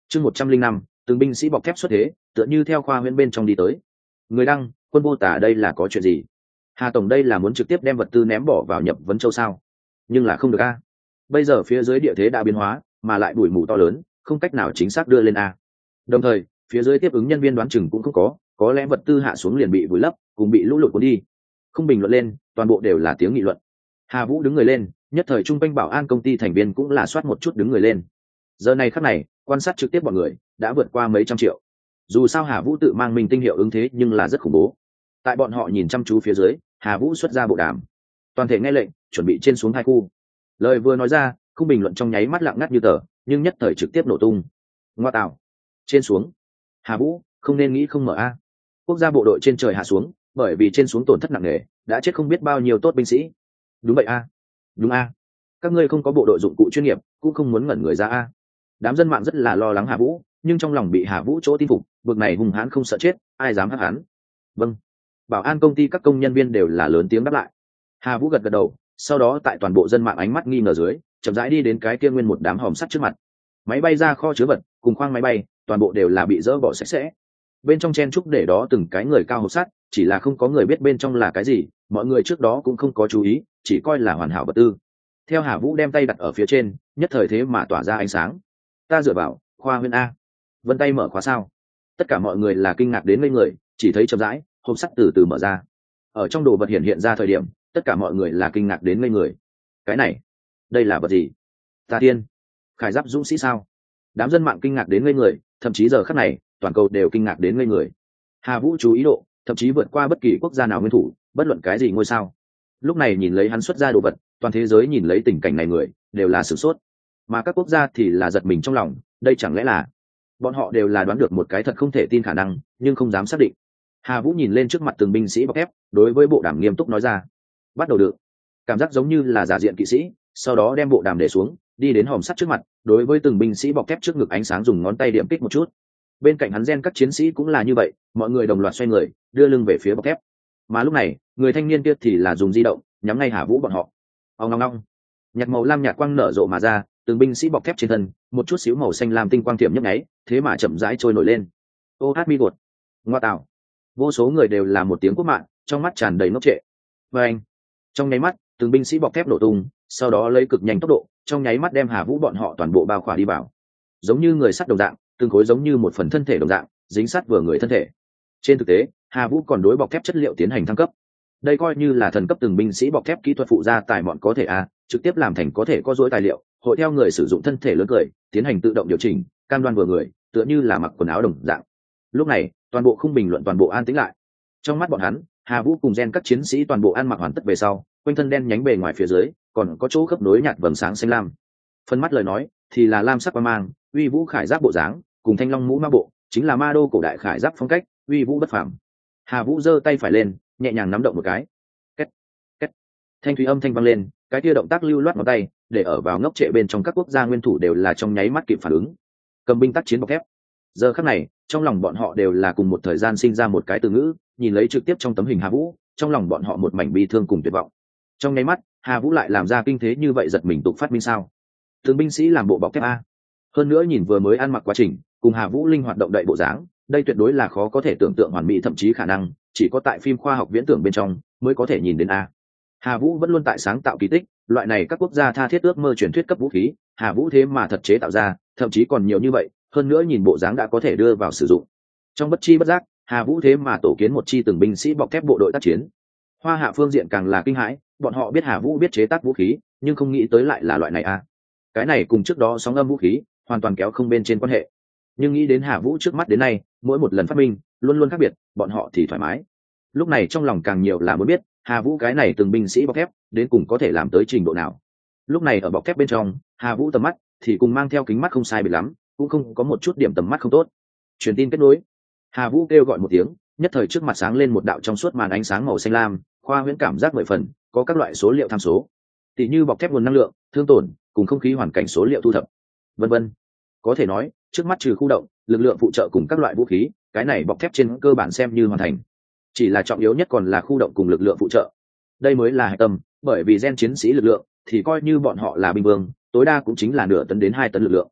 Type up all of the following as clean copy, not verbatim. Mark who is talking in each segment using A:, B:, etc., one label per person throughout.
A: chương 105, từng binh sĩ bọc thép xuất thế, tựa như theo khoa huyễn bên trong đi tới. Người đăng, quân vô tả đây là có chuyện gì? Hà tổng đây là muốn trực tiếp đem vật tư ném bỏ vào nhập vấn châu sao? Nhưng là không được a. Bây giờ phía dưới địa thế đã biến hóa, mà lại bụi mù to lớn, không cách nào chính xác đưa lên a. Đồng thời, phía dưới tiếp ứng nhân viên đoán chừng cũng không có lẽ vật tư hạ xuống liền bị vùi lấp, cùng bị lũ lụt cuốn đi. Không bình luận lên, toàn bộ đều là tiếng nghị luận. Hà Vũ đứng người lên, nhất thời trung quanh bảo an công ty thành viên cũng là soát một chút đứng người lên. Giờ này khắc này, quan sát trực tiếp bọn người đã vượt qua mấy trăm triệu. Dù sao Hà Vũ tự mang mình tinh hiệu ứng thế nhưng là rất khủng bố. Tại bọn họ nhìn chăm chú phía dưới, Hà Vũ xuất ra bộ đàm, toàn thể nghe lệnh, chuẩn bị trên xuống hai khu. Lời vừa nói ra, không bình luận trong nháy mắt lặng ngắt như tờ, nhưng nhất thời trực tiếp nổ tung. Ngoa tạo, trên xuống. Hà Vũ, không nên nghĩ không mở a. Quốc gia bộ đội trên trời hạ xuống, bởi vì trên xuống tổn thất nặng nề, đã chết không biết bao nhiêu tốt binh sĩ. Đúng vậy a. Đúng a. Các ngươi không có bộ đội dụng cụ chuyên nghiệp, cũng không muốn ngẩn người ra a. Đám dân mạng rất là lo lắng Hà Vũ, nhưng trong lòng bị Hà Vũ chỗ tin phục, bực này hùng hãn không sợ chết, ai dám hắc hắn. Vâng. Bảo an công ty các công nhân viên đều là lớn tiếng đáp lại. Hà Vũ gật gật đầu, sau đó tại toàn bộ dân mạng ánh mắt nghi ngờ dưới, chậm rãi đi đến cái kia nguyên một đám hòm sắt trước mặt. Máy bay ra kho chứa vật, cùng khoang máy bay, toàn bộ đều là bị dỡ bỏ sạch sẽ. Bên trong chen trúc để đó từng cái người cao hộp sắt, chỉ là không có người biết bên trong là cái gì, mọi người trước đó cũng không có chú ý, chỉ coi là hoàn hảo vật tư. Theo Hà Vũ đem tay đặt ở phía trên, nhất thời thế mà tỏa ra ánh sáng. Ta dựa vào, khoa huyễn a. Vân tay mở khóa sao? Tất cả mọi người là kinh ngạc đến ngây người, chỉ thấy chậm rãi, hộp sắt từ từ mở ra. Ở trong đồ vật hiện ra thời điểm, tất cả mọi người là kinh ngạc đến ngây người. Cái này, đây là vật gì? Ta tiên, khải giáp dũng sĩ sao? Đám dân mạng kinh ngạc đến ngây người, thậm chí giờ khắc này, toàn cầu đều kinh ngạc đến ngây người. Hà Vũ chú ý độ, thậm chí vượt qua bất kỳ quốc gia nào nguyên thủ, bất luận cái gì ngôi sao. Lúc này nhìn lấy hắn xuất ra đồ vật, toàn thế giới nhìn lấy tình cảnh này người, đều là sửng sốt. Mà các quốc gia thì là giật mình trong lòng, đây chẳng lẽ là... Bọn họ đều là đoán được một cái thật không thể tin khả năng, nhưng không dám xác định. Hà Vũ nhìn lên trước mặt từng binh sĩ bọc thép, đối với bộ đàm nghiêm túc nói ra. Bắt đầu được. Cảm giác giống như là giả diện kỵ sĩ, sau đó đem bộ đàm để xuống, đi đến hòm sắt trước mặt, đối với từng binh sĩ bọc thép trước ngực ánh sáng dùng ngón tay điểm kích một chút. Bên cạnh hắn gen các chiến sĩ cũng là như vậy, mọi người đồng loạt xoay người, đưa lưng về phía bọc thép. Mà lúc này, người thanh niên kia thì là dùng di động, nhắm ngay Hà Vũ bọn họ. Ong ong ong. Nhạt màu lam nhạt quang nở rộ mà ra, từng binh sĩ bọc thép trên thân, một chút xíu màu xanh lam tinh quang tiệm nhấp nháy, thế mà chậm rãi trôi nổi lên. Ô hát mi gột. Ngoa tạo. Vô số người đều là một tiếng quốc mạng, trong mắt tràn đầy ngốc trệ. Và anh. Trong nháy mắt, từng binh sĩ bọc thép nổ tung, sau đó lấy cực nhanh tốc độ, trong nháy mắt đem Hà Vũ bọn họ toàn bộ bao khỏa đi vào. Giống như người sắt đồng dạng, từng khối giống như một phần thân thể đồng dạng, dính sát vừa người thân thể. Trên thực tế, Hà Vũ còn đối bọc thép chất liệu tiến hành thăng cấp. Đây coi như là thần cấp từng binh sĩ bọc thép kỹ thuật phụ gia tài mọn có thể trực tiếp làm thành có thể có dối tài liệu, hội theo người sử dụng thân thể lớn cười, tiến hành tự động điều chỉnh, cam đoan vừa người, tựa như là mặc quần áo đồng dạng. Lúc này, toàn bộ không bình luận, toàn bộ an tĩnh lại. Trong mắt bọn hắn, Hà Vũ cùng gen các chiến sĩ toàn bộ ăn mặc hoàn tất về sau, quanh thân đen nhánh bề ngoài phía dưới, còn có chỗ khớp nối nhạt vầng sáng xanh lam. Phân mắt lời nói, thì là lam sắc quang mang, uy vũ khải giáp bộ dáng, cùng thanh long mũ ma bộ, chính là ma đô cổ đại khải giáp phong cách, uy vũ bất phàm. Hà Vũ giơ tay phải lên, nhẹ nhàng nắm động một cái. Két, két. Thanh thủy âm thanh vang lên, cái kia động tác lưu loát ngón tay, để ở vào ngốc trệ bên trong các quốc gia nguyên thủ đều là trong nháy mắt kịp phản ứng. Cầm binh tác chiến bọc thép. Giờ khắc này, trong lòng bọn họ đều là cùng một thời gian sinh ra một cái từ ngữ, nhìn lấy trực tiếp trong tấm hình Hà Vũ, trong lòng bọn họ một mảnh bi thương cùng tuyệt vọng. Trong nháy mắt, Hà Vũ lại làm ra kinh thế như vậy, giật mình tục phát minh sao? Từng binh sĩ làm bộ bọc thép a. Hơn nữa nhìn vừa mới ăn mặc quá trình, cùng Hà Vũ linh hoạt động đậy bộ dáng, đây tuyệt đối là khó có thể tưởng tượng hoàn mỹ, thậm chí khả năng chỉ có tại phim khoa học viễn tưởng bên trong mới có thể nhìn đến a. Hà Vũ vẫn luôn tại sáng tạo kỳ tích, loại này các quốc gia tha thiết ước mơ truyền thuyết cấp vũ khí, Hà Vũ thế mà thật chế tạo ra, thậm chí còn nhiều như vậy, hơn nữa nhìn bộ dáng đã có thể đưa vào sử dụng. Trong bất chi bất giác, Hà Vũ thế mà tổ kiến một chi từng binh sĩ bọc thép bộ đội tác chiến. Hoa Hạ phương diện càng là kinh hãi, bọn họ biết Hà Vũ biết chế tác vũ khí, nhưng không nghĩ tới lại là loại này a. Cái này cùng trước đó sóng âm vũ khí hoàn toàn kéo không bên trên quan hệ. Nhưng nghĩ đến Hà Vũ trước mắt đến nay, mỗi một lần phát minh luôn luôn khác biệt, bọn họ thì thoải mái. Lúc này trong lòng càng nhiều là muốn biết, Hà Vũ cái này từng binh sĩ bọc thép đến cùng có thể làm tới trình độ nào. Lúc này ở bọc thép bên trong, Hà Vũ tầm mắt thì cùng mang theo kính mắt không sai biệt lắm, cũng không có một chút điểm tầm mắt không tốt. Truyền tin kết nối. Hà Vũ kêu gọi một tiếng, nhất thời trước mặt sáng lên một đạo trong suốt màn ánh sáng màu xanh lam, khoa huyễn cảm giác 10 phần, có các loại số liệu tham số, tỷ như bọc thép nguồn năng lượng, thương tổn, cùng không khí hoàn cảnh số liệu thu thập, vân vân. Có thể nói, trước mắt trừ khu động, lực lượng phụ trợ cùng các loại vũ khí, cái này bọc thép trên cơ bản xem như hoàn thành. Chỉ là trọng yếu nhất còn là khu động cùng lực lượng phụ trợ. Đây mới là hệ tâm, bởi vì gen chiến sĩ lực lượng thì coi như bọn họ là binh vương, tối đa cũng chính là nửa tấn đến 2 tấn lực lượng.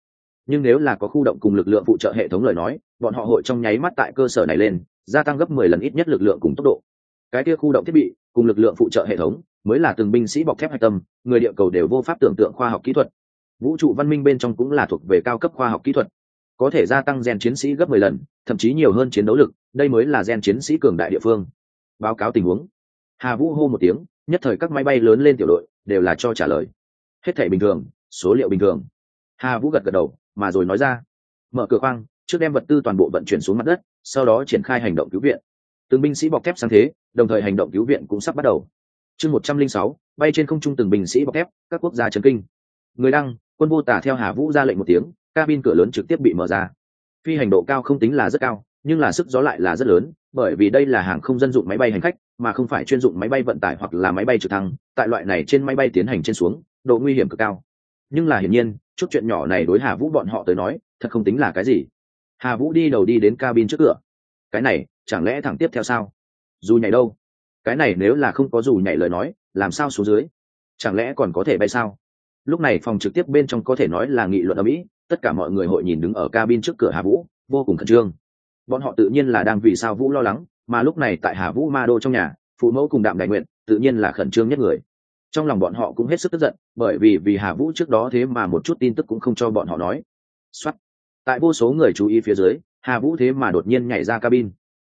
A: nhưng nếu là có khu động cùng lực lượng phụ trợ hệ thống lời nói, bọn họ hội trong nháy mắt tại cơ sở này lên gia tăng gấp 10 lần ít nhất lực lượng cùng tốc độ. Cái kia khu động thiết bị cùng lực lượng phụ trợ hệ thống mới là từng binh sĩ bọc thép hạch tâm, người địa cầu đều vô pháp tưởng tượng khoa học kỹ thuật. Vũ trụ văn minh bên trong cũng là thuộc về cao cấp khoa học kỹ thuật, có thể gia tăng gen chiến sĩ gấp 10 lần, thậm chí nhiều hơn chiến đấu lực, đây mới là gen chiến sĩ cường đại địa phương. Báo cáo tình huống. Hà Vũ hô một tiếng, nhất thời các máy bay lớn lên tiểu đội đều là cho trả lời. Hết thảy bình thường, số liệu bình thường. Hà Vũ gật gật đầu, mà rồi nói ra, mở cửa khoang, trước đem vật tư toàn bộ vận chuyển xuống mặt đất, sau đó triển khai hành động cứu viện. Từng binh sĩ bọc thép sáng thế, đồng thời hành động cứu viện cũng sắp bắt đầu. Chương 106, bay trên không trung từng binh sĩ bọc thép, các quốc gia chấn kinh. Người đăng, Quân Vô Tả theo Hà Vũ ra lệnh một tiếng, cabin cửa lớn trực tiếp bị mở ra. Phi hành độ cao không tính là rất cao, nhưng là sức gió lại là rất lớn, bởi vì đây là hàng không dân dụng máy bay hành khách, mà không phải chuyên dụng máy bay vận tải hoặc là máy bay trực thăng, tại loại này trên máy bay tiến hành trên xuống, độ nguy hiểm cực cao. Nhưng là hiển nhiên, chút chuyện nhỏ này đối Hà Vũ bọn họ tới nói, thật không tính là cái gì. Hà Vũ đi đầu đi đến cabin trước cửa. Cái này, chẳng lẽ thẳng tiếp theo sao? Dù nhảy đâu? Cái này nếu là không có dù nhảy lời nói, làm sao xuống dưới? Chẳng lẽ còn có thể bay sao? Lúc này phòng trực tiếp bên trong có thể nói là nghị luận ầm ĩ, tất cả mọi người hội nhìn đứng ở cabin trước cửa Hà Vũ, vô cùng khẩn trương. Bọn họ tự nhiên là đang vì sao Vũ lo lắng, mà lúc này tại Hà Vũ ma đô trong nhà, phụ mẫu cùng Đạm Đại Nguyện tự nhiên là khẩn trương nhất người. Trong lòng bọn họ cũng hết sức tức giận, bởi vì Hà Vũ trước đó thế mà một chút tin tức cũng không cho bọn họ nói. Soát. Tại vô số người chú ý phía dưới, Hà Vũ thế mà đột nhiên nhảy ra cabin.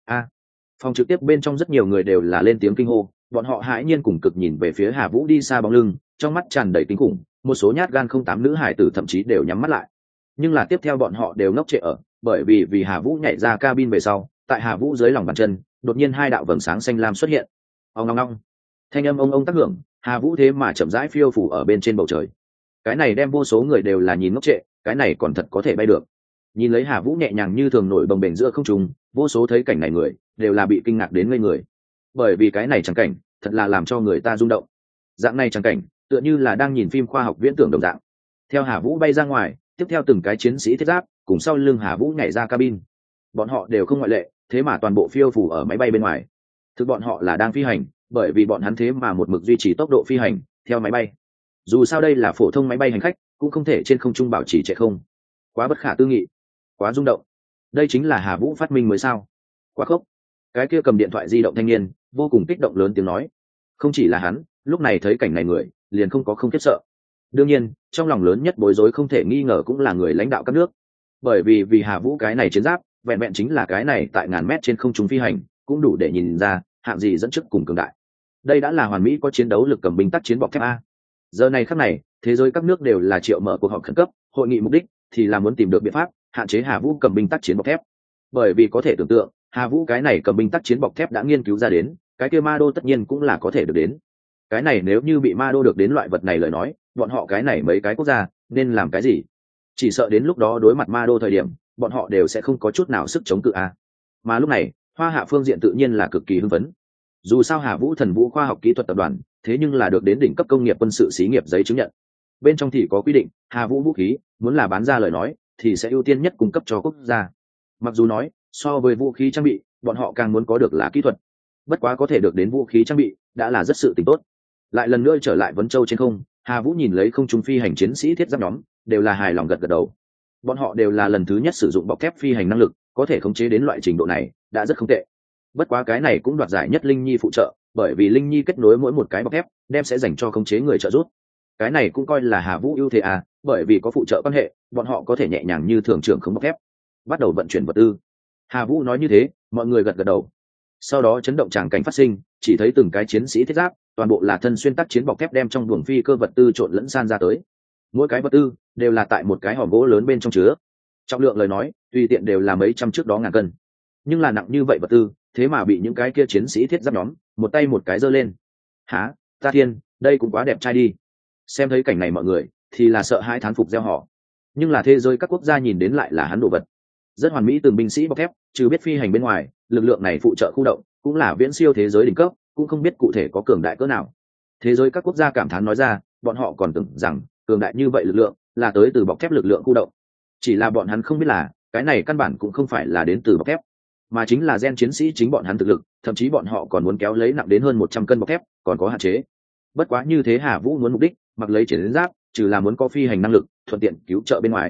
A: Phòng trực tiếp bên trong rất nhiều người đều là lên tiếng kinh hô, bọn họ hãi nhiên cùng cực nhìn về phía Hà Vũ đi xa bóng lưng, trong mắt tràn đầy kinh khủng, một số nhát gan không tám nữ hải tử thậm chí đều nhắm mắt lại. Nhưng là tiếp theo bọn họ đều ngốc trệ ở, bởi vì Hà Vũ nhảy ra cabin về sau, tại Hà Vũ dưới lòng bàn chân, đột nhiên hai đạo vầng sáng xanh lam xuất hiện. Ong ong ong. Thanh âm ông tác hưởng, Hà Vũ thế mà chậm rãi phiêu phủ ở bên trên bầu trời. Cái này đem vô số người đều là nhìn ngốc trệ, cái này còn thật có thể bay được. Nhìn lấy Hà Vũ nhẹ nhàng như thường nổi bồng bềnh giữa không trung, vô số thấy cảnh này người đều là bị kinh ngạc đến ngây người. Bởi vì cái này chẳng cảnh, thật là làm cho người ta rung động. Dạng này chẳng cảnh, tựa như là đang nhìn phim khoa học viễn tưởng đồng dạng. Theo Hà Vũ bay ra ngoài, tiếp theo từng cái chiến sĩ thiết giáp cùng sau lưng Hà Vũ nhảy ra cabin. Bọn họ đều không ngoại lệ, thế mà toàn bộ phiêu phủ ở máy bay bên ngoài. Thực bọn họ là đang phi hành, bởi vì bọn hắn thế mà một mực duy trì tốc độ phi hành theo máy bay. Dù sao đây là phổ thông máy bay hành khách, cũng không thể trên không trung bảo trì chạy không. Quá bất khả tư nghị, quá rung động. Đây chính là Hà Vũ phát minh mới sao? Quá khốc. Cái kia cầm điện thoại di động thanh niên vô cùng kích động lớn tiếng nói. Không chỉ là hắn, lúc này thấy cảnh này người liền không có không khiếp sợ. Đương nhiên, trong lòng lớn nhất bối rối không thể nghi ngờ cũng là người lãnh đạo các nước, bởi vì Hà Vũ cái này chiến giáp vẹn vẹn chính là cái này tại ngàn mét trên không trung phi hành cũng đủ để nhìn ra hạng gì dẫn trước cùng cường đại. Đây đã là hoàn mỹ có chiến đấu lực cầm binh tác chiến bọc thép a. Giờ này khắc này, thế giới các nước đều là triệu mở cuộc họp khẩn cấp, hội nghị mục đích thì là muốn tìm được biện pháp hạn chế Hà Vũ cầm binh tác chiến bọc thép. Bởi vì có thể tưởng tượng, Hà Vũ cái này cầm binh tác chiến bọc thép đã nghiên cứu ra đến, cái kia Ma Đô tất nhiên cũng là có thể được đến. Cái này nếu như bị Ma Đô được đến loại vật này lời nói, bọn họ cái này mấy cái quốc gia nên làm cái gì? Chỉ sợ đến lúc đó đối mặt Ma Đô thời điểm, bọn họ đều sẽ không có chút nào sức chống cự a. Mà lúc này, Hoa Hạ phương diện tự nhiên là cực kỳ hưng phấn. Dù sao Hà Vũ Thần Vũ khoa học kỹ thuật tập đoàn, thế nhưng là được đến đỉnh cấp công nghiệp quân sự xí nghiệp giấy chứng nhận. Bên trong thì có quy định, Hà Vũ vũ khí muốn là bán ra lời nói, thì sẽ ưu tiên nhất cung cấp cho quốc gia. Mặc dù nói, so với vũ khí trang bị, bọn họ càng muốn có được là kỹ thuật. Bất quá có thể được đến vũ khí trang bị, đã là rất sự tình tốt. Lại lần nữa trở lại Vấn Châu trên không, Hà Vũ nhìn lấy không trung phi hành chiến sĩ thiết giáp nhóm, đều là hài lòng gật gật đầu. Bọn họ đều là lần thứ nhất sử dụng bọc thép phi hành năng lực, có thể khống chế đến loại trình độ này, đã rất không tệ. Bất quá cái này cũng đoạt giải nhất Linh Nhi phụ trợ, bởi vì Linh Nhi kết nối mỗi một cái bọc thép, đem sẽ dành cho khống chế người trợ giúp. Cái này cũng coi là Hà Vũ ưu thế à, bởi vì có phụ trợ quan hệ, bọn họ có thể nhẹ nhàng như thường trưởng khống bọc thép, bắt đầu vận chuyển vật tư. Hà Vũ nói như thế, mọi người gật gật đầu. Sau đó chấn động tràng cảnh phát sinh, chỉ thấy từng cái chiến sĩ thiết giáp, toàn bộ là thân xuyên tác chiến bọc thép đem trong buồng phi cơ vật tư trộn lẫn san ra tới. Mỗi cái vật tư đều là tại một cái hòm gỗ lớn bên trong chứa. Trọng lượng lời nói, tùy tiện đều là mấy trăm trước đó ngàn cân. Nhưng là nặng như vậy vật tư, thế mà bị những cái kia chiến sĩ thiết giáp nhóm một tay một cái giơ lên. Hả, ta thiên, đây cũng quá đẹp trai đi. Xem thấy cảnh này mọi người thì là sợ hãi thán phục gieo họ. Nhưng là thế giới các quốc gia nhìn đến lại là hắn đồ vật. Rất hoàn mỹ từng binh sĩ bọc thép, trừ biết phi hành bên ngoài, lực lượng này phụ trợ khu động, cũng là viễn siêu thế giới đỉnh cấp, cũng không biết cụ thể có cường đại cỡ nào. Thế giới các quốc gia cảm thán nói ra, bọn họ còn tưởng rằng cường đại như vậy lực lượng là tới từ bọc thép lực lượng khu động. Chỉ là bọn hắn không biết là, cái này căn bản cũng không phải là đến từ bọc thép, mà chính là gen chiến sĩ chính bọn hắn thực lực, thậm chí bọn họ còn muốn kéo lấy nặng đến hơn 100 cân bọc thép, còn có hạn chế. Bất quá như thế Hà Vũ muốn mục đích, mặc lấy chiến giáp, trừ là muốn có phi hành năng lực, thuận tiện cứu trợ bên ngoài.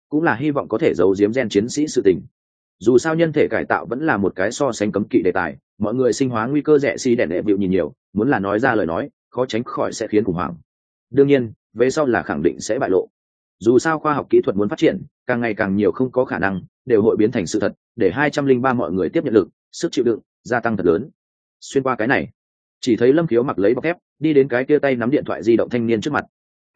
A: cũng là hy vọng có thể giấu giếm gen chiến sĩ sự tình. Dù sao nhân thể cải tạo vẫn là một cái so sánh cấm kỵ đề tài, mọi người sinh hóa nguy cơ rẻ xi đèn đệ bịu nhìn nhiều, muốn là nói ra lời nói khó tránh khỏi sẽ khiến khủng hoảng. Đương nhiên về sau là khẳng định sẽ bại lộ. Dù sao khoa học kỹ thuật muốn phát triển càng ngày càng nhiều, không có khả năng đều hội biến thành sự thật, để 203 mọi người tiếp nhận lực sức chịu đựng gia tăng thật lớn. Xuyên qua cái này, chỉ thấy Lâm Khiếu mặc lấy bọc thép đi đến cái kia tay nắm điện thoại di động thanh niên trước mặt.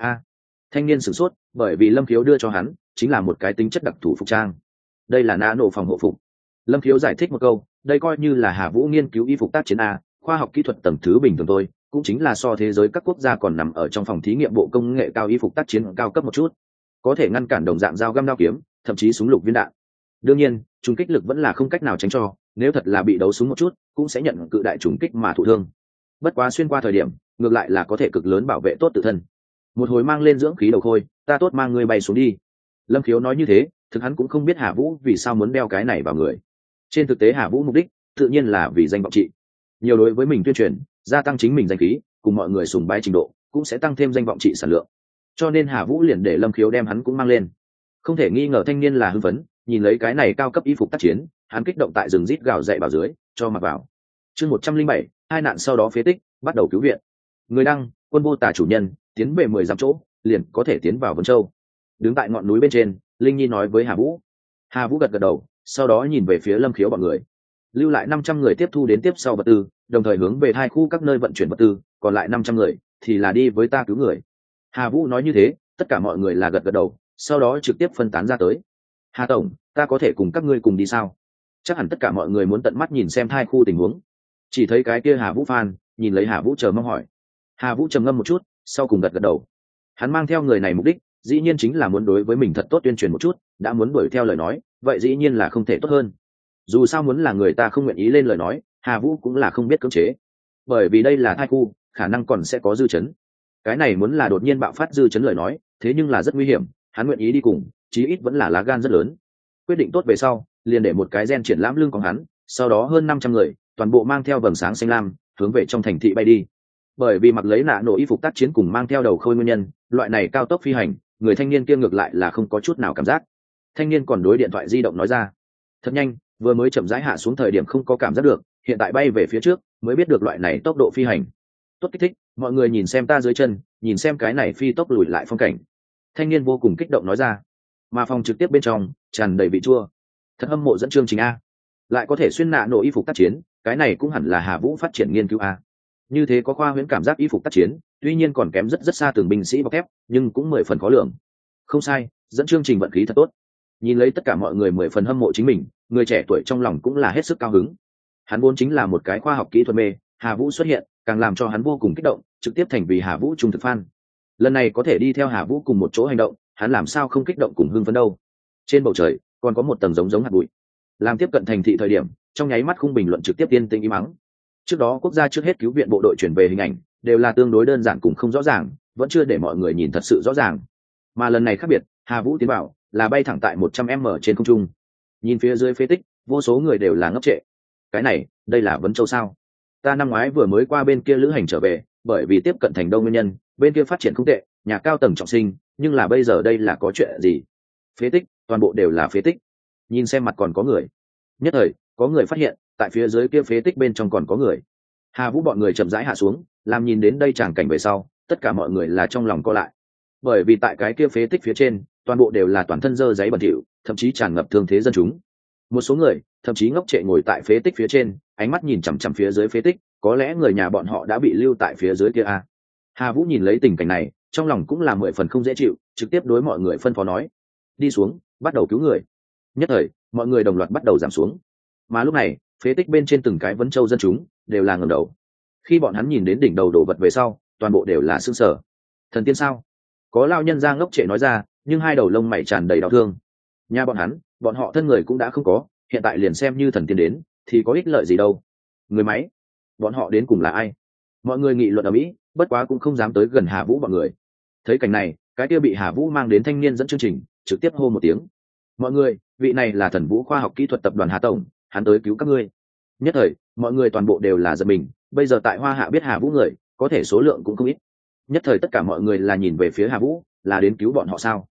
A: Thanh niên sửng sốt, bởi vì Lâm Khiếu đưa cho hắn chính là một cái tính chất đặc thù phục trang. Đây là nano phòng hộ phục. Lâm Khiếu giải thích một câu, đây coi như là Hà Vũ nghiên cứu y phục tác chiến a, khoa học kỹ thuật tầng thứ bình thường thôi, cũng chính là so thế giới các quốc gia còn nằm ở trong phòng thí nghiệm bộ công nghệ cao y phục tác chiến cao cấp một chút, có thể ngăn cản đồng dạng dao găm đao kiếm, thậm chí súng lục viên đạn. Đương nhiên trùng kích lực vẫn là không cách nào tránh cho, nếu thật là bị đấu súng một chút cũng sẽ nhận cự đại trùng kích mà thụ thương. Bất quá xuyên qua thời điểm ngược lại là có thể cực lớn bảo vệ tốt tự thân. Một hồi mang lên dưỡng khí đầu khôi, ta tốt mang ngươi bay xuống đi. Lâm Khiếu nói như thế, thực hắn cũng không biết Hà Vũ vì sao muốn đeo cái này vào người. Trên thực tế Hà Vũ mục đích tự nhiên là vì danh vọng trị, nhiều đối với mình tuyên truyền, gia tăng chính mình danh khí, cùng mọi người sùng bái trình độ, cũng sẽ tăng thêm danh vọng trị sản lượng. Cho nên Hà Vũ liền để Lâm Khiếu đem hắn cũng mang lên. Không thể nghi ngờ thanh niên là hưng phấn, nhìn lấy cái này cao cấp y phục tác chiến, hắn kích động tại rừng rít gào dậy vào dưới, cho mặc vào. Chương 107, hai nạn sau đó phế tích, bắt đầu cứu viện. Người đăng, quân vô tà chủ nhân, tiến về 10 dặm chỗ, liền có thể tiến vào Vân Châu. Đứng tại ngọn núi bên trên, Linh Nhi nói với Hà Vũ. Hà Vũ gật gật đầu, sau đó nhìn về phía Lâm Khiếu bọn người. Lưu lại 500 người tiếp thu đến tiếp sau vật tư, đồng thời hướng về hai khu các nơi vận chuyển vật tư, còn lại 500 người thì là đi với ta cứu người. Hà Vũ nói như thế, tất cả mọi người là gật gật đầu, sau đó trực tiếp phân tán ra tới. Hà tổng, ta có thể cùng các ngươi cùng đi sao? Chắc hẳn tất cả mọi người muốn tận mắt nhìn xem hai khu tình huống. Chỉ thấy cái kia Hà Vũ Phan nhìn lấy Hà Vũ chờ mong hỏi. Hà Vũ trầm ngâm một chút, sau cùng gật gật đầu. Hắn mang theo người này mục đích dĩ nhiên chính là muốn đối với mình thật tốt tuyên truyền một chút, đã muốn đuổi theo lời nói vậy dĩ nhiên là không thể tốt hơn. Dù sao muốn là người ta không nguyện ý lên lời nói, Hà Vũ cũng là không biết cưỡng chế, bởi vì đây là thai khu, khả năng còn sẽ có dư chấn. Cái này muốn là đột nhiên bạo phát dư chấn lời nói, thế nhưng là rất nguy hiểm, hắn nguyện ý đi cùng chí ít vẫn là lá gan rất lớn. Quyết định tốt về sau liền để một cái gen triển lãm lưngของhắn, sau đó hơn 500 người toàn bộ mang theo vầng sáng xanh lam hướng về trong thành thị bay đi. Bởi vì mặc lấy nạ nổ y phục tác chiến cùng mang theo đầu khôi nguyên nhân, loại này cao tốc phi hành, người thanh niên kia ngược lại là không có chút nào cảm giác. Thanh niên còn đối điện thoại di động nói ra, thật nhanh, vừa mới chậm rãi hạ xuống thời điểm không có cảm giác được, hiện tại bay về phía trước mới biết được loại này tốc độ phi hành tốt kích thích, mọi người nhìn xem ta dưới chân, nhìn xem cái này phi tốc lùi lại phong cảnh. Thanh niên vô cùng kích động nói ra. Mà phòng trực tiếp bên trong tràn đầy vị chua, thật hâm mộ dẫn chương trình a, lại có thể xuyên nạ nổ y phục tác chiến, cái này cũng hẳn là Hà Vũ phát triển nghiên cứu a. Như thế có khoa huyễn cảm giác y phục tác chiến, tuy nhiên còn kém rất rất xa từng binh sĩ bọc thép, nhưng cũng 10 phần khó lường. Không sai, dẫn chương trình vận khí thật tốt. Nhìn lấy tất cả mọi người 10 phần hâm mộ chính mình, người trẻ tuổi trong lòng cũng là hết sức cao hứng. Hắn vốn chính là một cái khoa học kỹ thuật mê, Hà Vũ xuất hiện càng làm cho hắn vô cùng kích động, trực tiếp thành vì Hà Vũ trung thực fan. Lần này có thể đi theo Hà Vũ cùng một chỗ hành động, hắn làm sao không kích động cùng hưng phấn đâu. Trên bầu trời còn có một tầng giống hạt bụi. Làm tiếp cận thành thị thời điểm, trong nháy mắt khung bình luận trực tiếp tiên tinh im mắng. Trước đó quốc gia trước hết cứu viện bộ đội chuyển về hình ảnh đều là tương đối đơn giản cùng không rõ ràng, vẫn chưa để mọi người nhìn thật sự rõ ràng. Mà lần này khác biệt, Hà Vũ tiến vào là bay thẳng tại 100m trên không trung. Nhìn phía dưới phế tích, vô số người đều là ngốc trệ. Cái này, đây là Vấn Châu sao? Ta năm ngoái vừa mới qua bên kia lữ hành trở về, bởi vì tiếp cận thành đông nguyên nhân, bên kia phát triển không tệ, nhà cao tầng trọng sinh, nhưng là bây giờ đây là có chuyện gì? Phế tích, toàn bộ đều là phế tích. Nhìn xem mặt còn có người. Nhất thời, có người phát hiện, tại phía dưới kia phế tích bên trong còn có người. Hà Vũ bọn người chậm rãi hạ xuống, làm nhìn đến đây tràng cảnh về sau, tất cả mọi người là trong lòng co lại. Bởi vì tại cái kia phế tích phía trên, toàn bộ đều là toàn thân dơ giấy bẩn thỉu, thậm chí tràn ngập thương thế dân chúng. Một số người thậm chí ngốc trệ ngồi tại phế tích phía trên, ánh mắt nhìn chằm chằm phía dưới phế tích, có lẽ người nhà bọn họ đã bị lưu tại phía dưới kia a. Hà Vũ nhìn lấy tình cảnh này, trong lòng cũng là 10 phần không dễ chịu, trực tiếp đối mọi người phân phó nói: đi xuống, bắt đầu cứu người. Nhất thời, mọi người đồng loạt bắt đầu giảm xuống. Mà lúc này, phế tích bên trên từng cái Vấn Châu dân chúng đều là ngẩng đầu. Khi bọn hắn nhìn đến đỉnh đầu đổ vật về sau, toàn bộ đều là sững sờ. Thần tiên sao? Có lao nhân ra ngốc trệ nói ra, nhưng hai đầu lông mày tràn đầy đau thương. Nhà bọn họ thân người cũng đã không có, hiện tại liền xem như thần tiên đến thì có ích lợi gì đâu. Người máy, bọn họ đến cùng là ai? Mọi người nghị luận ở mỹ, bất quá cũng không dám tới gần Hà Vũ bọn người. Thấy cảnh này, cái kia bị Hà Vũ mang đến thanh niên dẫn chương trình trực tiếp hô một tiếng: mọi người, vị này là Thần Vũ khoa học kỹ thuật tập đoàn Hà tổng, hắn tới cứu các ngươi. Nhất thời, mọi người toàn bộ đều là giật mình, bây giờ tại Hoa Hạ biết Hà Vũ người có thể số lượng cũng không ít. Nhất thời tất cả mọi người là nhìn về phía Hà Vũ, là đến cứu bọn họ sao?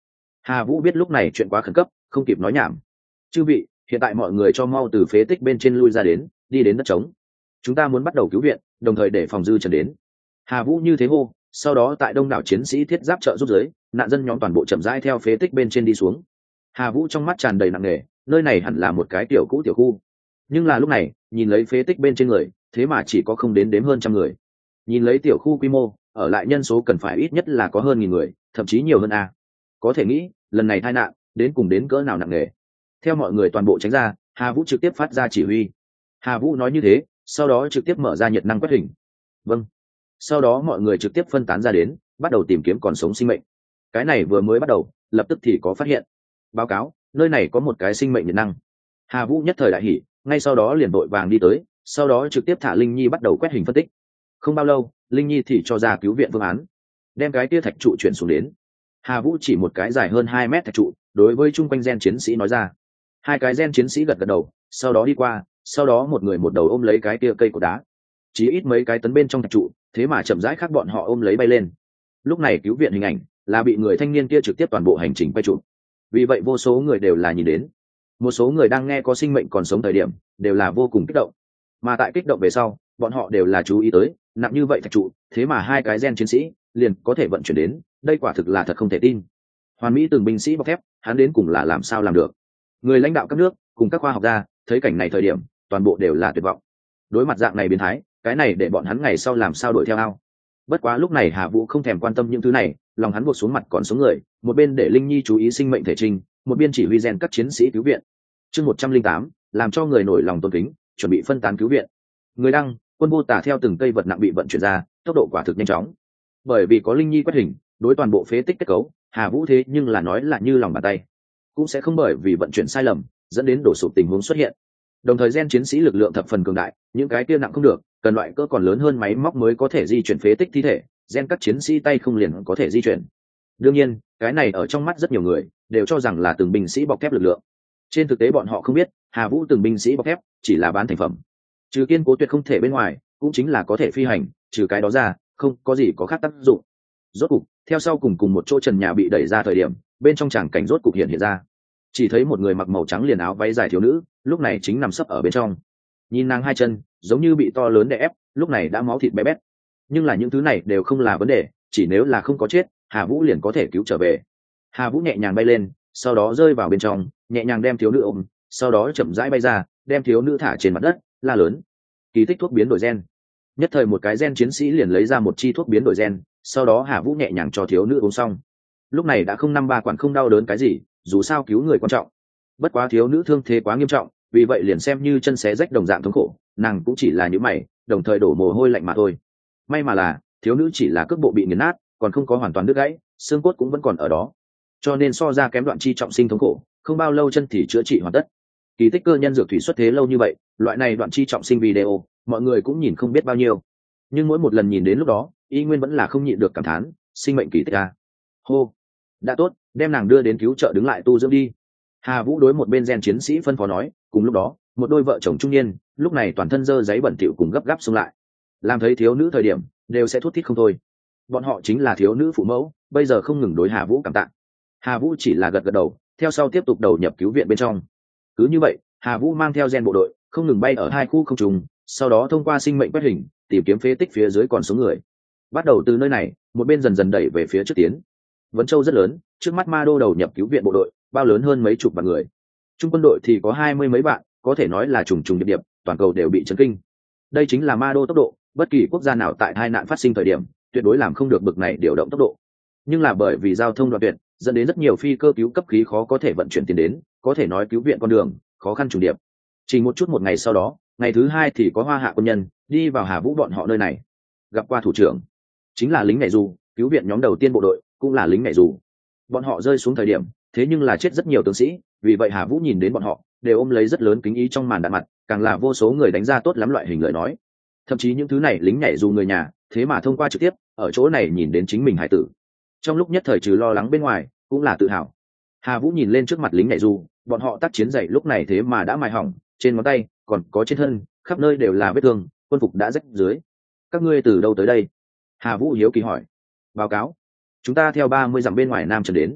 A: Hà Vũ biết lúc này chuyện quá khẩn cấp, không kịp nói nhảm. Chư vị, hiện tại mọi người cho mau từ phế tích bên trên lui ra đến, đi đến đất trống. Chúng ta muốn bắt đầu cứu viện, đồng thời để phòng dư trần đến. Hà Vũ như thế hô, sau đó tại đông đảo chiến sĩ thiết giáp trợ giúp giới, nạn dân nhóm toàn bộ chậm rãi theo phế tích bên trên đi xuống. Hà Vũ trong mắt tràn đầy nặng nề, nơi này hẳn là một cái tiểu cũ tiểu khu. Nhưng là lúc này, nhìn lấy phế tích bên trên người, thế mà chỉ có không đến đếm hơn trăm người. Nhìn lấy tiểu khu quy mô, ở lại nhân số cần phải ít nhất là có hơn 1000 người, thậm chí nhiều hơn a. Có thể nghĩ, lần này tai nạn, đến cùng đến cỡ nào nặng nề. Theo mọi người toàn bộ tránh ra, Hà Vũ trực tiếp phát ra chỉ huy. Hà Vũ nói như thế, sau đó trực tiếp mở ra nhiệt năng quét hình. Vâng. Sau đó mọi người trực tiếp phân tán ra đến, bắt đầu tìm kiếm còn sống sinh mệnh. Cái này vừa mới bắt đầu, lập tức thì có phát hiện. Báo cáo, nơi này có một cái sinh mệnh nhiệt năng. Hà Vũ nhất thời đại hỉ, ngay sau đó liền vội vàng đi tới, sau đó trực tiếp thả Linh Nhi bắt đầu quét hình phân tích. Không bao lâu, Linh Nhi thì cho ra cứu viện phương án, đem cái tia thạch trụ chuyển xuống đến. Hà Vũ chỉ một cái dài hơn 2 mét thạch trụ, đối với chung quanh gen chiến sĩ nói ra. Hai cái gen chiến sĩ gật gật đầu, sau đó đi qua, sau đó một người một đầu ôm lấy cái tia cây cột đá. Chỉ ít mấy cái tấn bên trong thạch trụ, thế mà chậm rãi khác bọn họ ôm lấy bay lên. Lúc này cứu viện hình ảnh là bị người thanh niên kia trực tiếp toàn bộ hành trình quay trụ. Vì vậy vô số người đều là nhìn đến. Một số người đang nghe có sinh mệnh còn sống thời điểm, đều là vô cùng kích động. Mà tại kích động về sau, bọn họ đều là chú ý tới, nặng như vậy thạch trụ, thế mà hai cái gen chiến sĩ liền có thể vận chuyển đến, đây quả thực là thật không thể tin. Hoàn Mỹ từng binh sĩ bọc thép, hắn đến cùng là làm sao làm được? Người lãnh đạo các nước cùng các khoa học gia thấy cảnh này thời điểm, toàn bộ đều là tuyệt vọng. Đối mặt dạng này biến thái, cái này để bọn hắn ngày sau làm sao đuổi theo ao. Bất quá lúc này Hà Vũ không thèm quan tâm những thứ này, lòng hắn buộc xuống mặt còn sống người, một bên để Linh Nhi chú ý sinh mệnh thể trình, một bên chỉ huy rèn các chiến sĩ cứu viện. Chương 108, làm cho người nổi lòng tôn kính, chuẩn bị phân tán cứu viện. Người đăng, quân vô tả theo từng cây vật nặng bị vận chuyển ra, tốc độ quả thực nhanh chóng. Bởi vì có Linh Nhi quét hình, đối toàn bộ phế tích kết cấu, Hà Vũ thế nhưng là nói là như lòng bàn tay, cũng sẽ không bởi vì vận chuyển sai lầm dẫn đến đổ sụp tình huống xuất hiện. Đồng thời gen chiến sĩ lực lượng thập phần cường đại, những cái kia nặng không được, cần loại cỡ còn lớn hơn máy móc mới có thể di chuyển phế tích thi thể, gen các chiến sĩ tay không liền có thể di chuyển. Đương nhiên, cái này ở trong mắt rất nhiều người đều cho rằng là từng binh sĩ bọc thép lực lượng. Trên thực tế bọn họ không biết, Hà Vũ từng binh sĩ bọc thép chỉ là bán thành phẩm, trừ kiên cố tuyệt không thể bên ngoài, cũng chính là có thể phi hành, trừ cái đó ra, không có gì có khác tác dụng. Rốt cục, theo sau cùng một chỗ trần nhà bị đẩy ra thời điểm, bên trong tràng cảnh rốt cục hiện ra. Chỉ thấy một người mặc màu trắng liền áo váy dài thiếu nữ, lúc này chính nằm sấp ở bên trong. Nhìn nàng hai chân, giống như bị to lớn đè ép, lúc này đã máu thịt bé bét. Nhưng là những thứ này đều không là vấn đề, chỉ nếu là không có chết, Hà Vũ liền có thể cứu trở về. Hà Vũ nhẹ nhàng bay lên, sau đó rơi vào bên trong, nhẹ nhàng đem thiếu nữ ôm, sau đó chậm rãi bay ra, đem thiếu nữ thả trên mặt đất, la lớn: kỳ tích thuốc biến đổi gen. Nhất thời một cái gen chiến sĩ liền lấy ra một chi thuốc biến đổi gen, sau đó Hà Vũ nhẹ nhàng cho thiếu nữ uống xong. Lúc này đã không năm ba quản không đau đớn cái gì, dù sao cứu người quan trọng. Bất quá thiếu nữ thương thế quá nghiêm trọng, vì vậy liền xem như chân xé rách đồng dạng thống khổ, nàng cũng chỉ là những mày, đồng thời đổ mồ hôi lạnh mà thôi. May mà là thiếu nữ chỉ là cước bộ bị nghiền nát, còn không có hoàn toàn đứt gãy, xương cốt cũng vẫn còn ở đó, cho nên so ra kém đoạn chi trọng sinh thống khổ, không bao lâu chân thì chữa trị hoàn tất. Kỳ tích cơ nhân dược thủy xuất thế lâu như vậy, loại này đoạn chi trọng sinh video mọi người cũng nhìn không biết bao nhiêu, nhưng mỗi một lần nhìn đến lúc đó y nguyên vẫn là không nhịn được cảm thán, sinh mệnh kỳ tích a. Hô, đã tốt, đem nàng đưa đến cứu trợ đứng lại tu dưỡng đi. Hà Vũ đối một bên gen chiến sĩ phân phó nói. Cùng lúc đó một đôi vợ chồng trung niên lúc này toàn thân dơ giấy bẩn thỉu cùng gấp gáp xông lại, làm thấy thiếu nữ thời điểm đều sẽ thút thít không thôi. Bọn họ chính là thiếu nữ phụ mẫu, bây giờ không ngừng đối Hà Vũ cảm tạ. Hà Vũ chỉ là gật gật đầu, theo sau tiếp tục đầu nhập cứu viện bên trong. Cứ như vậy Hà Vũ mang theo gen bộ đội không ngừng bay ở hai khu không trùng, sau đó thông qua sinh mệnh quét hình tìm kiếm phế tích phía dưới còn số người. Bắt đầu từ nơi này, một bên dần dần đẩy về phía trước tiến. Vấn Châu rất lớn, trước mắt Ma Đô đầu nhập cứu viện bộ đội bao lớn hơn mấy chục vạn người, trung quân đội thì có 20 mấy vạn, có thể nói là trùng trùng điệp điệp, toàn cầu đều bị chấn kinh. Đây chính là Ma Đô tốc độ, bất kỳ quốc gia nào tại hai nạn phát sinh thời điểm tuyệt đối làm không được bực này điều động tốc độ. Nhưng là bởi vì giao thông đoạn tuyệt, dẫn đến rất nhiều phi cơ cứu cấp khí khó có thể vận chuyển tiền đến, có thể nói cứu viện con đường khó khăn trùng điệp. Chỉ một ngày sau đó, ngày thứ hai thì có Hoa Hạ quân nhân đi vào Hà Vũ bọn họ nơi này, gặp qua thủ trưởng, chính là lính nhảy dù, cứu viện nhóm đầu tiên bộ đội cũng là lính nhảy dù. Bọn họ rơi xuống thời điểm thế nhưng là chết rất nhiều tướng sĩ, vì vậy Hà Vũ nhìn đến bọn họ đều ôm lấy rất lớn kính ý trong màn đạn mặt, càng là vô số người đánh ra tốt lắm loại hình lời nói. Thậm chí những thứ này lính nhảy dù người nhà thế mà thông qua trực tiếp ở chỗ này nhìn đến chính mình hải tử, trong lúc nhất thời trừ lo lắng bên ngoài cũng là tự hào. Hà Vũ nhìn lên trước mặt lính nhảy dù, bọn họ tác chiến dậy lúc này thế mà đã mài hỏng, trên ngón tay còn có trên thân khắp nơi đều là vết thương, quân phục đã rách dưới. Các ngươi từ đâu tới đây? Hà Vũ hiếu kỳ hỏi. Báo cáo, chúng ta theo 30 dặm bên ngoài Nam Trần đến.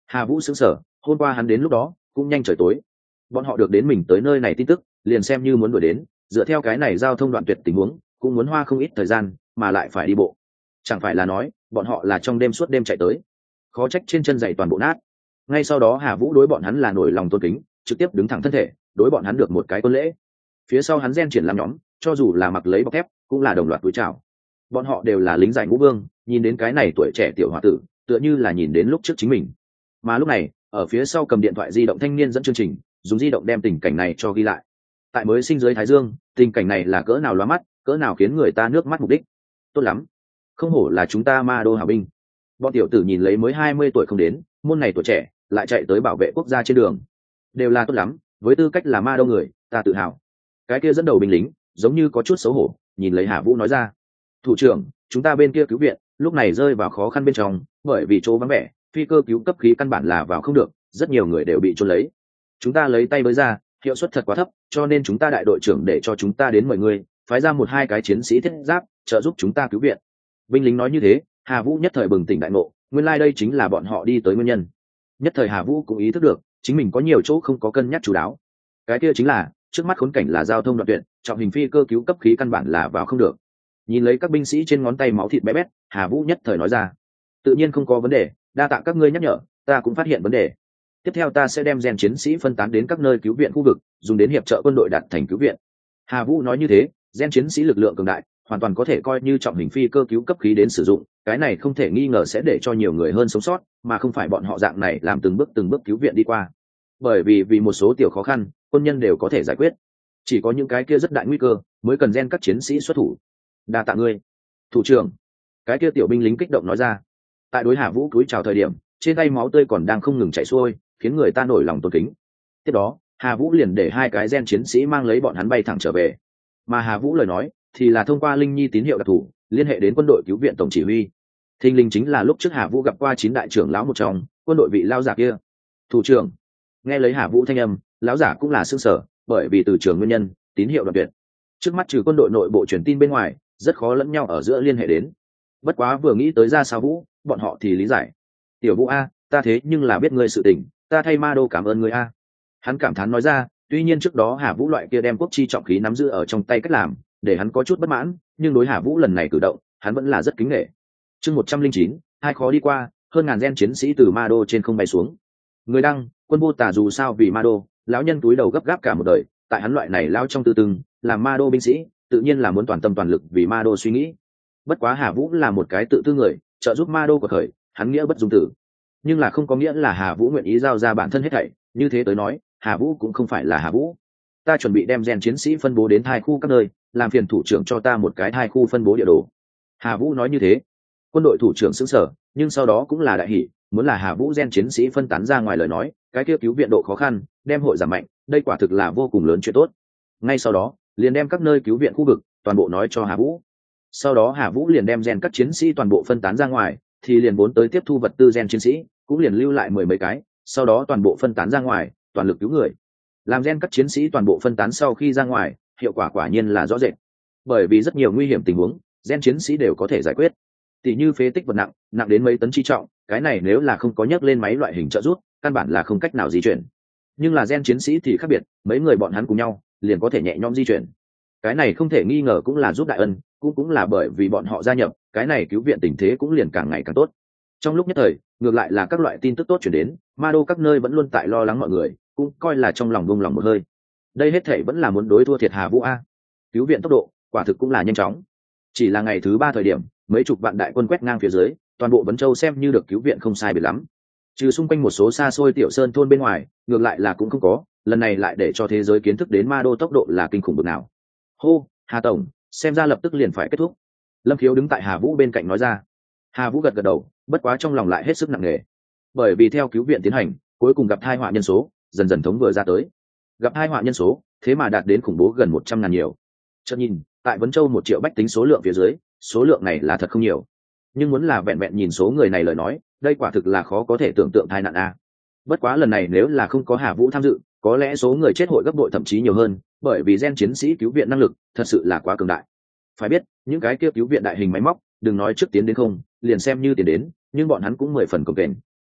A: Hà Vũ sững sờ, hôm qua hắn đến lúc đó cũng nhanh trời tối, bọn họ được đến mình tới nơi này tin tức liền xem như muốn đuổi đến, dựa theo cái này giao thông đoạn tuyệt tình huống cũng muốn hoa không ít thời gian, mà lại phải đi bộ. Chẳng phải là nói bọn họ là trong đêm suốt đêm chạy tới, khó trách trên chân giày toàn bộ nát. Ngay sau đó Hà Vũ đối bọn hắn là nổi lòng tôn kính, trực tiếp đứng thẳng thân thể đối bọn hắn được một cái tôn lễ. Phía sau hắn gen triển làm nhóm, cho dù là mặc lấy bọc thép cũng là đồng loạt túi chào. Bọn họ đều là lính giải ngũ vương, nhìn đến cái này tuổi trẻ tiểu hòa tử tựa như là nhìn đến lúc trước chính mình. Mà lúc này ở phía sau cầm điện thoại di động thanh niên dẫn chương trình, dùng di động đem tình cảnh này cho ghi lại. Tại mới sinh dưới thái dương, tình cảnh này là cỡ nào lóa mắt, cỡ nào khiến người ta nước mắt mục đích. Tốt lắm, không hổ là chúng ta ma đô hảo binh. Bọn tiểu tử nhìn lấy mới 20 tuổi không đến, môn này tuổi trẻ lại chạy tới bảo vệ quốc gia trên đường, đều là tốt lắm, với tư cách là ma đô người ta tự hào. Cái kia dẫn đầu binh lính giống như có chút xấu hổ, nhìn lấy Hà Vũ nói ra: thủ trưởng, chúng ta bên kia cứu viện lúc này rơi vào khó khăn bên trong, bởi vì chỗ vắng vẻ, phi cơ cứu cấp khí căn bản là vào không được, rất nhiều người đều bị chôn lấy. Chúng ta lấy tay với ra, hiệu suất thật quá thấp, cho nên chúng ta đại đội trưởng để cho chúng ta đến mời người, phái ra một hai cái chiến sĩ thiết giáp trợ giúp chúng ta cứu viện. Binh lính nói như thế, Hà Vũ nhất thời bừng tỉnh đại ngộ, nguyên lai đây chính là bọn họ đi tới nguyên nhân. Nhất thời Hà Vũ cũng ý thức được chính mình có nhiều chỗ không có cân nhắc chú đáo. Cái kia chính là trước mắt khốn cảnh là giao thông đoạn tuyệt, trọng hình phi cơ cứu cấp khí căn bản là vào không được. Nhìn lấy các binh sĩ trên ngón tay máu thịt bé bét, Hà Vũ nhất thời nói ra: tự nhiên không có vấn đề, đa tạ các ngươi nhắc nhở, ta cũng phát hiện vấn đề. Tiếp theo ta sẽ đem gen chiến sĩ phân tán đến các nơi cứu viện khu vực, dùng đến hiệp trợ quân đội đạt thành cứu viện. Hà Vũ nói như thế, gen chiến sĩ lực lượng cường đại, hoàn toàn có thể coi như trọng hình phi cơ cứu cấp khí đến sử dụng, cái này không thể nghi ngờ sẽ để cho nhiều người hơn sống sót, mà không phải bọn họ dạng này làm từng bước cứu viện đi qua. Bởi vì một số tiểu khó khăn, quân nhân đều có thể giải quyết, chỉ có những cái kia rất đại nguy cơ mới cần gen các chiến sĩ xuất thủ. Đa tạ ngươi, thủ trưởng. Cái kia tiểu binh lính kích động nói ra. Tại đối Hà Vũ cúi chào thời điểm, trên tay máu tươi còn đang không ngừng chảy xuôi, khiến người ta nổi lòng tôn kính. Tiếp đó Hà Vũ liền để hai cái gen chiến sĩ mang lấy bọn hắn bay thẳng trở về, mà Hà Vũ lời nói thì là thông qua linh nhi tín hiệu đặc thù liên hệ đến quân đội cứu viện tổng chỉ huy. Thình lình chính là lúc trước Hà Vũ gặp qua 9 đại trưởng lão một trong, quân đội vị lão giả kia. Thủ trưởng. Nghe lấy Hà Vũ thanh âm, lão giả cũng là sửng sở, bởi vì từ trường nguyên nhân tín hiệu đoạn tuyệt, trước mắt trừ quân đội nội bộ truyền tin bên ngoài rất khó lẫn nhau ở giữa liên hệ đến. Bất quá vừa nghĩ tới ra sao Vũ, bọn họ thì lý giải. Tiểu Vũ a, ta thế nhưng là biết ngươi sự tình, ta thay ma đô cảm ơn ngươi a. Hắn cảm thán nói ra. Tuy nhiên trước đó Hà Vũ loại kia đem quốc chi trọng khí nắm giữ ở trong tay cách làm để hắn có chút bất mãn, nhưng đối Hà Vũ lần này cử động hắn vẫn là rất kính nể. Chương 109, hai khó đi qua, hơn ngàn gen chiến sĩ từ ma đô trên không bay xuống. Người đăng, quân vô tả dù sao vì ma đô, lão nhân túi đầu gấp gáp cả một đời, tại hắn loại này lao trong tư từng làm ma đô binh sĩ, tự nhiên là muốn toàn tâm toàn lực vì ma đô suy nghĩ. Bất quá Hà Vũ là một cái tự tư người, trợ giúp ma đô của khởi, hắn nghĩa bất dung tử, nhưng là không có nghĩa là Hà Vũ nguyện ý giao ra bản thân hết thảy. Như thế tới nói, Hà Vũ cũng không phải là Hà Vũ. Ta chuẩn bị đem gen chiến sĩ phân bố đến thai khu các nơi, làm phiền thủ trưởng cho ta một cái thai khu phân bố địa đồ. Hà Vũ nói như thế, quân đội thủ trưởng sững sờ, nhưng sau đó cũng là đại hỉ, muốn là Hà Vũ gen chiến sĩ phân tán ra ngoài lời nói, cái kia cứu viện độ khó khăn, đem hội giảm mạnh, đây quả thực là vô cùng lớn chuyện tốt. Ngay sau đó, liền đem các nơi cứu viện khu vực toàn bộ nói cho Hà Vũ. Sau đó Hà Vũ liền đem gen các chiến sĩ toàn bộ phân tán ra ngoài, thì liền vốn tới tiếp thu vật tư gen chiến sĩ, cũng liền lưu lại 10 mấy cái, sau đó toàn bộ phân tán ra ngoài, toàn lực cứu người. Làm gen các chiến sĩ toàn bộ phân tán sau khi ra ngoài, hiệu quả quả nhiên là rõ rệt. Bởi vì rất nhiều nguy hiểm tình huống, gen chiến sĩ đều có thể giải quyết. Tỷ như phế tích vật nặng, nặng đến mấy tấn chi trọng, cái này nếu là không có nhấc lên máy loại hình trợ giúp, căn bản là không cách nào di chuyển. Nhưng là gen chiến sĩ thì khác biệt, mấy người bọn hắn cùng nhau, liền có thể nhẹ nhõm di chuyển. Cái này không thể nghi ngờ cũng là giúp đại ân, cũng là bởi vì bọn họ gia nhập, cái này cứu viện tình thế cũng liền càng ngày càng tốt. Trong lúc nhất thời, ngược lại là các loại tin tức tốt chuyển đến, ma đô các nơi vẫn luôn tại lo lắng mọi người, cũng coi là trong lòng buông lòng một hơi. Đây hết thể vẫn là muốn đối thua thiệt Hà Vũ a. Cứu viện tốc độ quả thực cũng là nhanh chóng. Chỉ là ngày thứ 3 thời điểm, mấy chục vạn đại quân quét ngang phía dưới, toàn bộ Vấn Châu xem như được cứu viện không sai biệt lắm. Trừ xung quanh một số xa xôi tiểu sơn thôn bên ngoài, ngược lại là cũng không có, lần này lại để cho thế giới kiến thức đến ma đô tốc độ là kinh khủng bực nào. Hô, Hà tổng, xem ra lập tức liền phải kết thúc. Lâm Khiếu đứng tại Hà Vũ bên cạnh nói ra. Hà Vũ gật gật đầu, bất quá trong lòng lại hết sức nặng nề, bởi vì theo cứu viện tiến hành, cuối cùng gặp tai họa nhân số dần dần thống vừa ra tới. Gặp tai họa nhân số thế mà đạt đến khủng bố gần 100.000 nhiều. Chợt nhìn, tại Vấn Châu 1 triệu bách tính số lượng phía dưới, số lượng này là thật không nhiều, nhưng muốn là vẹn vẹn nhìn số người này lời nói, đây quả thực là khó có thể tưởng tượng tai nạn a. Bất quá lần này nếu là không có Hà Vũ tham dự, có lẽ số người chết hội gấp bội thậm chí nhiều hơn, bởi vì gen chiến sĩ cứu viện năng lực thật sự là quá cường đại. Phải biết, những cái kia cứu viện đại hình máy móc, đừng nói trước tiến đến không, liền xem như tiến đến, nhưng bọn hắn cũng 10 phần cồng kềnh.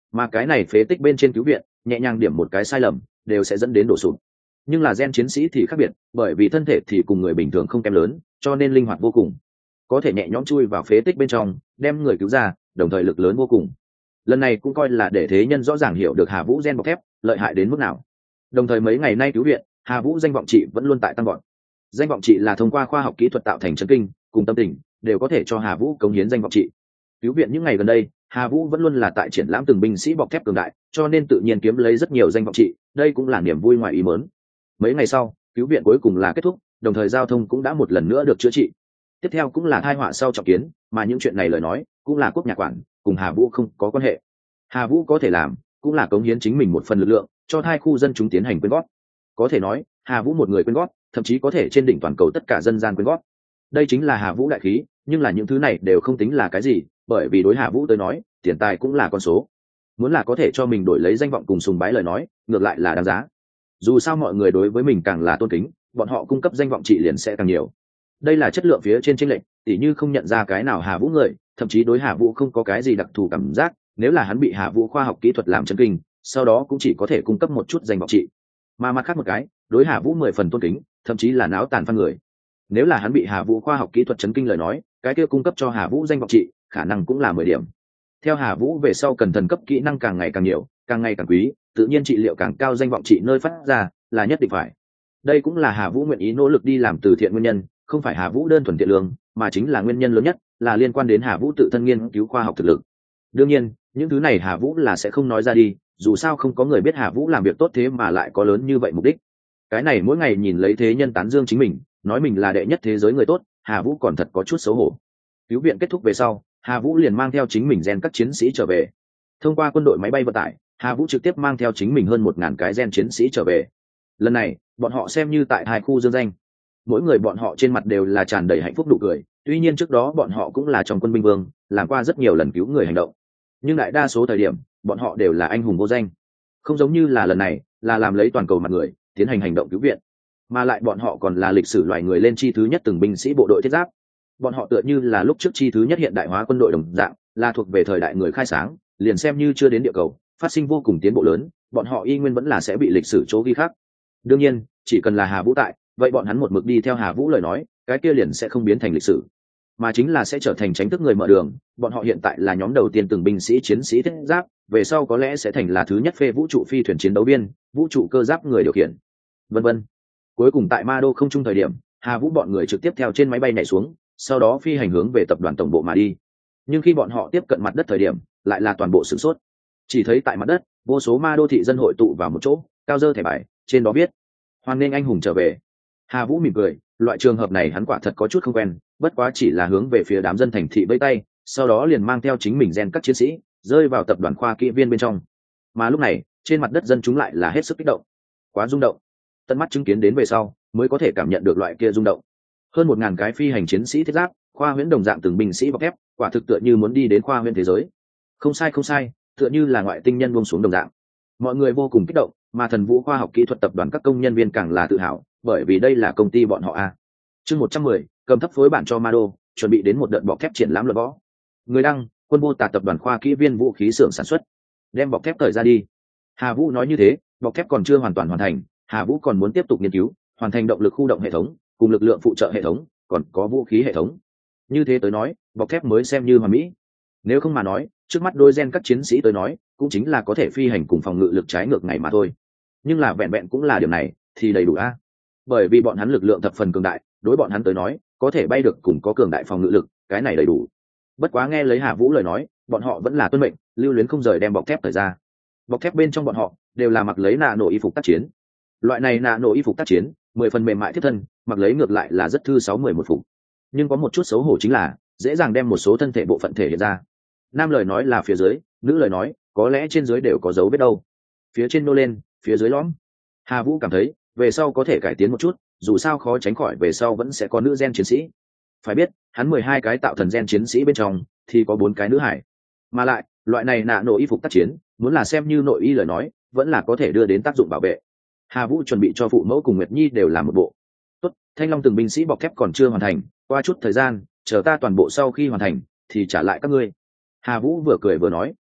A: mà cái này phế tích bên trên cứu viện nhẹ nhàng điểm một cái sai lầm đều sẽ dẫn đến đổ sụp. Nhưng là gen chiến sĩ thì khác biệt, bởi vì thân thể thì cùng người bình thường không kém lớn, cho nên linh hoạt vô cùng, có thể nhẹ nhõm chui vào phế tích bên trong đem người cứu ra, đồng thời lực lớn vô cùng. Lần này cũng coi là để thế nhân rõ ràng hiểu được Hà Vũ gen bọc thép lợi hại đến mức nào. Đồng thời mấy ngày nay cứu viện, Hà Vũ danh vọng trị vẫn luôn tại tăng vọt. Danh vọng trị là thông qua khoa học kỹ thuật tạo thành chấn kinh cùng tâm tình đều có thể cho Hà Vũ cống hiến danh vọng trị. Cứu viện những ngày gần đây, Hà Vũ vẫn luôn là tại triển lãm từng binh sĩ bọc thép cường đại, cho nên tự nhiên kiếm lấy rất nhiều danh vọng trị, đây cũng là niềm vui ngoài ý muốn. Mấy ngày sau, cứu viện cuối cùng là kết thúc, đồng thời giao thông cũng đã một lần nữa được chữa trị. Tiếp theo cũng là tai họa sau trọng kiến, mà những chuyện này lời nói cũng là quốc nhà quản, cùng Hà Vũ không có quan hệ. Hà Vũ có thể làm cũng là cống hiến chính mình một phần lực lượng cho thai khu dân chúng tiến hành quyên góp. Có thể nói Hà Vũ một người quyên góp, thậm chí có thể trên đỉnh toàn cầu tất cả dân gian quyên góp. Đây chính là Hà Vũ đại khí, nhưng là những thứ này đều không tính là cái gì, bởi vì đối Hà Vũ tới nói tiền tài cũng là con số. Muốn là có thể cho mình đổi lấy danh vọng cùng sùng bái lời nói ngược lại là đáng giá. Dù sao mọi người đối với mình càng là tôn kính, bọn họ cung cấp danh vọng trị liền sẽ càng nhiều. Đây là chất lượng phía trên chênh lệch, tỉ như không nhận ra cái nào Hà Vũ người, thậm chí đối Hà Vũ không có cái gì đặc thù cảm giác, nếu là hắn bị Hà Vũ khoa học kỹ thuật làm chấn kinh, sau đó cũng chỉ có thể cung cấp một chút danh vọng trị. Mà mặt khác một cái, đối Hà Vũ 10 phần tôn kính, thậm chí là náo tàn phan người. Nếu là hắn bị Hà Vũ khoa học kỹ thuật chấn kinh lời nói, cái kia cung cấp cho Hà Vũ danh vọng trị, khả năng cũng là 10 điểm. Theo Hà Vũ về sau cần thần cấp kỹ năng càng ngày càng nhiều, càng ngày càng quý, tự nhiên trị liệu càng cao, danh vọng trị nơi phát ra là nhất định phải. Đây cũng là Hà Vũ nguyện ý nỗ lực đi làm từ thiện nguyên nhân, không phải Hà Vũ đơn thuần thiện lương, mà chính là nguyên nhân lớn nhất là liên quan đến Hà Vũ tự thân nghiên cứu khoa học thực lực. Đương nhiên, những thứ này Hà Vũ là sẽ không nói ra đi, dù sao không có người biết Hà Vũ làm việc tốt thế mà lại có lớn như vậy mục đích. Cái này mỗi ngày nhìn lấy thế nhân tán dương chính mình, nói mình là đệ nhất thế giới người tốt, Hà Vũ còn thật có chút xấu hổ. Cứu viện kết thúc về sau, Hà Vũ liền mang theo chính mình gen các chiến sĩ trở về. Thông qua quân đội máy bay vận tải, Hà Vũ trực tiếp mang theo chính mình hơn 1000 cái gen chiến sĩ trở về. Lần này, bọn họ xem như tại hai khu dương danh. Mỗi người bọn họ trên mặt đều là tràn đầy hạnh phúc nụ cười, tuy nhiên trước đó bọn họ cũng là trong quân binh vương, làm qua rất nhiều lần cứu người hành động. Nhưng đại đa số thời điểm, bọn họ đều là anh hùng vô danh. Không giống như là lần này, là làm lấy toàn cầu mặt người, tiến hành hành động cứu viện. Mà lại bọn họ còn là lịch sử loài người lên chi thứ nhất từng binh sĩ bộ đội thiết giáp. Bọn họ tựa như là lúc trước chi thứ nhất hiện đại hóa quân đội đồng dạng, là thuộc về thời đại người khai sáng, liền xem như chưa đến địa cầu, phát sinh vô cùng tiến bộ lớn, bọn họ y nguyên vẫn là sẽ bị lịch sử chỗ ghi khắc. Đương nhiên, chỉ cần là Hà Vũ tại, vậy bọn hắn một mực đi theo Hà Vũ lời nói, cái kia liền sẽ không biến thành lịch sử, mà chính là sẽ trở thành tránh thức người mở đường. Bọn họ hiện tại là nhóm đầu tiên từng binh sĩ chiến sĩ thiết giáp, về sau có lẽ sẽ thành là thứ nhất phê vũ trụ phi thuyền chiến đấu viên, vũ trụ cơ giáp người điều khiển, vân vân. Cuối cùng tại Ma Đô không trung thời điểm, Hà Vũ bọn người trực tiếp theo trên máy bay nhảy xuống, sau đó phi hành hướng về tập đoàn tổng bộ mà đi. Nhưng khi bọn họ tiếp cận mặt đất thời điểm, lại là toàn bộ sửng sốt. Chỉ thấy tại mặt đất, vô số Ma Đô thị dân hội tụ vào một chỗ, cao dơ thẻ bài, trên đó viết: hoan nghênh anh hùng trở về. Hà Vũ mỉm cười, loại trường hợp này hắn quả thật có chút không quen, bất quá chỉ là hướng về phía đám dân thành thị vẫy tay, sau đó liền mang theo chính mình gen các chiến sĩ rơi vào tập đoàn khoa kỹ viên bên trong. Mà lúc này, trên mặt đất dân chúng lại là hết sức kích động, quá rung động. Tận mắt chứng kiến đến về sau, mới có thể cảm nhận được loại kia rung động. Hơn 1000 cái phi hành chiến sĩ thiết giáp, khoa huyễn đồng dạng từng binh sĩ bọc thép, quả thực tựa như muốn đi đến khoa huyễn thế giới. Không sai không sai, tựa như là ngoại tinh nhân buông xuống đồng dạng. Mọi người vô cùng kích động, mà Thần Vũ khoa học kỹ thuật tập đoàn các công nhân viên càng là tự hào, bởi vì đây là công ty bọn họ a. Chương 110, cầm thấp phối bản cho Ma Đô, chuẩn bị đến một đợt bọc thép triển lãm luận võ. Người đăng, Quân Vô Tà tập đoàn khoa kỹ viên vũ khí xưởng sản xuất. Đem bọc thép thời ra đi. Hà Vũ nói như thế, bọc thép còn chưa hoàn toàn hoàn thành, Hà Vũ còn muốn tiếp tục nghiên cứu, hoàn thành động lực khu động hệ thống, cùng lực lượng phụ trợ hệ thống, còn có vũ khí hệ thống. Như thế tới nói, bọc thép mới xem như hoàn mỹ. Nếu không mà nói, trước mắt đôi gen các chiến sĩ tới nói, cũng chính là có thể phi hành cùng phòng ngự lực trái ngược ngày mà thôi. Nhưng là vẹn vẹn cũng là điều này, thì đầy đủ a. Bởi vì bọn hắn lực lượng thập phần cường đại, đối bọn hắn tới nói, có thể bay được cùng có cường đại phòng ngự lực, cái này đầy đủ. Bất quá nghe lấy Hà Vũ lời nói, bọn họ vẫn là tuân mệnh, lưu luyến không rời đem bọc thép thời ra. Bọc thép bên trong bọn họ đều là mặc lấy nạ nổ y phục tác chiến. Loại này nạ nổ y phục tác chiến, 10 phần mềm mại thiết thân, mặc lấy ngược lại là rất thư 6-10 một phục. Nhưng có một chút xấu hổ chính là, dễ dàng đem một số thân thể bộ phận thể hiện ra. Nam lời nói là phía dưới, nữ lời nói có lẽ trên dưới đều có dấu vết đâu. Phía trên nô lên, phía dưới lõm. Hà Vũ cảm thấy về sau có thể cải tiến một chút, dù sao khó tránh khỏi về sau vẫn sẽ có nữ gen chiến sĩ. Phải biết hắn 12 cái tạo thần gen chiến sĩ bên trong thì có 4 cái nữ hải, mà lại loại này nạ nổ y phục tác chiến, muốn là xem như nội y lời nói vẫn là có thể đưa đến tác dụng bảo vệ. Hà Vũ chuẩn bị cho phụ mẫu cùng Nguyệt Nhi đều làm một bộ. Tốt, Thanh Long từng binh sĩ bọc thép còn chưa hoàn thành, qua chút thời gian chờ ta toàn bộ sau khi hoàn thành thì trả lại các ngươi. Hà Vũ vừa cười vừa nói.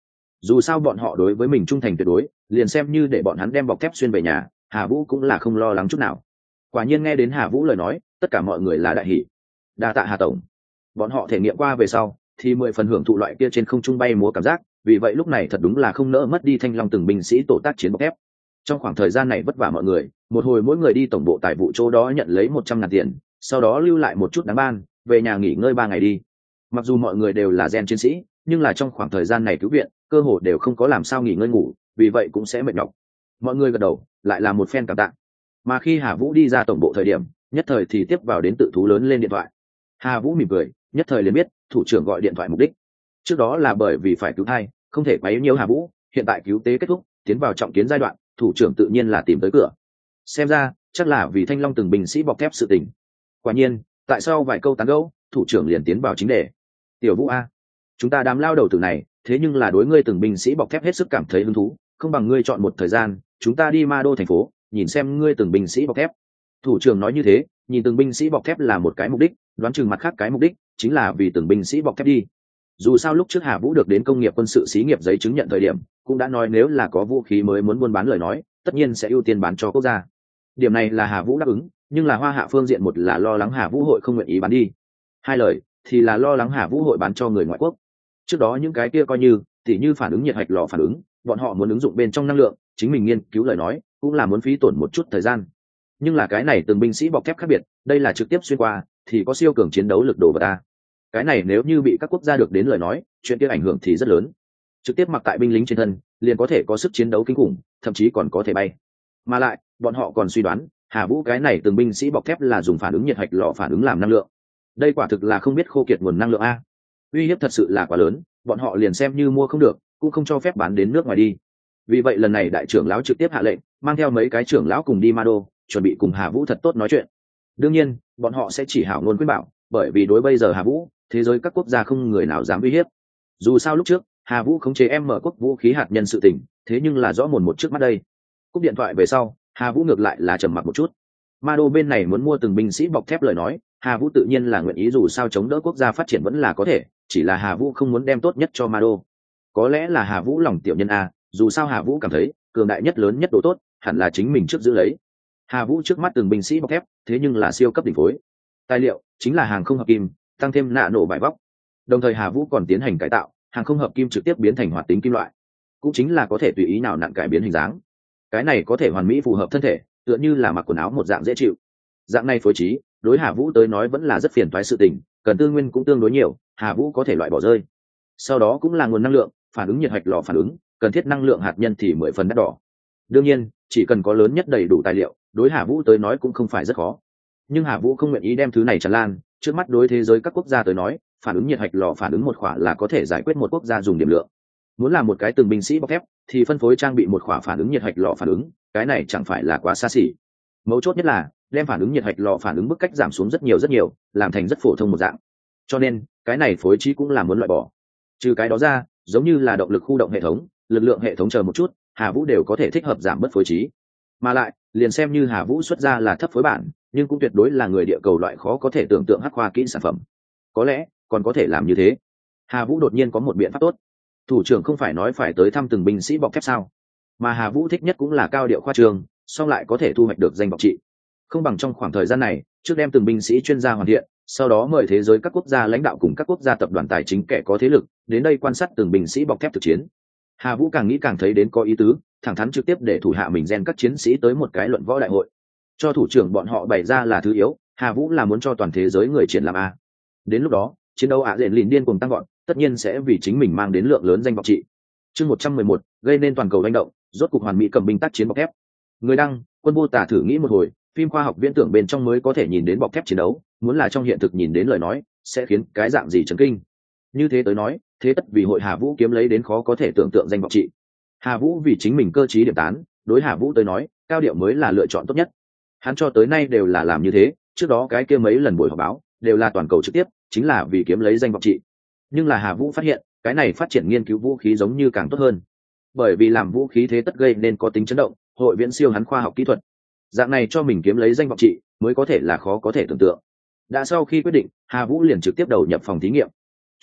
A: dù sao bọn họ đối với mình trung thành tuyệt đối, liền xem như để bọn hắn đem bọc thép xuyên về nhà, Hà Vũ cũng là không lo lắng chút nào. Quả nhiên nghe đến Hà Vũ lời nói, tất cả mọi người là đại hỉ. Đa tạ Hà tổng. Bọn họ thể nghiệm qua về sau thì 10 phần hưởng thụ loại kia trên không trung bay múa cảm giác, vì vậy lúc này thật đúng là không nỡ mất đi Thanh Long từng binh sĩ tổ tác chiến bọc thép. Trong khoảng thời gian này vất vả mọi người, một hồi mỗi người đi tổng bộ tài vụ chỗ đó nhận lấy 100.000 tiền, sau đó lưu lại một chút đáng ban, về nhà nghỉ ngơi 3 ngày đi. Mặc dù mọi người đều là gen chiến sĩ, nhưng là trong khoảng thời gian này cứu viện, cơ hồ đều không có làm sao nghỉ ngơi ngủ, vì vậy cũng sẽ mệt nhọc. Mọi người gật đầu, lại là một phen cảm tạ. Mà khi Hà Vũ đi ra tổng bộ thời điểm, nhất thời thì tiếp vào đến tự thú lớn lên điện thoại. Hà Vũ mỉm cười, nhất thời liền biết thủ trưởng gọi điện thoại mục đích. Trước đó là bởi vì phải cứu thai, không thể quấy nhiễu Hà Vũ, hiện tại cứu tế kết thúc, tiến vào trọng kiến giai đoạn, thủ trưởng tự nhiên là tìm tới cửa. Xem ra chắc là vì Thanh Long từng binh sĩ bọc thép sự tình. Quả nhiên, tại sao vài câu tán gẫu, thủ trưởng liền tiến vào chính đề. Tiểu Vũ a, chúng ta đám lao đầu tử này, thế nhưng là đối ngươi từng binh sĩ bọc thép hết sức cảm thấy hứng thú, không bằng ngươi chọn một thời gian, chúng ta đi Ma Đô thành phố, nhìn xem ngươi từng binh sĩ bọc thép. Thủ trưởng nói như thế, nhìn từng binh sĩ bọc thép là một cái mục đích, đoán chừng mặt khác cái mục đích chính là vì từng binh sĩ bọc thép đi. Dù sao lúc trước Hà Vũ được đến công nghiệp quân sự xí nghiệp giấy chứng nhận thời điểm, cũng đã nói nếu là có vũ khí mới muốn buôn bán lời nói, tất nhiên sẽ ưu tiên bán cho quốc gia. Điểm này là Hà Vũ đáp ứng, nhưng là Hoa Hạ phương diện một là lo lắng Hà Vũ hội không nguyện ý bán đi, hai lời thì là lo lắng Hà Vũ hội bán cho người ngoại quốc. Trước đó những cái kia coi như tỉ như phản ứng nhiệt hạch lò phản ứng, bọn họ muốn ứng dụng bên trong năng lượng, chính mình nghiên cứu lời nói cũng là muốn phí tổn một chút thời gian. Nhưng là cái này từng binh sĩ bọc thép khác biệt, đây là trực tiếp xuyên qua thì có siêu cường chiến đấu lực đồ vào ta. Cái này nếu như bị các quốc gia được đến lời nói, chuyện kia ảnh hưởng thì rất lớn. Trực tiếp mặc tại binh lính trên thân, liền có thể có sức chiến đấu kinh khủng, thậm chí còn có thể bay. Mà lại, bọn họ còn suy đoán, Hà Vũ cái này từng binh sĩ bọc thép là dùng phản ứng nhiệt hạch lò phản ứng làm năng lượng. Đây quả thực là không biết khô kiệt nguồn năng lượng a. Uy hiếp thật sự là quá lớn, bọn họ liền xem như mua không được, cũng không cho phép bán đến nước ngoài đi. Vì vậy lần này đại trưởng lão trực tiếp hạ lệnh, mang theo mấy cái trưởng lão cùng đi Ma Đô, chuẩn bị cùng Hà Vũ thật tốt nói chuyện. Đương nhiên, bọn họ sẽ chỉ hảo ngôn khuyên bảo, bởi vì đối bây giờ Hà Vũ, thế giới các quốc gia không người nào dám uy hiếp. Dù sao lúc trước, Hà Vũ khống chế mở quốc vũ khí hạt nhân sự tình, thế nhưng là rõ mồn một trước mắt đây. Cúp điện thoại về sau, Hà Vũ ngược lại là trầm mặc một chút. Ma Đô bên này muốn mua từng binh sĩ bọc thép lời nói, Hà Vũ tự nhiên là nguyện ý, dù sao chống đỡ quốc gia phát triển vẫn là có thể, chỉ là Hà Vũ không muốn đem tốt nhất cho Ma Đô. Có lẽ là Hà Vũ lòng tiểu nhân a, dù sao Hà Vũ cảm thấy cường đại nhất lớn nhất độ tốt hẳn là chính mình trước giữ lấy. Hà Vũ trước mắt từng binh sĩ bọc thép, thế nhưng là siêu cấp đỉnh phối. Tài liệu chính là hàng không hợp kim, tăng thêm nạ nổ vải vóc. Đồng thời Hà Vũ còn tiến hành cải tạo, hàng không hợp kim trực tiếp biến thành hoạt tính kim loại, cũng chính là có thể tùy ý nào nặn cải biến hình dáng. Cái này có thể hoàn mỹ phù hợp thân thể, tựa như là mặc quần áo một dạng dễ chịu. Dạng này phối trí, đối Hà Vũ tới nói vẫn là rất phiền toái sự tình, cần tư nguyên cũng tương đối nhiều, Hà Vũ có thể loại bỏ rơi. Sau đó cũng là nguồn năng lượng, phản ứng nhiệt hạch lò phản ứng, cần thiết năng lượng hạt nhân thì 10 phần đắt đỏ. Đương nhiên, chỉ cần có lớn nhất đầy đủ tài liệu, đối Hà Vũ tới nói cũng không phải rất khó. Nhưng Hà Vũ không nguyện ý đem thứ này tràn lan, trước mắt đối thế giới các quốc gia tới nói, phản ứng nhiệt hạch lò phản ứng một khỏa là có thể giải quyết một quốc gia dùng điểm lượng. Muốn làm một cái từng binh sĩ bọc thép, thì phân phối trang bị một khỏa phản ứng nhiệt hạch lò phản ứng, cái này chẳng phải là quá xa xỉ. Mấu chốt nhất là đem phản ứng nhiệt hạch lò phản ứng bức cách giảm xuống rất nhiều, làm thành rất phổ thông một dạng. Cho nên, cái này phối trí cũng là muốn loại bỏ. Trừ cái đó ra, giống như là động lực khu động hệ thống, lực lượng hệ thống chờ một chút, Hà Vũ đều có thể thích hợp giảm bớt phối trí. Mà lại, liền xem như Hà Vũ xuất ra là thấp phối bản, nhưng cũng tuyệt đối là người địa cầu loại khó có thể tưởng tượng hắc khoa kỹ sản phẩm. Có lẽ còn có thể làm như thế. Hà Vũ đột nhiên có một biện pháp tốt. Thủ trưởng không phải nói phải tới thăm từng binh sĩ bọc thép sao? Mà Hà Vũ thích nhất cũng là cao điệu khoa trương, song lại có thể thu hoạch được danh vọng trị. Không bằng trong khoảng thời gian này, trước đem từng binh sĩ chuyên gia hoàn thiện, sau đó mời thế giới các quốc gia lãnh đạo cùng các quốc gia tập đoàn tài chính kẻ có thế lực đến đây quan sát từng binh sĩ bọc thép thực chiến. Hà Vũ càng nghĩ càng thấy đến có ý tứ, thẳng thắn trực tiếp để thủ hạ mình gen các chiến sĩ tới một cái luận võ đại hội, cho thủ trưởng bọn họ bày ra là thứ yếu, Hà Vũ là muốn cho toàn thế giới người triển làm a. Đến lúc đó, chiến đấu ạ diện lìn điên cùng tăng gọn, tất nhiên sẽ vì chính mình mang đến lượng lớn danh vọng trị. Chương 111, gây nên toàn cầu hành động, rốt cục hoàn mỹ cầm binh tác chiến bọc thép. Người đăng, Quân Vô Tả thử nghĩ một hồi, phim khoa học viễn tưởng bên trong mới có thể nhìn đến bọc thép chiến đấu, muốn là trong hiện thực nhìn đến lời nói, sẽ khiến cái dạng gì chấn kinh. Như thế tới nói, thế tất vì hội Hà Vũ kiếm lấy đến khó có thể tưởng tượng danh vọng trị. Hà Vũ vì chính mình cơ trí điểm tán, đối Hà Vũ tới nói, cao điệu mới là lựa chọn tốt nhất. Hắn cho tới nay đều là làm như thế, trước đó cái kia mấy lần buổi họp báo đều là toàn cầu trực tiếp, chính là vì kiếm lấy danh vọng trị. Nhưng là Hà Vũ phát hiện, cái này phát triển nghiên cứu vũ khí giống như càng tốt hơn, bởi vì làm vũ khí thế tất gây nên có tính chấn động, hội viễn siêu hắn khoa học kỹ thuật. Dạng này cho mình kiếm lấy danh vọng trị, mới có thể là khó có thể tưởng tượng. Đã sau khi quyết định, Hà Vũ liền trực tiếp đầu nhập phòng thí nghiệm.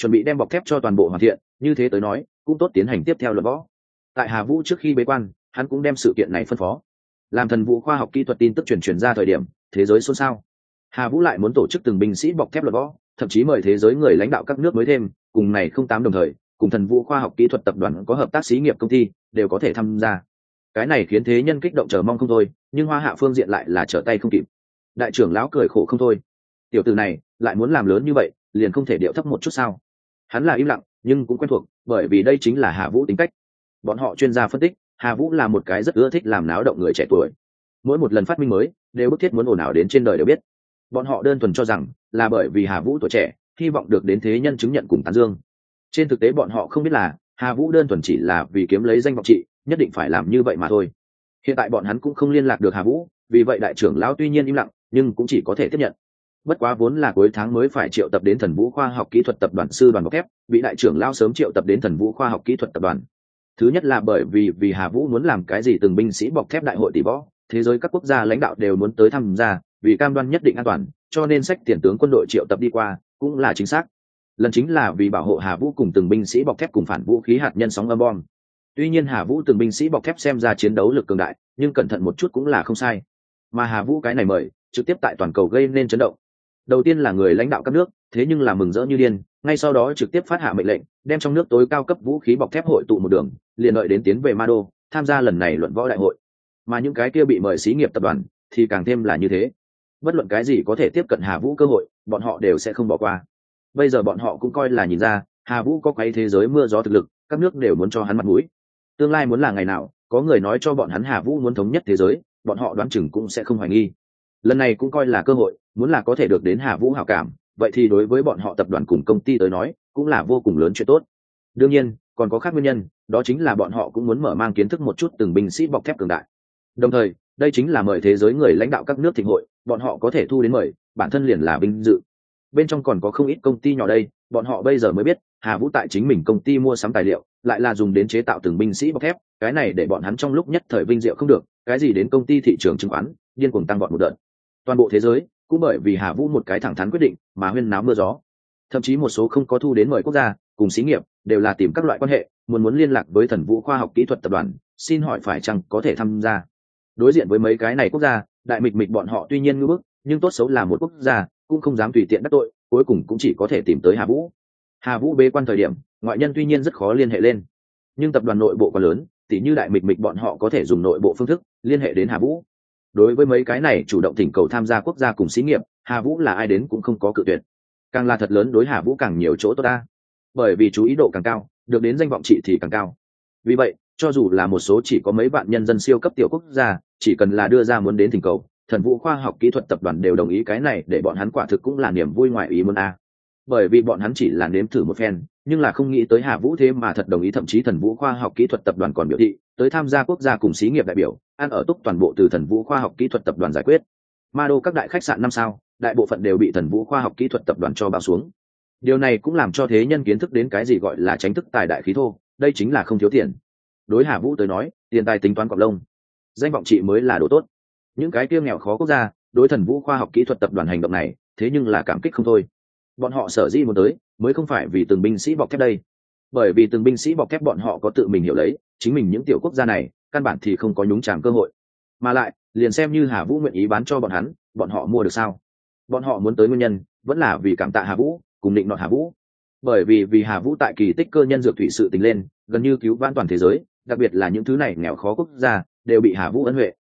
A: chuẩn bị đem bọc thép cho toàn bộ hoàn thiện, như thế tới nói cũng tốt tiến hành tiếp theo luận võ. Tại Hà Vũ trước khi bế quan, hắn cũng đem sự kiện này phân phó. Làm Thần Vũ khoa học kỹ thuật tin tức truyền ra thời điểm, thế giới xôn xao. Hà Vũ lại muốn tổ chức từng binh sĩ bọc thép luận võ, thậm chí mời thế giới người lãnh đạo các nước mới thêm, cùng này không tám đồng thời, cùng Thần Vũ khoa học kỹ thuật tập đoàn có hợp tác xí nghiệp công ty đều có thể tham gia. Cái này khiến thế nhân kích động chờ mong không thôi, nhưng Hoa Hạ phương diện lại là trở tay không kịp. Đại trưởng lão cười khổ không thôi. Tiểu tử này lại muốn làm lớn như vậy, liền không thể điệu thấp một chút sao? Hắn là im lặng, nhưng cũng quen thuộc, bởi vì đây chính là Hà Vũ tính cách. Bọn họ chuyên gia phân tích, Hà Vũ là một cái rất ưa thích làm náo động người trẻ tuổi. Mỗi một lần phát minh mới, đều bức thiết muốn ồn ào đến trên đời đều biết. Bọn họ đơn thuần cho rằng là bởi vì Hà Vũ tuổi trẻ, hy vọng được đến thế nhân chứng nhận cùng tán dương. Trên thực tế bọn họ không biết là Hà Vũ đơn thuần chỉ là vì kiếm lấy danh vọng trị, nhất định phải làm như vậy mà thôi. Hiện tại bọn hắn cũng không liên lạc được Hà Vũ, vì vậy đại trưởng lão tuy nhiên im lặng, nhưng cũng chỉ có thể tiếp nhận. Bất quá vốn là cuối tháng mới phải triệu tập đến Thần Vũ khoa học kỹ thuật tập đoàn sư đoàn bọc thép, bị đại trưởng lão sớm triệu tập đến Thần Vũ khoa học kỹ thuật tập đoàn. Thứ nhất là bởi vì Hà Vũ muốn làm cái gì từng binh sĩ bọc thép đại hội tỷ võ, thế giới các quốc gia lãnh đạo đều muốn tới tham gia, vì cam đoan nhất định an toàn, cho nên sách tiền tướng quân đội triệu tập đi qua cũng là chính xác. Lần chính là vì bảo hộ Hà Vũ cùng từng binh sĩ bọc thép cùng phản vũ khí hạt nhân sóng âm bom. Tuy nhiên Hà Vũ từng binh sĩ bọc thép xem ra chiến đấu lực cường đại, nhưng cẩn thận một chút cũng là không sai. Mà Hà Vũ cái này mời, trực tiếp tại toàn cầu gây nên chấn động. Đầu tiên là người lãnh đạo các nước, thế nhưng là mừng rỡ như điên, ngay sau đó trực tiếp phát hạ mệnh lệnh, đem trong nước tối cao cấp vũ khí bọc thép hội tụ một đường, liền đợi đến tiến về Ma Đô, tham gia lần này luận võ đại hội. Mà những cái kia bị mời xí nghiệp tập đoàn thì càng thêm là như thế. Bất luận cái gì có thể tiếp cận Hà Vũ cơ hội, bọn họ đều sẽ không bỏ qua. Bây giờ bọn họ cũng coi là nhìn ra, Hà Vũ có quấy thế giới mưa gió thực lực, các nước đều muốn cho hắn mặt mũi. Tương lai muốn là ngày nào, có người nói cho bọn hắn Hà Vũ muốn thống nhất thế giới, bọn họ đoán chừng cũng sẽ không hoài nghi. Lần này cũng coi là cơ hội, muốn là có thể được đến Hà Vũ hảo cảm, vậy thì đối với bọn họ tập đoàn cùng công ty tới nói, cũng là vô cùng lớn chuyện tốt. Đương nhiên, còn có khác nguyên nhân, đó chính là bọn họ cũng muốn mở mang kiến thức một chút từng binh sĩ bọc thép cường đại. Đồng thời, đây chính là mời thế giới người lãnh đạo các nước thịnh hội, bọn họ có thể thu đến mời, bản thân liền là vinh dự. Bên trong còn có không ít công ty nhỏ đây, bọn họ bây giờ mới biết, Hà Vũ tại chính mình công ty mua sắm tài liệu, lại là dùng đến chế tạo từng binh sĩ bọc thép, cái này để bọn hắn trong lúc nhất thời vinh diệu không được, cái gì đến công ty thị trường chứng khoán, điên cuồng tăng vọt một đợt. Toàn bộ thế giới cũng bởi vì Hà Vũ một cái thẳng thắn quyết định mà huyên náo mưa gió. Thậm chí một số không có thu đến mời quốc gia cùng xí nghiệp đều là tìm các loại quan hệ, muốn liên lạc với Thần Vũ khoa học kỹ thuật tập đoàn, xin hỏi phải chăng có thể tham gia. Đối diện với mấy cái này quốc gia, đại mịch mịch bọn họ tuy nhiên ngưỡng bức, nhưng tốt xấu là một quốc gia, cũng không dám tùy tiện đắc tội, cuối cùng cũng chỉ có thể tìm tới Hà Vũ. Hà Vũ bế quan thời điểm, ngoại nhân tuy nhiên rất khó liên hệ lên, nhưng tập đoàn nội bộ quá lớn, tỉ như đại mịch mịch bọn họ có thể dùng nội bộ phương thức liên hệ đến Hà Vũ. Đối với mấy cái này chủ động thỉnh cầu tham gia quốc gia cùng xí nghiệp, Hà Vũ là ai đến cũng không có cự tuyệt. Càng là thật lớn đối Hà Vũ càng nhiều chỗ tốt ta, bởi vì chú ý độ càng cao, được đến danh vọng trị thì càng cao. Vì vậy, cho dù là một số chỉ có mấy vạn nhân dân siêu cấp tiểu quốc gia, chỉ cần là đưa ra muốn đến thỉnh cầu, Thần Vũ khoa học kỹ thuật tập đoàn đều đồng ý, cái này để bọn hắn quả thực cũng là niềm vui ngoài ý muốn a. Bởi vì bọn hắn chỉ là nếm thử một phen, nhưng là không nghĩ tới Hà Vũ thế mà thật đồng ý, thậm chí Thần Vũ khoa học kỹ thuật tập đoàn còn biểu thị tới tham gia quốc gia cùng xí nghiệp đại biểu, ăn ở túc toàn bộ từ Thần Vũ khoa học kỹ thuật tập đoàn giải quyết. Ma Đô các đại khách sạn 5 sao, đại bộ phận đều bị Thần Vũ khoa học kỹ thuật tập đoàn cho bao xuống. Điều này cũng làm cho thế nhân kiến thức đến cái gì gọi là tránh thức tài đại khí thô, đây chính là không thiếu tiền. Đối Hà Vũ tới nói, tiền tài tính toán cọp lông, danh vọng trị mới là đồ tốt. Những cái kia nghèo khó quốc gia, đối Thần Vũ khoa học kỹ thuật tập đoàn hành động này, thế nhưng là cảm kích không thôi. Bọn họ sở dĩ muốn tới, mới không phải vì từng binh sĩ bọc thép đây, bởi vì từng binh sĩ bọc thép bọn họ có tự mình hiểu lấy, chính mình những tiểu quốc gia này, căn bản thì không có nhúng chàm cơ hội. Mà lại, liền xem như Hà Vũ nguyện ý bán cho bọn hắn, bọn họ mua được sao? Bọn họ muốn tới nguyên nhân, vẫn là vì cảm tạ Hà Vũ, cùng định nọt Hà Vũ. Bởi vì Hà Vũ tại kỳ tích cơ nhân dược thủy sự tình lên, gần như cứu vãn toàn thế giới, đặc biệt là những thứ này nghèo khó quốc gia, đều bị Hà Vũ ân huệ.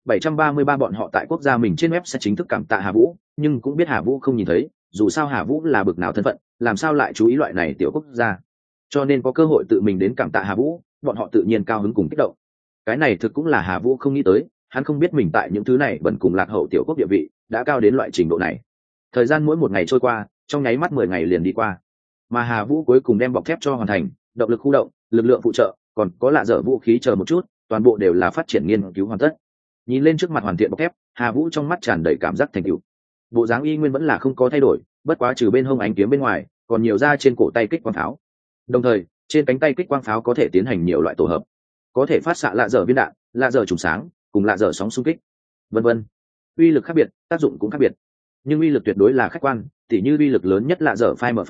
A: 733 bọn họ tại quốc gia mình trên web sẽ chính thức cảm tạ Hà Vũ, nhưng cũng biết Hà Vũ không nhìn thấy, dù sao Hà Vũ là bực nào thân phận, làm sao lại chú ý loại này tiểu quốc gia. Cho nên có cơ hội tự mình đến cảm tạ Hà Vũ, bọn họ tự nhiên cao hứng cùng kích động. Cái này thực cũng là Hà Vũ không nghĩ tới, hắn không biết mình tại những thứ này vẫn cùng lạc hậu tiểu quốc địa vị, đã cao đến loại trình độ này. Thời gian mỗi một ngày trôi qua, trong nháy mắt 10 ngày liền đi qua. Mà Hà Vũ cuối cùng đem bọc thép cho hoàn thành, động lực khu động, lực lượng phụ trợ, còn có lạ dở vũ khí chờ một chút, toàn bộ đều là phát triển nghiên cứu hoàn tất. Nhìn lên trước mặt hoàn thiện bọc thép, Hà Vũ trong mắt tràn đầy cảm giác thành tựu. Bộ dáng y nguyên vẫn là không có thay đổi, bất quá trừ bên hông ánh kiếm bên ngoài, còn nhiều ra trên cổ tay kích quang pháo. Đồng thời, trên cánh tay kích quang pháo có thể tiến hành nhiều loại tổ hợp, có thể phát xạ lạ dở viên đạn, lạ dở trùng sáng, cùng lạ dở sóng xung kích, vân vân. Uy lực khác biệt, tác dụng cũng khác biệt, nhưng uy lực tuyệt đối là khách quan. Tỉ như uy lực lớn nhất lạ dở phai mở pháo,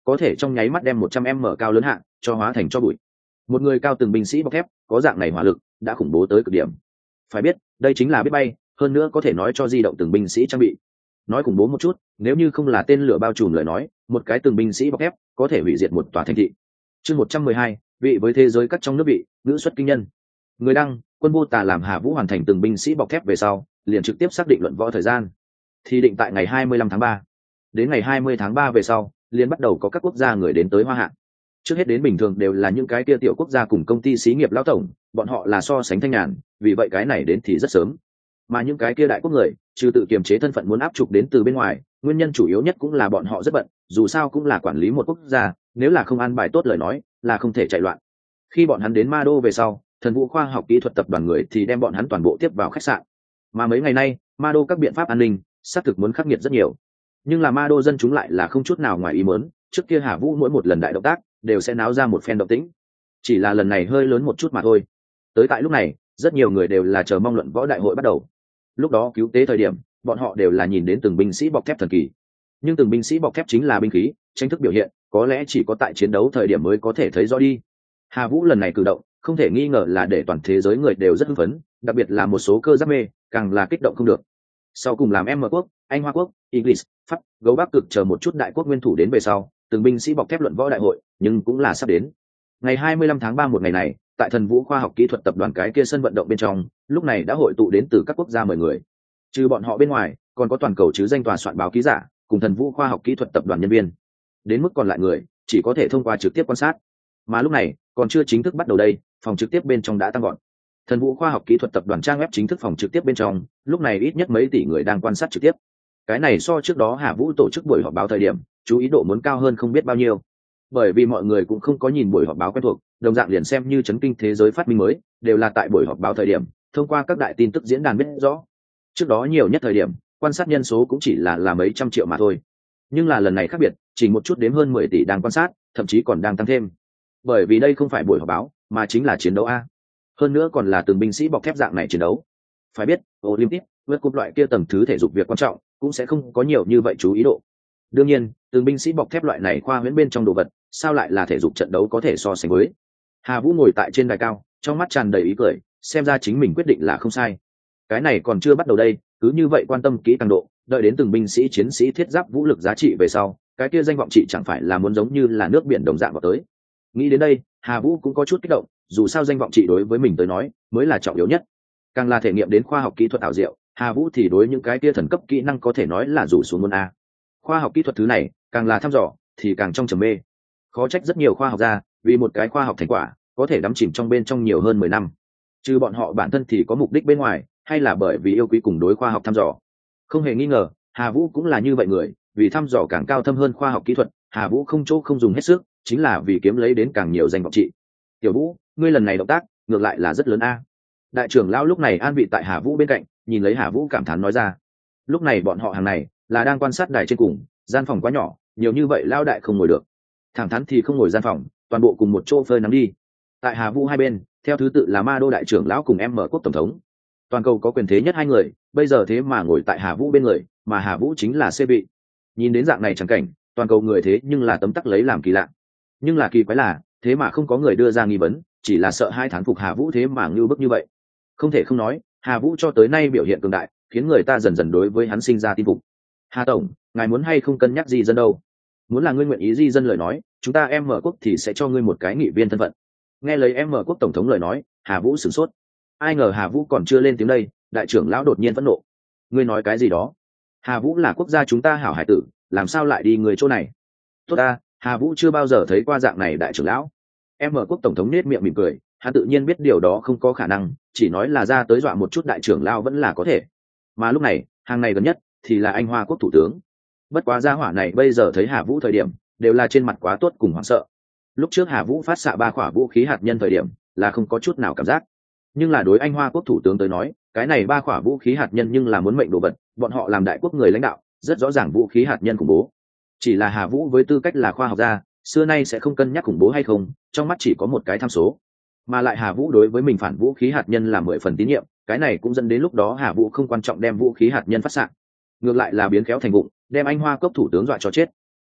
A: có thể trong nháy mắt đem 100m cao lớn hạ cho hóa thành cho bụi. Một người cao từng binh sĩ bọc thép có dạng này hỏa lực đã khủng bố tới cực điểm. Phải biết đây chính là biết bay, hơn nữa có thể nói cho di động từng binh sĩ trang bị. Nói khủng bố một chút, nếu như không là tên lửa bao trùm lời nói, một cái từng binh sĩ bọc thép có thể hủy diệt một tòa thành thị. Chương 112, vị với thế giới cắt trong nước vị, ngữ xuất kinh nhân. Người đăng, Quân Vô Tà làm Hà Vũ hoàn thành từng binh sĩ bọc thép về sau, liền trực tiếp xác định luận võ thời gian. Thì định tại ngày 25 tháng 3. Đến ngày 20 tháng 3 về sau, liền bắt đầu có các quốc gia người đến tới Hoa Hạ. Trước hết đến bình thường đều là những cái kia tiểu quốc gia cùng công ty xí nghiệp lão tổng, bọn họ là so sánh thanh nhàn, vì vậy cái này đến thì rất sớm. Mà những cái kia đại quốc người, trừ tự kiềm chế thân phận muốn áp trục đến từ bên ngoài, nguyên nhân chủ yếu nhất cũng là bọn họ rất bận, dù sao cũng là quản lý một quốc gia, nếu là không an bài tốt lời nói, là không thể chạy loạn. Khi bọn hắn đến Ma Đô về sau, Thần Vũ khoa học kỹ thuật tập đoàn người thì đem bọn hắn toàn bộ tiếp vào khách sạn. Mà mấy ngày nay, Ma Đô các biện pháp an ninh xác thực muốn khắc nghiệt rất nhiều, nhưng là Ma Đô dân chúng lại là không chút nào ngoài ý muốn. Trước kia Hà Vũ mỗi một lần đại động tác đều sẽ náo ra một phen động tĩnh, chỉ là lần này hơi lớn một chút mà thôi. Tới tại lúc này, rất nhiều người đều là chờ mong luận võ đại hội bắt đầu. Lúc đó cứu tế thời điểm, bọn họ đều là nhìn đến từng binh sĩ bọc thép thần kỳ, nhưng từng binh sĩ bọc thép chính là binh khí, tranh thức biểu hiện, có lẽ chỉ có tại chiến đấu thời điểm mới có thể thấy rõ đi. Hà Vũ lần này cử động không thể nghi ngờ là để toàn thế giới người đều rất hưng phấn, đặc biệt là một số cơ giáp mê càng là kích động không được. Sau cùng làm M quốc, Anh Hoa quốc, English, Pháp, Gấu Bắc cực chờ một chút đại quốc nguyên thủ đến về sau, từng binh sĩ bọc thép luận võ đại hội nhưng cũng là sắp đến. Ngày 25 tháng 3 một ngày này, tại Thần Vũ khoa học kỹ thuật tập đoàn cái kia sân vận động bên trong, lúc này đã hội tụ đến từ các quốc gia 10 người. Trừ bọn họ bên ngoài, còn có toàn cầu chứ danh tòa soạn báo ký giả, cùng Thần Vũ khoa học kỹ thuật tập đoàn nhân viên. Đến mức còn lại người, chỉ có thể thông qua trực tiếp quan sát. Mà lúc này, còn chưa chính thức bắt đầu đây, phòng trực tiếp bên trong đã tăng gọn. Thần Vũ khoa học kỹ thuật tập đoàn trang web chính thức phòng trực tiếp bên trong, lúc này ít nhất mấy tỷ người đang quan sát trực tiếp. Cái này so trước đó Hà Vũ tổ chức buổi họp báo thời điểm, chú ý độ muốn cao hơn không biết bao nhiêu. Bởi vì mọi người cũng không có nhìn buổi họp báo quen thuộc, đồng dạng liền xem như chấn kinh thế giới phát minh mới, đều là tại buổi họp báo thời điểm, thông qua các đại tin tức diễn đàn biết rõ. Trước đó nhiều nhất thời điểm, quan sát nhân số cũng chỉ là mấy trăm triệu mà thôi. Nhưng là lần này khác biệt, chỉ một chút đếm hơn 10 tỷ đang quan sát, thậm chí còn đang tăng thêm. Bởi vì đây không phải buổi họp báo, mà chính là chiến đấu a. Hơn nữa còn là từng binh sĩ bọc thép dạng này chiến đấu. Phải biết, Olympic, vượt cúp loại kia tầng thứ thể dục việc quan trọng, cũng sẽ không có nhiều như vậy chú ý độ. Đương nhiên, từng binh sĩ bọc thép loại này khoa huyễn bên trong đồ vật, sao lại là thể dục trận đấu có thể so sánh với. Hà Vũ ngồi tại trên đài cao, trong mắt tràn đầy ý cười, xem ra chính mình quyết định là không sai. Cái này còn chưa bắt đầu đây, cứ như vậy quan tâm kỹ càng độ, đợi đến từng binh sĩ chiến sĩ thiết giáp vũ lực giá trị về sau, cái kia danh vọng trị chẳng phải là muốn giống như là nước biển đồng dạng vào tới. Nghĩ đến đây, Hà Vũ cũng có chút kích động, dù sao danh vọng trị đối với mình tới nói mới là trọng yếu nhất. Càng là thể nghiệm đến khoa học kỹ thuật ảo diệu, Hà Vũ thì đối những cái kia thần cấp kỹ năng có thể nói là rủ xuống môn a. Khoa học kỹ thuật thứ này, càng là thăm dò thì càng trong trầm mê. Khó trách rất nhiều khoa học gia vì một cái khoa học thành quả có thể đắm chìm trong bên trong nhiều hơn 10 năm. Trừ bọn họ bản thân thì có mục đích bên ngoài, hay là bởi vì yêu quý cùng đối khoa học thăm dò. Không hề nghi ngờ, Hà Vũ cũng là như vậy người, vì thăm dò càng cao thâm hơn khoa học kỹ thuật, Hà Vũ không chỗ không dùng hết sức, chính là vì kiếm lấy đến càng nhiều danh vọng trị. Tiểu Vũ, ngươi lần này động tác ngược lại là rất lớn a. Đại trưởng lão lúc này an vị tại Hà Vũ bên cạnh, nhìn lấy Hà Vũ cảm thán nói ra. Lúc này bọn họ hàng này là đang quan sát đài trên cùng, gian phòng quá nhỏ, nhiều như vậy lão đại không ngồi được. Thẳng thắn thì không ngồi gian phòng, toàn bộ cùng một chỗ phơi nắng đi. Tại Hà Vũ hai bên, theo thứ tự là Ma Đô đại trưởng lão cùng M quốc tổng thống. Toàn cầu có quyền thế nhất hai người, bây giờ thế mà ngồi tại Hà Vũ bên người, mà Hà Vũ chính là C vị. Nhìn đến dạng này chẳng cảnh, toàn cầu người thế nhưng là tấm tắc lấy làm kỳ lạ. Nhưng là kỳ quái là, thế mà không có người đưa ra nghi vấn, chỉ là sợ hai thán phục Hà Vũ thế mà ngưu bức như vậy. Không thể không nói, Hà Vũ cho tới nay biểu hiện cường đại, khiến người ta dần dần đối với hắn sinh ra tin phục. Hà tổng, ngài muốn hay không cân nhắc di dân đâu? Muốn là ngươi nguyện ý di dân lời nói, chúng ta M quốc thì sẽ cho ngươi một cái nghị viên thân phận. Nghe lời M quốc tổng thống lời nói, Hà Vũ sửng sốt. Ai ngờ Hà Vũ còn chưa lên tiếng đây, đại trưởng lão đột nhiên phẫn nộ. Ngươi nói cái gì đó? Hà Vũ là quốc gia chúng ta hảo hải tử, làm sao lại đi người chỗ này? Tốt ta, Hà Vũ chưa bao giờ thấy qua dạng này đại trưởng lão. M quốc tổng thống nết miệng mỉm cười, hắn tự nhiên biết điều đó không có khả năng, chỉ nói là ra tới dọa một chút đại trưởng lão vẫn là có thể. Mà lúc này, hàng này gần nhất thì là Anh Hoa quốc thủ tướng. Bất quá gia hỏa này bây giờ thấy Hà Vũ thời điểm, đều là trên mặt quá tốt cùng hoảng sợ. Lúc trước Hà Vũ phát xạ 3 quả vũ khí hạt nhân thời điểm, là không có chút nào cảm giác. Nhưng là đối Anh Hoa quốc thủ tướng tới nói, cái này 3 quả vũ khí hạt nhân nhưng là muốn mệnh đồ vật, bọn họ làm đại quốc người lãnh đạo, rất rõ ràng vũ khí hạt nhân khủng bố. Chỉ là Hà Vũ với tư cách là khoa học gia, xưa nay sẽ không cân nhắc khủng bố hay không, trong mắt chỉ có một cái tham số. Mà lại Hà Vũ đối với mình phản vũ khí hạt nhân là 10 phần tín nhiệm, cái này cũng dẫn đến lúc đó Hà Vũ không quan trọng đem vũ khí hạt nhân phát xạ, ngược lại là biến khéo thành vụng, đem Anh Hoa quốc thủ tướng dọa cho chết.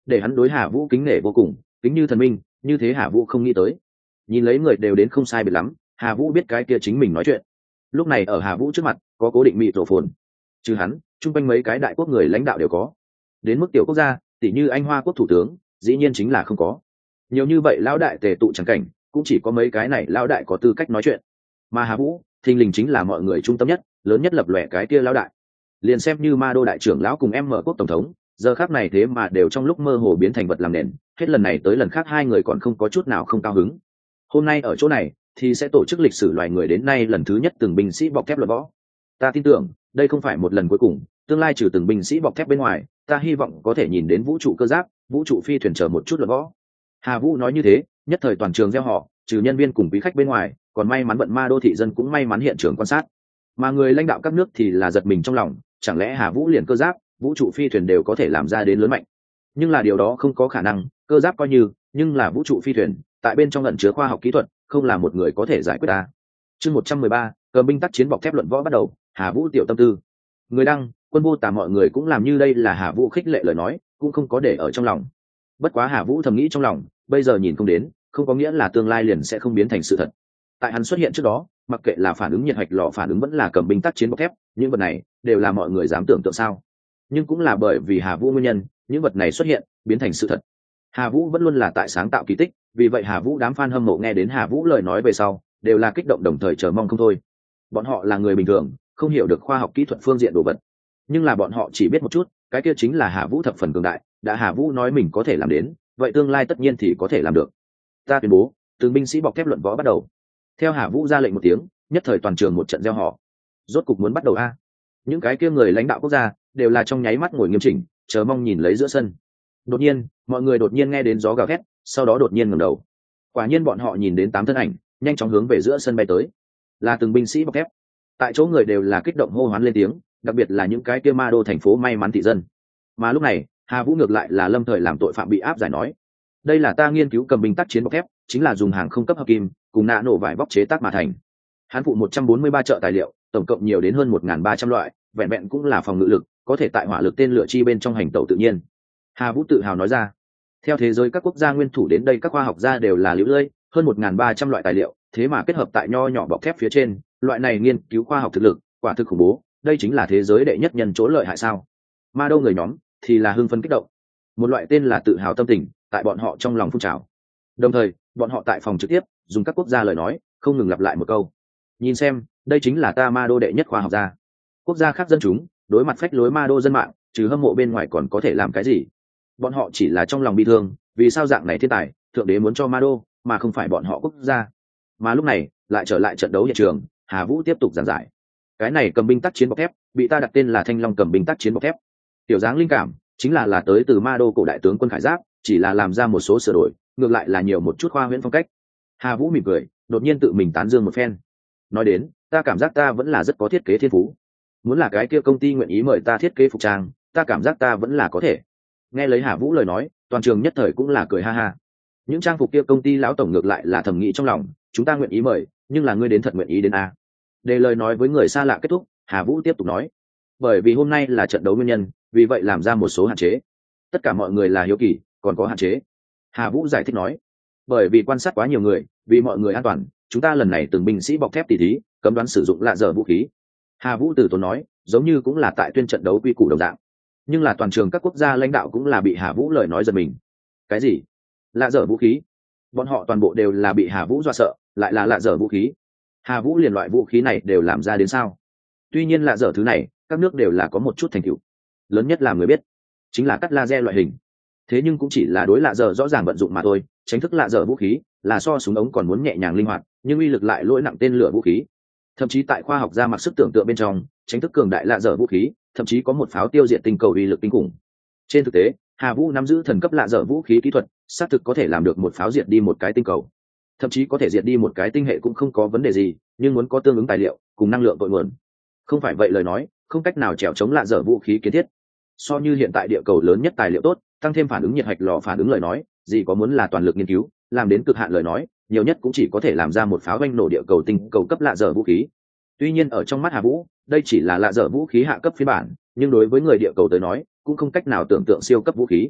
A: để hắn đối Hà Vũ kính nể vô cùng, kính như thần minh, như thế Hà Vũ không nghĩ tới. Nhìn lấy người đều đến không sai biệt lắm, Hà Vũ biết cái kia chính mình nói chuyện. Lúc này ở Hà Vũ trước mặt có cố định mịt rổ phồn, trừ hắn chung quanh mấy cái đại quốc người lãnh đạo đều có, đến mức tiểu quốc gia tỷ như Anh Hoa quốc thủ tướng dĩ nhiên chính là không có. Nhiều như vậy lão đại tề tụ chẳng cảnh, cũng chỉ có mấy cái này lão đại có tư cách nói chuyện. Mà Hà Vũ thình lình chính là mọi người trung tâm nhất, lớn nhất lập lòe cái kia lão đại. Liền xem như Ma Đô đại trưởng lão cùng mở quốc tổng thống, giờ khác này thế mà đều trong lúc mơ hồ biến thành vật làm nền, hết lần này tới lần khác hai người còn không có chút nào không cao hứng. Hôm nay ở chỗ này thì sẽ tổ chức lịch sử loài người đến nay lần thứ nhất từng binh sĩ bọc thép luận võ. Ta tin tưởng đây không phải một lần cuối cùng, tương lai trừ từng binh sĩ bọc thép bên ngoài, ta hy vọng có thể nhìn đến vũ trụ cơ giáp, vũ trụ phi thuyền chờ một chút luận võ. Hà Vũ nói như thế, nhất thời toàn trường reo hò, trừ nhân viên cùng quý khách bên ngoài, còn may mắn vận Ma Đô thị dân cũng may mắn hiện trường quan sát. Mà người lãnh đạo các nước thì là giật mình trong lòng, chẳng lẽ Hà Vũ liền cơ giáp, vũ trụ phi thuyền đều có thể làm ra đến lớn mạnh? Nhưng là điều đó không có khả năng, cơ giáp coi như, nhưng là vũ trụ phi thuyền, tại bên trong ẩn chứa khoa học kỹ thuật, không là một người có thể giải quyết ta. Chương 113, cờ binh tác chiến bọc thép luận võ bắt đầu, Hà Vũ tiểu tâm tư. Người đăng, Quân Vô Tả mọi người cũng làm như đây là Hà Vũ khích lệ lời nói, cũng không có để ở trong lòng. Bất quá Hà Vũ thầm nghĩ trong lòng, bây giờ nhìn không đến, không có nghĩa là tương lai liền sẽ không biến thành sự thật. Tại hắn xuất hiện trước đó, mặc kệ là phản ứng nhiệt hạch lò phản ứng vẫn là cầm binh tác chiến bọc thép, những vật này đều là mọi người dám tưởng tượng sao. Nhưng cũng là bởi vì Hà Vũ nguyên nhân, những vật này xuất hiện, biến thành sự thật. Hà Vũ vẫn luôn là tại sáng tạo kỳ tích, vì vậy Hà Vũ đám fan hâm mộ nghe đến Hà Vũ lời nói về sau, đều là kích động đồng thời chờ mong không thôi. Bọn họ là người bình thường, không hiểu được khoa học kỹ thuật phương diện đồ vật, nhưng là bọn họ chỉ biết một chút, cái kia chính là Hà Vũ thập phần cường đại, đã Hà Vũ nói mình có thể làm đến, vậy tương lai tất nhiên thì có thể làm được. Ta tuyên bố, từng binh sĩ bọc thép luận võ bắt đầu. Theo Hà Vũ ra lệnh một tiếng, nhất thời toàn trường một trận reo hò. Rốt cục muốn bắt đầu a. Những cái kia người lãnh đạo quốc gia đều là trong nháy mắt ngồi nghiêm chỉnh, chờ mong nhìn lấy giữa sân. Đột nhiên, mọi người đột nhiên nghe đến gió gào thét, sau đó đột nhiên ngẩng đầu. Quả nhiên bọn họ nhìn đến 8 thân ảnh, nhanh chóng hướng về giữa sân bay tới. Là từng binh sĩ bọc thép. Tại chỗ người đều là kích động hô hoán lên tiếng, đặc biệt là những cái kia Ma Đô thành phố may mắn thị dân. Mà lúc này, Hà Vũ ngược lại là lâm thời làm tội phạm bị áp giải nói, đây là ta nghiên cứu cầm binh tác chiến bọc thép, chính là dùng hàng không cấp hợp kim cùng nạ nổ vải vóc chế tác mà thành. Hắn phụ 143 chợ tài liệu, tổng cộng nhiều đến hơn 1.300 loại, vẹn vẹn cũng là phòng ngự lực, có thể tại hỏa lực tên lửa chi bên trong hành tẩu tự nhiên. Hà Vũ tự hào nói ra. Theo thế giới các quốc gia nguyên thủ đến đây, các khoa học gia đều là liễu lơi, hơn 1.300 loại tài liệu, thế mà kết hợp tại nho nhỏ bọc thép phía trên, loại này nghiên cứu khoa học thực lực, quả thực khủng bố, đây chính là thế giới đệ nhất nhân chỗ lợi hại sao? Ma Đô người nhóm thì là hưng phấn kích động, một loại tên là tự hào tâm tình tại bọn họ trong lòng phun trào. Đồng thời, bọn họ tại phòng trực tiếp dùng các quốc gia lời nói, không ngừng lặp lại một câu: nhìn xem, đây chính là ta Ma Đô đệ nhất khoa học gia. Quốc gia khác dân chúng đối mặt phách lối Ma Đô dân mạng, trừ hâm mộ bên ngoài còn có thể làm cái gì? Bọn họ chỉ là trong lòng bi thương, vì sao dạng này thiên tài, thượng đế muốn cho Ma Đô, mà không phải bọn họ quốc gia. Mà lúc này, lại trở lại trận đấu hiện trường, Hà Vũ tiếp tục giảng giải. Cái này cầm binh tác chiến bọc thép, bị ta đặt tên là Thanh Long cầm binh tác chiến bọc thép. Tiểu dáng linh cảm chính là tới từ Ma Đô cổ đại tướng quân khải giáp, chỉ là làm ra một số sửa đổi, ngược lại là nhiều một chút khoa huyễn phong cách. Hà Vũ mỉm cười, đột nhiên tự mình tán dương một phen. Nói đến, ta cảm giác ta vẫn là rất có thiết kế thiên phú. Muốn là cái kia công ty nguyện ý mời ta thiết kế phục trang, ta cảm giác ta vẫn là có thể. Nghe lấy Hà Vũ lời nói, toàn trường nhất thời cũng là cười ha ha. Những trang phục kia công ty lão tổng ngược lại là thầm nghĩ trong lòng, chúng ta nguyện ý mời, nhưng là ngươi đến thật nguyện ý đến a? Để lời nói với người xa lạ kết thúc, Hà Vũ tiếp tục nói, bởi vì hôm nay là trận đấu nguyên nhân, vì vậy làm ra một số hạn chế. Tất cả mọi người là hiếu kỳ, còn có hạn chế. Hà Vũ giải thích nói, bởi vì quan sát quá nhiều người, vì mọi người an toàn, chúng ta lần này từng binh sĩ bọc thép tỉ thí, cấm đoán sử dụng lạ dở vũ khí. Hà Vũ từ tốn nói, giống như cũng là tại tuyên trận đấu quy củ đồng dạng. Nhưng là toàn trường các quốc gia lãnh đạo cũng là bị Hà Vũ lời nói giật mình. Cái gì? Lạ dở vũ khí? Bọn họ toàn bộ đều là bị Hà Vũ dọa sợ, lại là lạ dở vũ khí. Hà Vũ liền loại vũ khí này đều làm ra đến sao? Tuy nhiên lạ dở thứ này, các nước đều là có một chút thành tựu. Lớn nhất là người biết, chính là cắt laser loại hình. Thế nhưng cũng chỉ là đối lạ dở rõ ràng vận dụng mà thôi, tránh thức lạ dở vũ khí là so súng ống còn muốn nhẹ nhàng linh hoạt, nhưng uy lực lại lỗi nặng tên lửa vũ khí. Thậm chí tại khoa học gia mặc sức tưởng tượng bên trong, tránh thức cường đại lạ dở vũ khí, thậm chí có một pháo tiêu diệt tinh cầu uy lực kinh khủng. Trên thực tế, Hà Vũ nắm giữ thần cấp lạ dở vũ khí kỹ thuật, xác thực có thể làm được một pháo diệt đi một cái tinh cầu, thậm chí có thể diệt đi một cái tinh hệ cũng không có vấn đề gì, nhưng muốn có tương ứng tài liệu cùng năng lượng cội nguồn. Không phải vậy lời nói, không cách nào trèo chống lạ dở vũ khí kiến thiết. So như hiện tại địa cầu lớn nhất tài liệu tốt, tăng thêm phản ứng nhiệt hạch lò phản ứng lời nói, gì có muốn là toàn lực nghiên cứu, làm đến cực hạn lời nói, nhiều nhất cũng chỉ có thể làm ra một pháo oanh nổ địa cầu tinh cầu cấp lạ dở vũ khí. Tuy nhiên ở trong mắt Hà Vũ, đây chỉ là lạ dở vũ khí hạ cấp phiên bản, nhưng đối với người địa cầu tới nói, cũng không cách nào tưởng tượng siêu cấp vũ khí.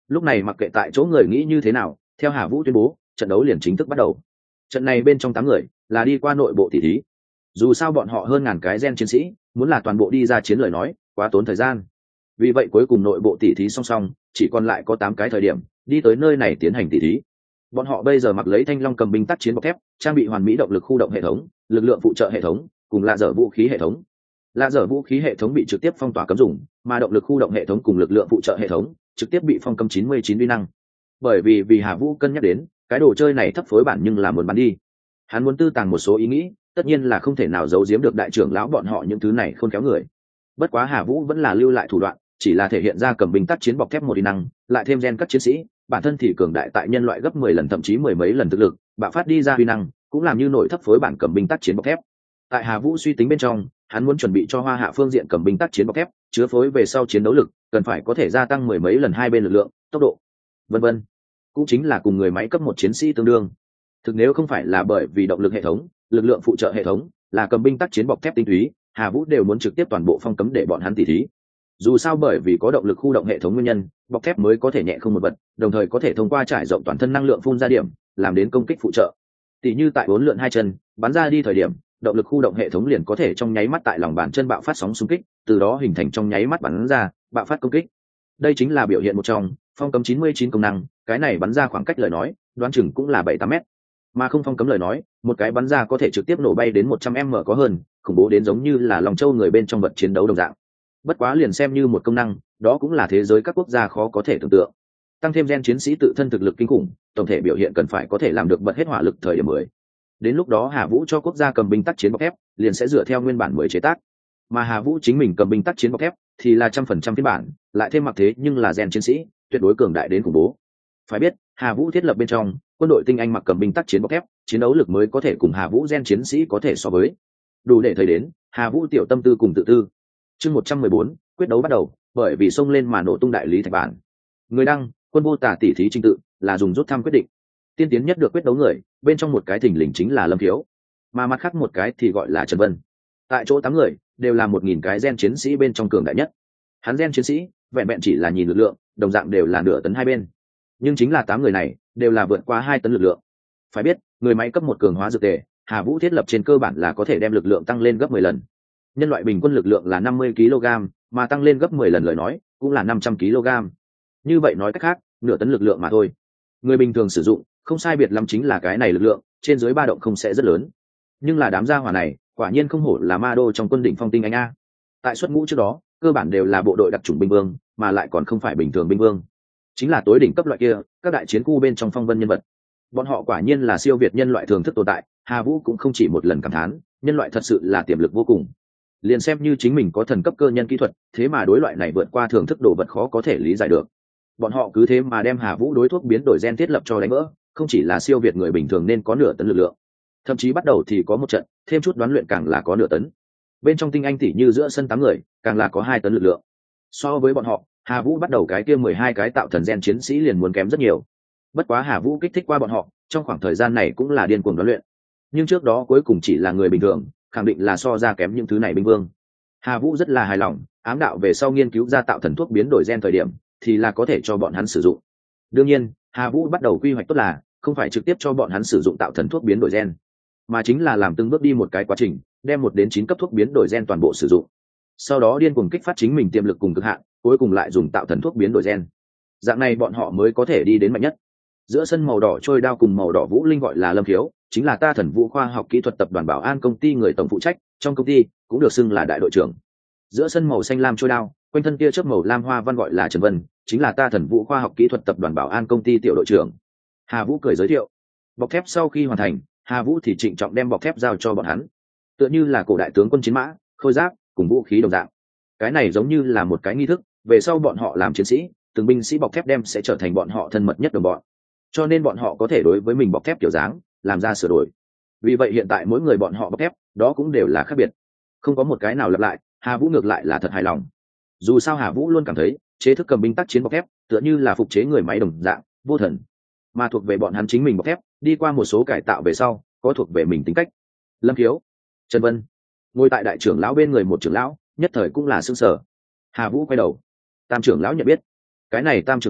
A: Lúc này mặc kệ tại chỗ người nghĩ như thế nào, theo Hà Vũ tuyên bố, trận đấu liền chính thức bắt đầu. Trận này bên trong 8 người là đi qua nội bộ tỉ thí. Dù sao bọn họ hơn ngàn cái gen chiến sĩ, muốn là toàn bộ đi ra chiến lời nói, quá tốn thời gian. Vì vậy cuối cùng nội bộ tỉ thí song song, chỉ còn lại có 8 cái thời điểm đi tới nơi này tiến hành tỉ thí. Bọn họ bây giờ mặc lấy thanh long cầm binh tác chiến bọc thép, trang bị hoàn mỹ động lực khu động hệ thống, lực lượng phụ trợ hệ thống, cùng lạ dở vũ khí hệ thống. Lạ dở vũ khí hệ thống bị trực tiếp phong tỏa cấm dùng, mà động lực khu động hệ thống cùng lực lượng phụ trợ hệ thống trực tiếp bị phong cấm 99 uy năng. Bởi vì Hà Vũ cân nhắc đến, cái đồ chơi này thấp phối bản nhưng là muốn bán đi. Hắn muốn tư tàng một số ý nghĩ, tất nhiên là không thể nào giấu giếm được đại trưởng lão bọn họ những thứ này khôn khéo người. Bất quá Hà Vũ vẫn là lưu lại thủ đoạn, chỉ là thể hiện ra cầm binh tác chiến bọc thép một uy năng, lại thêm gen các chiến sĩ, bản thân thì cường đại tại nhân loại gấp 10 lần thậm chí mười mấy lần thực lực, bạo phát đi ra uy năng, cũng làm như nội thấp phối bản cầm binh tác chiến bọc thép. Tại Hà Vũ suy tính bên trong, hắn muốn chuẩn bị cho Hoa Hạ phương diện cầm binh tác chiến bọc thép, chứa phối về sau chiến đấu lực, cần phải có thể gia tăng mười mấy lần hai bên lực lượng, tốc độ, vân vân. Cũng chính là cùng người máy cấp một chiến sĩ tương đương. Thực nếu không phải là bởi vì động lực hệ thống, lực lượng phụ trợ hệ thống, là cầm binh tác chiến bọc thép tinh túy, Hà Vũ đều muốn trực tiếp toàn bộ phong cấm để bọn hắn tỉ thí. Dù sao bởi vì có động lực khu động hệ thống nguyên nhân, bọc thép mới có thể nhẹ không một vật, đồng thời có thể thông qua trải rộng toàn thân năng lượng phun ra điểm, làm đến công kích phụ trợ. Tỉ như tại 4 lượn 2 chân, bắn ra đi thời điểm, động lực khu động hệ thống liền có thể trong nháy mắt tại lòng bàn chân bạo phát sóng xung kích, từ đó hình thành trong nháy mắt bắn ra, bạo phát công kích. Đây chính là biểu hiện một trong phong cấm 99 công năng, cái này bắn ra khoảng cách lời nói, đoán chừng cũng là 7-8 mét. Mà không phong cấm lời nói, một cái bắn ra có thể trực tiếp nổ bay đến 100m có hơn, khủng bố đến giống như là lòng châu người bên trong vật chiến đấu đồng dạng. Bất quá liền xem như một công năng, đó cũng là thế giới các quốc gia khó có thể tưởng tượng. Tăng thêm gen chiến sĩ tự thân thực lực kinh khủng, tổng thể biểu hiện cần phải có thể làm được bật hết hỏa lực thời điểm 10. Đến lúc đó Hà Vũ cho quốc gia cầm binh tác chiến bọc thép, liền sẽ dựa theo nguyên bản mới chế tác. Mà Hà Vũ chính mình cầm binh tác chiến bọc thép thì là 100% phiên bản, lại thêm mặc thế nhưng là gen chiến sĩ, tuyệt đối cường đại đến khủng bố. Phải biết, Hà Vũ thiết lập bên trong, quân đội tinh anh mặc cầm binh tác chiến bọc thép, chiến đấu lực mới có thể cùng Hà Vũ gen chiến sĩ có thể so với. Đủ để thấy đến, Hà Vũ tiểu tâm tư cùng tự tư. Chương 114, quyết đấu bắt đầu, bởi vì xông lên mà nổ tung đại lý thạch bản. Người đăng, quân vô tả tỷ thí trình tự, là dùng rút thăm quyết định. Tiên tiến nhất được quyết đấu người, bên trong một cái thỉnh lình chính là Lâm Thiếu, mà mặt khác một cái thì gọi là Trần Vân. Tại chỗ 8 người, đều là 1000 cái gen chiến sĩ bên trong cường đại nhất. Hắn gen chiến sĩ, vẹn vẹn chỉ là nhìn lực lượng, đồng dạng đều là nửa tấn hai bên. Nhưng chính là 8 người này, đều là vượt qua 2 tấn lực lượng. Phải biết, người máy cấp một cường hóa dược tề, Hà Vũ thiết lập trên cơ bản là có thể đem lực lượng tăng lên gấp 10 lần. Nhân loại bình quân lực lượng là 50 kg, mà tăng lên gấp 10 lần lời nói, cũng là 500 kg. Như vậy nói cách khác, nửa tấn lực lượng mà thôi. Người bình thường sử dụng, không sai biệt lắm chính là cái này lực lượng, trên dưới ba động không sẽ rất lớn. Nhưng là đám gia hỏa này, quả nhiên không hổ là ma đô trong quân đỉnh phong tinh anh a. Tại xuất ngũ trước đó, cơ bản đều là bộ đội đặc chủng binh vương, mà lại còn không phải bình thường binh vương, chính là tối đỉnh cấp loại kia, các đại chiến khu bên trong phong vân nhân vật. Bọn họ quả nhiên là siêu việt nhân loại thường thức tồn tại. Hà Vũ cũng không chỉ một lần cảm thán, nhân loại thật sự là tiềm lực vô cùng. Liền xem như chính mình có thần cấp cơ nhân kỹ thuật, thế mà đối loại này vượt qua thường thức đồ vật khó có thể lý giải được. Bọn họ cứ thế mà đem Hà Vũ đối thuốc biến đổi gen thiết lập cho đánh vỡ, không chỉ là siêu việt người bình thường nên có nửa tấn lực lượng, thậm chí bắt đầu thì có một trận, thêm chút đoán luyện càng là có nửa tấn. Bên trong tinh anh tỷ như giữa sân 8 người, càng là có 2 tấn lực lượng. So với bọn họ, Hà Vũ bắt đầu cái kia 12 cái tạo thần gen chiến sĩ liền muốn kém rất nhiều. Bất quá Hà Vũ kích thích qua bọn họ, trong khoảng thời gian này cũng là điên cuồng đoán luyện. Nhưng trước đó cuối cùng chỉ là người bình thường, khẳng định là so ra kém những thứ này binh vương. Hà Vũ rất là hài lòng, ám đạo về sau nghiên cứu ra tạo thần thuốc biến đổi gen thời điểm, thì là có thể cho bọn hắn sử dụng. Đương nhiên, Hà Vũ bắt đầu quy hoạch tốt là không phải trực tiếp cho bọn hắn sử dụng tạo thần thuốc biến đổi gen, mà chính là làm từng bước đi một cái quá trình, đem 1 đến 9 cấp thuốc biến đổi gen toàn bộ sử dụng. Sau đó điên cuồng kích phát chính mình tiềm lực cùng cực hạn, cuối cùng lại dùng tạo thần thuốc biến đổi gen. Dạng này bọn họ mới có thể đi đến mạnh nhất. Giữa sân màu đỏ trôi đao cùng màu đỏ vũ linh gọi là Lâm Thiếu, chính là ta Thần Vũ khoa học kỹ thuật tập đoàn Bảo An công ty người tổng phụ trách, trong công ty cũng được xưng là đại đội trưởng. Giữa sân màu xanh lam trôi đao, quanh thân kia chớp màu lam hoa văn gọi là Trần Vân, chính là ta Thần Vũ khoa học kỹ thuật tập đoàn Bảo An công ty tiểu đội trưởng. Hà Vũ cười giới thiệu. Bọc thép sau khi hoàn thành, Hà Vũ thì trịnh trọng đem bọc thép giao cho bọn hắn, tựa như là cổ đại tướng quân chiến mã, khôi giáp cùng vũ khí đồng dạng. Cái này giống như là một cái nghi thức, về sau bọn họ làm chiến sĩ, từng binh sĩ bọc thép đem sẽ trở thành bọn họ thân mật nhất đồng bọn, cho nên bọn họ có thể đối với mình bọc thép kiểu dáng làm ra sửa đổi. Vì vậy hiện tại mỗi người bọn họ bọc thép đó cũng đều là khác biệt, không có một cái nào lặp lại. Hà Vũ ngược lại là thật hài lòng. Dù sao Hà Vũ luôn cảm thấy chế thức cầm binh tác chiến bọc thép tựa như là phục chế người máy đồng dạng, vô thần, mà thuộc về bọn hắn chính mình bọc thép đi qua một số cải tạo về sau có thuộc về mình tính cách. Lâm Thiếu, Trần Vân ngồi tại đại trưởng lão bên người một trưởng lão, nhất thời cũng là sững sờ. Hà Vũ quay đầu, Tam trưởng lão nhận biết, cái này Tam trưởng lão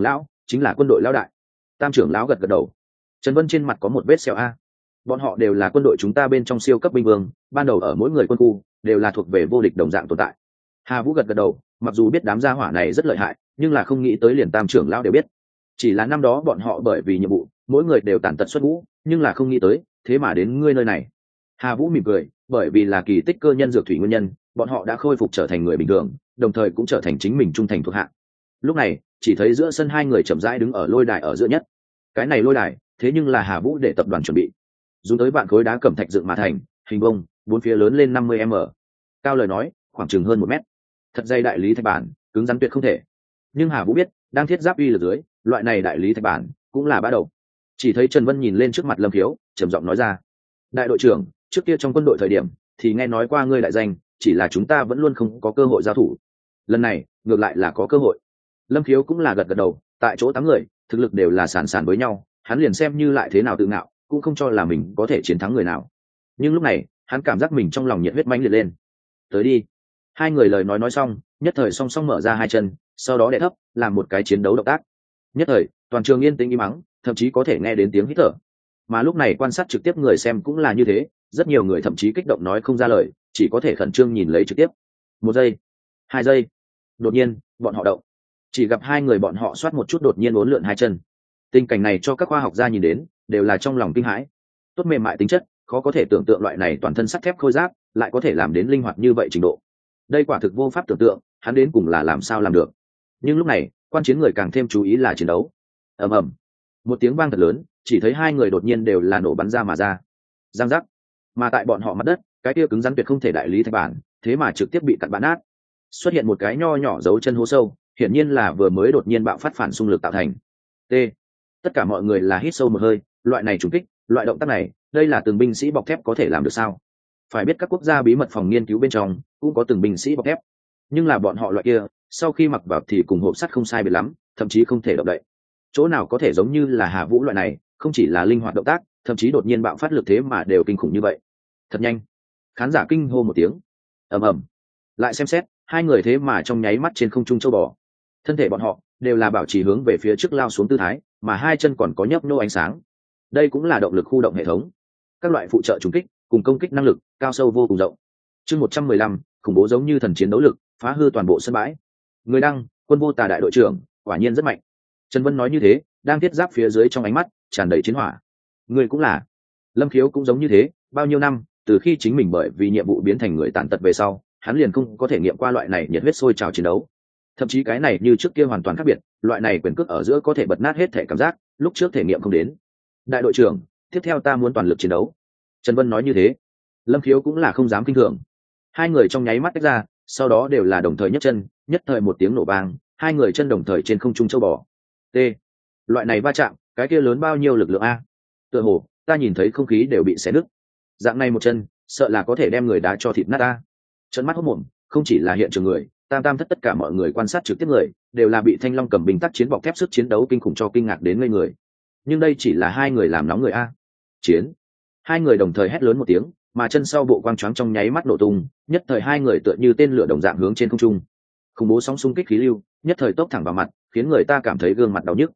A: chính là quân đội lão đại. Tam trưởng lão gật gật đầu. Trần Vân trên mặt có một vết sẹo a. Bọn họ đều là quân đội chúng ta bên trong siêu cấp binh vương, ban đầu ở mỗi người quân khu đều là thuộc về vô địch đồng dạng tồn tại. Hà Vũ gật gật đầu, mặc dù biết đám gia hỏa này rất lợi hại, nhưng là không nghĩ tới liền Tam trưởng lão đều biết. Chỉ là năm đó bọn họ bởi vì nhiệm vụ, mỗi người đều tàn tật xuất ngũ, nhưng là không nghĩ tới, thế mà đến ngươi nơi này. Hà Vũ mỉm cười, bởi vì là kỳ tích cơ nhân dược thủy nguyên nhân, bọn họ đã khôi phục trở thành người bình thường, đồng thời cũng trở thành chính mình trung thành thuộc hạ. Lúc này, chỉ thấy giữa sân hai người chậm rãi đứng ở lôi đài ở giữa nhất. Cái này lôi đài, thế nhưng là Hà Vũ để tập đoàn chuẩn bị. Dùng tới vạn khối đá cẩm thạch dựng mà thành, hình vuông, bốn phía lớn lên 50 m. Cao lời nói, khoảng chừng hơn 1 mét. Thật dày đại lý thạch bản, cứng rắn tuyệt không thể. Nhưng Hà Vũ biết, đang thiết giáp uy lực dưới, loại này đại lý thạch bản cũng là bá đầu. Chỉ thấy Trần Vân nhìn lên trước mặt Lâm Khiếu, trầm giọng nói ra: "Đại đội trưởng, trước kia trong quân đội thời điểm thì nghe nói qua ngươi đại danh, chỉ là chúng ta vẫn luôn không có cơ hội giao thủ. Lần này, ngược lại là có cơ hội." Lâm Khiếu cũng là gật gật đầu, tại chỗ 8 người, thực lực đều là sàn sàn với nhau, hắn liền xem như lại thế nào tự ngạo, cũng không cho là mình có thể chiến thắng người nào. Nhưng lúc này, hắn cảm giác mình trong lòng nhiệt huyết mãnh liệt lên. "Tới đi." Hai người lời nói xong, nhất thời song song mở ra hai chân, sau đó đè thấp, làm một cái chiến đấu động tác. Nhất thời, toàn trường yên tĩnh im mắng, thậm chí có thể nghe đến tiếng hít thở. Mà lúc này quan sát trực tiếp người xem cũng là như thế, rất nhiều người thậm chí kích động nói không ra lời, chỉ có thể khẩn trương nhìn lấy trực tiếp. 1 giây, 2 giây, đột nhiên bọn họ động, chỉ gặp hai người bọn họ xoát một chút đột nhiên uốn lượn hai chân. Tình cảnh này cho các khoa học gia nhìn đến đều là trong lòng kinh hãi. Tốt mềm mại tính chất, khó có thể tưởng tượng loại này toàn thân sắt thép khôi giáp lại có thể làm đến linh hoạt như vậy trình độ. Đây quả thực vô pháp tưởng tượng, hắn đến cùng là làm sao làm được. Nhưng lúc này, quan chiến người càng thêm chú ý là chiến đấu. Ầm ầm, một tiếng vang thật lớn, chỉ thấy hai người đột nhiên đều là nổ bắn ra mà ra. Giang giác. Mà tại bọn họ mặt đất, cái kia cứng rắn tuyệt không thể đại lý thạch bản, thế mà trực tiếp bị cắt bắn nát. Xuất hiện một cái nho nhỏ dấu chân hố sâu, hiển nhiên là vừa mới đột nhiên bạo phát phản xung lực tạo thành. T. Tất cả mọi người là hít sâu một hơi, loại này trùng kích, loại động tác này, đây là từng binh sĩ bọc thép có thể làm được sao? Phải biết các quốc gia bí mật phòng nghiên cứu bên trong cũng có từng binh sĩ bọc thép, nhưng là bọn họ loại kia, sau khi mặc vào thì cùng hộp sắt không sai biệt lắm, thậm chí không thể động đậy. Chỗ nào có thể giống như là Hà Vũ loại này, không chỉ là linh hoạt động tác, thậm chí đột nhiên bạo phát lực thế mà đều kinh khủng như vậy. Thật nhanh. Khán giả kinh hô một tiếng. Ầm ầm. Lại xem xét, hai người thế mà trong nháy mắt trên không trung châu bò. Thân thể bọn họ đều là bảo trì hướng về phía trước lao xuống tư thái, mà hai chân còn có nhấp nhô ánh sáng. Đây cũng là động lực khu động hệ thống. Các loại phụ trợ trùng kích cùng công kích năng lực cao sâu vô cùng rộng. Chương 115, khủng bố giống như thần chiến đấu lực, phá hư toàn bộ sân bãi. Người đăng, Quân Vô Tà đại đội trưởng, quả nhiên rất mạnh. Trần Vân nói như thế, đang thiết giáp phía dưới trong ánh mắt tràn đầy chiến hỏa. Người cũng là. Lâm Khiếu cũng giống như thế, bao nhiêu năm, từ khi chính mình bởi vì nhiệm vụ biến thành người tàn tật về sau, hắn liền không có thể nghiệm qua loại này nhiệt huyết sôi trào chiến đấu. Thậm chí cái này như trước kia hoàn toàn khác biệt, loại này quyền cước ở giữa có thể bật nát hết thể cảm giác, lúc trước thể nghiệm không đến. Đại đội trưởng, tiếp theo ta muốn toàn lực chiến đấu. Trần Vân nói như thế. Lâm Khiếu cũng là không dám kinh thường. Hai người trong nháy mắt tách ra, sau đó đều là đồng thời nhấc chân, nhất thời một tiếng nổ vang, hai người chân đồng thời trên không trung châu bò. T. Loại này va chạm, cái kia lớn bao nhiêu lực lượng a? Tựa hồ, ta nhìn thấy không khí đều bị xé nứt. Dạng này một chân, sợ là có thể đem người đá cho thịt nát a. Trợn mắt hốt mồm, không chỉ là hiện trường người, tam thất tất cả mọi người quan sát trực tiếp người, đều là bị Thanh Long cầm binh tác chiến bọc thép sức chiến đấu kinh khủng cho kinh ngạc đến ngây người. Nhưng đây chỉ là hai người làm nóng người a. Chiến. Hai người đồng thời hét lớn một tiếng, mà chân sau bộ quang choáng trong nháy mắt nổ tung, nhất thời hai người tựa như tên lửa đồng dạng hướng trên không trung. Khủng bố sóng xung kích khí lưu, nhất thời tốc thẳng vào mặt, khiến người ta cảm thấy gương mặt đau nhức.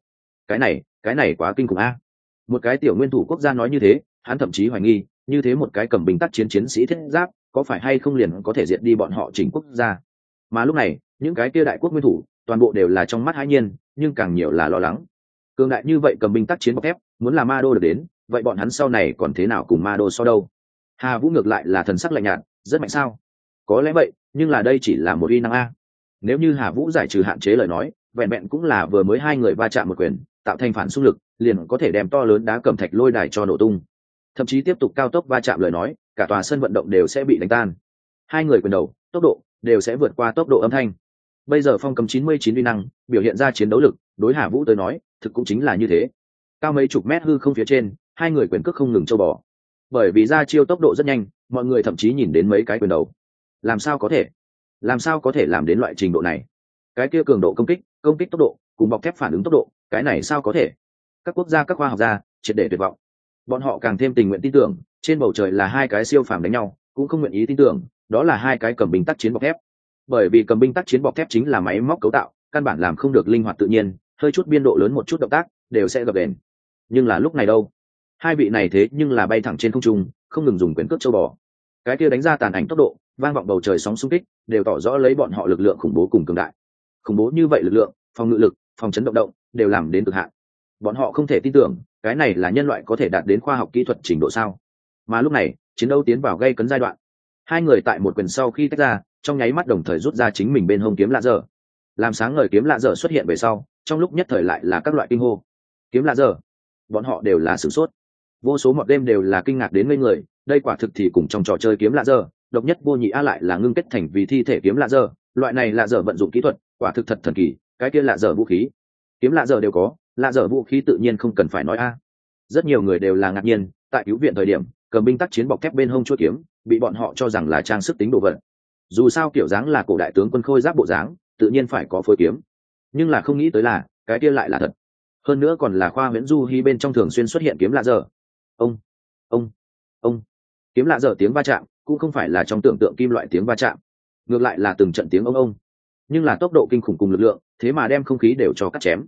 A: Cái này quá kinh khủng a. Một cái tiểu nguyên thủ quốc gia nói như thế, hắn thậm chí hoài nghi, như thế một cái cầm binh tác chiến chiến sĩ thiết giáp, có phải hay không liền có thể diệt đi bọn họ chỉnh quốc gia. Mà lúc này, những cái kia đại quốc nguyên thủ, toàn bộ đều là trong mắt hãi nhiên, nhưng càng nhiều là lo lắng. Cường đại như vậy cầm binh tác chiến bọc thép, muốn là Ma Đô được đến, vậy bọn hắn sau này còn thế nào cùng Ma Đô so đâu? Hà Vũ ngược lại là thần sắc lạnh nhạt, rất mạnh sao? Có lẽ vậy, nhưng là đây chỉ là một uy năng a. Nếu như Hà Vũ giải trừ hạn chế lời nói, vẹn vẹn cũng là vừa mới hai người va chạm một quyền, tạo thành phản xung lực, liền có thể đem to lớn đá cẩm thạch lôi đài cho nổ tung. Thậm chí tiếp tục cao tốc va chạm lời nói, cả tòa sân vận động đều sẽ bị đánh tan. Hai người quyền đầu, tốc độ đều sẽ vượt qua tốc độ âm thanh. Bây giờ Phong Cầm 99 uy năng, biểu hiện ra chiến đấu lực, đối Hà Vũ tới nói, thực cũng chính là như thế. Cao mấy chục mét hư không phía trên, hai người quyền cước không ngừng châu bò. Bởi vì ra chiêu tốc độ rất nhanh, mọi người thậm chí nhìn đến mấy cái quyền đầu. Làm sao có thể làm đến loại trình độ này? Cái kia cường độ công kích tốc độ, cùng bọc thép phản ứng tốc độ, cái này sao có thể? Các quốc gia các khoa học gia triệt để tuyệt vọng. Bọn họ càng thêm tình nguyện tin tưởng, trên bầu trời là hai cái siêu phàm đánh nhau, cũng không nguyện ý tin tưởng, đó là hai cái cầm binh tác chiến bọc thép. Bởi vì cầm binh tác chiến bọc thép chính là máy móc cấu tạo, căn bản làm không được linh hoạt tự nhiên, hơi chút biên độ lớn một chút động tác đều sẽ gập đền. Nhưng là lúc này đâu, hai vị này thế nhưng là bay thẳng trên không trung, không ngừng dùng quyền cước châu bò. Cái kia đánh ra tàn ảnh tốc độ, vang vọng bầu trời sóng xung kích, đều tỏ rõ lấy bọn họ lực lượng khủng bố cùng cường đại. Khủng bố như vậy lực lượng, phòng ngự lực, phòng chấn động động, đều làm đến cực hạn. Bọn họ không thể tin tưởng, cái này là nhân loại có thể đạt đến khoa học kỹ thuật trình độ sao? Mà lúc này, chiến đấu tiến vào gay cấn giai đoạn. Hai người tại một quyền sau khi tách ra, trong nháy mắt đồng thời rút ra chính mình bên hông kiếm lạ dở. Làm sáng ngời kiếm lạ dở xuất hiện về sau, trong lúc nhất thời lại là các loại kinh hô. Kiếm lạ dở, bọn họ đều là sửng sốt. Vô số mọi đêm đều là kinh ngạc đến ngây người, đây quả thực thì cùng trong trò chơi kiếm lạ dở, độc nhất vô nhị a lại là ngưng kết thành vì thi thể kiếm lạ dở, loại này lạ dở vận dụng kỹ thuật, quả thực thật thần kỳ, cái kia lạ dở vũ khí, kiếm lạ dở đều có, lạ dở vũ khí tự nhiên không cần phải nói a. Rất nhiều người đều là ngạc nhiên, tại cứu viện thời điểm, cầm binh tác chiến bọc thép bên hông chuôi kiếm, bị bọn họ cho rằng là trang sức tính đồ vật. Dù sao kiểu dáng là cổ đại tướng quân khôi giáp bộ dáng, tự nhiên phải có phối kiếm, nhưng là không nghĩ tới là cái kia lại là thật, hơn nữa còn là khoa huyễn du hy bên trong thường xuyên xuất hiện kiếm lạ dở. Ông ông ông, kiếm lạ dở tiếng va chạm cũng không phải là trong tưởng tượng kim loại tiếng va chạm, ngược lại là từng trận tiếng ông, nhưng là tốc độ kinh khủng cùng lực lượng, thế mà đem không khí đều cho cắt chém.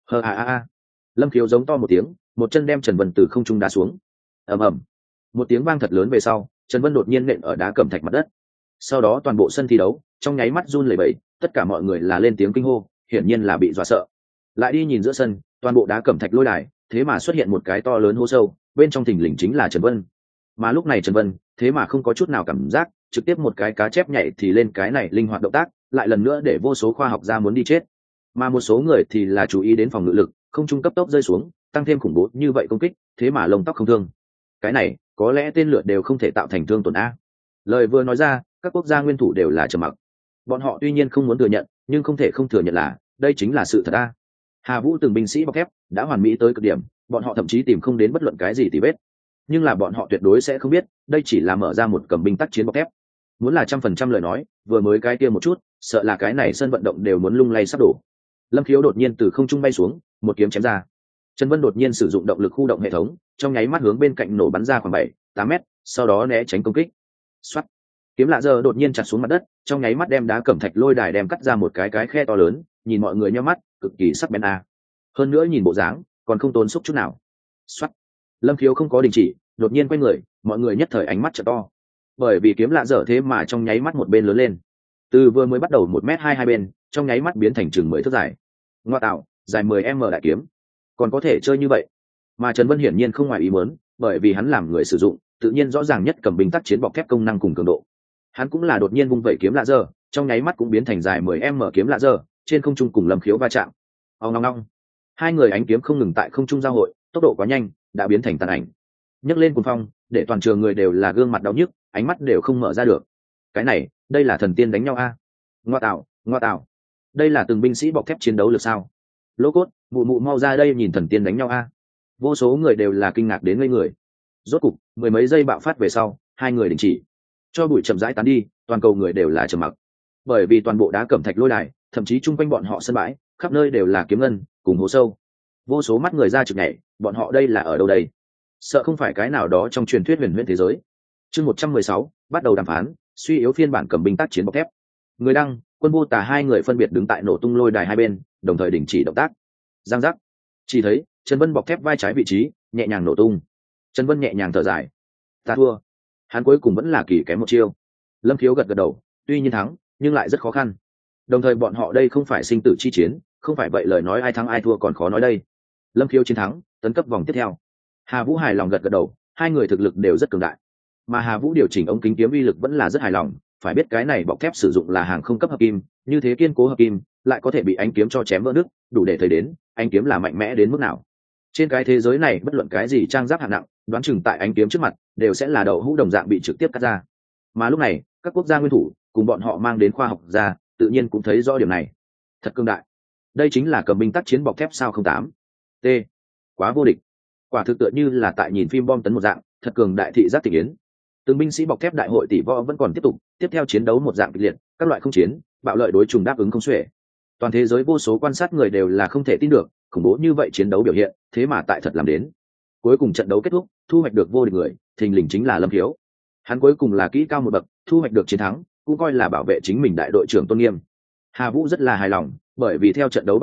A: Lâm Khiếu giống to một tiếng, một chân đem Trần Vân từ không trung đá xuống. Ầm ầm, một tiếng vang thật lớn về sau, Trần Vân đột nhiên nện ở đá cẩm thạch mặt đất. Sau đó toàn bộ sân thi đấu trong nháy mắt run lẩy bẩy, tất cả mọi người là lên tiếng kinh hô, hiển nhiên là bị dọa sợ. Lại đi nhìn giữa sân, toàn bộ đá cẩm thạch lôi đài, thế mà xuất hiện một cái to lớn hố sâu, bên trong thình lình chính là Trần Vân. Mà lúc này Trần Vân, thế mà không có chút nào cảm giác, trực tiếp một cái cá chép nhảy thì lên cái này linh hoạt động tác, lại lần nữa để vô số khoa học gia muốn đi chết. Mà một số người thì là chú ý đến phòng ngự lực, không trung cấp tốc rơi xuống, tăng thêm khủng bố như vậy công kích, thế mà lông tóc không thương. Cái này, có lẽ tên lửa đều không thể tạo thành thương tổn a. Lời vừa nói ra, các quốc gia nguyên thủ đều là trầm mặc. Bọn họ tuy nhiên không muốn thừa nhận, nhưng không thể không thừa nhận là đây chính là sự thật a. Hà Vũ từng binh sĩ bọc thép đã hoàn mỹ tới cực điểm, bọn họ thậm chí tìm không đến bất luận cái gì tì vết. Nhưng là bọn họ tuyệt đối sẽ không biết, đây chỉ là mở ra một cầm binh tác chiến bọc thép. Muốn là 100% lời nói, vừa mới cái kia một chút, sợ là cái này sân vận động đều muốn lung lay sắp đổ. Lâm Khiếu đột nhiên từ không trung bay xuống, một kiếm chém ra. Trần Vân đột nhiên sử dụng động lực khu động hệ thống, trong nháy mắt hướng bên cạnh nổ bắn ra khoảng 7-8 mét, sau đó né tránh công kích. Soát. Kiếm lạ giờ đột nhiên chặt xuống mặt đất, trong nháy mắt đem đá cẩm thạch lôi đài đem cắt ra một cái khe to lớn, nhìn mọi người nhíu mắt, cực kỳ sắc bén a. Hơn nữa nhìn bộ dáng, còn không tốn sức chút nào. Soát. Lâm Khiếu không có đình chỉ, đột nhiên quay người, mọi người nhất thời ánh mắt trợ to. Bởi vì kiếm lạ dở thế mà trong nháy mắt một bên lớn lên, từ vừa mới bắt đầu 1m2 hai bên, trong nháy mắt biến thành chừng 10 thước dài. Ngoa tạo, dài 10m đại kiếm, còn có thể chơi như vậy. Mà Trần Vân hiển nhiên không ngoài ý muốn, bởi vì hắn làm người sử dụng, tự nhiên rõ ràng nhất cầm binh tác chiến bọc thép công năng cùng cường độ. Hắn cũng là đột nhiên vung vẩy kiếm lạ dở, trong nháy mắt cũng biến thành dài 10m kiếm lạ dở, trên không trung cùng Lâm Khiếu va chạm. Ong ong ong. Hai người ánh kiếm không ngừng tại không trung giao hội, tốc độ quá nhanh, đã biến thành tàn ảnh. Nhấc lên cuồng phong, để toàn trường người đều là gương mặt đau nhức, ánh mắt đều không mở ra được. Cái này, đây là thần tiên đánh nhau a. Ngoa tạo, đây là từng binh sĩ bọc thép chiến đấu lực sao? Lô cốt, mụ mụ mau ra đây nhìn thần tiên đánh nhau a. Vô số người đều là kinh ngạc đến ngây người. Rốt cục, mười mấy giây bạo phát về sau, hai người đình chỉ. Cho bụi chậm rãi tán đi, toàn cầu người đều là trầm mặc. Bởi vì toàn bộ đá cẩm thạch lôi đài, thậm chí chung quanh bọn họ sân bãi, khắp nơi đều là kiếm ngân, cùng hố sâu. Vô số mắt người ra trực nhảy, bọn họ đây là ở đâu đây? Sợ không phải cái nào đó trong truyền thuyết huyền huyễn thế giới. Chương 116, bắt đầu đàm phán, suy yếu phiên bản cầm binh tác chiến bọc thép. Người đăng, Quân Vô Tà hai người phân biệt đứng tại nổ tung lôi đài hai bên, đồng thời đình chỉ động tác. Giang giác. Chỉ thấy Trần Vân bọc thép vai trái vị trí nhẹ nhàng nổ tung. Trần Vân nhẹ nhàng thở dài. Ta thua. Hắn cuối cùng vẫn là kỳ kém một chiêu. Lâm Khiếu gật gật đầu, tuy nhiên thắng, nhưng lại rất khó khăn. Đồng thời bọn họ đây không phải sinh tử chi chiến, không phải vậy lời nói ai thắng ai thua còn khó nói đây. Lâm Khiếu chiến thắng, tấn cấp vòng tiếp theo. Hà Vũ hài lòng gật gật đầu, hai người thực lực đều rất cường đại. Mà Hà Vũ điều chỉnh ống kính kiếm uy lực vẫn là rất hài lòng, phải biết cái này bọc thép sử dụng là hàng không cấp hợp kim, như thế kiên cố hợp kim, lại có thể bị ánh kiếm cho chém vỡ nứt, đủ để thấy đến ánh kiếm là mạnh mẽ đến mức nào. Trên cái thế giới này bất luận cái gì trang giáp hạng nặng, đoán chừng tại ánh kiếm trước mặt đều sẽ là đầu hũ đồng dạng bị trực tiếp cắt ra. Mà lúc này, các quốc gia nguyên thủ cùng bọn họ mang đến khoa học gia, tự nhiên cũng thấy rõ điểm này. Thật cương đại. Đây chính là cầm binh tác chiến bọc thép sao 08. T. Quá vô địch. Quả thực tựa như là tại nhìn phim bom tấn một dạng, thật cường đại thị giác thị yến. Từng binh sĩ bọc thép đại hội tỷ võ vẫn còn tiếp tục, tiếp theo chiến đấu một dạng kịch liệt, các loại không chiến, bạo lợi đối trùng đáp ứng không xuể. Toàn thế giới vô số quan sát người đều là không thể tin được, khủng bố như vậy chiến đấu biểu hiện, thế mà tại thật làm đến. Cuối cùng trận đấu kết thúc, thu hoạch được vô địch người, thình lình chính là Lâm Khiếu. Hắn cuối cùng là kỹ cao một bậc, thu hoạch được chiến thắng, cũng coi là bảo vệ chính mình đại đội trưởng tôn nghiêm. Hà Vũ rất là hài lòng, bởi vì theo trận đấu bắt đầu,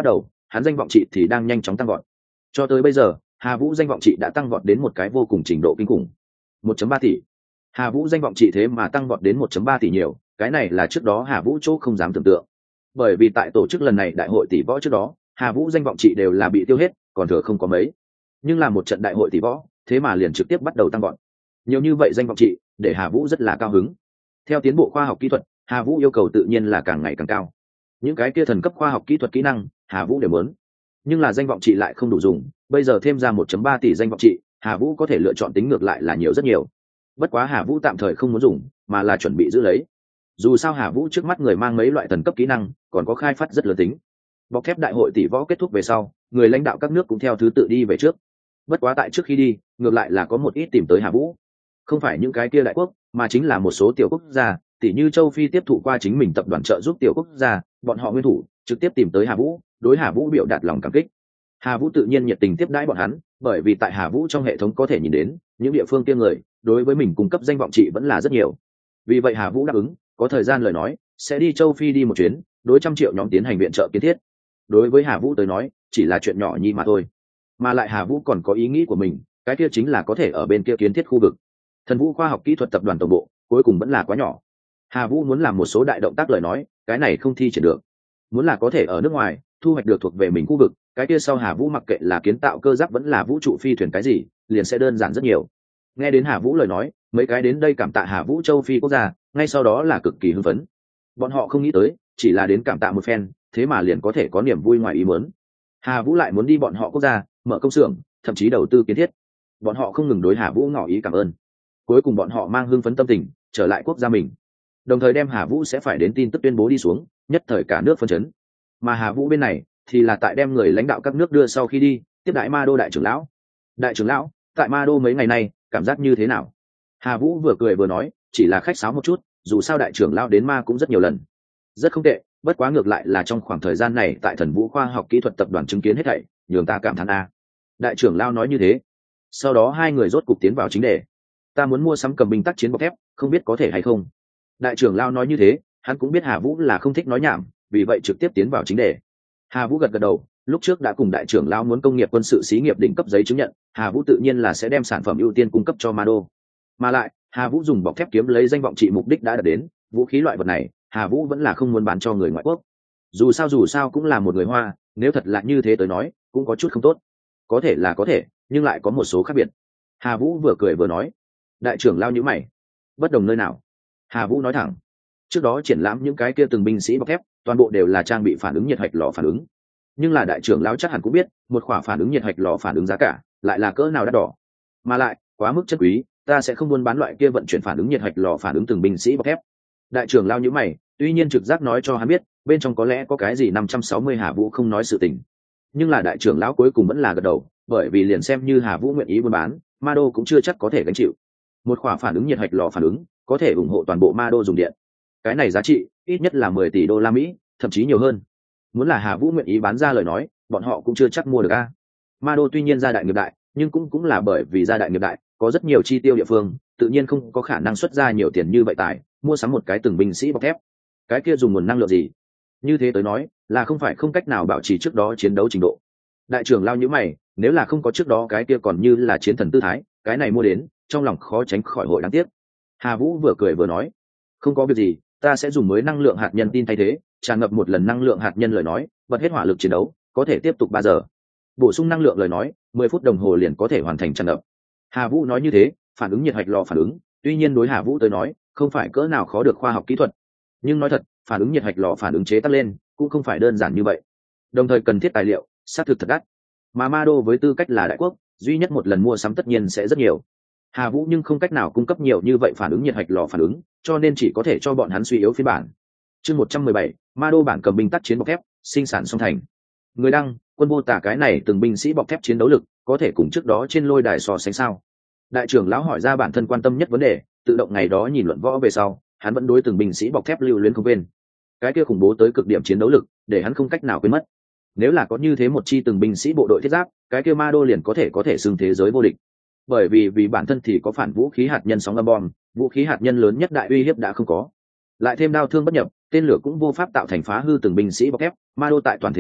A: hắn danh vọng trị thì đang nhanh chóng tăng vọt. Cho tới bây giờ, Hà Vũ danh vọng trị đã tăng vọt đến một cái vô cùng trình độ kinh khủng. 1.3 tỷ. Hà Vũ danh vọng trị thế mà tăng vọt đến 1.3 tỷ nhiều, cái này là trước đó Hà Vũ chỗ không dám tưởng tượng. Bởi vì tại tổ chức lần này đại hội tỷ võ trước đó, Hà Vũ danh vọng trị đều là bị tiêu hết, còn thừa không có mấy. Nhưng là một trận đại hội tỷ võ, thế mà liền trực tiếp bắt đầu tăng vọt. Nhiều như vậy danh vọng trị, để Hà Vũ rất là cao hứng. Theo tiến bộ khoa học kỹ thuật, Hà Vũ yêu cầu tự nhiên là càng ngày càng cao. Những cái kia thần cấp khoa học kỹ thuật kỹ năng, Hà Vũ đều muốn. Nhưng là danh vọng trị lại không đủ dùng, bây giờ thêm ra 1.3 tỷ danh vọng trị, Hà Vũ có thể lựa chọn tính ngược lại là nhiều rất nhiều. Bất quá Hà Vũ tạm thời không muốn dùng, mà là chuẩn bị giữ lấy. Dù sao Hà Vũ trước mắt người mang mấy loại thần cấp kỹ năng, còn có khai phát rất lớn tính. Bọc thép đại hội tỷ võ kết thúc về sau, người lãnh đạo các nước cũng theo thứ tự đi về trước. Bất quá tại trước khi đi, ngược lại là có một ít tìm tới Hà Vũ. Không phải những cái kia đại quốc, mà chính là một số tiểu quốc gia, tỷ như châu Phi tiếp thụ qua chính mình tập đoàn trợ giúp tiểu quốc gia, bọn họ nguyên thủ trực tiếp tìm tới Hà Vũ, đối Hà Vũ biểu đạt lòng cảm kích. Hà Vũ tự nhiên nhiệt tình tiếp đãi bọn hắn, bởi vì tại Hà Vũ trong hệ thống có thể nhìn đến những địa phương kia người đối với mình cung cấp danh vọng trị vẫn là rất nhiều. Vì vậy Hà Vũ đáp ứng, có thời gian lời nói sẽ đi châu Phi đi một chuyến, đối 100 triệu nhóm tiến hành viện trợ kiến thiết. Đối với Hà Vũ tới nói, chỉ là chuyện nhỏ nhi mà thôi. Mà lại Hà Vũ còn có ý nghĩ của mình, cái kia chính là có thể ở bên kia kiến thiết khu vực. Thần Vũ khoa học kỹ thuật tập đoàn tổng bộ, cuối cùng vẫn là quá nhỏ. Hà Vũ muốn làm một số đại động tác lời nói, cái này không thi triển được. Muốn là có thể ở nước ngoài thu hoạch được thuộc về mình khu vực, cái kia sau Hà Vũ mặc kệ là kiến tạo cơ giáp vẫn là vũ trụ phi thuyền cái gì, liền sẽ đơn giản rất nhiều. Nghe đến Hà Vũ lời nói, mấy cái đến đây cảm tạ Hà Vũ châu Phi quốc gia, ngay sau đó là cực kỳ hưng phấn. Bọn họ không nghĩ tới, chỉ là đến cảm tạ một phen, thế mà liền có thể có niềm vui ngoài ý muốn. Hà Vũ lại muốn đi bọn họ quốc gia, mở công xưởng, thậm chí đầu tư kiến thiết. Bọn họ không ngừng đối Hà Vũ ngỏ ý cảm ơn. Cuối cùng bọn họ mang hưng phấn tâm tình trở lại quốc gia mình, đồng thời đem Hà Vũ sẽ phải đến tin tức tuyên bố đi xuống, nhất thời cả nước phân chấn. Mà Hà Vũ bên này thì là tại đem người lãnh đạo các nước đưa sau khi đi, tiếp đãi Ma Đô đại trưởng lão. Đại trưởng lão, tại Ma Đô mấy ngày nay cảm giác như thế nào? Hà Vũ vừa cười vừa nói, chỉ là khách sáo một chút, dù sao đại trưởng lão đến Ma cũng rất nhiều lần. Rất không tệ, bất quá ngược lại là trong khoảng thời gian này tại Thần Vũ khoa học kỹ thuật tập đoàn chứng kiến hết thảy, nhường ta cảm thán a. Đại trưởng lão nói như thế. Sau đó hai người rốt cục tiến vào chính đề. Ta muốn mua sắm cầm binh tác chiến bọc thép, không biết có thể hay không? Đại trưởng lão nói như thế, hắn cũng biết Hà Vũ là không thích nói nhảm, vì vậy trực tiếp tiến vào chính đề. Hà Vũ gật gật đầu, lúc trước đã cùng đại trưởng lão muốn công nghiệp quân sự xí nghiệp đỉnh cấp giấy chứng nhận, Hà Vũ tự nhiên là sẽ đem sản phẩm ưu tiên cung cấp cho Ma Đô. Mà lại, Hà Vũ dùng bọc thép kiếm lấy danh vọng trị mục đích đã đạt đến, vũ khí loại vật này, Hà Vũ vẫn là không muốn bán cho người ngoại quốc. Dù sao cũng là một người Hoa, nếu thật là như thế tới nói, cũng có chút không tốt. Có thể là có thể, nhưng lại có một số khác biệt. Hà Vũ vừa cười vừa nói, đại trưởng lão nhíu mày, bất đồng nơi nào? Hà Vũ nói thẳng, trước đó triển lãm những cái kia từng binh sĩ bọc thép, toàn bộ đều là trang bị phản ứng nhiệt hạch lò phản ứng. Nhưng là đại trưởng lão chắc hẳn cũng biết, một khỏa phản ứng nhiệt hạch lò phản ứng giá cả lại là cỡ nào đắt đỏ, mà lại quá mức chất quý, ta sẽ không muốn bán loại kia vận chuyển phản ứng nhiệt hạch lò phản ứng từng binh sĩ bọc thép. Đại trưởng lão nhíu mày, tuy nhiên trực giác nói cho hắn biết, bên trong có lẽ có cái gì 560. Hà Vũ không nói sự tình, nhưng là đại trưởng lão cuối cùng vẫn là gật đầu, bởi vì liền xem như Hà Vũ nguyện ý buôn bán, Ma Đô cũng chưa chắc có thể gánh chịu. Một khỏa phản ứng nhiệt hạch lò phản ứng có thể ủng hộ toàn bộ Ma Đô dùng điện, cái này giá trị ít nhất là 10 tỷ đô la Mỹ, thậm chí nhiều hơn. Muốn là Hà Vũ nguyện ý bán ra lời nói, bọn họ cũng chưa chắc mua được a. Ma Đô tuy nhiên gia đại nghiệp đại, nhưng cũng là bởi vì gia đại nghiệp đại, có rất nhiều chi tiêu địa phương, tự nhiên không có khả năng xuất ra nhiều tiền như vậy tài mua sắm một cái từng binh sĩ bọc thép. Cái kia dùng nguồn năng lượng gì? Như thế tới nói, là không phải không cách nào bảo trì trước đó chiến đấu trình độ. Đại trưởng lao nhíu mày, nếu là không có trước đó cái kia còn như là chiến thần tư thái, cái này mua đến, trong lòng khó tránh khỏi hội đáng tiếc. Hà Vũ vừa cười vừa nói, không có việc gì, ta sẽ dùng mới năng lượng hạt nhân tin thay thế, tràn ngập một lần năng lượng hạt nhân lời nói, bật hết hỏa lực chiến đấu, có thể tiếp tục 3 giờ. Bổ sung năng lượng lời nói, 10 phút đồng hồ liền có thể hoàn thành tràn ngập. Hà Vũ nói như thế, phản ứng nhiệt hạch lò phản ứng, tuy nhiên đối Hà Vũ tới nói, không phải cỡ nào khó được khoa học kỹ thuật, nhưng nói thật, phản ứng nhiệt hạch lò phản ứng chế tác lên, cũng không phải đơn giản như vậy. Đồng thời cần thiết tài liệu, xác thực thật đắt. Mà Ma Đô với tư cách là đại quốc, duy nhất một lần mua sắm tất nhiên sẽ rất nhiều. Hà Vũ nhưng không cách nào cung cấp nhiều như vậy phản ứng nhiệt hạch lò phản ứng, cho nên chỉ có thể cho bọn hắn suy yếu phiên bản. Chương 117, Ma Đô bản cầm binh tác chiến bọc thép, sinh sản song thành. Người đăng, quân vô tả cái này từng binh sĩ bọc thép chiến đấu lực, có thể cùng trước đó trên lôi đài so sánh sao? Đại trưởng lão hỏi ra bản thân quan tâm nhất vấn đề, tự động ngày đó nhìn luận võ về sau, hắn vẫn đối từng binh sĩ bọc thép lưu luyến không quên. Cái kia khủng bố tới cực điểm chiến đấu lực, để hắn không cách nào quên mất. Nếu là có như thế một chi từng binh sĩ bộ đội thiết giáp, cái kia Ma Đô liền có thể xưng thế giới vô địch. Bởi vì bản thân thì có phản vũ khí hạt nhân sóng âm bom, vũ khí hạt nhân lớn nhất đại uy hiếp đã không có, lại thêm đao thương bất nhập, tên lửa cũng vô pháp tạo thành phá hư từng binh sĩ bọc thép. Ma Đô tại toàn thế giới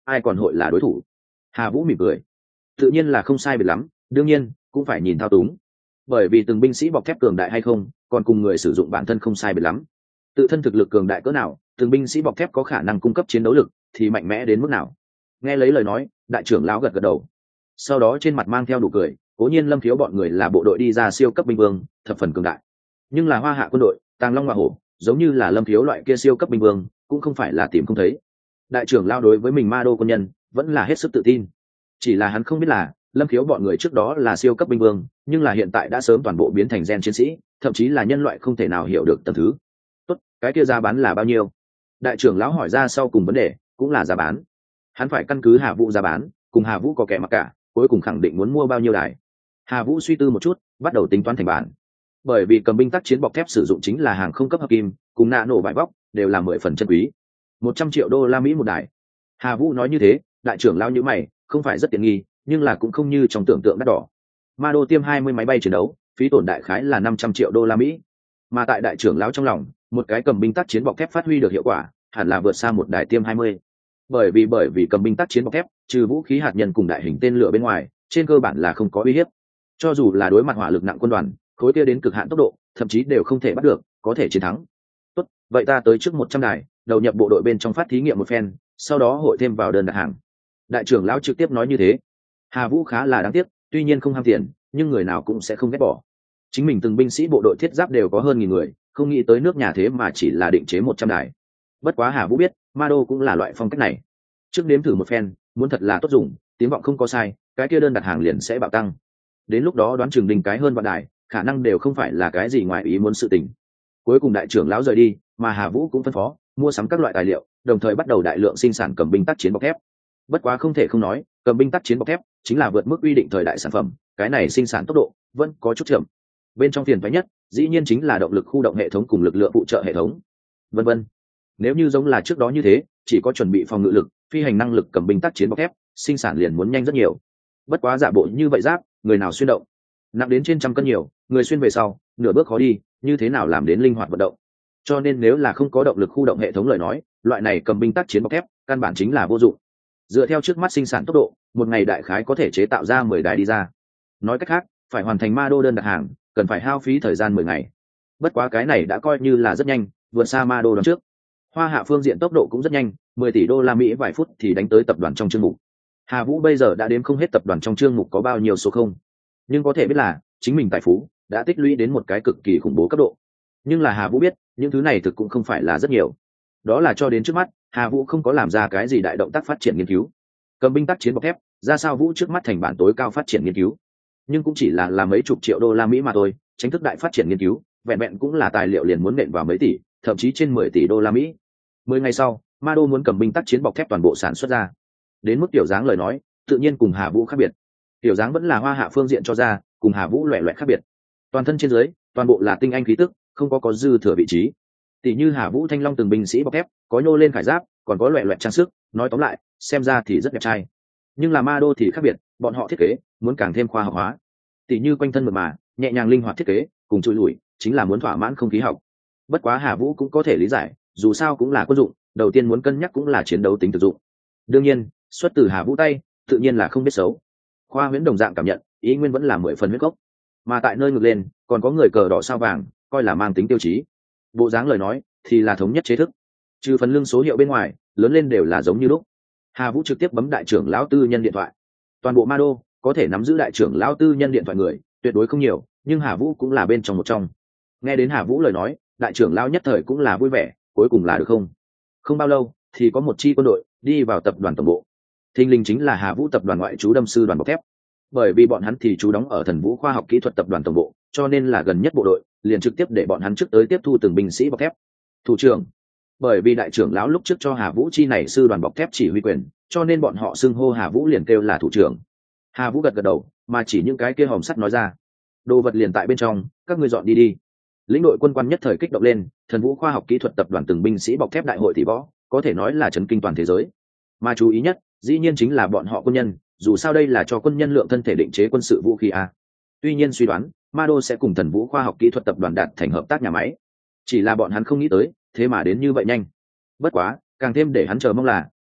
A: ai còn hội là đối thủ. Hà Vũ mỉm cười, tự nhiên là không sai biệt lắm, đương nhiên cũng phải nhìn thao túng, bởi vì từng binh sĩ bọc thép cường đại hay không còn cùng người sử dụng bản thân không sai biệt lắm. Tự thân thực lực cường đại cỡ nào, từng binh sĩ bọc thép có khả năng cung cấp chiến đấu lực thì mạnh mẽ đến mức nào. Nghe lấy lời nói, đại trưởng lão gật gật đầu, sau đó trên mặt mang theo nụ cười. Cố nhiên Lâm Khiếu bọn người là bộ đội đi ra siêu cấp binh vương, thập phần cường đại, nhưng là Hoa Hạ quân đội Tàng Long Hoa Hổ giống như là Lâm Khiếu loại kia siêu cấp binh vương cũng không phải là tìm không thấy. Đại trưởng lão đối với mình Ma Đô quân nhân vẫn là hết sức tự tin, chỉ là hắn không biết là Lâm Khiếu bọn người trước đó là siêu cấp binh vương, nhưng là hiện tại đã sớm toàn bộ biến thành gen chiến sĩ, thậm chí là nhân loại không thể nào hiểu được tầng thứ. Tốt, cái kia giá bán là bao nhiêu? Đại trưởng lão hỏi ra sau cùng vấn đề cũng là giá bán. Hắn phải căn cứ Hà Vũ giá bán, cùng Hà Vũ có kẻ mặc cả, cuối cùng khẳng định muốn mua bao nhiêu đài. Hà Vũ suy tư một chút, bắt đầu tính toán thành bản. Bởi vì cầm binh tác chiến bọc thép sử dụng chính là hàng không cấp hợp kim, cùng nạ nổ vải vóc đều là 10 phần chân quý. 100 triệu đô la Mỹ một đài. Hà Vũ nói như thế, đại trưởng lão nhíu mày, không phải rất tiện nghi, nhưng là cũng không như trong tưởng tượng đắt đỏ. Ma Đô tiêm 20 máy bay chiến đấu, phí tổn đại khái là 500 triệu đô la Mỹ. Mà tại đại trưởng lão trong lòng, một cái cầm binh tác chiến bọc thép phát huy được hiệu quả, hẳn là vượt xa một đài tiêm 20. Bởi vì cầm binh tác chiến bọc thép, trừ vũ khí hạt nhân cùng đại hình tên lửa bên ngoài, trên cơ bản là không có uy hiếp. Cho dù là đối mặt hỏa lực nặng quân đoàn, khối kia đến cực hạn tốc độ, thậm chí đều không thể bắt được, có thể chiến thắng. Tốt, vậy ta tới trước 100 đài, đầu nhập bộ đội bên trong phát thí nghiệm một phen, sau đó hội thêm vào đơn đặt hàng. Đại trưởng lão trực tiếp nói như thế. Hà Vũ khá là đáng tiếc, tuy nhiên không ham tiền, nhưng người nào cũng sẽ không ghét bỏ. Chính mình từng binh sĩ bộ đội thiết giáp đều có hơn 1000 người, không nghĩ tới nước nhà thế mà chỉ là định chế 100 đài. Bất quá Hà Vũ biết, Ma Đô cũng là loại phong cách này. Trước nếm thử một phen, muốn thật là tốt dùng, tiếng vọng không có sai, cái kia đơn đặt hàng liền sẽ bạo tăng. Đến lúc đó đoán chừng đỉnh cái hơn vạn đài, khả năng đều không phải là cái gì ngoài ý muốn sự tình. Cuối cùng đại trưởng lão rời đi, mà Hà Vũ cũng phân phó mua sắm các loại tài liệu, đồng thời bắt đầu đại lượng sinh sản cầm binh tác chiến bọc thép. Bất quá không thể không nói, cầm binh tác chiến bọc thép chính là vượt mức quy định thời đại sản phẩm, cái này sinh sản tốc độ vẫn có chút chậm. Bên trong phiền toái nhất, dĩ nhiên chính là động lực khu động hệ thống cùng lực lượng phụ trợ hệ thống, vân vân. Nếu như giống là trước đó như thế, chỉ có chuẩn bị phòng ngự lực, phi hành năng lực cầm binh tác chiến bọc thép, sinh sản liền muốn nhanh rất nhiều. Bất quá giả bộ như vậy giáp, người nào xuyên động, nặng đến trên trăm cân nhiều, người xuyên về sau, nửa bước khó đi, như thế nào làm đến linh hoạt vận động. Cho nên nếu là không có động lực khu động hệ thống lời nói, loại này cầm binh tác chiến bọc thép, căn bản chính là vô dụng. Dựa theo trước mắt sinh sản tốc độ, một ngày đại khái có thể chế tạo ra 10 đài đi ra. Nói cách khác, phải hoàn thành Ma Đô đơn đặt hàng, cần phải hao phí thời gian 10 ngày. Bất quá cái này đã coi như là rất nhanh, vượt xa Ma Đô lần trước. Hoa Hạ phương diện tốc độ cũng rất nhanh, 10 tỷ đô la Mỹ vài phút thì đánh tới tập đoàn trong chương mục. Hà Vũ bây giờ đã đếm không hết tập đoàn trong chương mục có bao nhiêu số không, nhưng có thể biết là chính mình tài phú đã tích lũy đến một cái cực kỳ khủng bố cấp độ. Nhưng là Hà Vũ biết, những thứ này thực cũng không phải là rất nhiều. Đó là cho đến trước mắt, Hà Vũ không có làm ra cái gì đại động tác phát triển nghiên cứu. Cầm binh tác chiến bọc thép, ra sao Vũ trước mắt thành bản tối cao phát triển nghiên cứu, nhưng cũng chỉ là làm mấy chục triệu đô la Mỹ mà thôi, chính thức đại phát triển nghiên cứu, vẹn vẹn cũng là tài liệu liền muốn nện vào mấy tỷ, thậm chí trên 10 tỷ đô la Mỹ. 10 ngày sau, Ma Đô muốn cầm binh tác chiến bọc thép toàn bộ sản xuất ra. Đến mức tiểu dáng lời nói, tự nhiên cùng Hà Vũ khác biệt. Tiểu dáng vẫn là Hoa Hạ phương diện cho ra, cùng Hà Vũ loẻ loẹt khác biệt. Toàn thân trên dưới, toàn bộ là tinh anh khí tức, không có dư thừa vị trí. Tỷ như Hà Vũ Thanh Long từng binh sĩ bọc thép, có nhô lên khải giáp, còn có loẻ loẹt trang sức, nói tóm lại, xem ra thì rất đẹp trai. Nhưng là Ma Đô thì khác biệt, bọn họ thiết kế muốn càng thêm khoa học hóa. Tỷ như quanh thân mượt mà, nhẹ nhàng linh hoạt thiết kế, cùng chui lủi, chính là muốn thỏa mãn không khí học. Bất quá Hà Vũ cũng có thể lý giải, dù sao cũng là quân dụng, đầu tiên muốn cân nhắc cũng là chiến đấu tính thực dụng. Đương nhiên, xuất từ Hà Vũ tay, tự nhiên là không biết xấu. Khoa Huyễn đồng dạng cảm nhận, ý nguyên vẫn là 10 phần huyết gốc. Mà tại nơi ngược lên, còn có người cờ đỏ sao vàng, coi là mang tính tiêu chí. Bộ dáng lời nói thì là thống nhất chế thức, trừ phần lưng số hiệu bên ngoài, lớn lên đều là giống như lúc. Hà Vũ trực tiếp bấm đại trưởng lão tư nhân điện thoại. Toàn bộ Ma Đô có thể nắm giữ đại trưởng lão tư nhân điện thoại người tuyệt đối không nhiều, nhưng Hà Vũ cũng là bên trong một trong. Nghe đến Hà Vũ lời nói, đại trưởng lão nhất thời cũng là vui vẻ, cuối cùng là được không? Không bao lâu thì có một chi quân đội đi vào tập đoàn tổng bộ. Thình lình chính là Hà Vũ tập đoàn ngoại trú đâm sư đoàn bọc thép. Bởi vì bọn hắn thì trú đóng ở Thần Vũ khoa học kỹ thuật tập đoàn tổng bộ, cho nên là gần nhất bộ đội, liền trực tiếp để bọn hắn trước tới tiếp thu từng binh sĩ bọc thép. Thủ trưởng, bởi vì đại trưởng lão lúc trước cho Hà Vũ chi này sư đoàn bọc thép chỉ huy quyền, cho nên bọn họ xưng hô Hà Vũ liền kêu là thủ trưởng. Hà Vũ gật gật đầu, mà chỉ những cái kia hòm sắt nói ra, đồ vật liền tại bên trong, các ngươi dọn đi đi. Lĩnh đội quân quan nhất thời kích động lên, Thần Vũ khoa học kỹ thuật tập đoàn từng binh sĩ bọc thép đại hội tỷ võ, có thể nói là chấn kinh toàn thế giới. Mà chú ý nhất, dĩ nhiên chính là bọn họ quân nhân, dù sao đây là cho quân nhân lượng thân thể định chế quân sự vũ khí a. Tuy nhiên suy đoán, Ma Đô sẽ cùng Thần Vũ khoa học kỹ thuật tập đoàn đạt thành hợp tác nhà máy, chỉ là bọn hắn không nghĩ tới, thế mà đến như vậy nhanh. Bất quá, càng thêm để hắn chờ mong là,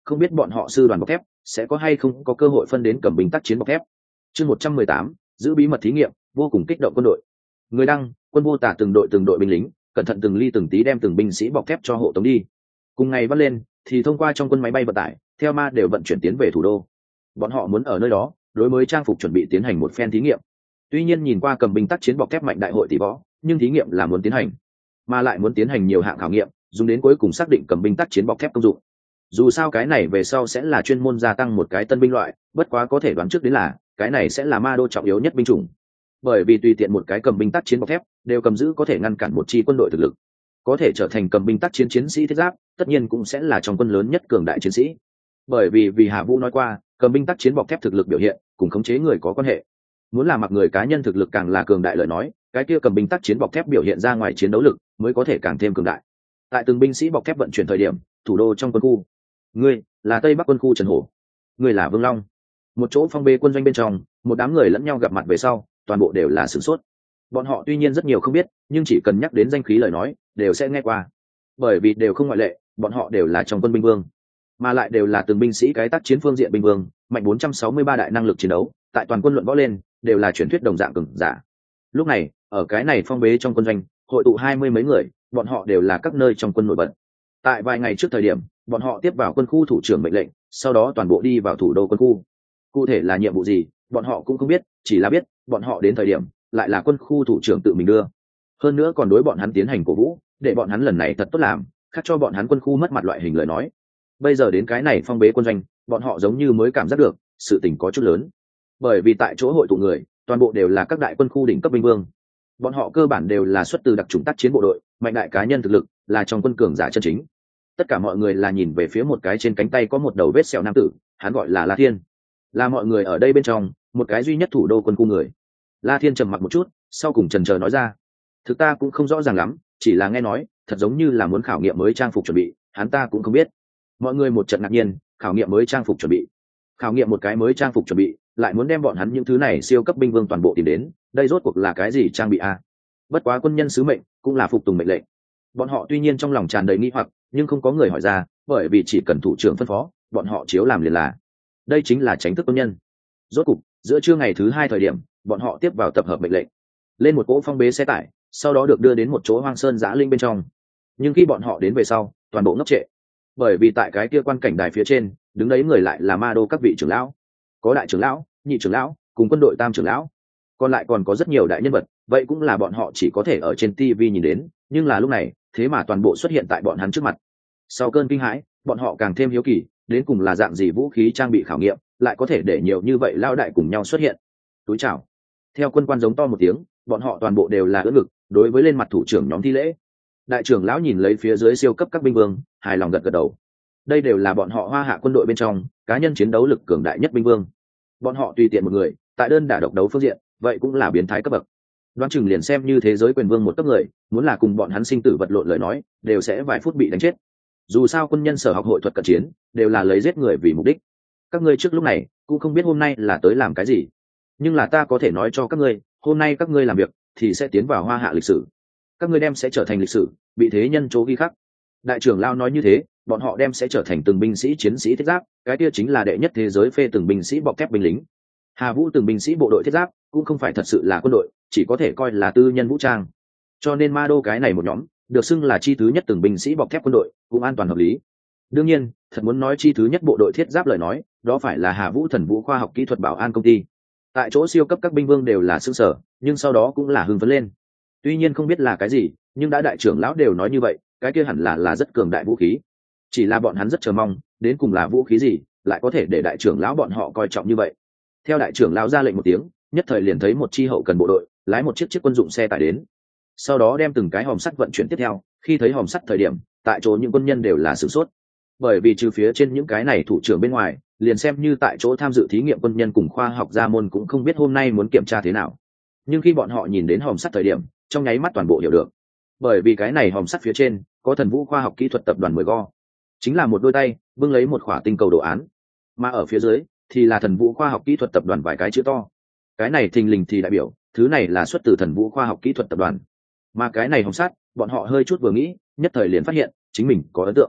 A: không biết bọn họ sư đoàn bọc thép sẽ có hay không có cơ hội phân đến cầm binh tác chiến bọc thép. Chương 118, giữ bí mật thí nghiệm, vô cùng kích động quân đội. Người đăng, quân vô tả từng đội binh lính, cẩn thận từng ly từng tí đem từng binh sĩ bọc thép cho hộ tống đi. Cùng ngày vắt lên, thì thông qua trong quân máy bay vận tải, theo ma đều vận chuyển tiến về thủ đô. Bọn họ muốn ở nơi đó, đối với trang phục chuẩn bị tiến hành một phen thí nghiệm. Tuy nhiên nhìn qua cầm binh tác chiến bọc thép mạnh đại hội tỷ võ, nhưng thí nghiệm là muốn tiến hành, mà lại muốn tiến hành nhiều hạng khảo nghiệm, dùng đến cuối cùng xác định cầm binh tác chiến bọc thép công dụng. Dù sao cái này về sau sẽ là chuyên môn gia tăng một cái tân binh loại, bất quá có thể đoán trước đến là cái này sẽ là ma đô trọng yếu nhất binh chủng, bởi vì tùy tiện một cái cầm binh tác chiến bọc thép đều cầm giữ có thể ngăn cản một chi quân đội thực lực, có thể trở thành cầm binh tác chiến chiến sĩ thiết giáp, tất nhiên cũng sẽ là trong quân lớn nhất cường đại chiến sĩ. Bởi vì Hà Vũ nói qua, cầm binh tác chiến bọc thép thực lực biểu hiện cùng khống chế người có quan hệ, muốn là mặc người cá nhân thực lực càng là cường đại lời nói, cái kia cầm binh tác chiến bọc thép biểu hiện ra ngoài chiến đấu lực mới có thể càng thêm cường đại. Tại từng binh sĩ bọc thép vận chuyển thời điểm, thủ đô trong quân khu, ngươi là Tây Bắc quân khu Trần Hổ, ngươi là Vương Long. Một chỗ phong bê quân doanh bên trong, một đám người lẫn nhau gặp mặt về sau, toàn bộ đều là sửng sốt. Bọn họ tuy nhiên rất nhiều không biết, nhưng chỉ cần nhắc đến danh khí lời nói đều sẽ nghe qua, bởi vì đều không ngoại lệ, bọn họ đều là trong quân binh vương, mà lại đều là từng binh sĩ cái tác chiến phương diện binh vương, mạnh 463 đại năng lực chiến đấu, tại toàn quân luận võ lên đều là truyền thuyết đồng dạng cường giả. Lúc này ở cái này phong bế trong quân doanh hội tụ 20 mấy người, bọn họ đều là các nơi trong quân nổi bật. Tại vài ngày trước thời điểm, bọn họ tiếp vào quân khu thủ trưởng mệnh lệnh, sau đó toàn bộ đi vào thủ đô quân khu. Cụ thể là nhiệm vụ gì, bọn họ cũng không biết, chỉ là biết bọn họ đến thời điểm lại là quân khu thủ trưởng tự mình đưa, hơn nữa còn đối bọn hắn tiến hành cổ vũ, để bọn hắn lần này thật tốt làm, khác cho bọn hắn quân khu mất mặt loại hình lời nói. Bây giờ đến cái này phong bế quân doanh, bọn họ giống như mới cảm giác được sự tình có chút lớn, bởi vì tại chỗ hội tụ người toàn bộ đều là các đại quân khu đỉnh cấp binh vương, bọn họ cơ bản đều là xuất từ đặc chủng tác chiến bộ đội, mạnh đại cá nhân thực lực, là trong quân cường giả chân chính. Tất cả mọi người là nhìn về phía một cái trên cánh tay có một đầu vết sẹo nam tử, hắn gọi là La Thiên, là mọi người ở đây bên trong một cái duy nhất thủ đô quân khu người. La Thiên trầm mặc một chút, sau cùng chần chờ nói ra, thực ta cũng không rõ ràng lắm, chỉ là nghe nói thật giống như là muốn khảo nghiệm mới trang phục chuẩn bị, hắn ta cũng không biết. Mọi người một trận ngạc nhiên, khảo nghiệm mới trang phục chuẩn bị, khảo nghiệm một cái mới trang phục chuẩn bị, lại muốn đem bọn hắn những thứ này siêu cấp binh vương toàn bộ tìm đến, đây rốt cuộc là cái gì trang bị a? Bất quá quân nhân sứ mệnh cũng là phục tùng mệnh lệnh. Bọn họ tuy nhiên trong lòng tràn đầy nghi hoặc, nhưng không có người hỏi ra, bởi vì chỉ cần thủ trưởng phân phó, bọn họ chiếu làm liền là. Đây chính là tránh thức quân nhân. Rốt cục giữa trưa ngày thứ 2 thời điểm, bọn họ tiếp vào tập hợp mệnh lệnh, lên một cỗ phong bế xe tải, sau đó được đưa đến một chỗ hoang sơn giã linh bên trong. Nhưng khi bọn họ đến về sau, toàn bộ ngốc trệ, bởi vì tại cái kia quan cảnh đài phía trên đứng đấy người lại là ma đô các vị trưởng lão, có đại trưởng lão, nhị trưởng lão cùng quân đội tam trưởng lão, còn lại còn có rất nhiều đại nhân vật, vậy cũng là bọn họ chỉ có thể ở trên TV nhìn đến, nhưng là lúc này thế mà toàn bộ xuất hiện tại bọn hắn trước mặt. Sau cơn kinh hãi, bọn họ càng thêm hiếu kỳ, đến cùng là dạng gì vũ khí trang bị khảo nghiệm lại có thể để nhiều như vậy lao đại cùng nhau xuất hiện. Túi chào. Theo quân quan giống to một tiếng, bọn họ toàn bộ đều là ưỡn ngực đối với lên mặt thủ trưởng nhóm thi lễ. Đại trưởng lão nhìn lấy phía dưới siêu cấp các binh vương, hài lòng gật gật đầu. Đây đều là bọn họ Hoa Hạ quân đội bên trong cá nhân chiến đấu lực cường đại nhất binh vương. Bọn họ tùy tiện một người tại đơn đả độc đấu phương diện, vậy cũng là biến thái cấp bậc. Đoán chừng liền xem như thế giới quyền vương một cấp người, muốn là cùng bọn hắn sinh tử vật lộn lời nói, đều sẽ vài phút bị đánh chết. Dù sao quân nhân sở học hội thuật cận chiến đều là lấy giết người vì mục đích. Các ngươi trước lúc này cũng không biết hôm nay là tới làm cái gì, nhưng là ta có thể nói cho các ngươi, hôm nay các ngươi làm việc thì sẽ tiến vào Hoa Hạ lịch sử, các ngươi đem sẽ trở thành lịch sử, bị thế nhân chỗ ghi khắc. Đại trưởng lao nói như thế, bọn họ đem sẽ trở thành từng binh sĩ chiến sĩ thiết giáp, cái kia chính là đệ nhất thế giới phê từng binh sĩ bọc thép binh lính. Hà Vũ từng binh sĩ bộ đội thiết giáp cũng không phải thật sự là quân đội, chỉ có thể coi là tư nhân vũ trang, cho nên ma đô cái này một nhóm được xưng là chi thứ nhất từng binh sĩ bọc thép quân đội, cũng an toàn hợp lý. Đương nhiên thật muốn nói chi thứ nhất bộ đội thiết giáp lời nói, đó phải là Hà Vũ Thần Vũ khoa học kỹ thuật bảo an công ty. Tại chỗ siêu cấp các binh vương đều là xương sở, nhưng sau đó cũng là hưng phấn lên. Tuy nhiên không biết là cái gì, nhưng đã đại trưởng lão đều nói như vậy, cái kia hẳn là rất cường đại vũ khí. Chỉ là bọn hắn rất chờ mong, đến cùng là vũ khí gì lại có thể để đại trưởng lão bọn họ coi trọng như vậy. Theo đại trưởng lão ra lệnh một tiếng, nhất thời liền thấy một chi hậu cần bộ đội lái một chiếc quân dụng xe tải đến, sau đó đem từng cái hòm sắt vận chuyển tiếp theo. Khi thấy hòm sắt thời điểm, tại chỗ những quân nhân đều là sửng sốt, bởi vì trừ phía trên những cái này thủ trưởng bên ngoài, liền xem như tại chỗ tham dự thí nghiệm quân nhân cùng khoa học gia môn cũng không biết hôm nay muốn kiểm tra thế nào. Nhưng khi bọn họ nhìn đến hòm sắt thời điểm, trong nháy mắt toàn bộ hiểu được, bởi vì cái này hòm sắt phía trên có Thần Vũ khoa học kỹ thuật tập đoàn 10 go, chính là một đôi tay bưng lấy một khỏa tinh cầu đồ án, mà ở phía dưới thì là Thần Vũ khoa học kỹ thuật tập đoàn vài cái chữ to. Cái này thình lình thì đại biểu thứ này là xuất từ Thần Vũ khoa học kỹ thuật tập đoàn. Mà cái này hòm sắt, bọn họ hơi chút vừa nghĩ, nhất thời liền phát hiện chính mình có ấn tượng.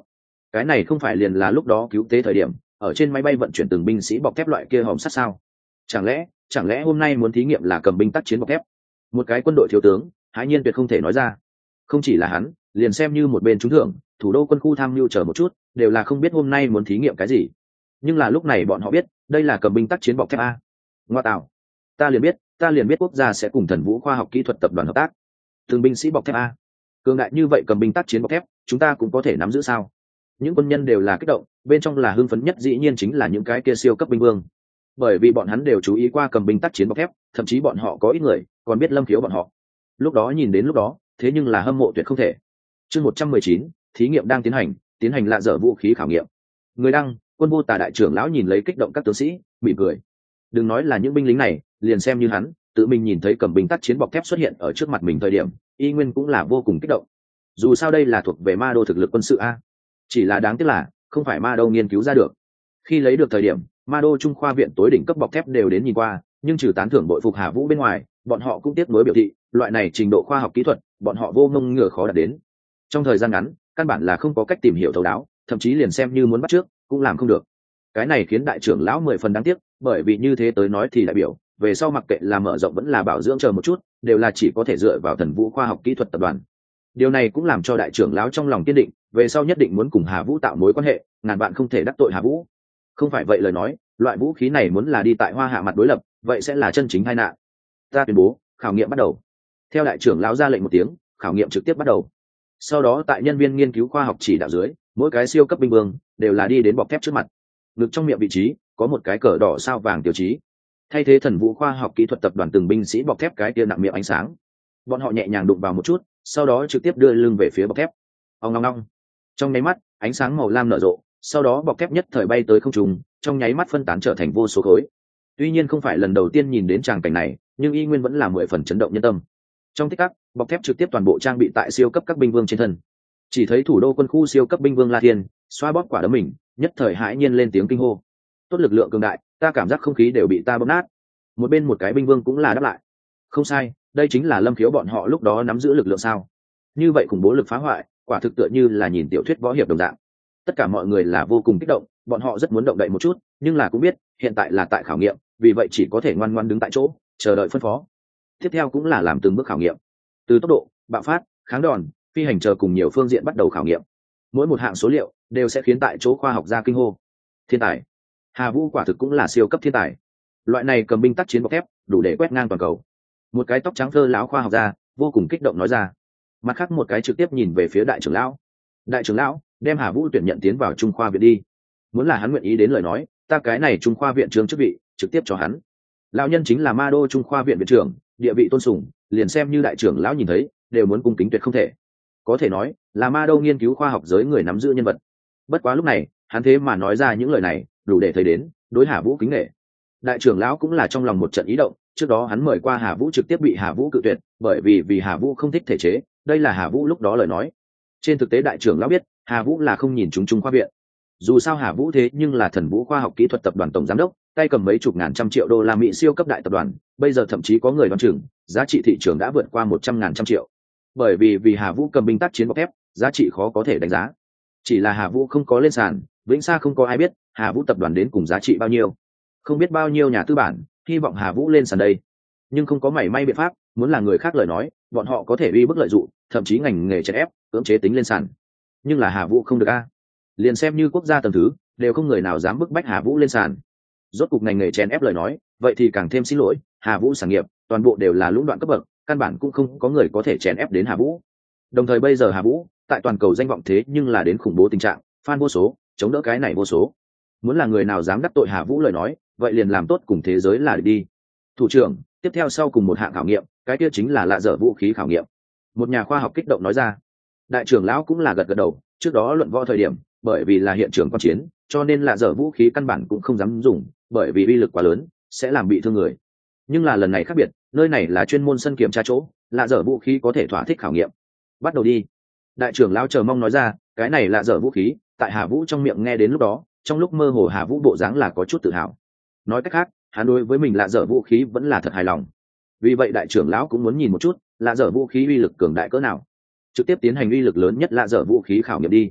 A: Cái này không phải liền là lúc đó cứu tế thời điểm ở trên máy bay vận chuyển từng binh sĩ bọc thép loại kia hòm sắt sao? Chẳng lẽ hôm nay muốn thí nghiệm là cầm binh tác chiến bọc thép? Một cái quân đội thiếu tướng hãi nhiên tuyệt không thể nói ra. Không chỉ là hắn, liền xem như một bên trúng thưởng thủ đô quân khu tham mưu chờ một chút đều là không biết hôm nay muốn thí nghiệm cái gì. Nhưng là lúc này bọn họ biết đây là cầm binh tác chiến bọc thép a. Ngoa tạo, ta liền biết quốc gia sẽ cùng Thần Vũ khoa học kỹ thuật tập đoàn hợp tác. Từng binh sĩ bọc thép a, cường đại như vậy cầm binh tác chiến bọc thép chúng ta cũng có thể nắm giữ sao? Những quân nhân đều là kích động, bên trong là hưng phấn nhất dĩ nhiên chính là những cái kia siêu cấp binh vương, bởi vì bọn hắn đều chú ý qua cầm binh tác chiến bọc thép, thậm chí bọn họ có ít người còn biết Lâm Khiếu bọn họ. Lúc đó nhìn đến lúc đó, thế nhưng là hâm mộ tuyệt không thể. Chương 119, thí nghiệm đang tiến hành lạ dở vũ khí khảo nghiệm. Người đăng, Quân Vô Tà đại trưởng lão nhìn lấy kích động các tướng sĩ, mỉm cười. Đừng nói là những binh lính này, liền xem như hắn, tự mình nhìn thấy cầm binh tác chiến bọc thép xuất hiện ở trước mặt mình thời điểm, y nguyên cũng là vô cùng kích động. Dù sao đây là thuộc về Ma Đô thực lực quân sự a. Chỉ là đáng tiếc là không phải Ma Đô nghiên cứu ra được. Khi lấy được thời điểm, Ma Đô Trung khoa viện tối đỉnh cấp bọc thép đều đến nhìn qua, nhưng trừ tán thưởng bội phục Hà Vũ bên ngoài, bọn họ cũng tiếc nuối biểu thị, loại này trình độ khoa học kỹ thuật, bọn họ vô ngông ngừa khó đạt đến. Trong thời gian ngắn, căn bản là không có cách tìm hiểu thấu đáo, thậm chí liền xem như muốn bắt trước, cũng làm không được. Cái này khiến đại trưởng lão 10 phần đáng tiếc, bởi vì như thế tới nói thì đại biểu, về sau mặc kệ là mở rộng vẫn là bảo dưỡng chờ một chút, đều là chỉ có thể dựa vào Thần Vũ khoa học kỹ thuật tập đoàn. Điều này cũng làm cho đại trưởng lão trong lòng kiên định, về sau nhất định muốn cùng Hà Vũ tạo mối quan hệ, ngàn bạn không thể đắc tội Hà Vũ. Không phải vậy lời nói, loại vũ khí này muốn là đi tại Hoa Hạ mặt đối lập, vậy sẽ là chân chính tai nạn. Ta tuyên bố, khảo nghiệm bắt đầu. Theo đại trưởng lão ra lệnh một tiếng, khảo nghiệm trực tiếp bắt đầu. Sau đó tại nhân viên nghiên cứu khoa học chỉ đạo dưới, mỗi cái siêu cấp binh vương đều là đi đến bọc thép trước mặt. Ngực trong miệng vị trí có một cái cờ đỏ sao vàng tiêu chí, thay thế Thần Vũ khoa học kỹ thuật tập đoàn từng binh sĩ bọc thép cái kia nặng miệng ánh sáng. Bọn họ nhẹ nhàng đụng vào một chút, sau đó trực tiếp đưa lưng về phía bọc thép. Ong ong ong. Trong nháy mắt, ánh sáng màu lam nở rộ, sau đó bọc thép nhất thời bay tới không trung, trong nháy mắt phân tán trở thành vô số khối. Tuy nhiên không phải lần đầu tiên nhìn đến tràng cảnh này, nhưng y nguyên vẫn là 10 phần chấn động nhân tâm. Trong tích tắc, bọc thép trực tiếp toàn bộ trang bị tại siêu cấp các binh vương trên thân. Chỉ thấy thủ đô quân khu siêu cấp binh vương La Thiên xoa bóp quả đấm mình, nhất thời hãi nhiên lên tiếng kinh hô. Tốt lực lượng cường đại, ta cảm giác không khí đều bị ta bóp nát. Một bên một cái binh vương cũng là đáp lại. Không sai, đây chính là Lâm Khiếu bọn họ lúc đó nắm giữ lực lượng sao? Như vậy khủng bố lực phá hoại, quả thực tựa như là nhìn tiểu thuyết võ hiệp đồng dạng. Tất cả mọi người là vô cùng kích động, bọn họ rất muốn động đậy một chút, nhưng là cũng biết hiện tại là tại khảo nghiệm, vì vậy chỉ có thể ngoan ngoãn đứng tại chỗ chờ đợi phân phó. Tiếp theo cũng là làm từng bước khảo nghiệm, từ tốc độ, bạo phát, kháng đòn, phi hành chờ cùng nhiều phương diện bắt đầu khảo nghiệm. Mỗi một hạng số liệu đều sẽ khiến tại chỗ khoa học gia kinh hô. Thiên tài, Hà Vũ quả thực cũng là siêu cấp thiên tài. Loại này cầm binh tác chiến bọc thép đủ để quét ngang toàn cầu. Một cái tóc trắng thơ lão khoa học gia vô cùng kích động nói ra. Mặt khác một cái trực tiếp nhìn về phía đại trưởng lão. Đại trưởng lão, đem Hà Vũ tuyển nhận tiến vào Trung khoa viện đi. Muốn là hắn nguyện ý đến lời nói, ta cái này Trung khoa viện trưởng chức vị trực tiếp cho hắn. Lão nhân chính là Ma Đô Trung khoa viện viện trưởng, địa vị tôn sùng, liền xem như đại trưởng lão nhìn thấy đều muốn cung kính tuyệt không thể. Có thể nói là Ma Đô nghiên cứu khoa học giới người nắm giữ nhân vật. Bất quá lúc này hắn thế mà nói ra những lời này, đủ để thấy đến đối Hà Vũ kính nể. Đại trưởng lão cũng là trong lòng một trận ý động, trước đó hắn mời qua Hà Vũ trực tiếp bị Hà Vũ cự tuyệt, bởi vì Hà Vũ không thích thể chế, đây là Hà Vũ lúc đó lời nói. Trên thực tế đại trưởng lão biết Hà Vũ là không nhìn chúng Trung khoa viện. Dù sao Hà Vũ thế nhưng là Thần Vũ khoa học kỹ thuật tập đoàn tổng giám đốc, tay cầm mấy chục ngàn trăm triệu đô la Mỹ siêu cấp đại tập đoàn, bây giờ thậm chí có người đoán chừng giá trị thị trường đã vượt qua 100.000 trăm triệu. Bởi vì Hà Vũ cầm binh tác chiến bọc thép, giá trị khó có thể đánh giá. Chỉ là Hà Vũ không có lên sàn, vĩnh xa không có ai biết Hà Vũ tập đoàn đến cùng giá trị bao nhiêu. Không biết bao nhiêu nhà tư bản hy vọng Hà Vũ lên sàn đây, nhưng không có mảy may biện pháp, muốn là người khác lời nói, bọn họ có thể uy bức lợi dụng, thậm chí ngành nghề chèn ép, cưỡng chế tính lên sàn. Nhưng là Hà Vũ không được a. Liền xem như quốc gia tầng thứ, đều không người nào dám bức bách Hà Vũ lên sàn. Rốt cục ngành nghề chèn ép lời nói, vậy thì càng thêm xin lỗi, Hà Vũ sản nghiệp, toàn bộ đều là lũng đoạn cấp bậc, căn bản cũng không có người có thể chèn ép đến Hà Vũ. Đồng thời bây giờ Hà Vũ, tại toàn cầu danh vọng thế nhưng là đến khủng bố tình trạng, fan vô số, chống đỡ cái này vô số. Muốn là người nào dám đắc tội Hà Vũ lời nói, vậy liền làm tốt cùng thế giới là đi. Thủ trưởng, tiếp theo sau cùng một hạng khảo nghiệm, cái kia chính là lạ dở vũ khí khảo nghiệm. Một nhà khoa học kích động nói ra. Đại trưởng lão cũng là gật gật đầu, trước đó luận võ thời điểm, bởi vì là hiện trường quan chiến, cho nên lạ dở vũ khí căn bản cũng không dám dùng, bởi vì uy lực quá lớn, sẽ làm bị thương người. Nhưng là lần này khác biệt, nơi này là chuyên môn sân kiểm tra chỗ, lạ dở vũ khí có thể thỏa thích khảo nghiệm. Bắt đầu đi. Đại trưởng lão chờ mong nói ra, cái này lạ dở vũ khí, tại Hà Vũ trong miệng nghe đến lúc đó, trong lúc mơ hồ Hà Vũ bộ dáng là có chút tự hào. Nói cách khác, hắn đối với mình lạ dở vũ khí vẫn là thật hài lòng. Vì vậy đại trưởng lão cũng muốn nhìn một chút lạ dở vũ khí uy lực cường đại cỡ nào, trực tiếp tiến hành uy lực lớn nhất lạ dở vũ khí khảo nghiệm đi.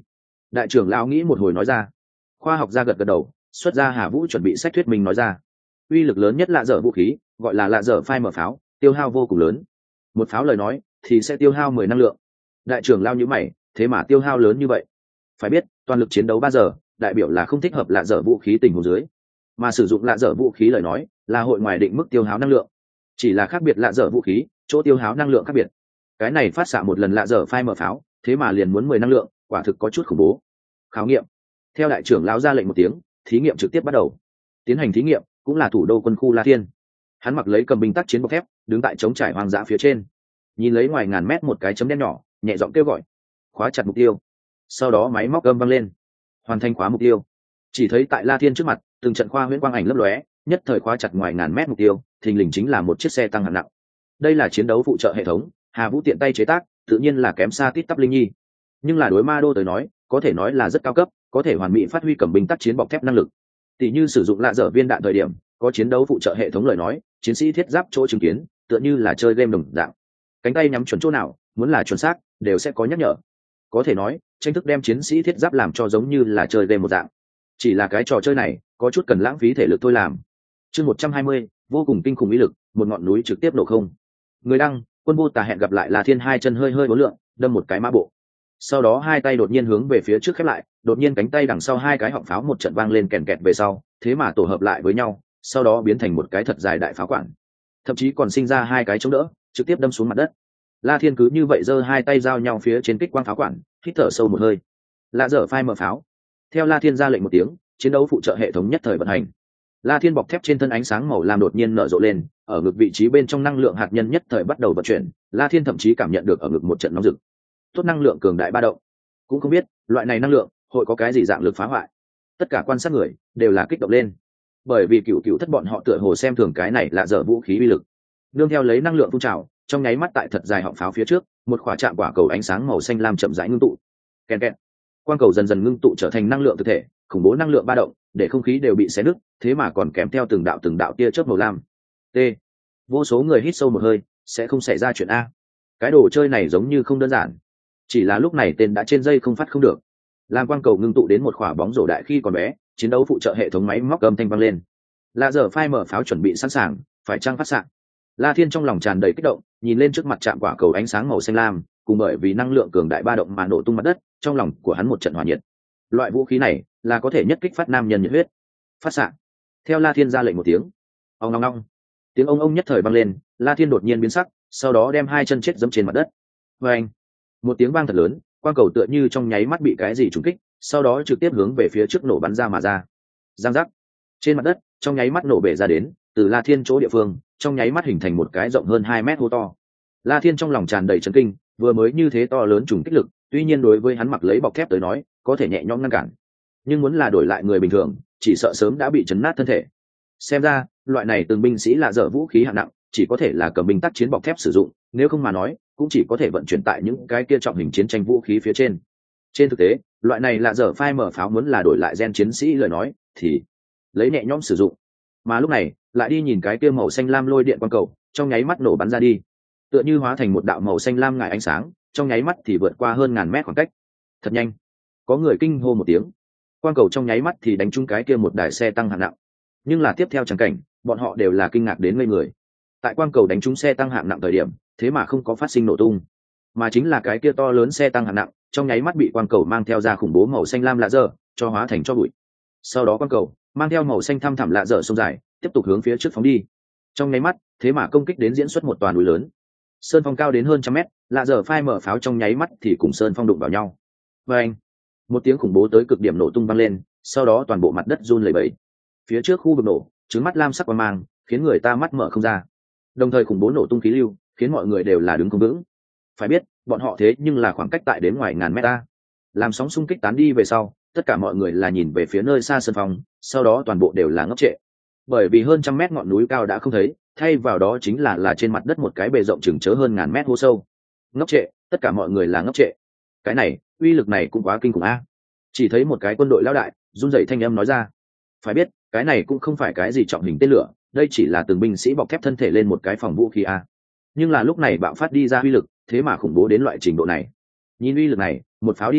A: Đại trưởng lão nghĩ một hồi nói ra. Khoa học gia gật gật đầu, xuất ra Hà Vũ chuẩn bị sách thuyết minh nói ra. Uy lực lớn nhất lạ dở vũ khí gọi là lạ dở phai mở pháo, tiêu hao vô cùng lớn. Một pháo lời nói thì sẽ tiêu hao 10 năng lượng. Đại trưởng lão nhíu mày, thế mà tiêu hao lớn như vậy. Phải biết toàn lực chiến đấu 3 giờ đại biểu là không thích hợp lạ dở vũ khí tình huống dưới, mà sử dụng lạ dở vũ khí lời nói là hội ngoài định mức tiêu hao năng lượng. Chỉ là khác biệt lạ dở vũ khí chỗ tiêu hao năng lượng khác biệt. Cái này phát xạ một lần lạ dở phai mở pháo thế mà liền muốn 10 năng lượng, quả thực có chút khủng bố. Khảo nghiệm. Theo đại trưởng lão ra lệnh một tiếng, thí nghiệm trực tiếp bắt đầu. Tiến hành thí nghiệm cũng là thủ đô quân khu La Thiên. Hắn mặc lấy cầm binh tác chiến bọc thép, đứng tại trống trải hoang dã phía trên, nhìn lấy ngoài ngàn mét một cái chấm đen nhỏ, nhẹ giọng kêu gọi, khóa chặt mục tiêu. Sau đó máy móc âm vang lên, hoàn thành khóa mục tiêu. Chỉ thấy tại La Thiên trước mặt, từng trận khoa huyễn quang ảnh lấp lóe, nhất thời khóa chặt ngoài ngàn mét mục tiêu, thình lình chính là một chiếc xe tăng hạng nặng. Đây là chiến đấu phụ trợ hệ thống, Hà Vũ tiện tay chế tác, tự nhiên là kém xa tít tắp linh nhi, nhưng là đối ma đô tới nói có thể nói là rất cao cấp, có thể hoàn mỹ phát huy cầm binh tác chiến bọc thép năng lực. Tỷ như sử dụng lạ dở viên đạn thời điểm có chiến đấu phụ trợ hệ thống lời nói, chiến sĩ thiết giáp chỗ chứng kiến tựa như là chơi game đồng dạng, cánh tay nhắm chuẩn chỗ nào muốn là chuẩn xác đều sẽ có nhắc nhở. Có thể nói tranh thức đem chiến sĩ thiết giáp làm cho giống như là chơi game một dạng. Chỉ là cái trò chơi này có chút cần lãng phí thể lực thôi làm. Chương 120, vô cùng kinh khủng ý lực, một ngọn núi trực tiếp nổ không. Người đăng, Quân Vô Tà hẹn gặp lại là Thiên, hai chân hơi hơi uốn lượn, đâm một cái mã bộ. Sau đó hai tay đột nhiên hướng về phía trước khép lại, đột nhiên cánh tay đằng sau hai cái họng pháo một trận vang lên kèn kẹt về sau, thế mà tổ hợp lại với nhau, sau đó biến thành một cái thật dài đại pháo quản, thậm chí còn sinh ra hai cái chống đỡ, trực tiếp đâm xuống mặt đất. La Thiên cứ như vậy giơ hai tay giao nhau phía trên kích quang pháo quản, hít thở sâu một hơi. Lạ dở phai mở pháo. Theo La Thiên ra lệnh một tiếng, chiến đấu phụ trợ hệ thống nhất thời vận hành. La Thiên bọc thép trên thân ánh sáng màu lam đột nhiên nở rộ lên, ở ngực vị trí bên trong năng lượng hạt nhân nhất thời bắt đầu vận chuyển, La Thiên thậm chí cảm nhận được ở ngực một trận nóng rực. Tốt năng lượng cường đại ba động. Cũng không biết, loại này năng lượng hội có cái gì dạng lực phá hoại. Tất cả quan sát người đều là kích động lên. Bởi vì cựu thất bọn họ tựa hồ xem thường cái này là dở vũ khí uy lực. Nương theo lấy năng lượng phun trào, trong nháy mắt tại thật dài họng pháo phía trước, một quả chạm quả cầu ánh sáng màu xanh lam chậm rãi ngưng tụ. Kèn kẹt. Quang cầu dần dần ngưng tụ trở thành năng lượng thực thể, khủng bố năng lượng ba động, để không khí đều bị xé nứt, thế mà còn kèm theo từng đạo tia chớp màu lam. T. Vô số người hít sâu một hơi, sẽ không xảy ra chuyện a. Cái đồ chơi này giống như không đơn giản. Chỉ là lúc này tên đã trên dây không phát không được. Làm quang cầu ngưng tụ đến một quả bóng rổ đại khi còn bé, chiến đấu phụ trợ hệ thống máy móc âm thanh vang lên. Lạ dở phai mở pháo chuẩn bị sẵn sàng, phải chăng phát xạ. La Thiên trong lòng tràn đầy kích động, nhìn lên trước mặt chạm quả cầu ánh sáng màu xanh lam, cùng bởi vì năng lượng cường đại ba động mà nổ tung mặt đất, trong lòng của hắn một trận hỏa nhiệt. Loại vũ khí này là có thể nhất kích phát nam nhân nhiệt huyết. Phát xạ. Theo La Thiên ra lệnh một tiếng, ong ong ong, tiếng ông nhất thời vang lên. La Thiên đột nhiên biến sắc, sau đó đem hai chân chết giẫm trên mặt đất. Vang, một tiếng vang thật lớn, quang cầu tựa như trong nháy mắt bị cái gì trúng kích, sau đó trực tiếp hướng về phía trước nổ bắn ra mà ra. Giang giác, trên mặt đất trong nháy mắt nổ bể ra đến, từ La Thiên chỗ địa phương trong nháy mắt hình thành một cái rộng hơn 2 mét hố to. La Thiên trong lòng tràn đầy chấn kinh, vừa mới như thế to lớn trùng kích lực, tuy nhiên đối với hắn mặc lấy bọc thép tới nói có thể nhẹ nhõm ngăn cản, nhưng muốn là đổi lại người bình thường chỉ sợ sớm đã bị chấn nát thân thể. Xem ra loại này từng binh sĩ là dở vũ khí hạng nặng, chỉ có thể là cầm binh tác chiến bọc thép sử dụng, nếu không mà nói cũng chỉ có thể vận chuyển tại những cái kia trọng hình chiến tranh vũ khí phía trên. Trên thực tế loại này là dở phai mở pháo muốn là đổi lại gen chiến sĩ lời nói thì lấy nhẹ nhõm sử dụng, mà lúc này lại đi nhìn cái kia màu xanh lam lôi điện quang cầu trong nháy mắt nổ bắn ra đi, tựa như hóa thành một đạo màu xanh lam ngải ánh sáng, trong nháy mắt thì vượt qua hơn ngàn mét khoảng cách. Thật nhanh. Có người kinh hô một tiếng. Quang cầu trong nháy mắt thì đánh trúng cái kia một đài xe tăng hạng nặng, nhưng là tiếp theo chẳng cảnh bọn họ đều là kinh ngạc đến ngây người. Tại quang cầu đánh trúng xe tăng hạng nặng thời điểm thế mà không có phát sinh nổ tung, mà chính là cái kia to lớn xe tăng hạng nặng trong nháy mắt bị quang cầu mang theo ra khủng bố màu xanh lam lạ dở cho hóa thành cho bụi. Sau đó quang cầu mang theo màu xanh thăm thẳm lạ dở sông dài tiếp tục hướng phía trước phóng đi, trong nháy mắt thế mà công kích đến diễn xuất một toàn núi lớn. Sơn phong cao đến hơn 100 mét, lạ dở phai mở pháo trong nháy mắt thì cùng sơn phong đụng vào nhau. Và anh, một tiếng khủng bố tới cực điểm nổ tung vang lên, sau đó toàn bộ mặt đất run lẩy bẩy. Phía trước khu vực nổ trứng mắt lam sắc quang mang khiến người ta mắt mở không ra, đồng thời khủng bố nổ tung khí lưu khiến mọi người đều là đứng không vững. Phải biết bọn họ thế nhưng là khoảng cách tại đến ngoài ngàn mét ta. Làm sóng xung kích tán đi về sau, tất cả mọi người là nhìn về phía nơi xa sân phong, sau đó toàn bộ đều là ngốc trệ, bởi vì hơn 100 mét ngọn núi cao đã không thấy, thay vào đó chính là trên mặt đất một cái bề rộng chừng chớ hơn ngàn mét hố sâu. Ngốc trệ, tất cả mọi người là ngốc trệ. Cái này uy lực này cũng quá kinh khủng a. Chỉ thấy một cái quân đội lão đại run rẩy thanh âm nói ra. Phải biết cái này cũng không phải cái gì trọng hình tên lửa, đây chỉ là từng binh sĩ bọc thép thân thể lên một cái phòng vũ khí a, nhưng là lúc này bạo phát đi ra uy lực thế mà khủng bố đến loại trình độ này. Nhìn uy lực này, một pháo đi xuống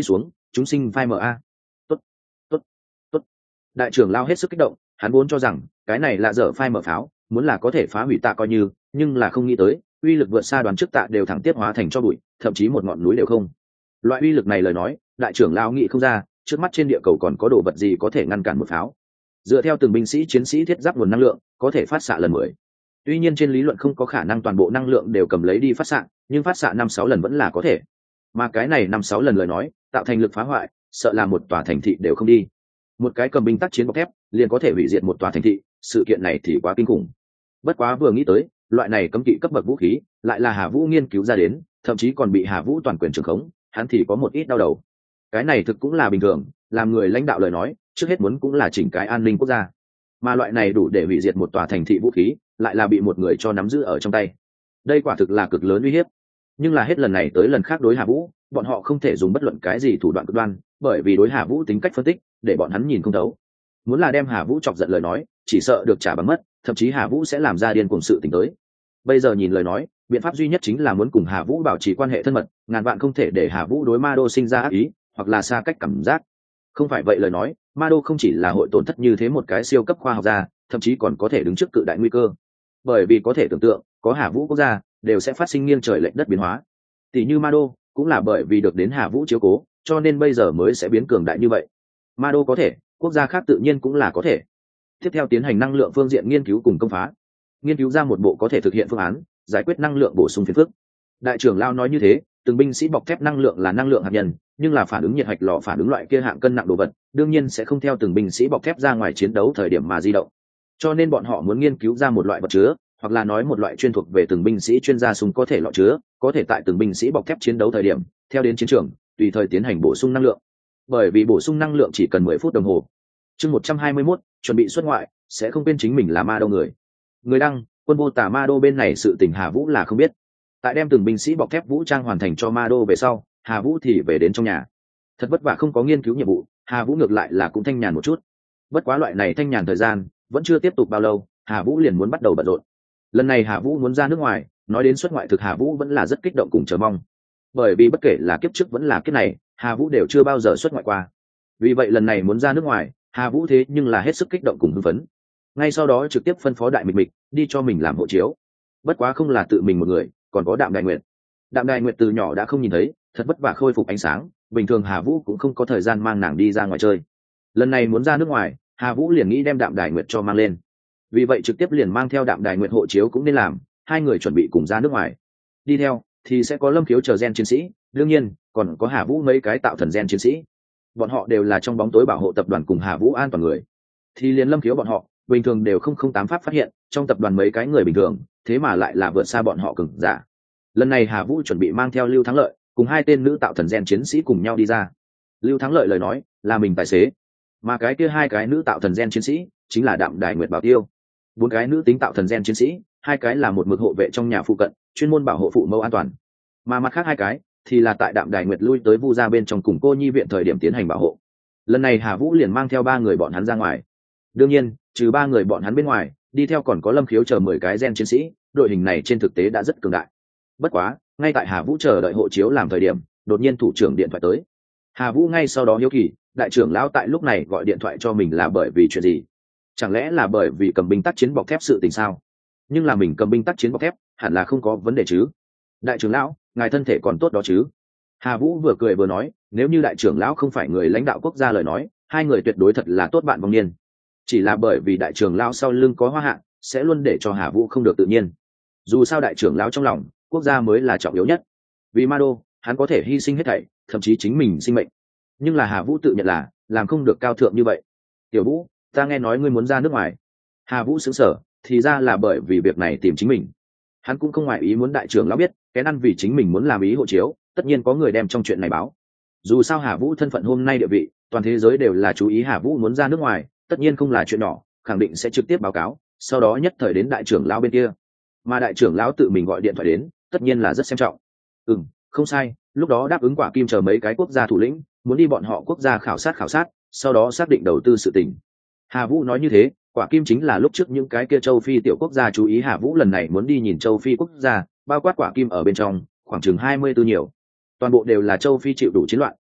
A: chúng sinh phai mở a. Tốt, tốt, tốt. Đại trưởng lao hết sức kích động, hắn vốn cho rằng cái này là dở phai mở pháo, muốn là có thể phá hủy Tạ coi như, nhưng là không nghĩ tới uy lực vượt xa đoán trước Tạ đều thẳng tiếp hóa thành cho bụi, thậm chí một ngọn núi đều không. Loại uy lực này lời nói, đại trưởng lao nghĩ không ra trước mắt trên địa cầu còn có đồ vật gì có thể ngăn cản một pháo. Dựa theo từng binh sĩ chiến sĩ thiết giáp nguồn năng lượng có thể phát xạ lần 10. Tuy nhiên trên lý luận không có khả năng toàn bộ năng lượng đều cầm lấy đi phát xạ, nhưng phát xạ 5-6 lần vẫn là có thể. Mà cái này 5-6 lần lời nói tạo thành lực phá hoại sợ là một tòa thành thị đều không đi. Một cái cầm binh tác chiến bọc thép liền có thể hủy diệt một tòa thành thị, sự kiện này thì quá kinh khủng. Bất quá vừa nghĩ tới loại này cấm kỵ cấp bậc vũ khí lại là Hà Vũ nghiên cứu ra đến, thậm chí còn bị Hà Vũ toàn quyền trưởng khống, hắn thì có một ít đau đầu. Cái này thực cũng là bình thường, làm người lãnh đạo lời nói trước hết muốn cũng là chỉnh cái an ninh quốc gia, mà loại này đủ để hủy diệt một tòa thành thị vũ khí lại là bị một người cho nắm giữ ở trong tay. Đây quả thực là cực lớn uy hiếp. Nhưng là hết lần này tới lần khác đối Hà Vũ, bọn họ không thể dùng bất luận cái gì thủ đoạn cực đoan, bởi vì đối Hà Vũ tính cách phân tích để bọn hắn nhìn không thấu. Muốn là đem Hà Vũ chọc giận lời nói chỉ sợ được trả bằng mất, thậm chí Hà Vũ sẽ làm ra điên cuồng sự tình tới. Bây giờ nhìn lời nói biện pháp duy nhất chính là muốn cùng Hà Vũ bảo trì quan hệ thân mật, ngàn vạn không thể để Hà Vũ đối Ma Đô sinh ra ác ý hoặc là xa cách cảm giác. Không phải vậy lời nói Ma Đô không chỉ là hội tổn thất như thế một cái siêu cấp khoa học gia, thậm chí còn có thể đứng trước cự đại nguy cơ. Bởi vì có thể tưởng tượng có Hà Vũ quốc gia đều sẽ phát sinh nghiêng trời lệch đất biến hóa. Tỷ như Ma Đô cũng là bởi vì được đến Hà Vũ chiếu cố cho nên bây giờ mới sẽ biến cường đại như vậy. Ma Đô có thể, quốc gia khác tự nhiên cũng là có thể. Tiếp theo tiến hành năng lượng phương diện nghiên cứu cùng công phá, nghiên cứu ra một bộ có thể thực hiện phương án giải quyết năng lượng bổ sung phiền phức. Đại trưởng lao nói như thế, từng binh sĩ bọc thép năng lượng là năng lượng hạt nhân, nhưng là phản ứng nhiệt hạch lò phản ứng loại kia hạng cân nặng đồ vật đương nhiên sẽ không theo từng binh sĩ bọc thép ra ngoài chiến đấu thời điểm mà di động, cho nên bọn họ muốn nghiên cứu ra một loại vật chứa, hoặc là nói một loại chuyên thuộc về từng binh sĩ chuyên gia súng có thể lọ chứa, có thể tại từng binh sĩ bọc thép chiến đấu thời điểm theo đến chiến trường tùy thời tiến hành bổ sung năng lượng, bởi vì bổ sung năng lượng chỉ cần 10 phút đồng hồ. Chương 121, chuẩn bị xuất ngoại, sẽ không quên chính mình là Ma Đô người. Người đăng, quân vô tả Ma Đô bên này sự tình Hà Vũ là không biết. Tại đem từng binh sĩ bọc thép vũ trang hoàn thành cho Ma Đô về sau, Hà Vũ thì về đến trong nhà. Thật vất vả không có nghiên cứu nhiệm vụ, Hà Vũ ngược lại là cũng thanh nhàn một chút. Bất quá loại này thanh nhàn thời gian vẫn chưa tiếp tục bao lâu, Hà Vũ liền muốn bắt đầu bận rộn. Lần này Hà Vũ muốn ra nước ngoài, nói đến xuất ngoại thực Hà Vũ vẫn là rất kích động cùng chờ mong. Bởi vì bất kể là kiếp trước vẫn là kiếp này, Hà Vũ đều chưa bao giờ xuất ngoại qua. Vì vậy lần này muốn ra nước ngoài, Hà Vũ thế nhưng là hết sức kích động cùng hưng phấn. Ngay sau đó trực tiếp phân phó Đại Mịch Mịch đi cho mình làm hộ chiếu. Bất quá không là tự mình một người, còn có Đạm Đài Nguyệt. Đạm Đài Nguyệt từ nhỏ đã không nhìn thấy, thật vất vả khôi phục ánh sáng, bình thường Hà Vũ cũng không có thời gian mang nàng đi ra ngoài chơi. Lần này muốn ra nước ngoài, Hà Vũ liền nghĩ đem Đạm Đài Nguyệt cho mang lên. Vì vậy trực tiếp liền mang theo Đạm Đài Nguyệt hộ chiếu cũng nên làm, hai người chuẩn bị cùng ra nước ngoài. Đi theo thì sẽ có Lâm Khiếu chờ gen chiến sĩ, đương nhiên còn có Hà Vũ mấy cái tạo thần gen chiến sĩ. Bọn họ đều là trong bóng tối bảo hộ tập đoàn cùng Hà Vũ an toàn người. Thì liền Lâm Khiếu bọn họ bình thường đều không tám pháp phát hiện trong tập đoàn mấy cái người bình thường thế mà lại là vượt xa bọn họ cường giả. Lần này Hà Vũ chuẩn bị mang theo Lưu Thắng Lợi cùng hai tên nữ tạo thần gen chiến sĩ cùng nhau đi ra. Lưu Thắng Lợi lời nói là mình tài xế, mà cái kia hai cái nữ tạo thần gen chiến sĩ chính là Đạm Đài Nguyệt Bảo Tiêu. 4 cái nữ tính tạo thần gen chiến sĩ, 2 cái là một mực hộ vệ trong nhà phụ cận chuyên môn bảo hộ phụ mẫu an toàn, mà mặt khác 2 cái thì là tại Đạm Đài Nguyệt lui tới Vu gia bên trong cùng cô nhi viện thời điểm tiến hành bảo hộ. Lần này Hà Vũ liền mang theo 3 người bọn hắn ra ngoài. Đương nhiên trừ 3 người bọn hắn bên ngoài, đi theo còn có Lâm Khiếu chờ 10 cái gen chiến sĩ, đội hình này trên thực tế đã rất cường đại. Bất quá ngay tại Hà Vũ chờ đợi hộ chiếu làm thời điểm, đột nhiên thủ trưởng điện thoại tới. Hà Vũ ngay sau đó hiếu kỳ, đại trưởng lão tại lúc này gọi điện thoại cho mình là bởi vì chuyện gì? Chẳng lẽ là bởi vì cầm binh tác chiến bọc thép sự tình sao? Nhưng là mình cầm binh tác chiến bọc thép hẳn là không có vấn đề chứ? Đại trưởng lão, ngài thân thể còn tốt đó chứ? Hà Vũ vừa cười vừa nói, nếu như đại trưởng lão không phải người lãnh đạo quốc gia lời nói, hai người tuyệt đối thật là tốt bạn vong niên. Chỉ là bởi vì đại trưởng lão sau lưng có Hoa Hạ, sẽ luôn để cho Hà Vũ không được tự nhiên. Dù sao đại trưởng lão trong lòng, quốc gia mới là trọng yếu nhất. Vì Ma Đô, hắn có thể hy sinh hết thảy, thậm chí chính mình sinh mệnh. Nhưng là Hà Vũ tự nhận là làm không được cao thượng như vậy. Tiểu Vũ, ta nghe nói ngươi muốn ra nước ngoài. Hà Vũ sững sờ, thì ra là bởi vì việc này tìm chính mình. Hắn cũng không ngoại ý muốn đại trưởng lão biết, cái ăn vì chính mình muốn làm ý hộ chiếu, tất nhiên có người đem trong chuyện này báo. Dù sao Hà Vũ thân phận hôm nay địa vị, toàn thế giới đều là chú ý Hà Vũ muốn ra nước ngoài, tất nhiên không là chuyện nhỏ, khẳng định sẽ trực tiếp báo cáo, sau đó nhất thời đến đại trưởng lão bên kia. Mà đại trưởng lão tự mình gọi điện thoại đến, tất nhiên là rất xem trọng. Không sai, lúc đó đáp ứng Quả Kim chờ mấy cái quốc gia thủ lĩnh, muốn đi bọn họ quốc gia khảo sát, sau đó xác định đầu tư sự tình. Hà Vũ nói như thế, Quả Kim chính là lúc trước những cái kia châu Phi tiểu quốc gia chú ý Hà Vũ lần này muốn đi nhìn châu Phi quốc gia, bao quát Quả Kim ở bên trong, khoảng chừng 24 nhiều. Toàn bộ đều là châu Phi chịu đủ chiến loạn,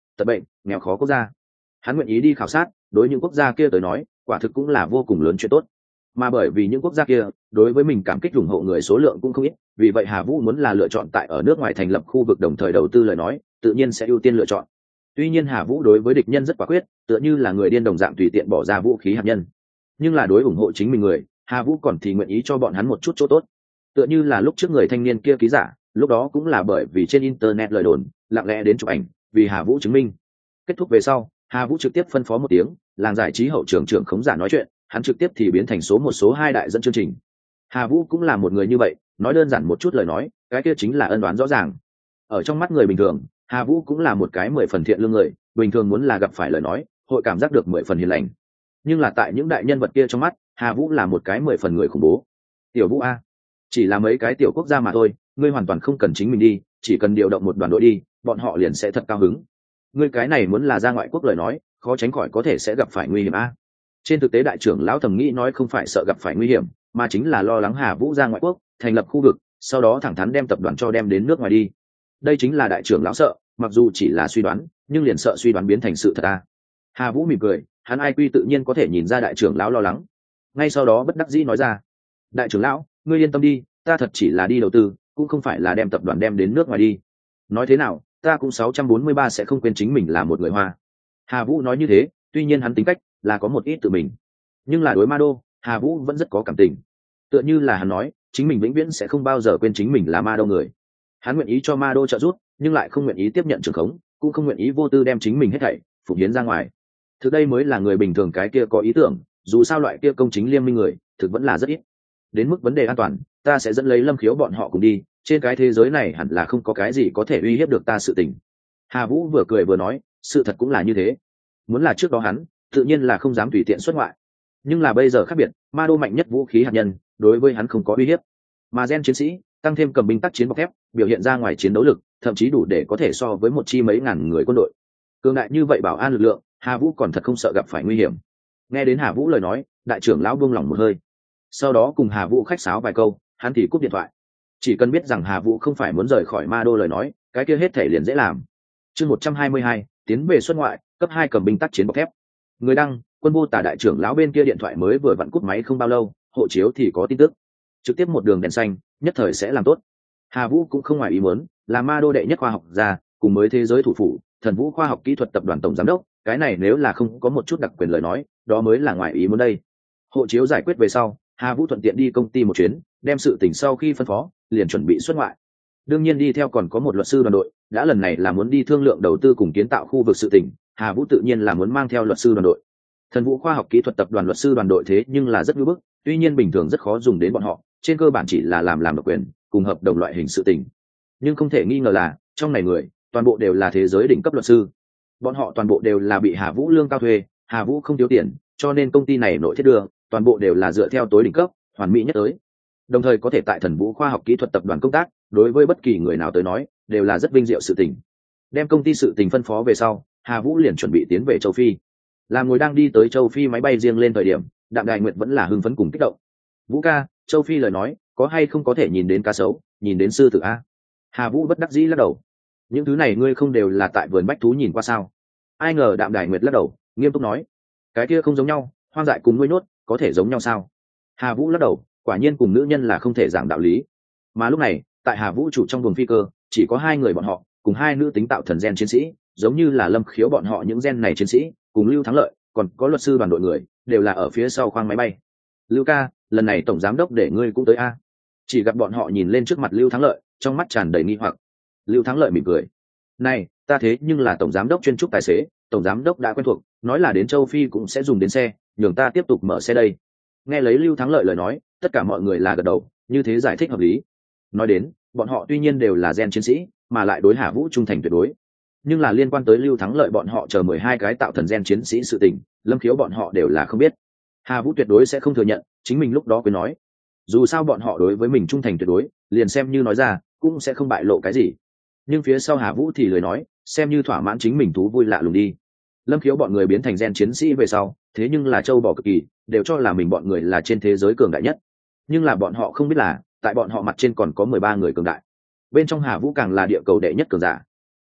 A: tật bệnh, nghèo khó quốc gia. Hắn nguyện ý đi khảo sát, đối những quốc gia kia tới nói quả thực cũng là vô cùng lớn chuyện tốt, mà bởi vì những quốc gia kia đối với mình cảm kích ủng hộ người số lượng cũng không ít, vì vậy Hà Vũ muốn là lựa chọn tại ở nước ngoài thành lập khu vực đồng thời đầu tư lời nói tự nhiên sẽ ưu tiên lựa chọn. Tuy nhiên Hà Vũ đối với địch nhân rất quả quyết, tựa như là người điên đồng dạng tùy tiện bỏ ra vũ khí hạt nhân, nhưng là đối ủng hộ chính mình người, Hà Vũ còn thì nguyện ý cho bọn hắn một chút chỗ tốt. Tựa như là lúc trước người thanh niên kia ký giả, lúc đó cũng là bởi vì trên internet lời đồn lặng lẽ đến chụp ảnh vì Hà Vũ chứng minh. Kết thúc về sau, Hà Vũ trực tiếp phân phó một tiếng, làng giải trí hậu trưởng trưởng khống giả nói chuyện, hắn trực tiếp thì biến thành số một số hai đại dẫn chương trình. Hà Vũ cũng là một người như vậy, nói đơn giản một chút lời nói, cái kia chính là ân đoán rõ ràng. Ở trong mắt người bình thường, Hà Vũ cũng là một cái 10 phần thiện lương người, bình thường muốn là gặp phải lời nói, hội cảm giác được 10 phần hiền lành. Nhưng là tại những đại nhân vật kia trong mắt, Hà Vũ là một cái 10 phần người khủng bố. Tiểu Vũ a, chỉ là mấy cái tiểu quốc gia mà thôi, ngươi hoàn toàn không cần chính mình đi, chỉ cần điều động một đoàn đội đi, bọn họ liền sẽ thật cao hứng. Ngươi cái này muốn là ra ngoại quốc lời nói, khó tránh khỏi có thể sẽ gặp phải nguy hiểm a. Trên thực tế đại trưởng lão thầm nghĩ nói không phải sợ gặp phải nguy hiểm, mà chính là lo lắng Hà Vũ ra ngoại quốc thành lập khu vực, sau đó thẳng thắn đem tập đoàn cho đem đến nước ngoài đi. Đây chính là đại trưởng lão sợ, mặc dù chỉ là suy đoán, nhưng liền sợ suy đoán biến thành sự thật a. Hà Vũ mỉm cười, hắn ai quy tự nhiên có thể nhìn ra đại trưởng lão lo lắng. Ngay sau đó bất đắc dĩ nói ra, đại trưởng lão, ngươi yên tâm đi, ta thật chỉ là đi đầu tư, cũng không phải là đem tập đoàn đem đến nước ngoài đi. Nói thế nào, ta cũng 643 sẽ không quên chính mình là một người Hoa. Hà Vũ nói như thế, tuy nhiên hắn tính cách là có một ít tự mình, nhưng là đối Ma Đô, Hà Vũ vẫn rất có cảm tình. Tựa như là hắn nói, chính mình vĩnh viễn sẽ không bao giờ quên chính mình là Ma Đô người. Hắn nguyện ý cho Ma Đô trợ giúp, nhưng lại không nguyện ý tiếp nhận trưởng khống, cũng không nguyện ý vô tư đem chính mình hết thảy phụng hiến ra ngoài. Thực đây mới là người bình thường cái kia có ý tưởng, dù sao loại kia công chính liên minh người, thực vẫn là rất ít. Đến mức vấn đề an toàn, ta sẽ dẫn lấy Lâm Khiếu bọn họ cùng đi, trên cái thế giới này hẳn là không có cái gì có thể uy hiếp được ta sự tình. Hà Vũ vừa cười vừa nói, sự thật cũng là như thế. Muốn là trước đó hắn, tự nhiên là không dám tùy tiện xuất ngoại. Nhưng là bây giờ khác biệt, Ma Đô mạnh nhất vũ khí hạt nhân, đối với hắn không có uy hiếp. Mà gen chiến sĩ, tăng thêm cầm binh tác chiến bọc thép, biểu hiện ra ngoài chiến đấu lực, thậm chí đủ để có thể so với một chi mấy ngàn người quân đội. Cường đại như vậy bảo an lực lượng, Hà Vũ còn thật không sợ gặp phải nguy hiểm. Nghe đến Hà Vũ lời nói, đại trưởng lão buông lỏng một hơi. Sau đó cùng Hà Vũ khách sáo vài câu, hắn thì cúp điện thoại. Chỉ cần biết rằng Hà Vũ không phải muốn rời khỏi Ma Đô lời nói, cái kia hết thể liền dễ làm. Chương 122, tiến về xuất ngoại, cấp 2 cầm binh tác chiến bọc thép. Người đăng, Quân Vô Tả đại trưởng lão bên kia điện thoại mới vừa vặn cúp máy không bao lâu, hộ chiếu thì có tin tức. Trực tiếp một đường đèn xanh, nhất thời sẽ làm tốt. Hà Vũ cũng không ngoài ý muốn, là Ma Đô đệ nhất khoa học gia, cùng với thế giới thủ phủ, Thần Vũ khoa học kỹ thuật tập đoàn tổng giám đốc, cái này nếu là không có một chút đặc quyền lời nói, đó mới là ngoài ý muốn đây. Hộ chiếu giải quyết về sau, Hà Vũ thuận tiện đi công ty một chuyến, đem sự tình sau khi phân phó, liền chuẩn bị xuất ngoại. Đương nhiên đi theo còn có một luật sư đoàn đội, đã lần này là muốn đi thương lượng đầu tư cùng kiến tạo khu vực sự tỉnh, Hà Vũ tự nhiên là muốn mang theo luật sư đoàn đội. Thần Vũ khoa học kỹ thuật tập đoàn luật sư đoàn đội thế nhưng là rất ngưỡng bức, tuy nhiên bình thường rất khó dùng đến bọn họ, trên cơ bản chỉ là làm độc quyền, cùng hợp đồng loại hình sự tình. Nhưng không thể nghi ngờ là, trong này người, toàn bộ đều là thế giới đỉnh cấp luật sư. Bọn họ toàn bộ đều là bị Hà Vũ lương cao thuê, Hà Vũ không thiếu tiền, cho nên công ty này nội thiết đưa, toàn bộ đều là dựa theo tối đỉnh cấp, hoàn mỹ nhất tới. Đồng thời có thể tại Thần Vũ khoa học kỹ thuật tập đoàn công tác, đối với bất kỳ người nào tới nói, đều là rất vinh diệu sự tình. Đem công ty sự tình phân phó về sau, Hà Vũ liền chuẩn bị tiến về châu Phi. Làm ngồi đang đi tới châu Phi máy bay riêng lên thời điểm, Đạm Đài Nguyệt vẫn là hưng phấn cùng kích động. Vũ ca, châu Phi lời nói, có hay không có thể nhìn đến cá sấu, nhìn đến sư tử a? Hà Vũ bất đắc dĩ lắc đầu. Những thứ này ngươi không đều là tại vườn bách thú nhìn qua sao? Ai ngờ Đạm Đài Nguyệt lắc đầu, nghiêm túc nói, cái kia không giống nhau, hoang dại cùng nuôi nhốt, có thể giống nhau sao? Hà Vũ lắc đầu, quả nhiên cùng nữ nhân là không thể giảng đạo lý. Mà lúc này, tại Hà Vũ chủ trong buồng phi cơ, chỉ có hai người bọn họ, cùng hai nữ tính tạo thần gen chiến sĩ, giống như là Lâm Khiếu bọn họ những gen này chiến sĩ, cùng Lưu Thắng Lợi, còn có luật sư đoàn đội người, đều là ở phía sau khoang máy bay. Lưu ca, lần này tổng giám đốc để ngươi cũng tới a? Chỉ gặp bọn họ nhìn lên trước mặt Lưu Thắng Lợi, trong mắt tràn đầy nghi hoặc. Lưu Thắng Lợi mỉm cười, này, ta thế nhưng là tổng giám đốc chuyên trúc tài xế, tổng giám đốc đã quen thuộc, nói là đến châu Phi cũng sẽ dùng đến xe, nhường ta tiếp tục mở xe đây. Nghe lấy Lưu Thắng Lợi lời nói, tất cả mọi người là gật đầu, như thế giải thích hợp lý. Nói đến, bọn họ tuy nhiên đều là gen chiến sĩ, mà lại đối Hà Vũ trung thành tuyệt đối. Nhưng là liên quan tới Lưu Thắng Lợi bọn họ chờ 12 cái tạo thần gen chiến sĩ sự tình, Lâm Khiếu bọn họ đều là không biết. Hà Vũ tuyệt đối sẽ không thừa nhận, chính mình lúc đó quên nói. Dù sao bọn họ đối với mình trung thành tuyệt đối, liền xem như nói ra, cũng sẽ không bại lộ cái gì. Nhưng phía sau Hà Vũ thì lời nói, xem như thỏa mãn chính mình thú vui lạ lùng đi. Lâm Khiếu bọn người biến thành gen chiến sĩ về sau, thế nhưng là châu bò cực kỳ, đều cho là mình bọn người là trên thế giới cường đại nhất. Nhưng là bọn họ không biết là, tại bọn họ mặt trên còn có 13 người cường đại. Bên trong Hà Vũ càng là địa cầu đệ nhất cường giả.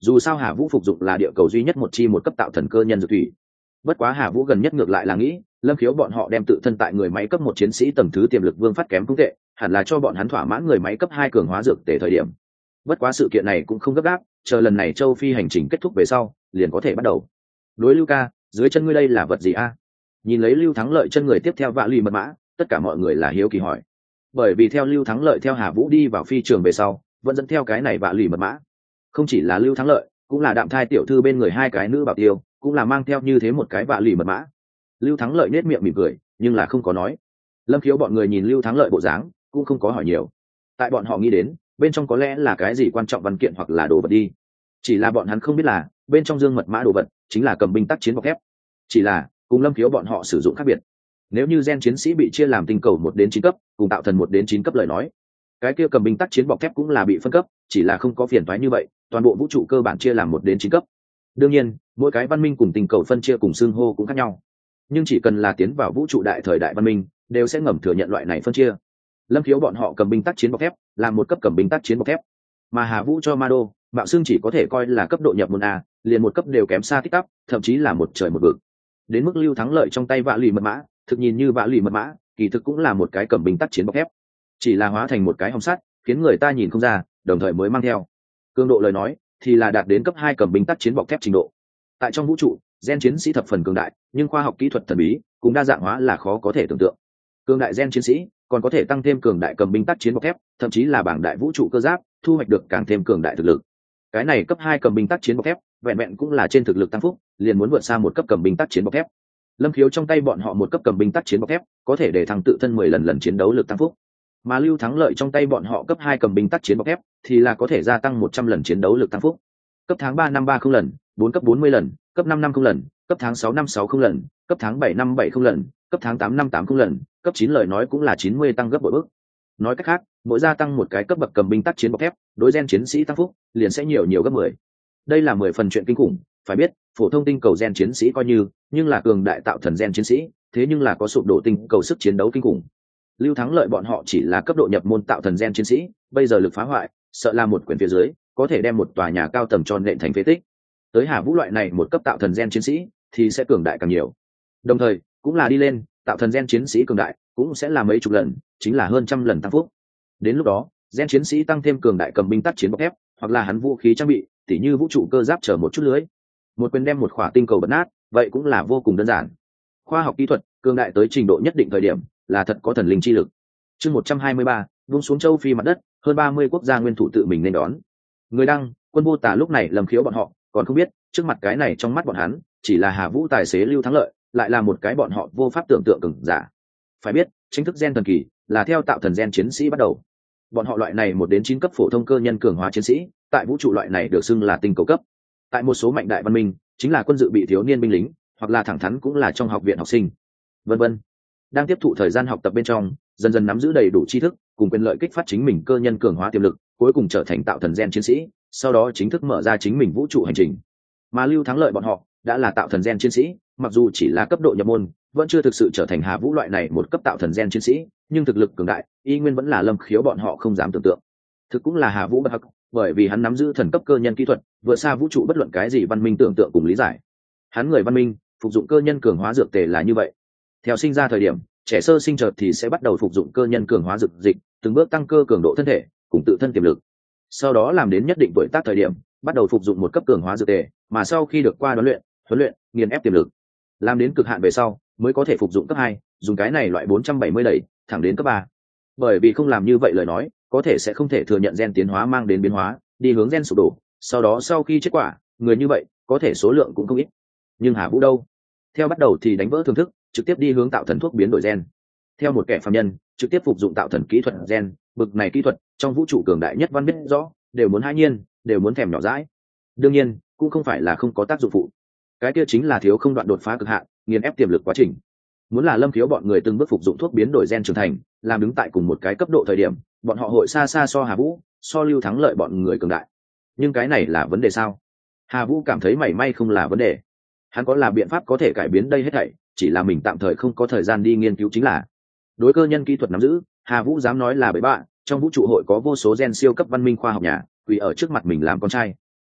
A: dù sao Hà Vũ phục dụng là địa cầu duy nhất một chi một cấp tạo thần cơ nhân dược thủy. Bất quá Hà Vũ gần nhất ngược lại là nghĩ Lâm Khiếu bọn họ đem tự thân tại người máy cấp một chiến sĩ tầng thứ tiềm lực vương phát kém cũng tệ, hẳn là cho bọn hắn thỏa mãn người máy cấp 2 cường hóa dược tệ thời điểm. Bất quá sự kiện này cũng không gấp gáp, chờ lần này châu Phi hành trình kết thúc về sau liền có thể bắt đầu. Đối Lưu ca, dưới chân ngươi đây là vật gì a? Nhìn lấy Lưu Thắng Lợi chân người tiếp theo vạ lì mật mã, tất cả mọi người là hiếu kỳ hỏi. Bởi vì theo Lưu Thắng Lợi theo Hà Vũ đi vào phi trường về sau vẫn dẫn theo cái này vạ lì mật mã. Không chỉ là Lưu Thắng Lợi, cũng là Đạm Thai tiểu thư bên người hai cái nữ bảo tiêu cũng là mang theo như thế một cái vạ lì mật mã. Lưu Thắng Lợi nết miệng mỉm cười nhưng là không có nói. Lâm Khiếu bọn người nhìn Lưu Thắng Lợi bộ dáng cũng không có hỏi nhiều, tại bọn họ nghĩ đến bên trong có lẽ là cái gì quan trọng văn kiện hoặc là đồ vật đi, chỉ là bọn hắn không biết là bên trong dương mật mã đồ vật chính là cầm binh tác chiến bọc thép. Chỉ là cùng Lâm Khiếu bọn họ sử dụng khác biệt, nếu như gen chiến sĩ bị chia làm tinh cầu 1 đến 9 cấp cùng tạo thần 1 đến 9 cấp lời nói, cái kia cầm binh tác chiến bọc thép cũng là bị phân cấp, chỉ là không có phiền toái như vậy, toàn bộ vũ trụ cơ bản chia làm 1 đến 9 cấp. Đương nhiên mỗi cái văn minh cùng tinh cầu phân chia cùng xưng hô cũng khác nhau, nhưng chỉ cần là tiến vào vũ trụ đại thời đại văn minh đều sẽ ngầm thừa nhận loại này phân chia. Lâm Khiếu bọn họ cầm binh tác chiến bọc thép là một cấp cầm binh tác chiến bọc thép, mà Hà Vũ cho Ma Đô Mạo Xương chỉ có thể coi là cấp độ nhập môn A, liền một cấp đều kém xa tích tắp, thậm chí là một trời một vực. Đến mức Lưu Thắng Lợi trong tay vạ lì mật mã, thực nhìn như vạ lì mật mã, kỳ thực cũng là một cái cầm binh tác chiến bọc thép, chỉ là hóa thành một cái hồng sắt, khiến người ta nhìn không ra, đồng thời mới mang theo. Cường độ lời nói, thì là đạt đến cấp 2 cầm binh tác chiến bọc thép trình độ. Tại trong vũ trụ, gen chiến sĩ thập phần cường đại, nhưng khoa học kỹ thuật thần bí, cùng đa dạng hóa là khó có thể tưởng tượng. Cường đại gen chiến sĩ còn có thể tăng thêm cường đại cầm binh tác chiến bọc thép, thậm chí là bảng đại vũ trụ cơ giáp, thu hoạch được càng thêm cường đại thực lực. Cái này cấp 2 cầm binh tác chiến bọc thép, vẹn vẹn cũng là trên thực lực tăng phúc, liền muốn vượt xa một cấp cầm binh tác chiến bọc thép. Lâm Khiếu trong tay bọn họ một cấp cầm binh tác chiến bọc thép, có thể để thăng tự thân 10 lần chiến đấu lực tăng phúc. Mà Lưu Thắng Lợi trong tay bọn họ cấp 2 cầm binh tác chiến bọc thép, thì là có thể gia tăng 100 lần chiến đấu lực tăng phúc. Cấp tháng 3 năm 30 lần, 4 cấp 40 lần, cấp 5 năm 0 lần, cấp tháng 6 năm 60 lần, cấp tháng 7 năm 70 lần, cấp tháng 8 năm 80 lần, cấp 9 lời nói cũng là 90 tăng gấp bội bước. Nói cách khác, mỗi gia tăng một cái cấp bậc cầm binh tác chiến bọc thép, đối gen chiến sĩ tăng phúc liền sẽ nhiều gấp 10. Đây là 10 phần chuyện kinh khủng, phải biết, phổ thông tinh cầu gen chiến sĩ coi như, nhưng là cường đại tạo thần gen chiến sĩ, thế nhưng là có sụp đổ tinh cầu sức chiến đấu kinh khủng. Lưu Thắng Lợi bọn họ chỉ là cấp độ nhập môn tạo thần gen chiến sĩ, bây giờ lực phá hoại, sợ là một quyển phía dưới, có thể đem một tòa nhà cao tầng tròn nện thành phế tích. Tới Hà Vũ loại này một cấp tạo thần gen chiến sĩ thì sẽ cường đại càng nhiều. Đồng thời, cũng là đi lên, tạo thần gen chiến sĩ cường đại, cũng sẽ là mấy chục lần, chính là hơn trăm lần tăng phúc. Đến lúc đó, gen chiến sĩ tăng thêm cường đại cầm binh tác chiến bọc thép, hoặc là hắn vũ khí trang bị, tỉ như vũ trụ cơ giáp chở một chút lưới, một quyền đem một khỏa tinh cầu bật nát, vậy cũng là vô cùng đơn giản. Khoa học kỹ thuật cường đại tới trình độ nhất định thời điểm, là thật có thần linh chi lực. Chương 123, buông xuống châu Phi mặt đất, hơn 30 quốc gia nguyên thủ tự mình nên đón. Người đăng, Quân Vô Tà lúc này Lâm Khiếu bọn họ còn không biết, trước mặt cái này trong mắt bọn hắn, chỉ là Hà Vũ tài xế Lưu Thắng Lợi, lại là một cái bọn họ vô pháp tưởng tượng cường giả. Phải biết, chính thức gen thần kỳ là theo tạo thần gen chiến sĩ bắt đầu. Bọn họ loại này 1 đến 9 cấp phổ thông cơ nhân cường hóa chiến sĩ, tại vũ trụ loại này được xưng là tinh cầu cấp. Tại một số mạnh đại văn minh, chính là quân dự bị thiếu niên binh lính, hoặc là thẳng thắn cũng là trong học viện học sinh, vân vân. Đang tiếp thụ thời gian học tập bên trong, dần dần nắm giữ đầy đủ tri thức, cùng quyền lợi kích phát chính mình cơ nhân cường hóa tiềm lực, cuối cùng trở thành tạo thần gen chiến sĩ, sau đó chính thức mở ra chính mình vũ trụ hành trình. Mà Lưu Thắng Lợi bọn họ đã là tạo thần gen chiến sĩ, mặc dù chỉ là cấp độ nhập môn, vẫn chưa thực sự trở thành Hà Vũ loại này một cấp tạo thần gen chiến sĩ, nhưng thực lực cường đại, y nguyên vẫn là Lâm Khiếu bọn họ không dám tưởng tượng. Thực cũng là Hà Vũ bất hắc, bởi vì hắn nắm giữ thần cấp cơ nhân kỹ thuật, vượt xa vũ trụ bất luận cái gì văn minh tưởng tượng cùng lý giải. Hắn người văn minh, phục dụng cơ nhân cường hóa dược tề là như vậy. Theo sinh ra thời điểm, trẻ sơ sinh chợt thì sẽ bắt đầu phục dụng cơ nhân cường hóa dược dịch, từng bước tăng cơ cường độ thân thể, cùng tự thân tiềm lực. Sau đó làm đến nhất định tuổi tác thời điểm, bắt đầu phục dụng một cấp cường hóa dược tề, mà sau khi được qua huấn luyện, nghiền ép tiềm lực, làm đến cực hạn về sau, mới có thể phục dụng cấp 2, dùng cái này loại 470 đẩy, thẳng đến cấp 3. Bởi vì không làm như vậy lời nói, có thể sẽ không thể thừa nhận gen tiến hóa mang đến biến hóa, đi hướng gen sụp đổ, sau đó sau khi chết quả, người như vậy, có thể số lượng cũng không ít. Nhưng Hà Vũ đâu? Theo bắt đầu thì đánh vỡ thưởng thức, trực tiếp đi hướng tạo thần thuốc biến đổi gen. Theo một kẻ phàm nhân, trực tiếp phục dụng tạo thần kỹ thuật gen, bực này kỹ thuật, trong vũ trụ cường đại nhất văn biết rõ, đều muốn hãi nhiên, đều muốn thèm nhỏ dãi. Đương nhiên, cũng không phải là không có tác dụng phụ. Cái kia chính là thiếu không đoạn đột phá cực hạn, nghiền ép tiềm lực quá trình. Muốn là Lâm Khiếu bọn người từng bước phục dụng thuốc biến đổi gen trưởng thành, làm đứng tại cùng một cái cấp độ thời điểm, bọn họ hội xa xa so Hà Vũ, so Lưu Thắng Lợi bọn người cường đại. Nhưng cái này là vấn đề sao? Hà Vũ cảm thấy mảy may không là vấn đề. Hắn có là biện pháp có thể cải biến đây hết thảy, chỉ là mình tạm thời không có thời gian đi nghiên cứu chính là. Đối cơ nhân kỹ thuật nắm giữ, Hà Vũ dám nói là bậy bạ, trong vũ trụ hội có vô số gen siêu cấp văn minh khoa học nhà, quỳ ở trước mặt mình làm con trai.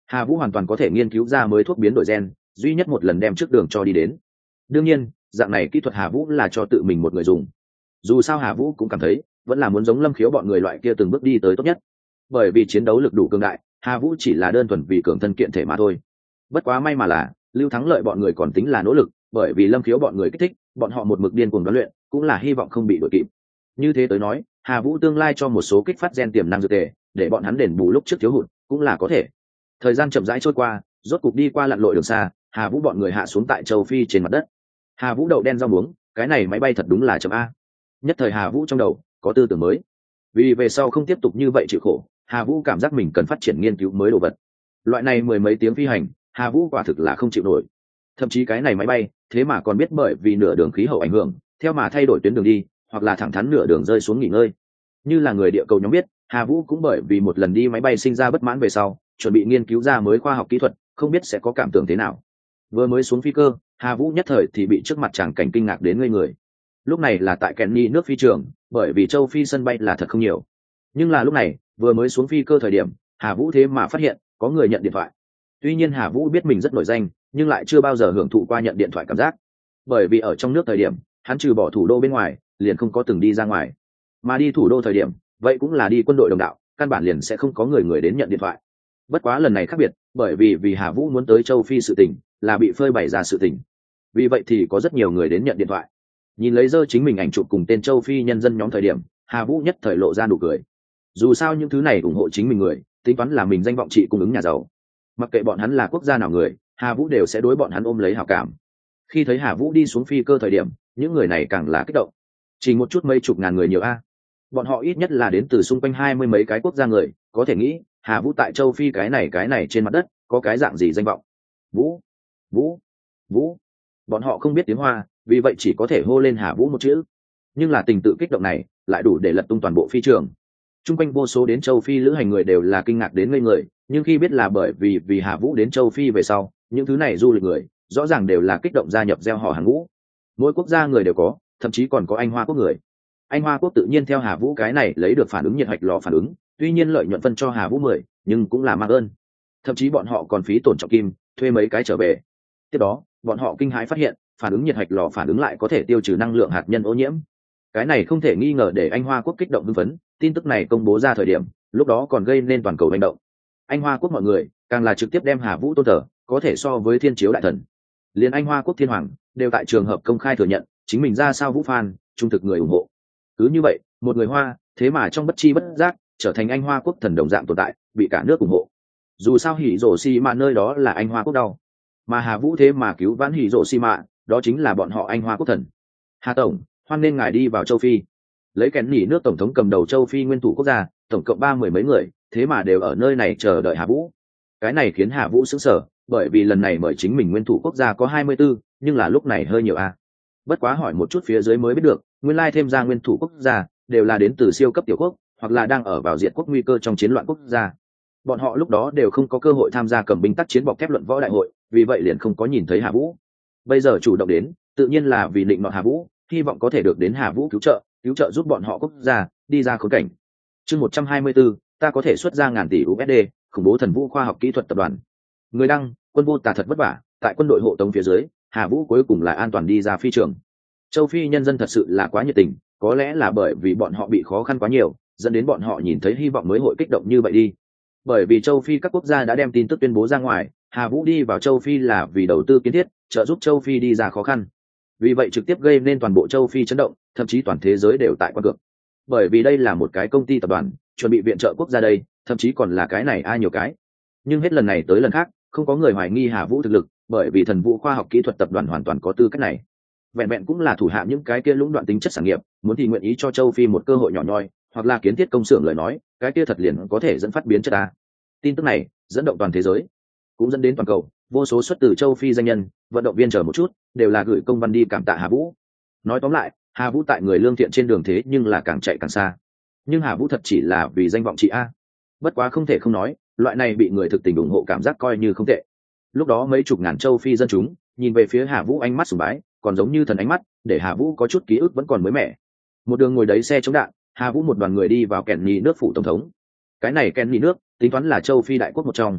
A: Hà Vũ hoàn toàn có thể nghiên cứu ra mới thuốc biến đổi gen, duy nhất một lần đem trước đường cho đi đến. Đương nhiên dạng này kỹ thuật Hà Vũ là cho tự mình một người dùng, dù sao Hà Vũ cũng cảm thấy vẫn là muốn giống Lâm Khiếu bọn người loại kia từng bước đi tới tốt nhất, bởi vì chiến đấu lực đủ cường đại, Hà Vũ chỉ là đơn thuần vì cường thân kiện thể mà thôi. Bất quá may mà là Lưu Thắng Lợi bọn người còn tính là nỗ lực, bởi vì Lâm Khiếu bọn người kích thích bọn họ một mực điên cuồng đoán luyện, cũng là hy vọng không bị đuổi kịp. Như thế tới nói, Hà Vũ tương lai cho một số kích phát gen tiềm năng dược tề để bọn hắn đền bù lúc trước thiếu hụt cũng là có thể. Thời gian chậm rãi trôi qua, rốt cục đi qua lặn lội đường xa, Hà Vũ bọn người hạ xuống tại châu Phi trên mặt đất. Hà Vũ đậu đen rau muống, cái này máy bay thật đúng là chậm a. Nhất thời Hà Vũ trong đầu có tư tưởng mới, vì về sau không tiếp tục như vậy chịu khổ, Hà Vũ cảm giác mình cần phát triển nghiên cứu mới đồ vật. Loại này mười mấy tiếng phi hành, Hà Vũ quả thực là không chịu nổi. Thậm chí cái này máy bay thế mà còn biết bởi vì nửa đường khí hậu ảnh hưởng theo mà thay đổi tuyến đường đi, hoặc là thẳng thắn nửa đường rơi xuống nghỉ ngơi. Như là người địa cầu nhóm biết, Hà Vũ cũng bởi vì một lần đi máy bay sinh ra bất mãn về sau chuẩn bị nghiên cứu ra mới khoa học kỹ thuật, không biết sẽ có cảm tưởng thế nào. Vừa mới xuống phi cơ, Hà Vũ nhất thời thì bị trước mặt tràng cảnh kinh ngạc đến ngây người. Lúc này là tại Kenny nước phi trường, bởi vì châu Phi sân bay là thật không nhiều. Nhưng là lúc này vừa mới xuống phi cơ thời điểm, Hà Vũ thế mà phát hiện có người nhận điện thoại. Tuy nhiên Hà Vũ biết mình rất nổi danh, nhưng lại chưa bao giờ hưởng thụ qua nhận điện thoại cảm giác, bởi vì ở trong nước thời điểm hắn trừ bỏ thủ đô bên ngoài liền không có từng đi ra ngoài, mà đi thủ đô thời điểm vậy cũng là đi quân đội đồng đạo, căn bản liền sẽ không có người đến nhận điện thoại. Bất quá lần này khác biệt, bởi vì Hà Vũ muốn tới châu Phi sự tình là bị phơi bày ra sự tình, vì vậy thì có rất nhiều người đến nhận điện thoại. Nhìn lấy dơ chính mình ảnh chụp cùng tên châu Phi nhân dân nhóm thời điểm, Hà Vũ nhất thời lộ ra nụ cười. Dù sao những thứ này ủng hộ chính mình người tính toán là mình danh vọng trị cung ứng nhà giàu, mặc kệ bọn hắn là quốc gia nào người, Hà Vũ đều sẽ đối bọn hắn ôm lấy hảo cảm. Khi thấy Hà Vũ đi xuống phi cơ thời điểm, những người này càng là kích động. Chỉ một chút mấy chục ngàn người nhiều a, bọn họ ít nhất là đến từ xung quanh 20 mấy cái quốc gia người, có thể nghĩ Hà Vũ tại châu Phi cái này trên mặt đất có cái dạng gì danh vọng. Vũ, Vũ, Vũ. Bọn họ không biết tiếng Hoa, vì vậy chỉ có thể hô lên Hà Vũ một chữ. Nhưng là tình tự kích động này lại đủ để lật tung toàn bộ phi trường. Trung quanh vô số đến châu Phi lữ hành người đều là kinh ngạc đến ngây người, nhưng khi biết là bởi vì Hà Vũ đến châu Phi về sau, những thứ này du lịch người rõ ràng đều là kích động gia nhập gieo họ hàng ngũ. Mỗi quốc gia người đều có, thậm chí còn có Anh Hoa quốc người. Anh Hoa quốc tự nhiên theo Hà Vũ cái này lấy được phản ứng nhiệt hạch lò phản ứng, tuy nhiên lợi nhuận phân cho Hà Vũ 10, nhưng cũng là mang ơn. Thậm chí bọn họ còn phí tổn trọng kim thuê mấy cái trở về. Tiếp đó bọn họ kinh hãi phát hiện phản ứng nhiệt hạch lò phản ứng lại có thể tiêu trừ năng lượng hạt nhân ô nhiễm. Cái này không thể nghi ngờ để Anh Hoa quốc kích động hưng phấn. Tin tức này công bố ra thời điểm, lúc đó còn gây nên toàn cầu hành động. Anh Hoa quốc mọi người càng là trực tiếp đem Hà Vũ tôn thờ, có thể so với thiên chiếu đại thần. Liên Anh Hoa quốc thiên hoàng đều tại trường hợp công khai thừa nhận chính mình ra sao Vũ fan, trung thực người ủng hộ. Cứ như vậy, một người Hoa thế mà trong bất chi bất giác trở thành Anh Hoa quốc thần đồng dạng tồn tại, bị cả nước ủng hộ. Dù sao hỉ rổ xi mạ nơi đó là Anh Hoa quốc đau, mà Hà Vũ thế mà cứu vãn hỉ rổ xi mạ, đó chính là bọn họ Anh Hoa quốc thần. Hà tổng, hoan nên ngài đi vào châu Phi. Lấy kén nỉ nước tổng thống cầm đầu châu Phi nguyên thủ quốc gia, tổng cộng 30 mấy người, thế mà đều ở nơi này chờ đợi Hà Vũ. Cái này khiến Hà Vũ sững sờ, bởi vì lần này mời chính mình nguyên thủ quốc gia có 24, nhưng là lúc này hơi nhiều a. Bất quá hỏi một chút phía dưới mới biết được, nguyên lai thêm ra nguyên thủ quốc gia đều là đến từ siêu cấp tiểu quốc, hoặc là đang ở vào diện quốc nguy cơ trong chiến loạn quốc gia. Bọn họ lúc đó đều không có cơ hội tham gia cầm binh tác chiến bọc thép luận võ đại hội, vì vậy liền không có nhìn thấy Hà Vũ. Bây giờ chủ động đến, tự nhiên là vì định nọt Hà Vũ, hy vọng có thể được đến Hà Vũ cứu trợ giúp bọn họ quốc gia đi ra khốn cảnh. Chương 124, ta có thể xuất ra ngàn tỷ USD, khủng bố thần vũ khoa học kỹ thuật tập đoàn. Người đăng, quân vô tà thật vất vả, tại quân đội hộ tống phía dưới, Hà Vũ cuối cùng là an toàn đi ra phi trường. Châu Phi nhân dân thật sự là quá nhiệt tình, có lẽ là bởi vì bọn họ bị khó khăn quá nhiều, dẫn đến bọn họ nhìn thấy hy vọng mới hội kích động như vậy đi. Bởi vì Châu Phi các quốc gia đã đem tin tức tuyên bố ra ngoài, Hà Vũ đi vào Châu Phi là vì đầu tư kiến thiết, trợ giúp Châu Phi đi ra khó khăn. Vì vậy trực tiếp gây nên toàn bộ Châu Phi chấn động, thậm chí toàn thế giới đều tại quan cược. Bởi vì đây là một cái công ty tập đoàn, chuẩn bị viện trợ quốc gia đây, thậm chí còn là cái này ai nhiều cái. Nhưng hết lần này tới lần khác, không có người hoài nghi Hà Vũ thực lực, bởi vì Thần Vũ khoa học kỹ thuật tập đoàn hoàn toàn có tư cách này. Vẹn vẹn cũng là thủ hạ những cái kia lũng đoạn tính chất sản nghiệp, muốn thì nguyện ý cho Châu Phi một cơ hội nhỏ nhoi, hoặc là kiến thiết công xưởng lời nói, cái kia thật liền có thể dẫn phát biến chất ta. Tin tức này dẫn động toàn thế giới, cũng dẫn đến toàn cầu, vô số xuất từ Châu Phi danh nhân, vận động viên chờ một chút, đều là gửi công văn đi cảm tạ Hà Vũ. Nói tóm lại, Hà Vũ tại người lương thiện trên đường thế nhưng là càng chạy càng xa. Nhưng Hà Vũ thật chỉ là vì danh vọng chị a. Bất quá không thể không nói, loại này bị người thực tình ủng hộ cảm giác coi như không tệ. Lúc đó mấy chục ngàn Châu Phi dân chúng nhìn về phía Hà Vũ ánh mắt sùng bái, còn giống như thần ánh mắt, để Hà Vũ có chút ký ức vẫn còn mới mẻ. Một đường ngồi đấy xe chống đạn, Hà Vũ một đoàn người đi vào Kenny nước phủ tổng thống. Cái này Kenny nước tính toán là Châu Phi đại quốc một trong.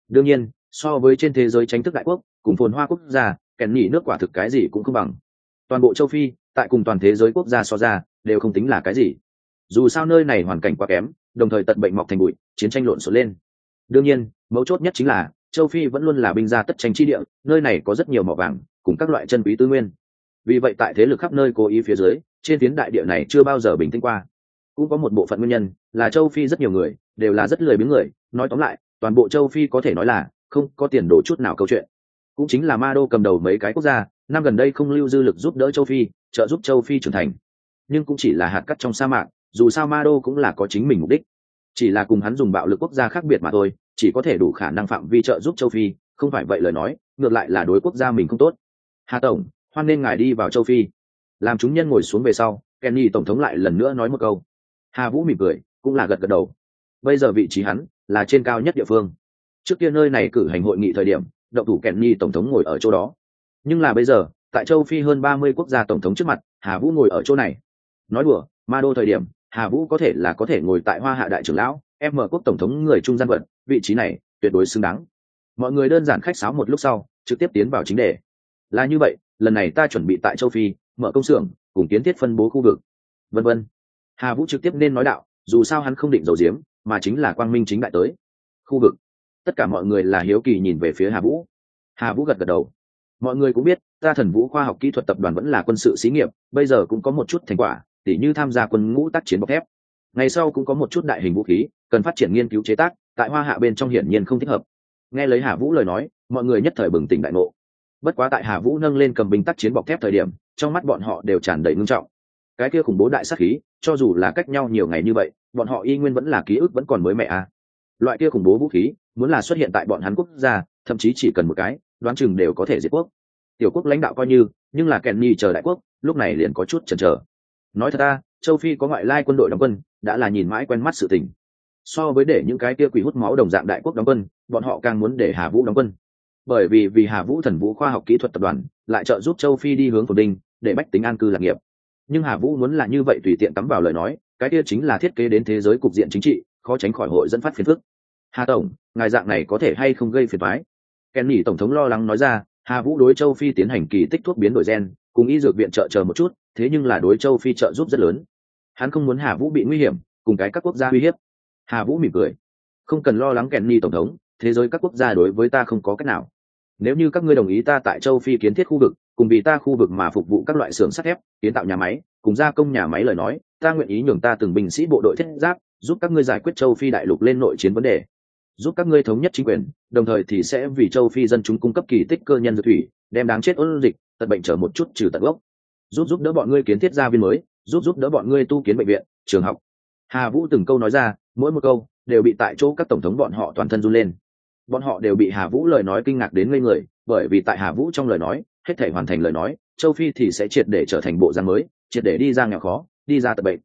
A: Đương nhiên, so với trên thế giới chính thức đại quốc cùng phồn hoa quốc gia, kèn nhì nước quả thực cái gì cũng không bằng. Toàn bộ châu Phi, tại cùng toàn thế giới quốc gia so ra, đều không tính là cái gì. Dù sao nơi này hoàn cảnh quá kém, đồng thời tận bệnh mọc thành bụi, chiến tranh lộn xộn lên. Đương nhiên, mấu chốt nhất chính là châu Phi vẫn luôn là binh gia tất tranh chi địa, nơi này có rất nhiều mỏ vàng cùng các loại chân quý tư nguyên. Vì vậy tại thế lực khắp nơi cố ý phía dưới, trên phiến đại địa này chưa bao giờ bình tĩnh qua. Cũng có một bộ phận nguyên nhân là châu Phi rất nhiều người đều là rất lười biếng người, nói tóm lại, toàn bộ châu Phi có thể nói là không có tiền đồ chút nào câu chuyện. Cũng chính là Ma Đô cầm đầu mấy cái quốc gia, năm gần đây không lưu dư lực giúp đỡ châu Phi, trợ giúp châu Phi trưởng thành. Nhưng cũng chỉ là hạt cát trong sa mạc, dù sao Ma Đô cũng là có chính mình mục đích. Chỉ là cùng hắn dùng bạo lực quốc gia khác biệt mà thôi, chỉ có thể đủ khả năng phạm vi trợ giúp châu Phi, không phải vậy lời nói, ngược lại là đối quốc gia mình không tốt. Hà tổng, hoan nên ngài đi vào châu Phi. Làm chúng nhân ngồi xuống về sau, Kenny tổng thống lại lần nữa nói một câu. Hà Vũ mỉm cười, cũng là gật gật đầu. Bây giờ vị trí hắn là trên cao nhất địa phương. Trước kia nơi này cử hành hội nghị thời điểm, động thủ Kenny tổng thống ngồi ở chỗ đó. Nhưng là bây giờ, tại châu Phi hơn 30 quốc gia tổng thống trước mặt, Hà Vũ ngồi ở chỗ này. Nói đùa, Ma Đô thời điểm, Hà Vũ có thể ngồi tại Hoa Hạ đại trưởng lão, em mở quốc tổng thống người trung gian vận, vị trí này tuyệt đối xứng đáng. Mọi người đơn giản khách sáo một lúc sau, trực tiếp tiến vào chính đề. Là như vậy, lần này ta chuẩn bị tại châu Phi mở công xưởng, cùng kiến thiết phân bố khu vực, vân vân. Hà Vũ trực tiếp nên nói đạo, dù sao hắn không định giấu giếm, mà chính là quang minh chính đại tới. Khu vực. Tất cả mọi người là hiếu kỳ nhìn về phía Hà Vũ. Hà Vũ gật gật đầu. Mọi người cũng biết, ta Thần Vũ khoa học kỹ thuật tập đoàn vẫn là quân sự xí nghiệp, bây giờ cũng có một chút thành quả, tỉ như tham gia quân ngũ tác chiến bọc thép. Ngày sau cũng có một chút đại hình vũ khí, cần phát triển nghiên cứu chế tác, tại Hoa Hạ bên trong hiển nhiên không thích hợp. Nghe lấy Hà Vũ lời nói, mọi người nhất thời bừng tỉnh đại ngộ. Bất quá tại Hà Vũ nâng lên cầm binh tác chiến bọc thép thời điểm, trong mắt bọn họ đều tràn đầy ngưng trọng. Cái kia khủng bố đại sát khí, cho dù là cách nhau nhiều ngày như vậy, bọn họ y nguyên vẫn là ký ức vẫn còn mới mẻ à. Loại kia khủng bố vũ khí, muốn là xuất hiện tại bọn hắn quốc gia, thậm chí chỉ cần một cái, đoán chừng đều có thể diệt quốc. Tiểu quốc lãnh đạo coi như, nhưng là Kenny chờ đại quốc, lúc này liền có chút chần chờ. Nói thật ta, châu Phi có ngoại lai quân đội đóng quân, đã là nhìn mãi quen mắt sự tình. So với để những cái kia quỷ hút máu đồng dạng đại quốc đóng quân, bọn họ càng muốn để Hà Vũ đóng quân. Bởi vì Hà Vũ Thần Vũ khoa học kỹ thuật tập đoàn lại trợ giúp châu Phi đi hướng phồn vinh, để bách tính an cư lạc nghiệp. Nhưng Hà Vũ muốn là như vậy tùy tiện cắm vào lời nói, cái kia chính là thiết kế đến thế giới cục diện chính trị, khó tránh khỏi hội dẫn phát phiền phức. Hà tổng, ngài dạng này có thể hay không gây phiền toái? Kenny tổng thống lo lắng nói ra, Hà Vũ đối châu Phi tiến hành kỳ tích thuốc biến đổi gen, cùng y dược viện trợ chờ một chút, thế nhưng là đối châu Phi trợ giúp rất lớn. Hắn không muốn Hà Vũ bị nguy hiểm, cùng cái các quốc gia uy hiếp. Hà Vũ mỉm cười, không cần lo lắng Kenny tổng thống, thế giới các quốc gia đối với ta không có cách nào. Nếu như các ngươi đồng ý ta tại châu Phi kiến thiết khu vực, cùng vì ta khu vực mà phục vụ các loại xưởng sắt thép, kiến tạo nhà máy, cùng gia công nhà máy lời nói, ta nguyện ý nhường ta từng binh sĩ bộ đội thiết giáp, giúp các ngươi giải quyết châu Phi đại lục lên nội chiến vấn đề, giúp các ngươi thống nhất chính quyền, đồng thời thì sẽ vì châu Phi dân chúng cung cấp kỳ tích cơ nhân dược thủy, đem đáng chết ôn dịch, tận bệnh trở một chút trừ tận gốc, giúp đỡ bọn ngươi kiến thiết gia viên mới, giúp đỡ bọn ngươi tu kiến bệnh viện, trường học. Hà Vũ từng câu nói ra, mỗi một câu đều bị tại chỗ các tổng thống bọn họ toàn thân run lên. Bọn họ đều bị Hà Vũ lời nói kinh ngạc đến ngây người, bởi vì tại Hà Vũ trong lời nói, hết thể hoàn thành lời nói, châu Phi thì sẽ triệt để trở thành bộ dáng mới, triệt để đi ra nghèo khó, đi ra tật bệnh.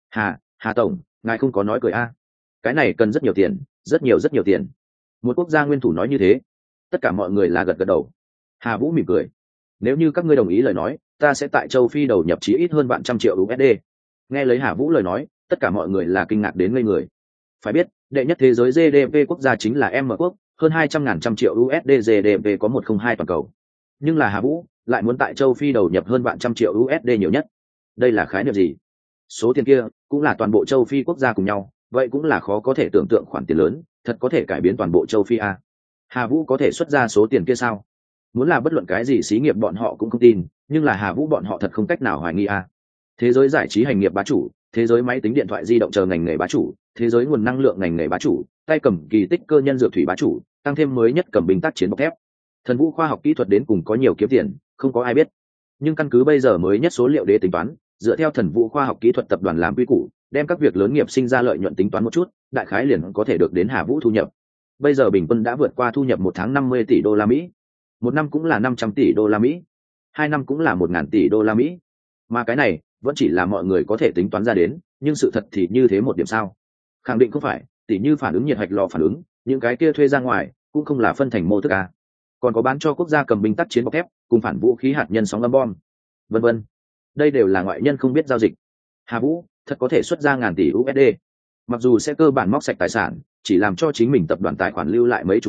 A: Hà tổng, ngài không có nói cười a? Cái này cần rất nhiều tiền, rất nhiều tiền. Một quốc gia nguyên thủ nói như thế, tất cả mọi người là gật gật đầu. Hà Vũ mỉm cười, nếu như các ngươi đồng ý lời nói, ta sẽ tại châu Phi đầu nhập chí ít hơn vạn trăm triệu USD. Nghe lấy Hà Vũ lời nói, tất cả mọi người là kinh ngạc đến ngây người. Phải biết, đệ nhất thế giới GDP quốc gia chính là M quốc, hơn 200.000 triệu USD GDP có 102 toàn cầu. Nhưng là Hà Vũ lại muốn tại châu Phi đầu nhập hơn vạn trăm triệu USD nhiều nhất. Đây là khái niệm gì? Số tiền kia cũng là toàn bộ châu Phi quốc gia cùng nhau, vậy cũng là khó có thể tưởng tượng khoản tiền lớn, thật có thể cải biến toàn bộ châu Phi à? Hà Vũ có thể xuất ra số tiền kia sao? Muốn là bất luận cái gì xí nghiệp bọn họ cũng không tin, nhưng là Hà Vũ bọn họ thật không cách nào hoài nghi à? Thế giới giải trí hành nghiệp bá chủ, thế giới máy tính điện thoại di động chờ ngành nghề bá chủ, thế giới nguồn năng lượng ngành nghề bá chủ, tay cầm kỳ tích cơ nhân dược thủy bá chủ, tăng thêm mới nhất cầm binh tác chiến bọc thép. Thần Vũ khoa học kỹ thuật đến cùng có nhiều kiếm tiền, không có ai biết. Nhưng căn cứ bây giờ mới nhất số liệu để tính toán, dựa theo Thần Vũ khoa học kỹ thuật tập đoàn làm quy củ, đem các việc lớn nghiệp sinh ra lợi nhuận tính toán một chút, đại khái liền có thể được đến Hà Vũ thu nhập. Bây giờ bình quân đã vượt qua thu nhập một tháng 50 tỷ đô la Mỹ, một năm cũng là 500 tỷ đô la Mỹ, 2 năm cũng là 1.000 tỷ đô la Mỹ. Mà cái này vẫn chỉ là mọi người có thể tính toán ra đến, nhưng sự thật thì như thế một điểm sao? Khẳng định không phải, tỷ như phản ứng nhiệt hạch lò phản ứng, những cái kia thuê ra ngoài cũng không là phân thành mô thức à. Còn có bán cho quốc gia cầm binh tác chiến bọc thép, cùng phản vũ khí hạt nhân sóng âm bom, vân vân. Đây đều là ngoại nhân không biết giao dịch. Hà Vũ thật có thể xuất ra ngàn tỷ USD, mặc dù sẽ cơ bản móc sạch tài sản, chỉ làm cho chính mình tập đoàn tài khoản lưu lại mấy chục tỷ,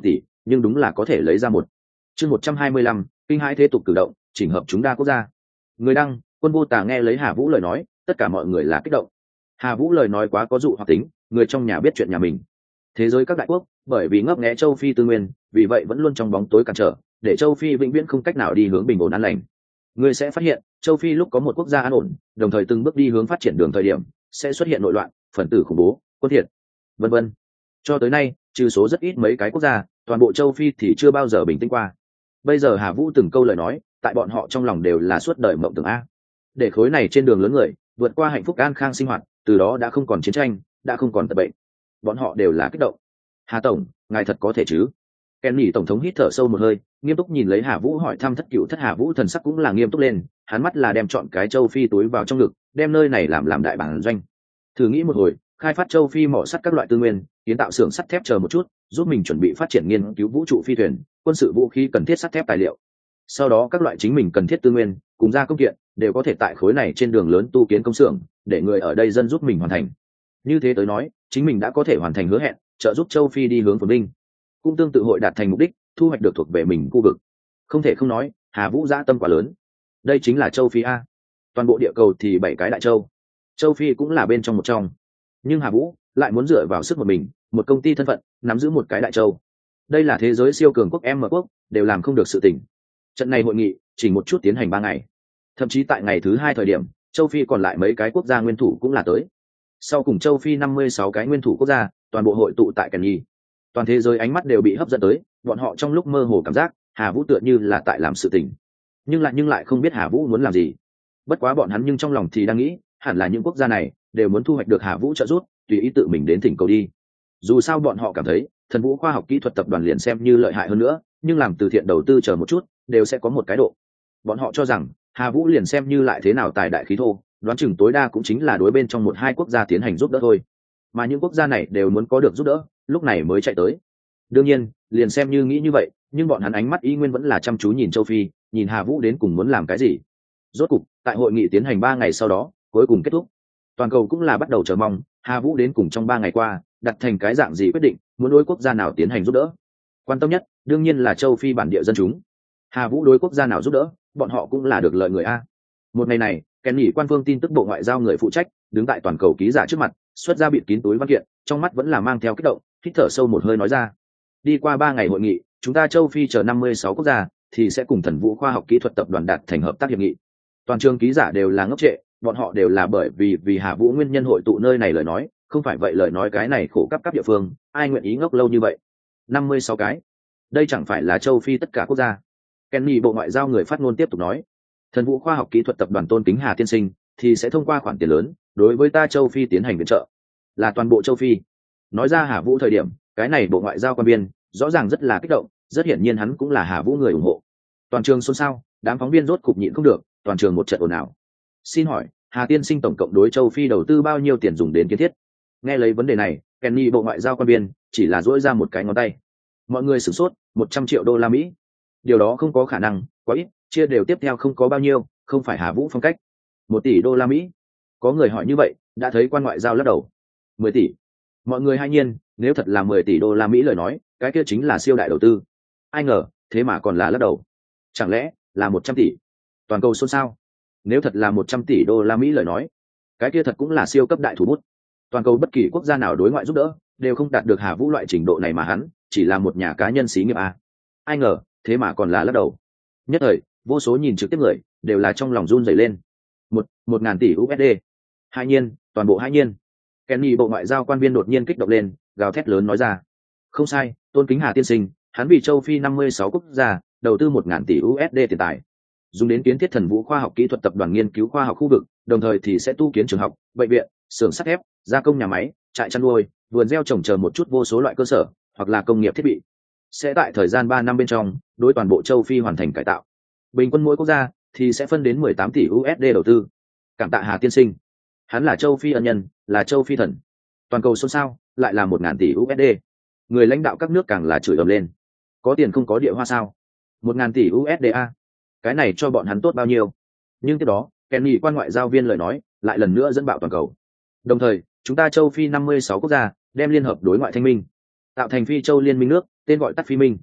A: nhưng đúng là có thể lấy ra một. Chương 125, kinh hãi thế tục cử động, chỉnh hợp chúng đa quốc gia. Người đăng, Quân Vô Tà nghe lấy Hà Vũ lời nói, tất cả mọi người là kích động. Hà Vũ lời nói quá có dụ hoặc tính, người trong nhà biết chuyện nhà mình. Thế giới các đại quốc, bởi vì ngấp nghé châu Phi tư nguyên, vì vậy vẫn luôn trong bóng tối cản trở, để châu Phi vĩnh viễn không cách nào đi hướng bình ổn an lành. Người sẽ phát hiện, châu Phi lúc có một quốc gia an ổn, đồng thời từng bước đi hướng phát triển đường thời điểm, sẽ xuất hiện nội loạn, phần tử khủng bố, quân thiệt, vân vân. Cho tới nay, trừ số rất ít mấy cái quốc gia, toàn bộ châu Phi thì chưa bao giờ bình tĩnh qua. Bây giờ Hà Vũ từng câu lời nói, tại bọn họ trong lòng đều là suốt đời mộng tưởng a. Để khối này trên đường lớn người, vượt qua hạnh phúc an khang sinh hoạt, từ đó đã không còn chiến tranh, đã không còn tật bệnh. Bọn họ đều là kích động. Hà tổng, ngài thật có thể chứ? Kenny tổng thống hít thở sâu một hơi, nghiêm túc nhìn lấy Hà Vũ hỏi thăm thất cựu thất. Hà Vũ thần sắc cũng là nghiêm túc lên, hắn mắt là đem chọn cái châu Phi túi vào trong ngực, đem nơi này làm đại bản doanh. Thử nghĩ một hồi, khai phát châu Phi mỏ sắt các loại tư nguyên, kiến tạo xưởng sắt thép chờ một chút, giúp mình chuẩn bị phát triển nghiên cứu vũ trụ phi thuyền, quân sự vũ khí cần thiết sắt thép tài liệu. Sau đó các loại chính mình cần thiết tư nguyên, cùng gia công kiện, đều có thể tại khối này trên đường lớn tu kiến công xưởng, để người ở đây dân giúp mình hoàn thành. Như thế tới nói, chính mình đã có thể hoàn thành hứa hẹn, trợ giúp châu Phi đi hướng phồn vinh, cũng tương tự hội đạt thành mục đích, thu hoạch được thuộc về mình khu vực. Không thể không nói, Hà Vũ dã tâm quá lớn. Đây chính là châu Phi a. Toàn bộ địa cầu thì 7 cái đại châu, châu Phi cũng là bên trong một trong. Nhưng Hà Vũ lại muốn dựa vào sức một mình, một công ty thân phận, nắm giữ một cái đại châu. Đây là thế giới siêu cường quốc M quốc, đều làm không được sự tình. Trận này hội nghị chỉ một chút tiến hành 3 ngày, thậm chí tại ngày thứ 2 thời điểm, châu Phi còn lại mấy cái quốc gia nguyên thủ cũng là tới. Sau cùng châu Phi 56 cái nguyên thủ quốc gia, toàn bộ hội tụ tại Kenny. Toàn thế giới ánh mắt đều bị hấp dẫn tới, bọn họ trong lúc mơ hồ cảm giác Hà Vũ tựa như là tại làm sự tình, nhưng lại không biết Hà Vũ muốn làm gì. Bất quá bọn hắn nhưng trong lòng thì đang nghĩ, hẳn là những quốc gia này đều muốn thu hoạch được Hà Vũ trợ giúp, tùy ý tự mình đến thỉnh cầu đi. Dù sao bọn họ cảm thấy Thần Vũ khoa học kỹ thuật tập đoàn liền xem như lợi hại hơn nữa, nhưng làm từ thiện đầu tư chờ một chút, đều sẽ có một cái độ. Bọn họ cho rằng Hà Vũ liền xem như lại thế nào tài đại khí thô, đoán chừng tối đa cũng chính là đối bên trong một hai quốc gia tiến hành giúp đỡ thôi. Mà những quốc gia này đều muốn có được giúp đỡ, lúc này mới chạy tới. Đương nhiên, liền xem như nghĩ như vậy, nhưng bọn hắn ánh mắt y nguyên vẫn là chăm chú nhìn châu Phi, nhìn Hà Vũ đến cùng muốn làm cái gì. Rốt cục, tại hội nghị tiến hành 3 ngày sau đó, cuối cùng kết thúc. Toàn cầu cũng là bắt đầu chờ mong, Hà Vũ đến cùng trong 3 ngày qua, đặt thành cái dạng gì quyết định, muốn đối quốc gia nào tiến hành giúp đỡ. Quan tâm nhất, đương nhiên là châu Phi bản địa dân chúng. Hà Vũ đối quốc gia nào giúp đỡ, bọn họ cũng là được lợi người a. Một ngày này, Kenny quan phương tin tức bộ ngoại giao người phụ trách, đứng tại toàn cầu ký giả trước mặt, xuất ra bịt kín túi văn kiện, trong mắt vẫn là mang theo kích động, hít thở sâu một hơi nói ra. Đi qua 3 ngày hội nghị, chúng ta châu Phi chờ 56 quốc gia thì sẽ cùng Thần Vũ khoa học kỹ thuật tập đoàn đạt thành hợp tác hiệp nghị. Toàn trường ký giả đều là ngốc trệ, bọn họ đều là bởi vì Hà Vũ nguyên nhân hội tụ nơi này lời nói, không phải vậy lời nói cái này khổ cấp địa phương, ai nguyện ý ngốc lâu như vậy. 56 cái. Đây chẳng phải là châu Phi tất cả quốc gia. Kenny bộ ngoại giao người phát ngôn tiếp tục nói, Thần Vũ khoa học kỹ thuật tập đoàn tôn kính Hà tiên sinh thì sẽ thông qua khoản tiền lớn đối với ta châu Phi tiến hành viện trợ, là toàn bộ châu Phi. Nói ra Hà Vũ thời điểm, cái này bộ ngoại giao quan viên rõ ràng rất là kích động, rất hiển nhiên hắn cũng là Hà Vũ người ủng hộ. Toàn trường xôn xao, đám phóng viên rốt cục nhịn không được, toàn trường một trận ồn ào. Xin hỏi, Hà tiên sinh tổng cộng đối châu Phi đầu tư bao nhiêu tiền dùng đến kiến thiết? Nghe lấy vấn đề này, Kenny bộ ngoại giao quan viên chỉ là duỗi ra một cái ngón tay. Mọi người sửng sốt, 100 triệu đô la Mỹ. Điều đó không có khả năng, quá ít, chia đều tiếp theo không có bao nhiêu, không phải Hà Vũ phong cách. 1 tỷ đô la Mỹ. Có người hỏi như vậy, đã thấy quan ngoại giao lắc đầu. 10 tỷ. Mọi người hai nhiên, nếu thật là 10 tỷ đô la Mỹ lời nói, cái kia chính là siêu đại đầu tư. Ai ngờ, thế mà còn là lắc đầu. Chẳng lẽ là 100 tỷ? Toàn cầu xôn xao. Nếu thật là 100 tỷ đô la Mỹ lời nói, cái kia thật cũng là siêu cấp đại thủ bút. Toàn cầu bất kỳ quốc gia nào đối ngoại giúp đỡ, đều không đạt được Hà Vũ loại trình độ này mà hắn, chỉ là một nhà cá nhân xí nghiệp a. Ai ngờ, thế mà còn là lắc đầu. Nhất thời, vô số nhìn trực tiếp người, đều là trong lòng run rẩy lên. 1.000 tỷ USD. Hai nhiên, toàn bộ hai nhiên. Kenny bộ ngoại giao quan viên đột nhiên kích động lên, gào thét lớn nói ra. Không sai, tôn kính Hà tiên sinh, hắn vì châu Phi 56 quốc gia, đầu tư 1.000 tỷ USD tiền tài, dùng đến kiến thiết Thần Vũ khoa học kỹ thuật tập đoàn nghiên cứu khoa học khu vực, đồng thời thì sẽ tu kiến trường học, bệnh viện, xưởng sắt thép, gia công nhà máy, trại chăn nuôi, vườn gieo trồng chờ một chút vô số loại cơ sở, hoặc là công nghiệp thiết bị. Sẽ tại thời gian 3 năm bên trong, đối toàn bộ châu Phi hoàn thành cải tạo. Bình quân mỗi quốc gia thì sẽ phân đến 18 tỷ USD đầu tư. Cảm tạ Hà tiên sinh. Hắn là châu Phi ân nhân, là châu Phi thần. Toàn cầu xôn xao, lại là 1.000 tỷ USD. Người lãnh đạo các nước càng là chửi ầm lên. Có tiền không có địa hoa sao? 1.000 tỷ USD a. Cái này cho bọn hắn tốt bao nhiêu? Nhưng tiếp đó, Kenny quan ngoại giao viên lời nói, lại lần nữa dẫn bạo toàn cầu. Đồng thời, chúng ta châu Phi 56 quốc gia, đem liên hợp đối ngoại thanh minh, tạo thành Phi Châu Liên minh nước, tên gọi tắt Phi Minh,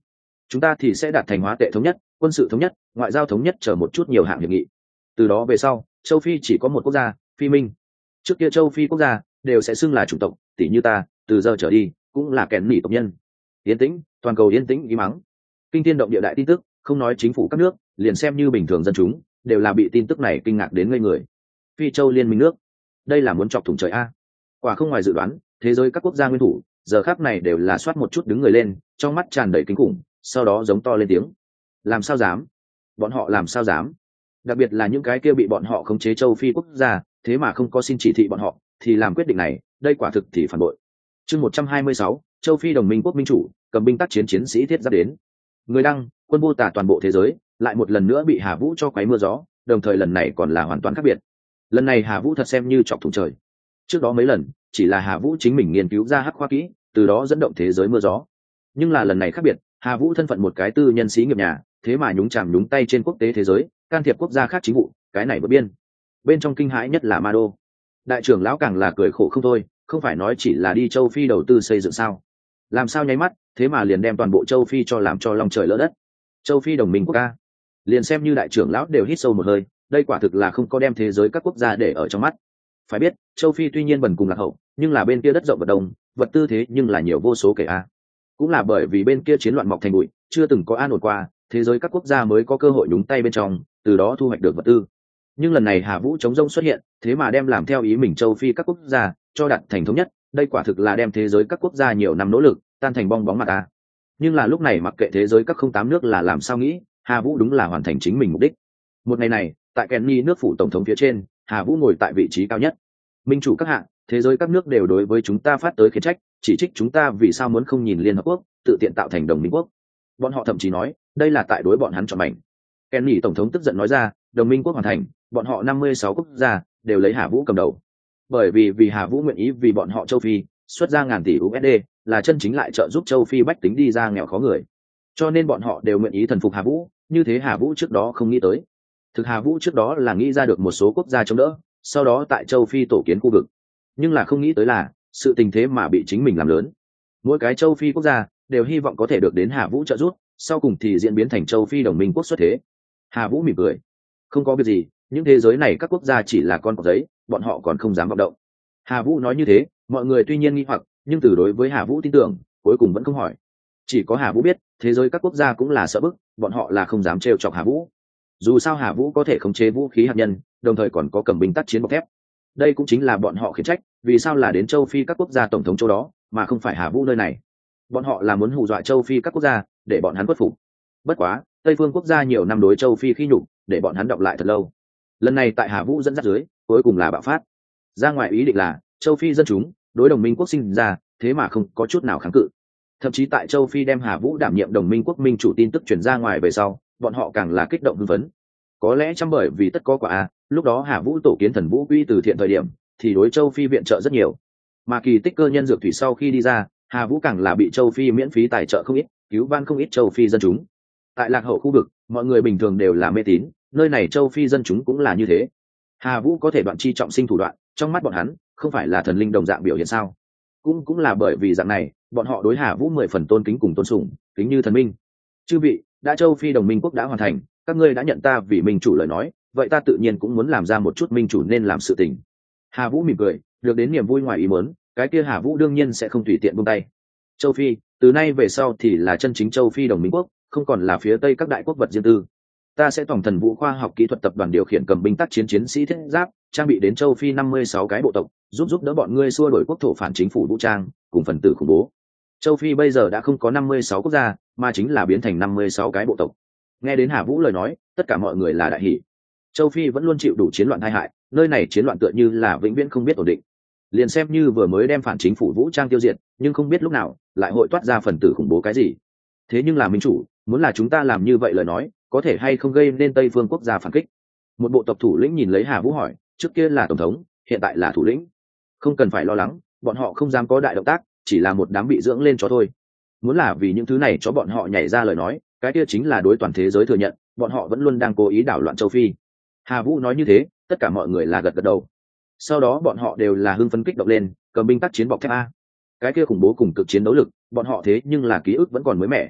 A: chúng ta thì sẽ đạt thành hóa tệ thống nhất, quân sự thống nhất, ngoại giao thống nhất chờ một chút nhiều hạng hiệp nghị. Từ đó về sau châu Phi chỉ có một quốc gia, Phi Minh. Trước kia châu Phi quốc gia đều sẽ xưng là chủng tộc, tỷ như ta từ giờ trở đi cũng là kèn nỉ tộc nhân. Yên tĩnh, toàn cầu yên tĩnh, im mắng. Kinh thiên động địa đại tin tức, không nói chính phủ các nước, liền xem như bình thường dân chúng đều là bị tin tức này kinh ngạc đến ngây người. Phi châu liên minh nước, đây là muốn chọc thủng trời a. Quả không ngoài dự đoán, thế giới các quốc gia nguyên thủ giờ khắc này đều là soát một chút đứng người lên, trong mắt tràn đầy kinh khủng, sau đó giống to lên tiếng. Làm sao dám? Bọn họ làm sao dám? Đặc biệt là những cái kia bị bọn họ khống chế châu Phi quốc gia, thế mà không có xin chỉ thị bọn họ thì làm quyết định này, đây quả thực thì phản bội. Chương 126, châu Phi đồng minh quốc minh chủ cầm binh tác chiến chiến sĩ thiết giáp đến. Người đăng, quân Bô Tả toàn bộ thế giới lại một lần nữa bị Hà Vũ cho quấy mưa gió, đồng thời lần này còn là hoàn toàn khác biệt. Lần này Hà Vũ thật xem như chọc thủng trời. Trước đó mấy lần chỉ là Hà Vũ chính mình nghiên cứu ra hắc khoa kỹ, từ đó dẫn động thế giới mưa gió. Nhưng là lần này khác biệt, Hà Vũ thân phận một cái tư nhân sĩ nghiệp nhà, thế mà nhúng chàm nhúng tay trên quốc tế thế giới, can thiệp quốc gia khác chính vụ, cái này bất biên. Bên trong kinh hãi nhất là Ma Đô. Đại trưởng lão càng là cười khổ không thôi, không phải nói chỉ là đi châu Phi đầu tư xây dựng sao? Làm sao nháy mắt, thế mà liền đem toàn bộ châu Phi cho làm cho lòng trời lỡ đất. Châu Phi đồng minh quốc ca. Liền xem như đại trưởng lão đều hít sâu một hơi, đây quả thực là không có đem thế giới các quốc gia để ở trong mắt. Phải biết, châu Phi tuy nhiên bần cùng lạc hậu, nhưng là bên kia đất rộng vật đông, vật tư thế nhưng là nhiều vô số kể a. Cũng là bởi vì bên kia chiến loạn mọc thành bụi, chưa từng có an ổn qua, thế giới các quốc gia mới có cơ hội nhúng tay bên trong, từ đó thu hoạch được vật tư. Nhưng lần này Hà Vũ chống rông xuất hiện, thế mà đem làm theo ý mình châu Phi các quốc gia cho đạt thành thống nhất, đây quả thực là đem thế giới các quốc gia nhiều năm nỗ lực tan thành bong bóng mà ta. Nhưng là lúc này mặc kệ thế giới các không tám nước là làm sao nghĩ, Hà Vũ đúng là hoàn thành chính mình mục đích. Một ngày này, tại Kenny nước phủ tổng thống phía trên, Hà Vũ ngồi tại vị trí cao nhất. Minh chủ các hạng, thế giới các nước đều đối với chúng ta phát tới khiển trách, chỉ trích chúng ta vì sao muốn không nhìn Liên Hợp Quốc, tự tiện tạo thành đồng minh quốc. Bọn họ thậm chí nói, đây là tại đối bọn hắn chọn mảnh. Kenny tổng thống tức giận nói ra, đồng minh quốc hoàn thành, bọn họ 56 quốc gia đều lấy Hà Vũ cầm đầu. Bởi vì Hà Vũ nguyện ý vì bọn họ châu Phi xuất ra ngàn tỷ USD, là chân chính lại trợ giúp châu Phi bách tính đi ra nghèo khó người. Cho nên bọn họ đều nguyện ý thần phục Hà Vũ, như thế Hà Vũ trước đó không nghĩ tới. Thực Hà Vũ trước đó là nghĩ ra được một số quốc gia chống đỡ, sau đó tại châu Phi tổ kiến khu vực. Nhưng là không nghĩ tới là sự tình thế mà bị chính mình làm lớn. Mỗi cái châu Phi quốc gia đều hy vọng có thể được đến Hà Vũ trợ giúp, sau cùng thì diễn biến thành châu Phi đồng minh quốc xuất thế. Hà Vũ mỉm cười, không có việc gì, những thế giới này các quốc gia chỉ là con cọp giấy, bọn họ còn không dám vọng động. Hà Vũ nói như thế, mọi người tuy nhiên nghi hoặc, nhưng từ đối với Hà Vũ tin tưởng, cuối cùng vẫn không hỏi. Chỉ có Hà Vũ biết, thế giới các quốc gia cũng là sợ bức, bọn họ là không dám trêu chọc Hà Vũ. Dù sao Hà Vũ có thể khống chế vũ khí hạt nhân, đồng thời còn có cầm binh tác chiến bọc thép. Đây cũng chính là bọn họ khiển trách, vì sao là đến châu Phi các quốc gia tổng thống châu đó, mà không phải Hà Vũ nơi này. Bọn họ là muốn hù dọa châu Phi các quốc gia, để bọn hắn khuất phục. Bất quá, Tây phương quốc gia nhiều năm đối châu Phi khi nhục, để bọn hắn đọng lại thật lâu. Lần này tại Hà Vũ dẫn dắt dưới, cuối cùng là bạo phát. Ra ngoài ý định là, châu Phi dân chúng đối đồng minh quốc sinh ra, thế mà không có chút nào kháng cự. Thậm chí tại châu Phi đem Hà Vũ đảm nhiệm đồng minh quốc minh chủ tin tức truyền ra ngoài về sau, bọn họ càng là kích động hưng phấn. Có lẽ chăm bởi vì tất có quả a, lúc đó Hà Vũ tổ kiến Thần Vũ Quỹ từ thiện thời điểm, thì đối châu Phi viện trợ rất nhiều. Mà kỳ tích cơ nhân dược thủy sau khi đi ra, Hà Vũ càng là bị châu Phi miễn phí tài trợ không ít, cứu van không ít châu Phi dân chúng. Tại lạc hậu khu vực, mọi người bình thường đều là mê tín, nơi này châu Phi dân chúng cũng là như thế. Hà Vũ có thể đoạn chi trọng sinh thủ đoạn, trong mắt bọn hắn không phải là thần linh đồng dạng biểu hiện sao? Cũng là bởi vì dạng này, bọn họ đối Hà Vũ 10 phần tôn kính cùng tôn sùng, kính như thần minh. Chư vị, đã châu Phi đồng minh quốc đã hoàn thành, các ngươi đã nhận ta vì minh chủ lời nói, vậy ta tự nhiên cũng muốn làm ra một chút minh chủ nên làm sự tình. Hà Vũ mỉm cười, được đến niềm vui ngoài ý muốn, cái kia Hà Vũ đương nhiên sẽ không tùy tiện buông tay. Châu Phi, từ nay về sau thì là chân chính châu Phi đồng minh quốc, không còn là phía tây các đại quốc vật riêng tư. Ta sẽ tổng Thần Vũ khoa học kỹ thuật tập đoàn điều khiển cầm binh tác chiến chiến sĩ thiết giáp, trang bị đến châu Phi 56 cái bộ tộc, giúp đỡ bọn ngươi xua đuổi quốc thổ phản chính phủ vũ trang cùng phần tử khủng bố. Châu Phi bây giờ đã không có 56 quốc gia, mà chính là biến thành 56 cái bộ tộc. Nghe đến Hà Vũ lời nói, tất cả mọi người là đại hỉ. Châu Phi vẫn luôn chịu đủ chiến loạn tai hại, nơi này chiến loạn tựa như là vĩnh viễn không biết ổn định. Liền xem như vừa mới đem phản chính phủ vũ trang tiêu diệt, nhưng không biết lúc nào lại hội toát ra phần tử khủng bố cái gì. Thế nhưng là minh chủ, muốn là chúng ta làm như vậy lời nói, có thể hay không gây nên Tây phương quốc gia phản kích? Một bộ tộc thủ lĩnh nhìn lấy Hà Vũ hỏi, trước kia là tổng thống, hiện tại là thủ lĩnh. Không cần phải lo lắng, bọn họ không dám có đại động tác, chỉ là một đám bị dưỡng lên chó thôi. Muốn là vì những thứ này cho bọn họ nhảy ra lời nói, cái kia chính là đối toàn thế giới thừa nhận, bọn họ vẫn luôn đang cố ý đảo loạn châu Phi. Hà Vũ nói như thế, tất cả mọi người là gật gật đầu. Sau đó bọn họ đều là hưng phấn kích động lên, cầm binh tác chiến bọc thép a. Cái kia khủng bố cùng cực chiến đấu lực, bọn họ thế nhưng là ký ức vẫn còn mới mẻ.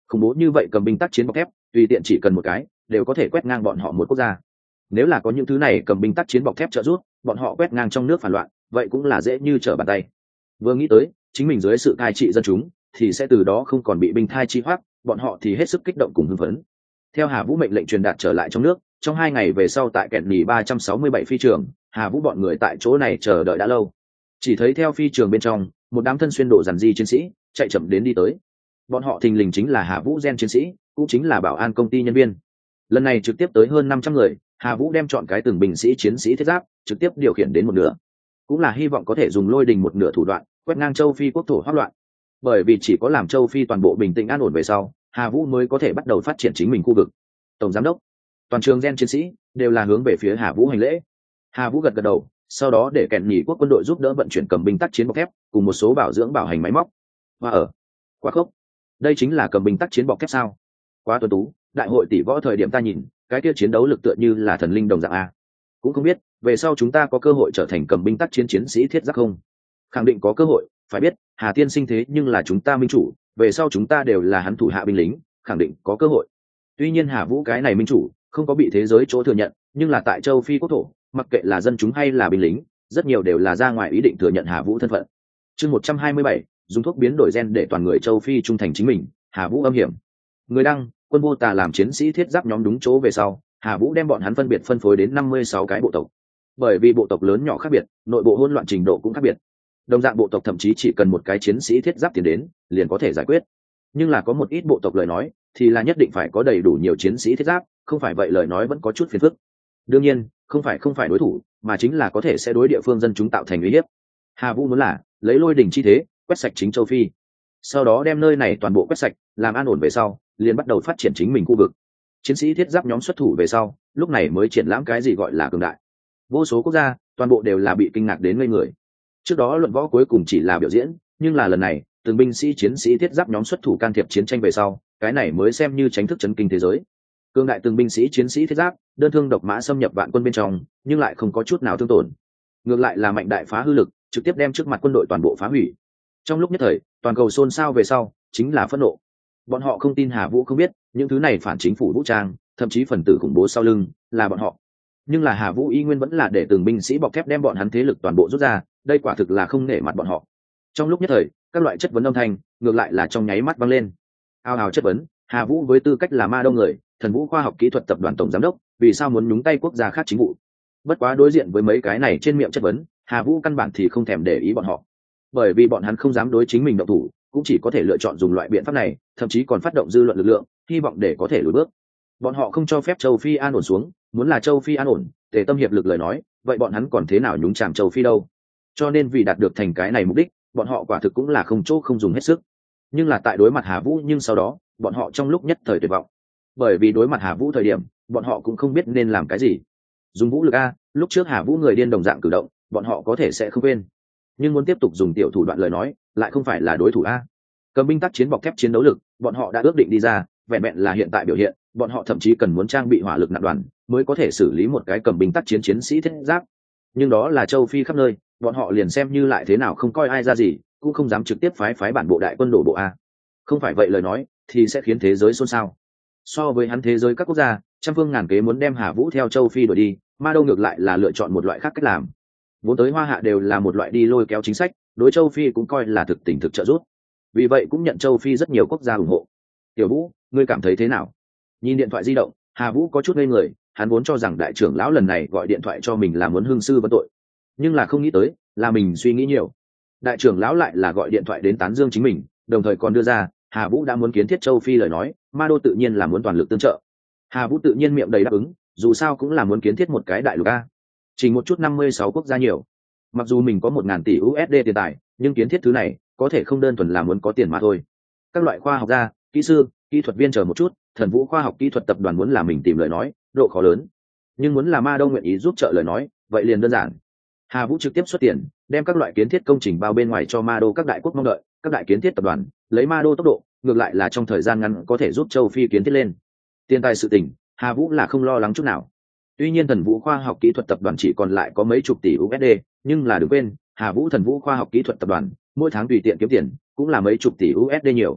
A: Khủng bố như vậy cầm binh tác chiến bọc thép, tùy tiện chỉ cần một cái đều có thể quét ngang bọn họ một quốc gia. Nếu là có những thứ này cầm binh tác chiến bọc thép trợ giúp, bọn họ quét ngang trong nước phản loạn, vậy cũng là dễ như trở bàn tay. Vừa nghĩ tới chính mình dưới sự cai trị dân chúng thì sẽ từ đó không còn bị binh thai chi hoác, bọn họ thì hết sức kích động cùng hưng phấn. Theo Hà Vũ mệnh lệnh truyền đạt trở lại trong nước, trong 2 ngày về sau tại Kẹn Nhì 367 phi trường, Hà Vũ bọn người tại chỗ này chờ đợi đã lâu. Chỉ thấy theo phi trường bên trong, một đám thân xuyên độ dàn di chiến sĩ chạy chậm đến đi tới. Bọn họ thình lình chính là Hà Vũ gen chiến sĩ, cũng chính là bảo an công ty nhân viên. Lần này trực tiếp tới hơn 500 người, Hà Vũ đem chọn cái từng binh sĩ chiến sĩ thiết giáp trực tiếp điều khiển đến một nửa, cũng là hy vọng có thể dùng lôi đình một nửa thủ đoạn quét ngang châu Phi quốc thổ hoắc loạn. Bởi vì chỉ có làm châu Phi toàn bộ bình tĩnh an ổn về sau, Hà Vũ mới có thể bắt đầu phát triển chính mình khu vực. Tổng giám đốc, toàn trường gen chiến sĩ đều là hướng về phía Hà Vũ hành lễ. Hà Vũ gật gật đầu, sau đó để Kẹn Nhì quốc quân đội giúp đỡ vận chuyển cầm binh tác chiến bọc thép cùng một số bảo dưỡng bảo hành máy móc. Và quá khốc, đây chính là cầm binh tác chiến bọc thép sao? Quá tuấn tú, đại hội tỷ võ thời điểm ta nhìn cái kia chiến đấu lực tựa như là thần linh đồng dạng a. Cũng không biết về sau chúng ta có cơ hội trở thành cầm binh tác chiến chiến sĩ thiết giáp không? Khẳng định có cơ hội, phải biết Hà tiên sinh thế nhưng là chúng ta minh chủ, về sau chúng ta đều là hắn thủ hạ binh lính, khẳng định có cơ hội. Tuy nhiên Hà Vũ cái này minh chủ không có bị thế giới chỗ thừa nhận, nhưng là tại châu Phi quốc thổ, mặc kệ là dân chúng hay là binh lính, rất nhiều đều là ra ngoài ý định thừa nhận Hà Vũ thân phận. Chương 127, dùng thuốc biến đổi gen để toàn người châu Phi trung thành chính mình, Hà Vũ âm hiểm. Người đăng, quân vô tà làm chiến sĩ thiết giáp nhóm đúng chỗ về sau, Hà Vũ đem bọn hắn phân biệt phân phối đến 56 cái bộ tộc. Bởi vì bộ tộc lớn nhỏ khác biệt, nội bộ hỗn loạn trình độ cũng khác biệt. Đồng dạng bộ tộc thậm chí chỉ cần một cái chiến sĩ thiết giáp tiến đến, liền có thể giải quyết. Nhưng là có một ít bộ tộc lời nói, thì là nhất định phải có đầy đủ nhiều chiến sĩ thiết giáp, không phải vậy lời nói vẫn có chút phiền phức. Đương nhiên, không phải đối thủ, mà chính là có thể sẽ đối địa phương dân chúng tạo thành uy hiếp. Hà Vũ muốn là lấy lôi đỉnh chi thế, quét sạch chính châu Phi. Sau đó đem nơi này toàn bộ quét sạch, làm an ổn về sau, liền bắt đầu phát triển chính mình khu vực. Chiến sĩ thiết giáp nhóm xuất thủ về sau, lúc này mới triển lãm cái gì gọi là cường đại. Vô số quốc gia, toàn bộ đều là bị kinh ngạc đến ngây người. Trước đó luận võ cuối cùng chỉ là biểu diễn, nhưng là lần này, từng binh sĩ chiến sĩ thiết giáp nhóm xuất thủ can thiệp chiến tranh về sau, cái này mới xem như chính thức chấn kinh thế giới. Cường đại từng binh sĩ chiến sĩ thiết giáp, đơn thương độc mã xâm nhập vạn quân bên trong, nhưng lại không có chút nào thương tổn. Ngược lại là mạnh đại phá hư lực, trực tiếp đem trước mặt quân đội toàn bộ phá hủy. Trong lúc nhất thời, toàn cầu xôn xao về sau, chính là phẫn nộ. Bọn họ không tin Hà Vũ không biết, những thứ này phản chính phủ vũ trang, thậm chí phần tử khủng bố sau lưng là bọn họ. Nhưng là Hà Vũ y nguyên vẫn là để từng binh sĩ bọc thép đem bọn hắn thế lực toàn bộ rút ra, đây quả thực là không nể mặt bọn họ. Trong lúc nhất thời, các loại chất vấn âm thanh ngược lại là trong nháy mắt vang lên. Ào ào chất vấn, Hà Vũ với tư cách là ma đông người, Thần Vũ khoa học kỹ thuật tập đoàn tổng giám đốc, vì sao muốn nhúng tay quốc gia khác chính vụ? Bất quá đối diện với mấy cái này trên miệng chất vấn, Hà Vũ căn bản thì không thèm để ý bọn họ, bởi vì bọn hắn không dám đối chính mình động thủ, cũng chỉ có thể lựa chọn dùng loại biện pháp này, thậm chí còn phát động dư luận lực lượng, hy vọng để có thể lùi bước. Bọn họ không cho phép châu Phi an ổn xuống, muốn là châu Phi an ổn, Tề Tâm hiệp lực lời nói, vậy bọn hắn còn thế nào nhúng chàm châu Phi đâu? Cho nên vì đạt được thành cái này mục đích, bọn họ quả thực cũng là không chỗ không dùng hết sức. Nhưng là tại đối mặt Hà Vũ, nhưng sau đó, bọn họ trong lúc nhất thời tuyệt vọng. Bởi vì đối mặt Hà Vũ thời điểm, bọn họ cũng không biết nên làm cái gì. Dùng vũ lực a, lúc trước Hà Vũ người điên đồng dạng cử động, bọn họ có thể sẽ không quên. Nhưng muốn tiếp tục dùng tiểu thủ đoạn lời nói, lại không phải là đối thủ a. Cầm binh tác chiến bọc thép chiến đấu lực, bọn họ đã ước định đi ra, vẹn vẹn là hiện tại biểu hiện, bọn họ thậm chí cần muốn trang bị hỏa lực nặng đoàn, mới có thể xử lý một cái cầm binh tác chiến chiến sĩ thiết giáp. Nhưng đó là châu Phi khắp nơi, bọn họ liền xem như lại thế nào không coi ai ra gì, cũng không dám trực tiếp phái bản bộ đại quân đổ bộ a. Không phải vậy lời nói, thì sẽ khiến thế giới xôn xao. So với hắn thế giới các quốc gia, trăm phương ngàn kế muốn đem Hà Vũ theo châu Phi đuổi đi, Ma Đô ngược lại là lựa chọn một loại khác cách làm. Vốn tới Hoa Hạ đều là một loại đi lôi kéo chính sách, đối châu Phi cũng coi là thực tình thực trợ giúp. Vì vậy cũng nhận châu Phi rất nhiều quốc gia ủng hộ. Tiểu Vũ, ngươi cảm thấy thế nào? Nhìn điện thoại di động, Hà Vũ có chút ngây người, hắn vốn cho rằng đại trưởng lão lần này gọi điện thoại cho mình là muốn hương sư vấn tội, nhưng là không nghĩ tới là mình suy nghĩ nhiều. Đại trưởng lão lại là gọi điện thoại đến tán dương chính mình, đồng thời còn đưa ra Hà Vũ đã muốn kiến thiết châu Phi lời nói, Ma Đô tự nhiên là muốn toàn lực tương trợ. Hà Vũ tự nhiên miệng đầy đáp ứng, dù sao cũng là muốn kiến thiết một cái đại lục a. Chỉ một chút 56 quốc gia nhiều. Mặc dù mình có 1.000 tỷ USD tiền tài, nhưng kiến thiết thứ này có thể không đơn thuần là muốn có tiền mà thôi. Các loại khoa học gia, kỹ sư, kỹ thuật viên chờ một chút, Thần Vũ khoa học kỹ thuật tập đoàn muốn là mình tìm lời nói, độ khó lớn. Nhưng muốn là Ma Đô nguyện ý giúp trợ lời nói, vậy liền đơn giản. Hà Vũ trực tiếp xuất tiền, đem các loại kiến thiết công trình bao bên ngoài cho Ma Đô các đại quốc mong đợi, các đại kiến thiết tập đoàn, lấy Ma Đô tốc độ, ngược lại là trong thời gian ngắn có thể giúp châu Phi kiến thiết lên. Tiền tài sự tình, Hà Vũ là không lo lắng chút nào. Tuy nhiên Thần Vũ khoa học kỹ thuật tập đoàn chỉ còn lại có mấy chục tỷ USD, nhưng là đừng quên, Hà Vũ Thần Vũ khoa học kỹ thuật tập đoàn mỗi tháng tùy tiện kiếm tiền cũng là mấy chục tỷ USD nhiều.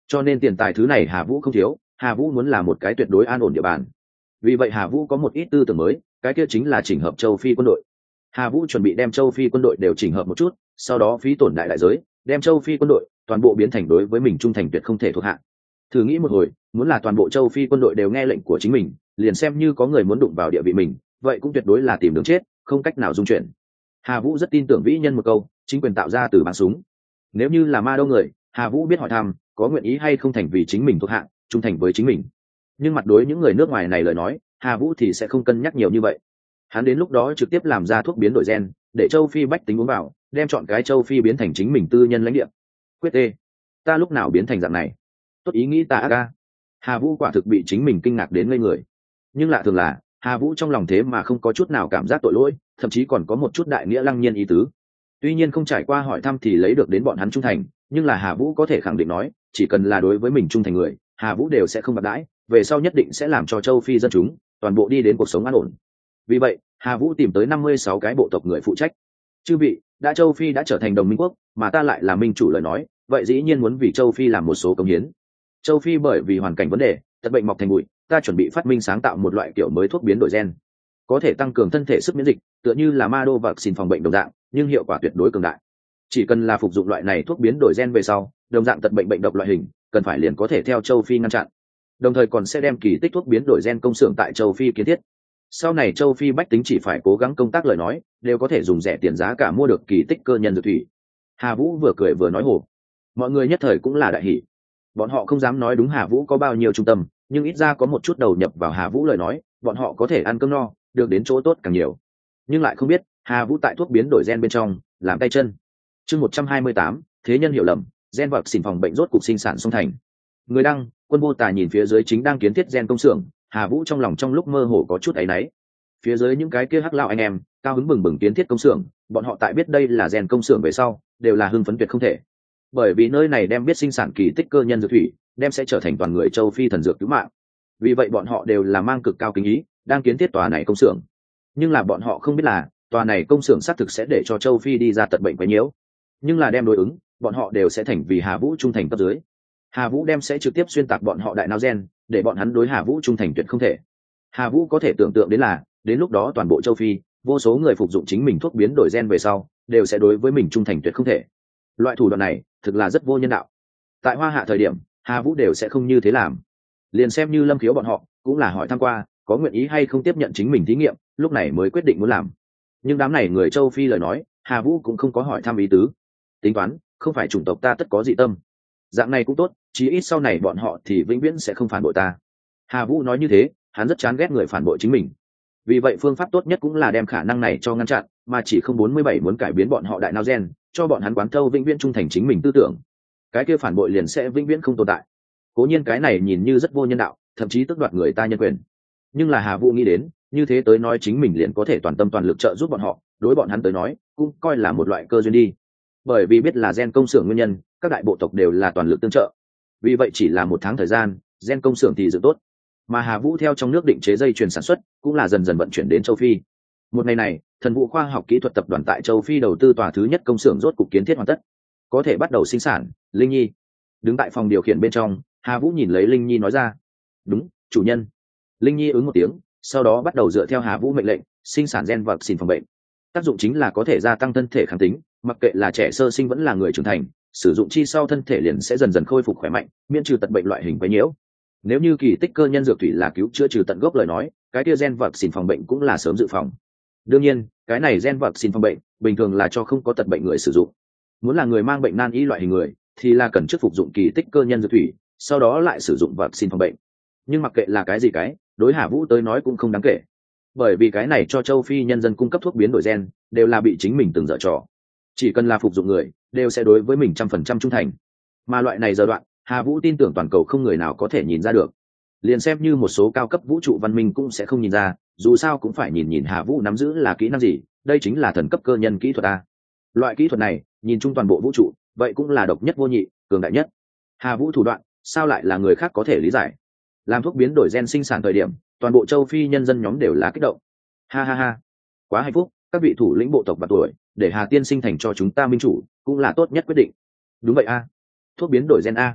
A: cho nên tiền tài thứ này Hà Vũ không thiếu. Hà Vũ muốn là một cái tuyệt đối an ổn địa bàn. Vì vậy Hà Vũ có một ít tư tưởng mới, cái kia chính là chỉnh hợp châu Phi quân đội. Hà Vũ chuẩn bị đem châu Phi quân đội đều chỉnh hợp một chút, sau đó phí tổn đại giới, đem châu Phi quân đội toàn bộ biến thành đối với mình trung thành tuyệt không thể thuộc hạ. Thử nghĩ một hồi, muốn là toàn bộ châu Phi quân đội đều nghe lệnh của chính mình, liền xem như có người muốn đụng vào địa vị mình, vậy cũng tuyệt đối là tìm đường chết, không cách nào dung chuyển. Hà Vũ rất tin tưởng vĩ nhân một câu, chính quyền tạo ra từ bắn súng. Nếu như là ma đâu người, Hà Vũ biết hỏi thăm, có nguyện ý hay không thành vì chính mình thuộc hạ, trung thành với chính mình. Nhưng mặt đối những người nước ngoài này lời nói, Hà Vũ thì sẽ không cân nhắc nhiều như vậy. Hắn đến lúc đó trực tiếp làm ra thuốc biến đổi gen, để châu Phi bách tính uống vào, đem chọn cái châu Phi biến thành chính mình tư nhân lãnh địa. Quyết tê, ta lúc nào biến thành dạng này? Tốt ý nghĩ ta ca. Hà Vũ quả thực bị chính mình kinh ngạc đến ngây người. Nhưng lạ thường là, Hà Vũ trong lòng thế mà không có chút nào cảm giác tội lỗi, thậm chí còn có một chút đại nghĩa lăng nhiên ý tứ. Tuy nhiên không trải qua hỏi thăm thì lấy được đến bọn hắn trung thành, nhưng là Hà Vũ có thể khẳng định nói, chỉ cần là đối với mình trung thành người, Hà Vũ đều sẽ không bạc đãi, về sau nhất định sẽ làm cho châu Phi dân chúng toàn bộ đi đến cuộc sống an ổn. Vì vậy, Hà Vũ tìm tới 56 cái bộ tộc người phụ trách. Chư vị, đã châu Phi đã trở thành đồng minh quốc, mà ta lại là minh chủ lời nói, vậy dĩ nhiên muốn vì châu Phi làm một số công hiến. Châu Phi bởi vì hoàn cảnh vấn đề, tật bệnh mọc thành bụi, ta chuẩn bị phát minh sáng tạo một loại kiểu mới thuốc biến đổi gen, có thể tăng cường thân thể sức miễn dịch, tựa như là Mado vaccine phòng bệnh đồng dạng, nhưng hiệu quả tuyệt đối cường đại. Chỉ cần là phục dụng loại này thuốc biến đổi gen về sau, đồng dạng tật bệnh bệnh độc loại hình, cần phải liền có thể theo châu Phi ngăn chặn. Đồng thời còn sẽ đem kỳ tích thuốc biến đổi gen công xưởng tại châu Phi kiến thiết. Sau này châu Phi bách tính chỉ phải cố gắng công tác lời nói, đều có thể dùng rẻ tiền giá cả mua được kỳ tích cơ nhân dược thủy. Hà Vũ vừa cười vừa nói hồ. Mọi người nhất thời cũng là đại hỉ. Bọn họ không dám nói đúng Hà Vũ có bao nhiêu trung tâm, nhưng ít ra có một chút đầu nhập vào Hà Vũ lời nói, bọn họ có thể ăn cơm no, được đến chỗ tốt càng nhiều. Nhưng lại không biết, Hà Vũ tại thuốc biến đổi gen bên trong, làm tay chân. Chương 128, thế nhân hiểu lầm, gen vật xỉn phòng bệnh rốt cục sinh sản xong thành. Người đăng, Quân Vô Tà nhìn phía dưới chính đang kiến thiết gen công xưởng, Hà Vũ trong lòng trong lúc mơ hồ có chút áy náy. Phía dưới những cái kia hắc lão anh em, cao hứng bừng bừng kiến thiết công xưởng, bọn họ tại biết đây là gen công xưởng về sau, đều là hưng phấn tuyệt không thể. Bởi vì nơi này đem biết sinh sản kỳ tích cơ nhân dược thủy, đem sẽ trở thành toàn người châu Phi thần dược cứu mạng. Vì vậy bọn họ đều là mang cực cao kính ý, đang kiến thiết tòa này công xưởng. Nhưng là bọn họ không biết là, tòa này công xưởng xác thực sẽ để cho châu Phi đi ra tật bệnh quấy nhiễu. Nhưng là đem đối ứng, bọn họ đều sẽ thành vì Hà Vũ trung thành cấp dưới. Hà Vũ đem sẽ trực tiếp xuyên tạc bọn họ đại não gen, để bọn hắn đối Hà Vũ trung thành tuyệt không thể. Hà Vũ có thể tưởng tượng đến là, đến lúc đó toàn bộ châu Phi, vô số người phục dụng chính mình thuốc biến đổi gen về sau, đều sẽ đối với mình trung thành tuyệt không thể. Loại thủ đoạn này, thực là rất vô nhân đạo. Tại Hoa Hạ thời điểm, Hà Vũ đều sẽ không như thế làm. Liền xem như Lâm Khiếu bọn họ, cũng là hỏi thăm qua, có nguyện ý hay không tiếp nhận chính mình thí nghiệm, lúc này mới quyết định muốn làm. Nhưng đám này người châu Phi lời nói, Hà Vũ cũng không có hỏi thăm ý tứ. Tính toán, không phải chủng tộc ta tất có dị tâm. Dạng này cũng tốt, chí ít sau này bọn họ thì vĩnh viễn sẽ không phản bội ta. Hà Vũ nói như thế, hắn rất chán ghét người phản bội chính mình. Vì vậy phương pháp tốt nhất cũng là đem khả năng này cho ngăn chặn, mà chỉ không 47 muốn cải biến bọn họ đại não gen, cho bọn hắn quán thâu vĩnh viễn trung thành chính mình tư tưởng. Cái kia phản bội liền sẽ vĩnh viễn không tồn tại. Cố nhiên cái này nhìn như rất vô nhân đạo, thậm chí tước đoạt người ta nhân quyền. Nhưng là Hà Vũ nghĩ đến, như thế tới nói chính mình liền có thể toàn tâm toàn lực trợ giúp bọn họ, đối bọn hắn tới nói, cũng coi là một loại cơ duyên đi. Bởi vì biết là gen công xưởng nguyên nhân, các đại bộ tộc đều là toàn lực tương trợ. Vì vậy chỉ là 1 tháng thời gian, gen công xưởng thì dựng tốt. Mà Hà Vũ theo trong nước định chế dây chuyền sản xuất, cũng là dần dần vận chuyển đến châu Phi. Một ngày này, Thần Vũ khoa học kỹ thuật tập đoàn tại châu Phi đầu tư tòa thứ nhất công xưởng rốt cục kiến thiết hoàn tất, có thể bắt đầu sinh sản. Linh Nhi đứng tại phòng điều khiển bên trong, Hà Vũ nhìn lấy Linh Nhi nói ra: "Đúng, chủ nhân." Linh Nhi ứng một tiếng, sau đó bắt đầu dựa theo Hà Vũ mệnh lệnh, sinh sản gen vật xỉn phòng bệnh. Tác dụng chính là có thể gia tăng thân thể kháng tính, mặc kệ là trẻ sơ sinh vẫn là người trưởng thành, sử dụng chi sau thân thể liền sẽ dần dần khôi phục khỏe mạnh, miễn trừ tật bệnh loại hình quấy nhiễu. Nếu như kỳ tích cơ nhân dược thủy là cứu chữa trừ tận gốc lời nói, cái kia gen vật xỉn phòng bệnh cũng là sớm dự phòng. Đương nhiên, cái này gen vật xỉn phòng bệnh bình thường là cho không có tật bệnh người sử dụng. Muốn là người mang bệnh nan y loại hình người, thì là cần trước phục dụng kỳ tích cơ nhân dược thủy, sau đó lại sử dụng vật xỉn phòng bệnh. Nhưng mặc kệ là cái gì cái, đối Hà Vũ tới nói cũng không đáng kể. Bởi vì cái này cho châu Phi nhân dân cung cấp thuốc biến đổi gen, đều là bị chính mình từng dở trò. Chỉ cần là phục dụng người, đều sẽ đối với mình 100% trung thành. Mà loại này giờ đoạn, Hà Vũ tin tưởng toàn cầu không người nào có thể nhìn ra được. Liền xem như một số cao cấp vũ trụ văn minh cũng sẽ không nhìn ra, dù sao cũng phải nhìn Hà Vũ nắm giữ là kỹ năng gì, đây chính là thần cấp cơ nhân kỹ thuật a. Loại kỹ thuật này, nhìn chung toàn bộ vũ trụ, vậy cũng là độc nhất vô nhị, cường đại nhất. Hà Vũ thủ đoạn, sao lại là người khác có thể lý giải? Làm thuốc biến đổi gen sinh sản thời điểm, toàn bộ châu Phi nhân dân nhóm đều là kích động. Ha ha ha, quá hạnh phúc, các vị thủ lĩnh bộ tộc và tuổi, để Hà tiên sinh thành cho chúng ta minh chủ, cũng là tốt nhất quyết định. Đúng vậy a. Thuốc biến đổi gen a.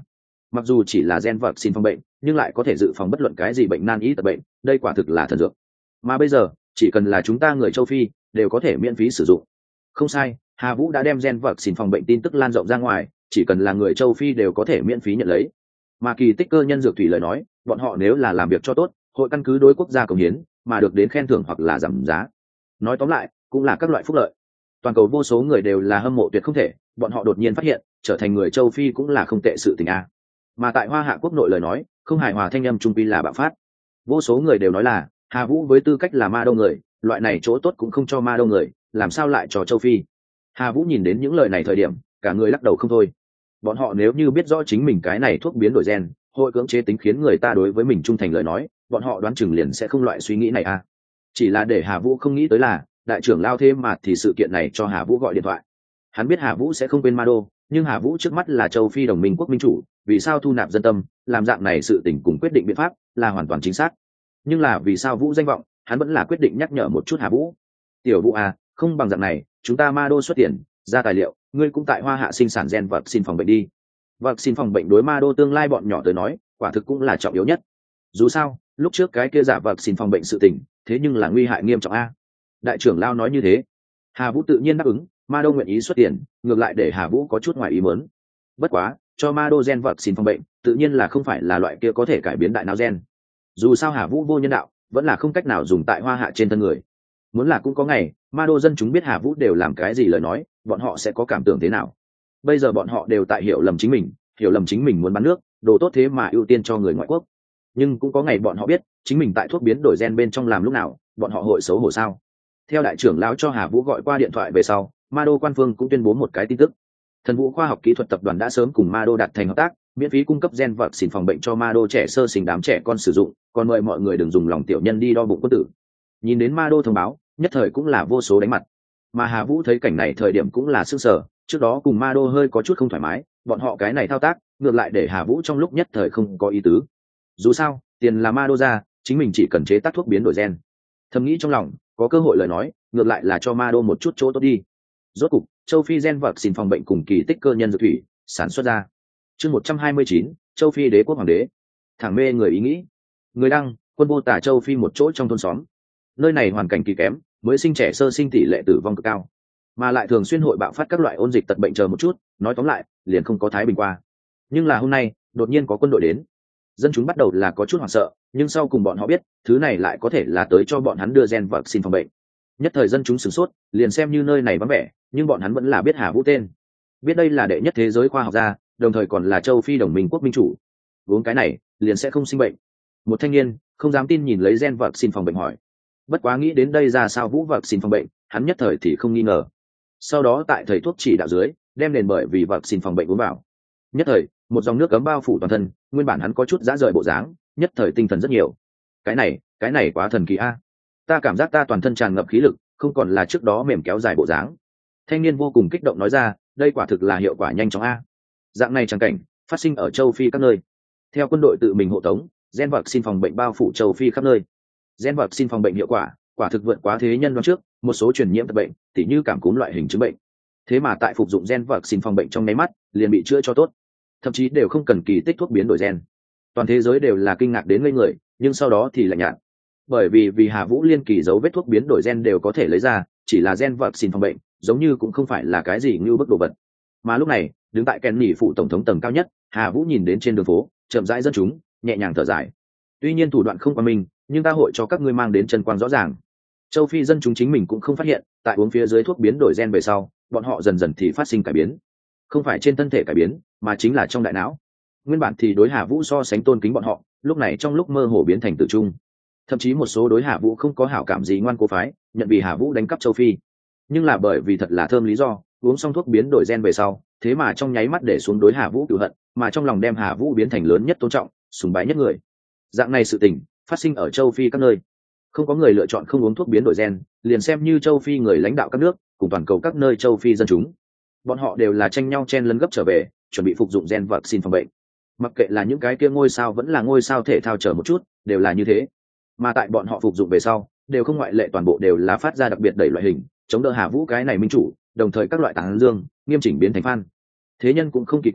A: mặc dù chỉ là gen vật xin phòng bệnh nhưng lại có thể dự phòng bất luận cái gì bệnh nan y tật bệnh, đây quả thực là thần dược. Mà bây giờ chỉ cần là chúng ta người châu Phi đều có thể miễn phí sử dụng. Không sai, Hà Vũ đã đem gen vật xin phòng bệnh tin tức lan rộng ra ngoài, chỉ cần là người châu Phi đều có thể miễn phí nhận lấy. Mà kỳ tích cơ nhân dược thủy lời nói, bọn họ nếu là làm việc cho tốt, hội căn cứ đối quốc gia cống hiến mà được đến khen thưởng hoặc là giảm giá. Nói tóm lại cũng là các loại phúc lợi. Toàn cầu vô số người đều là hâm mộ tuyệt không thể, bọn họ đột nhiên phát hiện trở thành người châu Phi cũng là không tệ sự tình a. Mà tại Hoa Hạ quốc nội lời nói, không hài hòa thanh âm trung quy là bạo phát. Vô số người đều nói là Hà Vũ với tư cách là ma đô người, loại này chỗ tốt cũng không cho ma đô người, làm sao lại cho châu Phi. Hà Vũ nhìn đến những lời này thời điểm, cả người lắc đầu không thôi. Bọn họ nếu như biết rõ chính mình cái này thuốc biến đổi gen hội cưỡng chế tính khiến người ta đối với mình trung thành lời nói, bọn họ đoán chừng liền sẽ không loại suy nghĩ này a. Chỉ là để Hà Vũ không nghĩ tới là đại trưởng lao thêm mà thì sự kiện này cho Hà Vũ gọi điện thoại. Hắn biết Hà Vũ sẽ không quên ma đô, nhưng Hà Vũ trước mắt là châu Phi đồng minh quốc minh chủ, vì sao thu nạp dân tâm, làm dạng này sự tình cùng quyết định biện pháp là hoàn toàn chính xác. Nhưng là vì sao Vũ danh vọng, hắn vẫn là quyết định nhắc nhở một chút Hà Vũ. Tiểu Vũ à, không bằng dạng này, chúng ta ma đô xuất tiền ra tài liệu, ngươi cũng tại Hoa Hạ sinh sản gen vật xin phòng bệnh đi. Vật xin phòng bệnh đối ma đô tương lai bọn nhỏ tới nói, quả thực cũng là trọng yếu nhất. Dù sao, lúc trước cái kia giả vật xin phòng bệnh sự tình, thế nhưng là nguy hại nghiêm trọng a. Đại trưởng lao nói như thế, Hà Vũ tự nhiên đáp ứng, ma đô nguyện ý xuất tiền, ngược lại để Hà Vũ có chút ngoài ý muốn. Bất quá, cho ma đô gen vật xin phòng bệnh, tự nhiên là không phải là loại kia có thể cải biến đại não gen. Dù sao Hà Vũ vô nhân đạo, vẫn là không cách nào dùng tại Hoa Hạ trên thân người. Muốn là cũng có ngày, ma đô dân chúng biết Hà Vũ đều làm cái gì lời nói, bọn họ sẽ có cảm tưởng thế nào. Bây giờ bọn họ đều tại hiểu lầm chính mình muốn bán nước, đồ tốt thế mà ưu tiên cho người ngoại quốc. Nhưng cũng có ngày bọn họ biết, chính mình tại thuốc biến đổi gen bên trong làm lúc nào, bọn họ hội xấu hổ sao. Theo đại trưởng lão cho Hà Vũ gọi qua điện thoại về sau, ma đô quan phương cũng tuyên bố một cái tin tức. Thần Vũ khoa học kỹ thuật tập đoàn đã sớm cùng ma đô đạt thành hợp tác, miễn phí cung cấp gen vật xin phòng bệnh cho ma đô trẻ sơ sinh đám trẻ con sử dụng, còn mời mọi người đừng dùng lòng tiểu nhân đi đo bụng quân tử. Nhìn đến ma đô thông báo, nhất thời cũng là vô số đánh mặt. Mà Hà Vũ thấy cảnh này thời điểm cũng là sửng sở, trước đó cùng ma đô hơi có chút không thoải mái, bọn họ cái này thao tác ngược lại để Hà Vũ trong lúc nhất thời không có ý tứ. Dù sao tiền là ma đô ra, chính mình chỉ cần chế tác thuốc biến đổi gen. Thầm nghĩ trong lòng, có cơ hội lời nói ngược lại là cho ma đô một chút chỗ tốt đi. Rốt cục châu Phi gen vật xin phòng bệnh cùng kỳ tích cơ nhân dược thủy sản xuất ra. Chương 129, châu Phi đế quốc hoàng đế. Thẳng mê người ý nghĩ. Người đăng, quân vô tả châu Phi một chỗ trong thôn xóm. Nơi này hoàn cảnh kỳ kém, mới sinh trẻ sơ sinh tỷ lệ tử vong cực cao, mà lại thường xuyên hội bạo phát các loại ôn dịch tật bệnh, chờ một chút, nói tóm lại liền không có thái bình qua. Nhưng là hôm nay đột nhiên có quân đội đến, dân chúng bắt đầu là có chút hoảng sợ, nhưng sau cùng bọn họ biết thứ này lại có thể là tới cho bọn hắn đưa gen vật xin phòng bệnh. Nhất thời dân chúng sửng sốt, liền xem như nơi này vắng vẻ, nhưng bọn hắn vẫn là biết Hà Vũ tên, biết đây là đệ nhất thế giới khoa học gia, đồng thời còn là châu Phi đồng minh quốc minh chủ. Uống cái này liền sẽ không sinh bệnh. Một thanh niên không dám tin nhìn lấy gen vật xin phòng bệnh hỏi. Bất quá nghĩ đến đây ra sao Vũ vật xin phòng bệnh, hắn nhất thời thì không nghi ngờ. Sau đó tại thầy thuốc chỉ đạo dưới, đem nền bởi vì vật xin phòng bệnh uống vào. Nhất thời một dòng nước cấm bao phủ toàn thân, nguyên bản hắn có chút dã rời bộ dáng, nhất thời tinh thần rất nhiều. Cái này quá thần kỳ a. Ta cảm giác ta toàn thân tràn ngập khí lực, không còn là trước đó mềm kéo dài bộ dáng. Thanh niên vô cùng kích động nói ra, đây quả thực là hiệu quả nhanh chóng a. Dạng này chẳng cảnh phát sinh ở châu Phi các nơi. Theo quân đội tự mình hộ tống, gen vật xin phòng bệnh bao phủ châu Phi khắp nơi. Gen vật xin phòng bệnh hiệu quả thực vượt quá thế nhân đoán trước, một số truyền nhiễm tật bệnh, tỉ như cảm cúm loại hình chứng bệnh. Thế mà tại phục dụng gen vật xin phòng bệnh trong nháy mắt, liền bị chữa cho tốt, thậm chí đều không cần kỳ tích thuốc biến đổi gen. Toàn thế giới đều là kinh ngạc đến ngây người, nhưng sau đó thì lạnh nhạt. Bởi vì Hà Vũ liên kỳ dấu vết thuốc biến đổi gen đều có thể lấy ra, chỉ là gen vật xin phòng bệnh, giống như cũng không phải là cái gì như bức đồ vật. Mà lúc này, đứng tại Kenny phụ tổng thống tầng cao nhất, Hà Vũ nhìn đến trên đường phố, chậm rãi dân chúng, nhẹ nhàng thở dài. Tuy nhiên thủ đoạn không qua mình, nhưng ta hội cho các ngươi mang đến chân quang rõ ràng. Châu Phi dân chúng chính mình cũng không phát hiện, tại uống phía dưới thuốc biến đổi gen về sau, bọn họ dần dần thì phát sinh cải biến. Không phải trên thân thể cải biến, mà chính là trong đại não. Nguyên bản thì đối Hà Vũ so sánh tôn kính bọn họ, lúc này trong lúc mơ hồ biến thành tự trung. Thậm chí một số đối Hà Vũ không có hảo cảm gì ngoan cố phái, nhận vì Hà Vũ đánh cắp châu Phi. Nhưng là bởi vì thật là thơm lý do, uống xong thuốc biến đổi gen về sau, thế mà trong nháy mắt để xuống đối Hà Vũ cửu hận, mà trong lòng đem Hà Vũ biến thành lớn nhất tôn trọng, sùng bái nhất người. Dạng này sự tình phát sinh ở châu Phi các nơi. Không có người lựa chọn không uống thuốc biến đổi gen, liền xem như châu Phi người lãnh đạo các nước cùng toàn cầu các nơi châu Phi dân chúng, bọn họ đều là tranh nhau chen lấn gấp trở về, chuẩn bị phục dụng gen vật xin phòng bệnh. Mặc kệ là những cái kia ngôi sao vẫn là ngôi sao thể thao chờ một chút, đều là như thế. Mà tại bọn họ phục dụng về sau, đều không ngoại lệ, toàn bộ đều là phát ra đặc biệt đẩy loại hình, chống đỡ Hà Vũ cái này minh chủ, đồng thời các loại tán dương, nghiêm chỉnh biến thành fan. Thế nhân cũng không kỳ quái,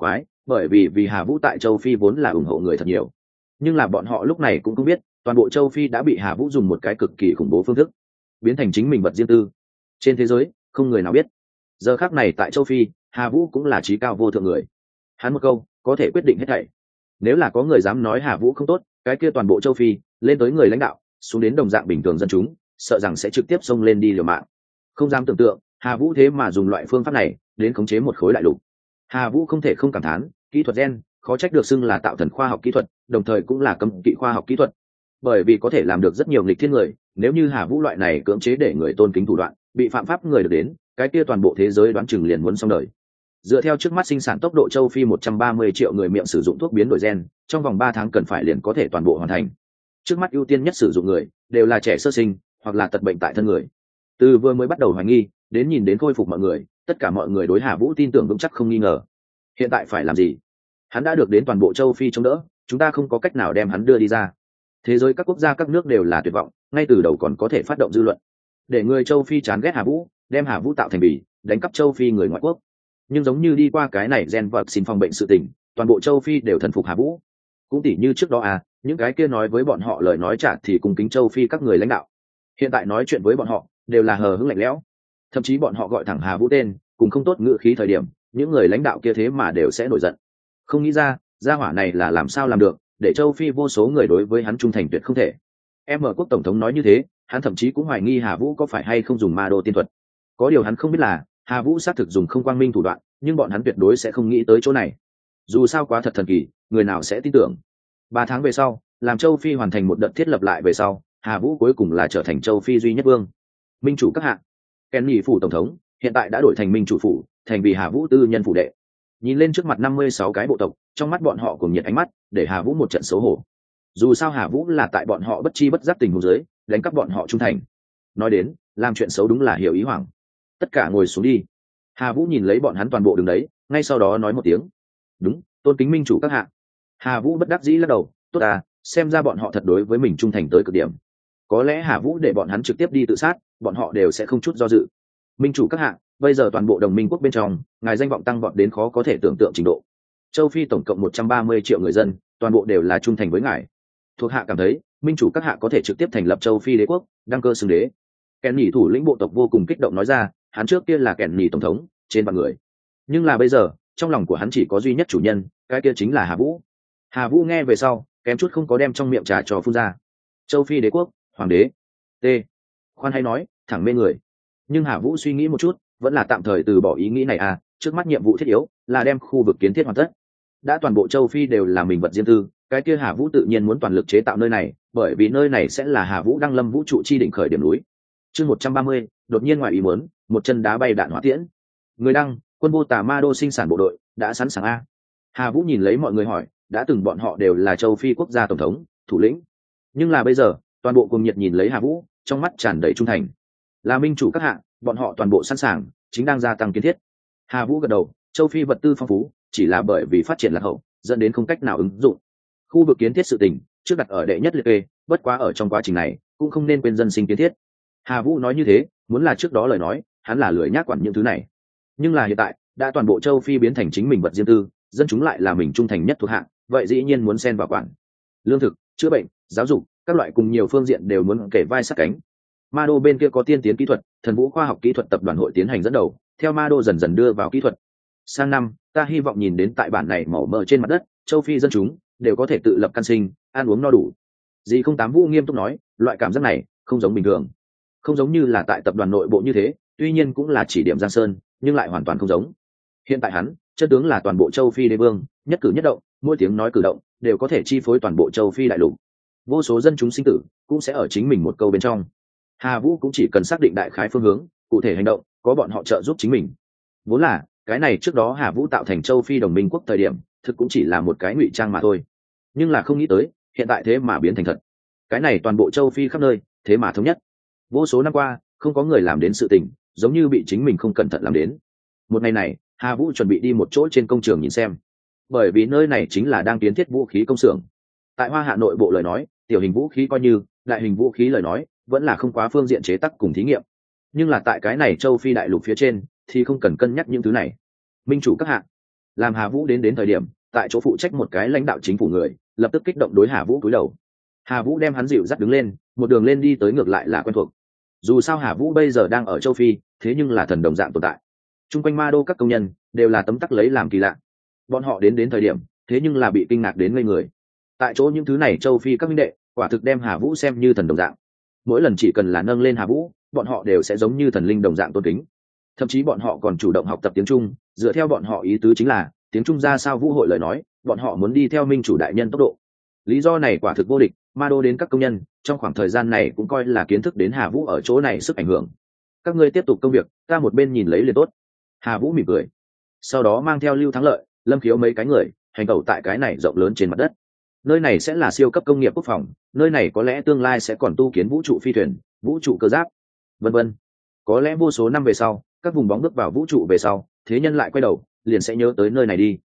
A: bởi vì Hà Vũ tại châu Phi vốn là ủng hộ người thật nhiều, nhưng là bọn họ lúc này cũng không biết toàn bộ châu Phi đã bị Hà Vũ dùng một cái cực kỳ khủng bố phương thức biến thành chính mình vật riêng tư. Trên thế giới không người nào biết giờ khác này tại châu Phi Hà Vũ cũng là trí cao vô thượng người, hắn một câu có thể quyết định hết thảy. Nếu là có người dám nói Hà Vũ không tốt, cái kia toàn bộ châu Phi lên tới người lãnh đạo xuống đến đồng dạng bình thường dân chúng sợ rằng sẽ trực tiếp xông lên đi liều mạng. Không dám tưởng tượng Hà Vũ thế mà dùng loại phương pháp này đến khống chế một khối đại lục. Hà Vũ không thể không cảm thán kỹ thuật gen khó trách được xưng là tạo thần khoa học kỹ thuật, đồng thời cũng là cấm kỵ khoa học kỹ thuật, bởi vì có thể làm được rất nhiều nghịch thiên người. Nếu như Hà Vũ loại này cưỡng chế để người tôn kính thủ đoạn bị phạm pháp người được đến, cái kia toàn bộ thế giới đoán chừng liền muốn xong đời. Dựa theo trước mắt sinh sản tốc độ châu Phi 130 triệu người miệng sử dụng thuốc biến đổi gen, trong vòng 3 tháng cần phải liền có thể toàn bộ hoàn thành. Trước mắt ưu tiên nhất sử dụng người đều là trẻ sơ sinh hoặc là tật bệnh tại thân người. Từ vừa mới bắt đầu hoài nghi đến nhìn đến khôi phục mọi người, tất cả mọi người đối Hà Vũ tin tưởng vững chắc không nghi ngờ. Hiện tại phải làm gì? Hắn đã được đến toàn bộ châu Phi chống đỡ, chúng ta không có cách nào đem hắn đưa đi ra. Thế giới các quốc gia các nước đều là tuyệt vọng, ngay từ đầu còn có thể phát động dư luận để người châu Phi chán ghét Hà Vũ, đem Hà Vũ tạo thành bỉ đánh cắp châu Phi người ngoại quốc. Nhưng giống như đi qua cái này gen vật xin phòng bệnh sự tình, toàn bộ châu Phi đều thần phục Hà Vũ. Cũng tỉ như trước đó những cái kia nói với bọn họ lời nói trả thì cùng kính châu Phi các người lãnh đạo, hiện tại nói chuyện với bọn họ đều là hờ hững lạnh lẽo, thậm chí bọn họ gọi thẳng Hà Vũ tên cùng không tốt ngữ khí thời điểm, những người lãnh đạo kia thế mà đều sẽ nổi giận. Không nghĩ ra gia hỏa này là làm sao làm được để châu Phi vô số người đối với hắn trung thành tuyệt không thể. Quốc tổng thống nói như thế, hắn thậm chí cũng hoài nghi Hà Vũ có phải hay không dùng ma đô tiên thuật. Có điều hắn không biết là Hà Vũ xác thực dùng không quang minh thủ đoạn, nhưng bọn hắn tuyệt đối sẽ không nghĩ tới chỗ này. Dù sao quá thật thần kỳ, người nào sẽ tin tưởng. 3 tháng về sau, làm châu Phi hoàn thành một đợt thiết lập lại về sau, Hà Vũ cuối cùng là trở thành châu Phi duy nhất vương. Minh chủ các hạng, Kenny phủ tổng thống hiện tại đã đổi thành minh chủ phủ, thành vì Hà Vũ tư nhân phủ đệ. Nhìn lên trước mặt 56 cái bộ tộc, trong mắt bọn họ cùng nhiệt ánh mắt, để Hà Vũ một trận xấu hổ. Dù sao Hà Vũ là tại bọn họ bất chi bất giác tình huống dưới đánh cắp bọn họ trung thành. Nói đến làm chuyện xấu đúng là hiểu ý hoảng. Tất cả ngồi xuống đi. Hà Vũ nhìn lấy bọn hắn toàn bộ đứng đấy, ngay sau đó nói một tiếng đúng, tôn kính minh chủ các hạ. Hà Vũ bất đắc dĩ lắc đầu, tốt xem ra bọn họ thật đối với mình trung thành tới cực điểm. Có lẽ Hà Vũ để bọn hắn trực tiếp đi tự sát, bọn họ đều sẽ không chút do dự. Minh chủ các hạ, bây giờ toàn bộ đồng minh quốc bên trong ngài danh vọng tăng vọt đến khó có thể tưởng tượng trình độ. Châu Phi tổng cộng 130 triệu người dân, toàn bộ đều là trung thành với ngài. Thuộc hạ cảm thấy minh chủ các hạ có thể trực tiếp thành lập châu Phi đế quốc, đăng cơ xưng đế. Kẻn nhì thủ lĩnh bộ tộc vô cùng kích động nói ra, hắn trước kia là kẻn nhì tổng thống trên vạn người, nhưng là bây giờ trong lòng của hắn chỉ có duy nhất chủ nhân, cái kia chính là Hà Vũ. Hà Vũ nghe về sau kém chút không có đem trong miệng trà trò phun ra. Châu Phi đế quốc, hoàng đế, t khoan hay nói thẳng mê người. Nhưng Hà Vũ suy nghĩ một chút, vẫn là tạm thời từ bỏ ý nghĩ này. Trước mắt nhiệm vụ thiết yếu là đem khu vực kiến thiết hoàn tất. Đã toàn bộ châu Phi đều là mình vật riêng tư, cái kia Hà Vũ tự nhiên muốn toàn lực chế tạo nơi này, bởi vì nơi này sẽ là Hà Vũ đăng lâm vũ trụ chi đỉnh khởi điểm núi. Chương 130, đột nhiên ngoài ý muốn, một chân đá bay đạn hỏa tiễn. Người đăng, quân vô tà ma đô sinh sản bộ đội đã sẵn sàng Hà Vũ nhìn lấy mọi người hỏi, đã từng bọn họ đều là châu Phi quốc gia tổng thống, thủ lĩnh, nhưng là bây giờ toàn bộ cùng nhiệt nhìn lấy Hà Vũ, trong mắt tràn đầy trung thành. Là minh chủ các hạ, bọn họ toàn bộ sẵn sàng, chính đang gia tăng kiến thiết. Hà Vũ gật đầu, châu Phi vật tư phong phú, chỉ là bởi vì phát triển lạc hậu, dẫn đến không cách nào ứng dụng. Khu vực kiến thiết sự tình trước đặt ở đệ nhất liệt kê, bất quá ở trong quá trình này cũng không nên quên dân sinh kiến thiết. Hà Vũ nói như thế, muốn là trước đó lời nói, hắn là lười nhác quản những thứ này. Nhưng là hiện tại, đã toàn bộ châu Phi biến thành chính mình vật riêng tư, dân chúng lại là mình trung thành nhất thuộc hạng, vậy dĩ nhiên muốn xen vào quản. Lương thực, chữa bệnh, giáo dục, các loại cùng nhiều phương diện đều muốn kể vai sát cánh. Ma đô bên kia có tiên tiến kỹ thuật, Thần Vũ khoa học kỹ thuật tập đoàn hội tiến hành dẫn đầu, theo Ma đô dần dần đưa vào kỹ thuật. Sang năm, ta hy vọng nhìn đến tại bản này màu mỡ trên mặt đất, châu Phi dân chúng đều có thể tự lập căn sinh, ăn uống no đủ. Dì không tám Vũ nghiêm túc nói, loại cảm giác này không giống bình thường, không giống như là tại tập đoàn nội bộ như thế, tuy nhiên cũng là chỉ điểm Giang Sơn, nhưng lại hoàn toàn không giống. Hiện tại hắn, chân tướng là toàn bộ châu Phi đế vương, nhất cử nhất động, mỗi tiếng nói cử động đều có thể chi phối toàn bộ châu Phi đại lục. Vô số dân chúng sinh tử cũng sẽ ở chính mình một câu bên trong. Hà Vũ cũng chỉ cần xác định đại khái phương hướng, cụ thể hành động, có bọn họ trợ giúp chính mình. Vốn là cái này trước đó Hà Vũ tạo thành châu Phi đồng minh quốc thời điểm, thực cũng chỉ là một cái ngụy trang mà thôi. Nhưng là không nghĩ tới, hiện tại thế mà biến thành thật. Cái này toàn bộ châu Phi khắp nơi, thế mà thống nhất. Vô số năm qua, không có người làm đến sự tình, giống như bị chính mình không cẩn thận làm đến. Một ngày này, Hà Vũ chuẩn bị đi một chỗ trên công trường nhìn xem, bởi vì nơi này chính là đang kiến thiết vũ khí công xưởng. Tại Hoa Hạ nội bộ lời nói, tiểu hình vũ khí coi như, đại hình vũ khí lời nói, vẫn là không quá phương diện chế tác cùng thí nghiệm. Nhưng là tại cái này châu Phi đại lục phía trên, thì không cần cân nhắc những thứ này. Minh chủ các hạ, làm Hà Vũ đến thời điểm, tại chỗ phụ trách một cái lãnh đạo chính phủ người lập tức kích động đối Hà Vũ cúi đầu. Hà Vũ đem hắn dịu dắt đứng lên, một đường lên đi tới ngược lại là quen thuộc. Dù sao Hà Vũ bây giờ đang ở châu Phi, thế nhưng là thần đồng dạng tồn tại. Trung quanh ma đô các công nhân đều là tấm tắc lấy làm kỳ lạ. Bọn họ đến thời điểm, thế nhưng là bị kinh ngạc đến ngây người. Tại chỗ những thứ này châu Phi các minh đệ, quả thực đem Hà Vũ xem như thần đồng dạng. Mỗi lần chỉ cần là nâng lên Hà Vũ, bọn họ đều sẽ giống như thần linh đồng dạng tôn kính. Thậm chí bọn họ còn chủ động học tập tiếng Trung, dựa theo bọn họ ý tứ chính là tiếng Trung ra sao Vũ hội lời nói, bọn họ muốn đi theo minh chủ đại nhân tốc độ. Lý do này quả thực vô địch, ma đô đến các công nhân trong khoảng thời gian này cũng coi là kiến thức đến Hà Vũ ở chỗ này sức ảnh hưởng. Các ngươi tiếp tục công việc, ta một bên nhìn lấy liền tốt. Hà Vũ mỉm cười, sau đó mang theo Lưu Thắng Lợi, Lâm Khiếu mấy cái người hành tẩu tại cái này rộng lớn trên mặt đất. Nơi này sẽ là siêu cấp công nghiệp quốc phòng, nơi này có lẽ tương lai sẽ còn tu kiến vũ trụ phi thuyền, vũ trụ cơ giáp, vân vân. Có lẽ vô số năm về sau, các vùng bóng bước vào vũ trụ về sau, thế nhân lại quay đầu, liền sẽ nhớ tới nơi này đi.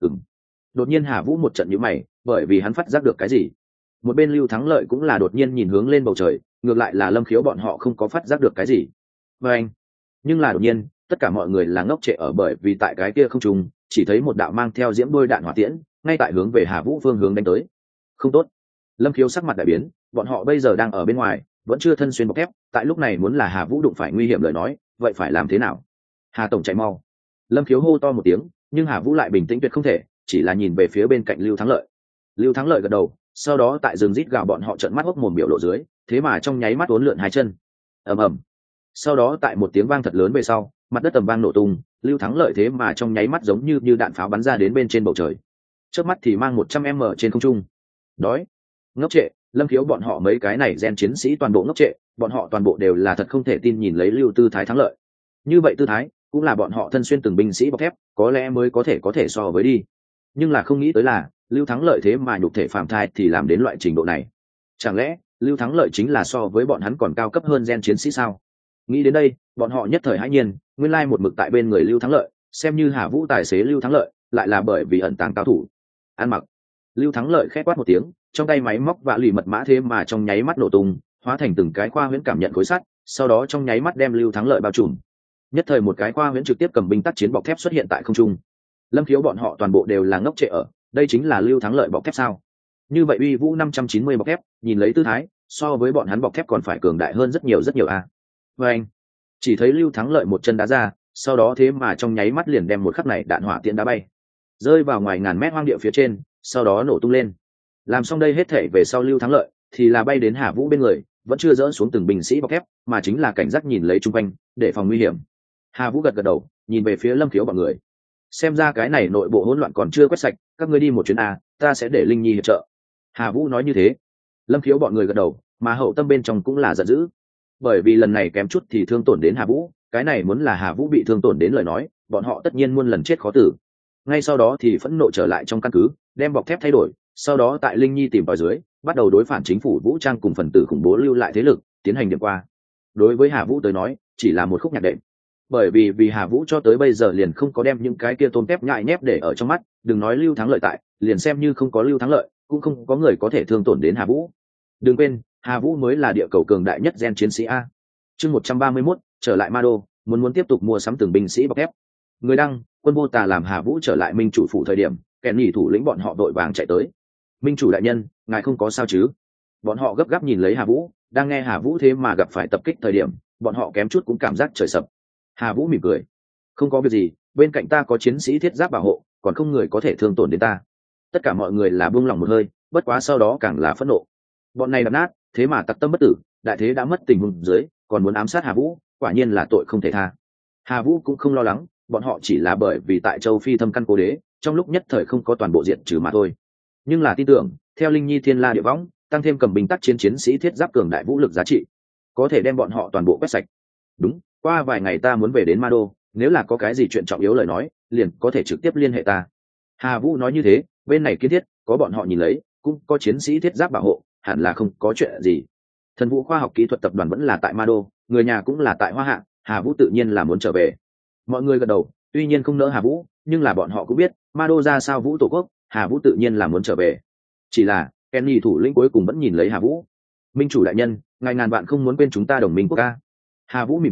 A: Đột nhiên Hà Vũ một trận nhíu mày, bởi vì hắn phát giác được cái gì. Một bên Lưu Thắng Lợi cũng là đột nhiên nhìn hướng lên bầu trời, ngược lại là Lâm Khiếu bọn họ không có phát giác được cái gì. Và anh, nhưng là đột nhiên, tất cả mọi người là ngốc trệ ở, bởi vì tại cái kia không trung, chỉ thấy một đạo mang theo diễm đôi đạn hỏa tiễn, ngay tại hướng về Hà Vũ phương hướng đánh tới. Không tốt. Lâm Khiếu sắc mặt đại biến, bọn họ bây giờ đang ở bên ngoài, vẫn chưa thân xuyên bọc thép, tại lúc này muốn là Hà Vũ đụng phải nguy hiểm lời nói, vậy phải làm thế nào? Hà tổng chạy mau. Lâm Khiếu hô to một tiếng, nhưng Hà Vũ lại bình tĩnh tuyệt không thể, chỉ là nhìn về phía bên cạnh Lưu Thắng Lợi. Lưu Thắng Lợi gật đầu, sau đó tại rừng rít gào bọn họ trợn mắt hốc mồm biểu lộ dưới, thế mà trong nháy mắt uốn lượn hai chân. Ầm ầm. Sau đó tại một tiếng vang thật lớn về sau, mặt đất tầm vang nổ tung, Lưu Thắng Lợi thế mà trong nháy mắt giống như đạn pháo bắn ra đến bên trên bầu trời. Chớp mắt thì mang 100m trên không trung. Đói. Ngốc trệ, Lâm Khiếu bọn họ mấy cái này gen chiến sĩ toàn bộ ngốc trệ, bọn họ toàn bộ đều là thật không thể tin nhìn lấy Lưu Tư Thái thắng lợi. Như vậy tư thái, cũng là bọn họ thân xuyên từng binh sĩ bọc thép, có lẽ mới có thể so với đi. Nhưng là không nghĩ tới là, Lưu Thắng Lợi thế mà nhục thể phàm thai thì làm đến loại trình độ này. Chẳng lẽ, Lưu Thắng Lợi chính là so với bọn hắn còn cao cấp hơn gen chiến sĩ sao? Nghĩ đến đây, bọn họ nhất thời hãi nhiên, nguyên lai một mực tại bên người Lưu Thắng Lợi, xem như Hà Vũ tài xế Lưu Thắng Lợi, lại là bởi vì ẩn tàng cao thủ. Ăn mặc. Lưu Thắng Lợi khẽ quát một tiếng, trong tay máy móc vạ lì mật mã thế mà trong nháy mắt nổ tung, hóa thành từng cái khoa huyễn cảm nhận khối sắt, sau đó trong nháy mắt đem Lưu Thắng Lợi bao trùm. Nhất thời một cái khoa huyễn trực tiếp cầm binh tác chiến bọc thép xuất hiện tại không trung. Lâm Khiếu bọn họ toàn bộ đều là ngốc trệ ở, đây chính là Lưu Thắng Lợi bọc thép sao? Như vậy uy vũ 590 bọc thép, nhìn lấy tư thái, so với bọn hắn bọc thép còn phải cường đại hơn rất nhiều a. Và anh, chỉ thấy Lưu Thắng Lợi một chân đá ra, sau đó thế mà trong nháy mắt liền đem một khắc này đạn hỏa tiễn đá bay, rơi vào ngoài ngàn mét hoang địa phía trên, sau đó nổ tung lên. Làm xong đây hết thể về sau, Lưu Thắng Lợi thì là bay đến Hà Vũ bên người, vẫn chưa dỡ xuống từng binh sĩ bọc thép, mà chính là cảnh giác nhìn lấy chung quanh, để phòng nguy hiểm. Hà Vũ gật đầu, nhìn về phía Lâm Khiếu bọn người. Xem ra cái này nội bộ hỗn loạn còn chưa quét sạch, các ngươi đi một chuyến a, ta sẽ để Linh Nhi hiệp trợ. Hà Vũ nói như thế. Lâm Khiếu bọn người gật đầu, mà hậu tâm bên trong cũng là giận dữ, bởi vì lần này kém chút thì thương tổn đến Hà Vũ, cái này muốn là Hà Vũ bị thương tổn đến lời nói, bọn họ tất nhiên muôn lần chết khó tử. Ngay sau đó thì phẫn nộ trở lại trong căn cứ, đem bọc thép thay đổi, sau đó tại Linh Nhi tìm vào dưới, bắt đầu đối phản chính phủ vũ trang cùng phần tử khủng bố lưu lại thế lực, tiến hành điểm qua. Đối với Hà Vũ tới nói, chỉ là một khúc nhạc đệm, bởi vì Hà Vũ cho tới bây giờ liền không có đem những cái kia tôm tép nhại nhép để ở trong mắt, đừng nói Lưu Thắng Lợi tại, liền xem như không có Lưu Thắng Lợi, cũng không có người có thể thương tổn đến Hà Vũ. Đừng quên, Hà Vũ mới là địa cầu cường đại nhất gen chiến sĩ a. Chương 131, trở lại Ma Đô, muốn tiếp tục mua sắm từng binh sĩ bọc thép. Người đăng, quân vô tà làm Hà Vũ trở lại minh chủ phủ thời điểm, kẻ nhỉ thủ lĩnh bọn họ đội vàng chạy tới. Minh chủ đại nhân, ngài không có sao chứ? Bọn họ gấp gáp nhìn lấy Hà Vũ, đang nghe Hà Vũ thế mà gặp phải tập kích thời điểm, bọn họ kém chút cũng cảm giác trời sập. Hà Vũ mỉm cười, không có việc gì, bên cạnh ta có chiến sĩ thiết giáp bảo hộ, còn không người có thể thương tổn đến ta. Tất cả mọi người là buông lòng một hơi, bất quá sau đó càng là phẫn nộ. Bọn này đập nát, thế mà tặc tâm bất tử, đại thế đã mất tình huống dưới, còn muốn ám sát Hà Vũ, quả nhiên là tội không thể tha. Hà Vũ cũng không lo lắng, bọn họ chỉ là bởi vì tại châu Phi thâm căn cố đế, trong lúc nhất thời không có toàn bộ diện trừ mà thôi. Nhưng là tin tưởng, theo Linh Nhi Thiên La Địa Võng, tăng thêm cầm binh tác chiến sĩ thiết giáp cường đại vũ lực giá trị, có thể đem bọn họ toàn bộ quét sạch. Đúng, qua vài ngày ta muốn về đến Ma Đô, nếu là có cái gì chuyện trọng yếu lời nói, liền có thể trực tiếp liên hệ ta. Hà Vũ nói như thế, bên này kiến thiết, có bọn họ nhìn lấy, cũng có chiến sĩ thiết giáp bảo hộ, hẳn là không có chuyện gì. Thần Vũ khoa học kỹ thuật tập đoàn vẫn là tại Ma Đô, người nhà cũng là tại Hoa Hạ, Hà Vũ tự nhiên là muốn trở về. Mọi người gật đầu, tuy nhiên không nỡ Hà Vũ, nhưng là bọn họ cũng biết, Ma Đô ra sao Vũ tổ quốc, Hà Vũ tự nhiên là muốn trở về. Chỉ là, Kenny thủ lĩnh cuối cùng vẫn nhìn lấy Hà Vũ. Minh chủ đại nhân, ngài ngàn vạn không muốn quên chúng ta đồng minh quốc ca. Hà Vũ mỉm cười,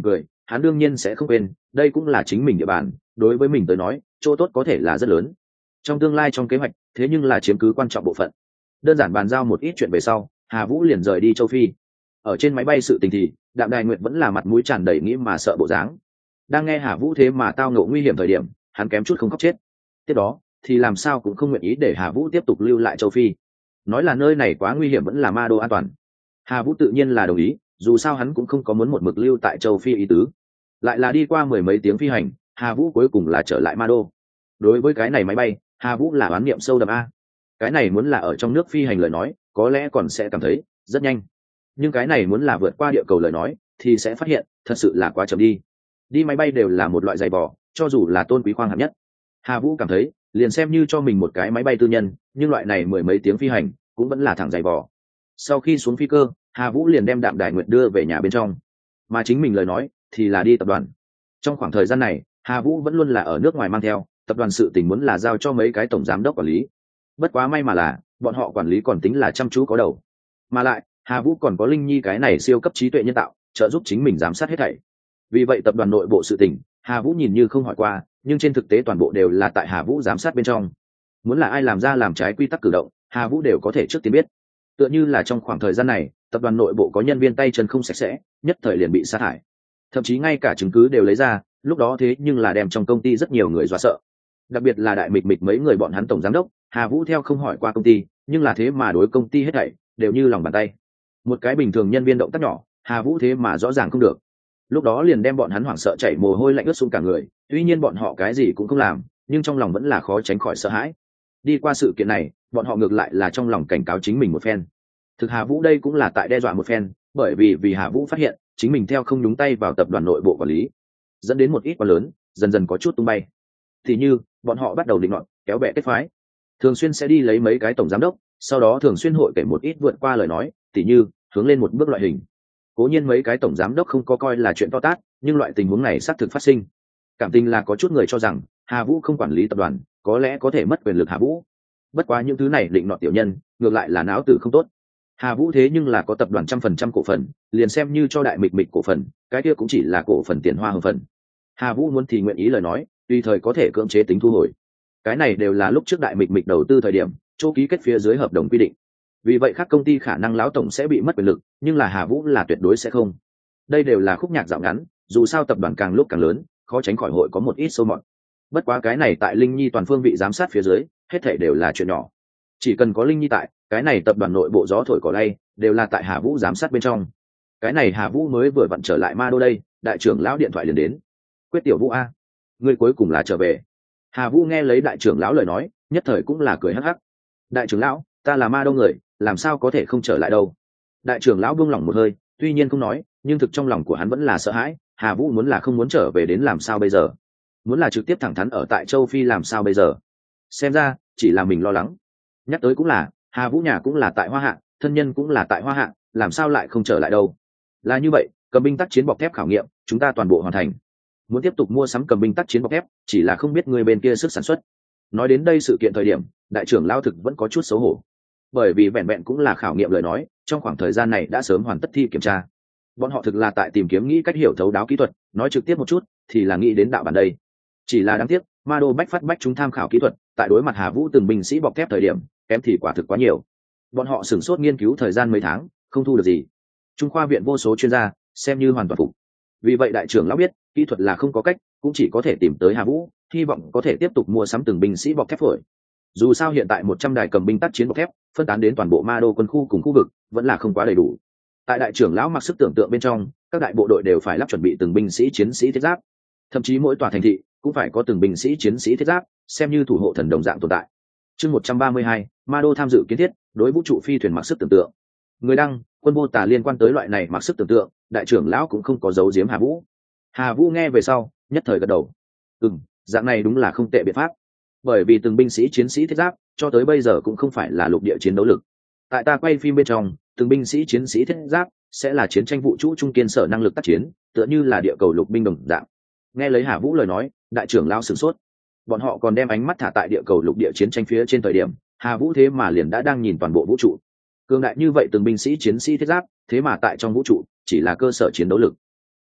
A: hắn đương nhiên sẽ không quên, đây cũng là chính mình địa bàn, đối với mình tới nói chỗ tốt có thể là rất lớn. Trong tương lai trong kế hoạch, thế nhưng là chiếm cứ quan trọng bộ phận. Đơn giản bàn giao một ít chuyện về sau, Hà Vũ liền rời đi châu Phi. Ở trên máy bay sự tình thì Đạm Đài Nguyệt vẫn là mặt mũi tràn đầy nghĩ mà sợ bộ dáng. Đang nghe Hà Vũ thế mà tao ngộ nguy hiểm thời điểm, hắn kém chút không khóc chết. Tiếp đó thì làm sao cũng không nguyện ý để Hà Vũ tiếp tục lưu lại châu Phi, nói là nơi này quá nguy hiểm, vẫn là ma đô an toàn. Hà Vũ tự nhiên là đồng ý, dù sao hắn cũng không có muốn một mực lưu tại châu Phi ý tứ. Lại là đi qua mười mấy tiếng phi hành, Hà Vũ cuối cùng là trở lại ma đô. Đối với cái này máy bay, Hà Vũ là oán niệm sâu đậm a. Cái này muốn là ở trong nước phi hành lời nói, có lẽ còn sẽ cảm thấy rất nhanh, nhưng cái này muốn là vượt qua địa cầu lời nói thì sẽ phát hiện thật sự là quá chậm đi. Đi máy bay đều là một loại giày vò, cho dù là tôn quý khoang hạng nhất, Hà Vũ cảm thấy liền xem như cho mình một cái máy bay tư nhân, nhưng loại này mười mấy tiếng phi hành cũng vẫn là thẳng giày vò. Sau khi xuống phi cơ, Hà Vũ liền đem Đạm Đài Nguyệt đưa về nhà bên trong, mà chính mình lời nói thì là đi tập đoàn. Trong khoảng thời gian này, Hà Vũ vẫn luôn là ở nước ngoài mang theo tập đoàn, sự tình muốn là giao cho mấy cái tổng giám đốc quản lý. Bất quá may mà là bọn họ quản lý còn tính là chăm chú có đầu, mà lại Hà Vũ còn có Linh Nhi cái này siêu cấp trí tuệ nhân tạo trợ giúp chính mình giám sát hết thảy. Vì vậy tập đoàn nội bộ sự tình Hà Vũ nhìn như không hỏi qua, nhưng trên thực tế toàn bộ đều là tại Hà Vũ giám sát bên trong. Muốn là ai làm ra làm trái quy tắc cử động, Hà Vũ đều có thể trước tiên biết. Tựa như là trong khoảng thời gian này tập đoàn nội bộ có nhân viên tay chân không sạch sẽ, nhất thời liền bị sa thải, thậm chí ngay cả chứng cứ đều lấy ra, lúc đó thế nhưng là đem trong công ty rất nhiều người dọa sợ. Đặc biệt là Đại Mịch Mịch mấy người bọn hắn tổng giám đốc, Hà Vũ theo không hỏi qua công ty, nhưng là thế mà đối công ty hết thảy đều như lòng bàn tay. Một cái bình thường nhân viên động tác nhỏ, Hà Vũ thế mà rõ ràng không được, lúc đó liền đem bọn hắn hoảng sợ chảy mồ hôi lạnh ướt sũng cả người. Tuy nhiên bọn họ cái gì cũng không làm, nhưng trong lòng vẫn là khó tránh khỏi sợ hãi. Đi qua sự kiện này, bọn họ ngược lại là trong lòng cảnh cáo chính mình một phen. Thực Hà Vũ đây cũng là tại đe dọa một phen, bởi vì Hà Vũ phát hiện chính mình theo không nhúng tay vào tập đoàn nội bộ quản lý, dẫn đến một ít quá lớn dần dần có chút tung bay. Thì như bọn họ bắt đầu định luận kéo bè kết phái, thường xuyên sẽ đi lấy mấy cái tổng giám đốc, sau đó thường xuyên hội kể một ít vượt qua lời nói, tỉ như hướng lên một bước loại hình. Cố nhiên mấy cái tổng giám đốc không có coi là chuyện to tát, nhưng loại tình huống này xác thực phát sinh. Cảm tình là có chút người cho rằng Hà Vũ không quản lý tập đoàn, có lẽ có thể mất quyền lực Hà Vũ. Bất quá những thứ này định nọ tiểu nhân, ngược lại là não tử không tốt. Hà Vũ thế nhưng là có tập đoàn 100% cổ phần, liền xem như cho Đại Mịch Mịch cổ phần, cái kia cũng chỉ là cổ phần tiền hoa hồng phần. Hà Vũ muốn thì nguyện ý lời nói, tùy thời có thể cưỡng chế tính thu hồi. Cái này đều là lúc trước Đại Mịch Mịch đầu tư thời điểm, chỗ ký kết phía dưới hợp đồng quy định. Vì vậy các công ty khả năng lão tổng sẽ bị mất quyền lực, nhưng là Hà Vũ là tuyệt đối sẽ không. Đây đều là khúc nhạc dạo ngắn, dù sao tập đoàn càng lúc càng lớn, khó tránh khỏi hội có một ít sâu mọt. Bất quá cái này tại Linh Nhi toàn phương vị giám sát phía dưới, hết thảy đều là chuyện nhỏ. Chỉ cần có Linh Nhi tại, cái này tập đoàn nội bộ gió thổi cỏ lay đều là tại Hà Vũ giám sát bên trong. Cái này Hà Vũ mới vừa vặn trở lại ma đô đây, đại trưởng lão điện thoại liền đến. Quyết tiểu Vũ a, ngươi cuối cùng là trở về. Hà Vũ nghe lấy đại trưởng lão lời nói, nhất thời cũng là cười hắc hắc. Đại trưởng lão, ta là ma đô người, làm sao có thể không trở lại đâu. Đại trưởng lão buông lỏng một hơi, tuy nhiên không nói, nhưng thực trong lòng của hắn vẫn là sợ hãi. Hà Vũ muốn là không muốn trở về đến làm sao bây giờ, muốn là trực tiếp thẳng thắn ở tại châu Phi làm sao bây giờ. Xem ra chỉ là mình lo lắng. Nhắc tới cũng là, Hà Vũ nhà cũng là tại Hoa Hạ, thân nhân cũng là tại Hoa Hạ, làm sao lại không trở lại đâu. Là như vậy, cầm binh tác chiến bọc thép khảo nghiệm chúng ta toàn bộ hoàn thành, muốn tiếp tục mua sắm cầm binh tác chiến bọc thép, chỉ là không biết người bên kia sức sản xuất. Nói đến đây sự kiện thời điểm, đại trưởng lão thực vẫn có chút xấu hổ, bởi vì vẹn vẹn cũng là khảo nghiệm lời nói, trong khoảng thời gian này đã sớm hoàn tất thi kiểm tra. Bọn họ thực là tại tìm kiếm nghĩ cách hiểu thấu đáo kỹ thuật, nói trực tiếp một chút thì là nghĩ đến đạo bản đây. Chỉ là đáng tiếc, ma đô bách phát bách chúng tham khảo kỹ thuật, tại đối mặt Hà Vũ từng binh sĩ bọc thép thời điểm kém thì quả thực quá nhiều. Bọn họ sửng sốt nghiên cứu thời gian mấy tháng, không thu được gì. Trung khoa viện vô số chuyên gia xem như hoàn toàn phục. Vì vậy đại trưởng lão biết kỹ thuật là không có cách, cũng chỉ có thể tìm tới Hà Vũ, hy vọng có thể tiếp tục mua sắm từng binh sĩ bọc thép phổi. Dù sao hiện tại 100 đài cầm binh tác chiến bọc thép phân tán đến toàn bộ ma đô quân khu cùng khu vực vẫn là không quá đầy đủ. Tại đại trưởng lão mặc sức tưởng tượng bên trong, các đại bộ đội đều phải lắp chuẩn bị từng binh sĩ chiến sĩ thiết giáp, thậm chí mỗi tòa thành thị cũng phải có từng binh sĩ chiến sĩ thiết giáp, xem như thủ hộ thần đồng dạng tồn tại. Chương 132, ma đô tham dự kiến thiết, đối vũ trụ phi thuyền mặc sức tưởng tượng. Người đăng, quân vô tả liên quan tới loại này mặc sức tưởng tượng, đại trưởng lão cũng không có giấu giếm Hà Vũ. Hà Vũ nghe về sau, nhất thời gật đầu. Dạng này đúng là không tệ biện pháp. Bởi vì từng binh sĩ chiến sĩ thiết giáp cho tới bây giờ cũng không phải là lục địa chiến đấu lực. Tại ta quay phim bên trong, từng binh sĩ chiến sĩ thiết giáp sẽ là chiến tranh vũ trụ trung kiên sở năng lực tác chiến, tựa như là địa cầu lục binh đồng dạng. Nghe lấy Hà Vũ lời nói, đại trưởng lão sửng sốt. Bọn họ còn đem ánh mắt thả tại địa cầu lục địa chiến tranh phía trên thời điểm, Hà Vũ thế mà liền đã đang nhìn toàn bộ vũ trụ. Cường đại như vậy từng binh sĩ chiến sĩ thiết giáp, thế mà tại trong vũ trụ chỉ là cơ sở chiến đấu lực.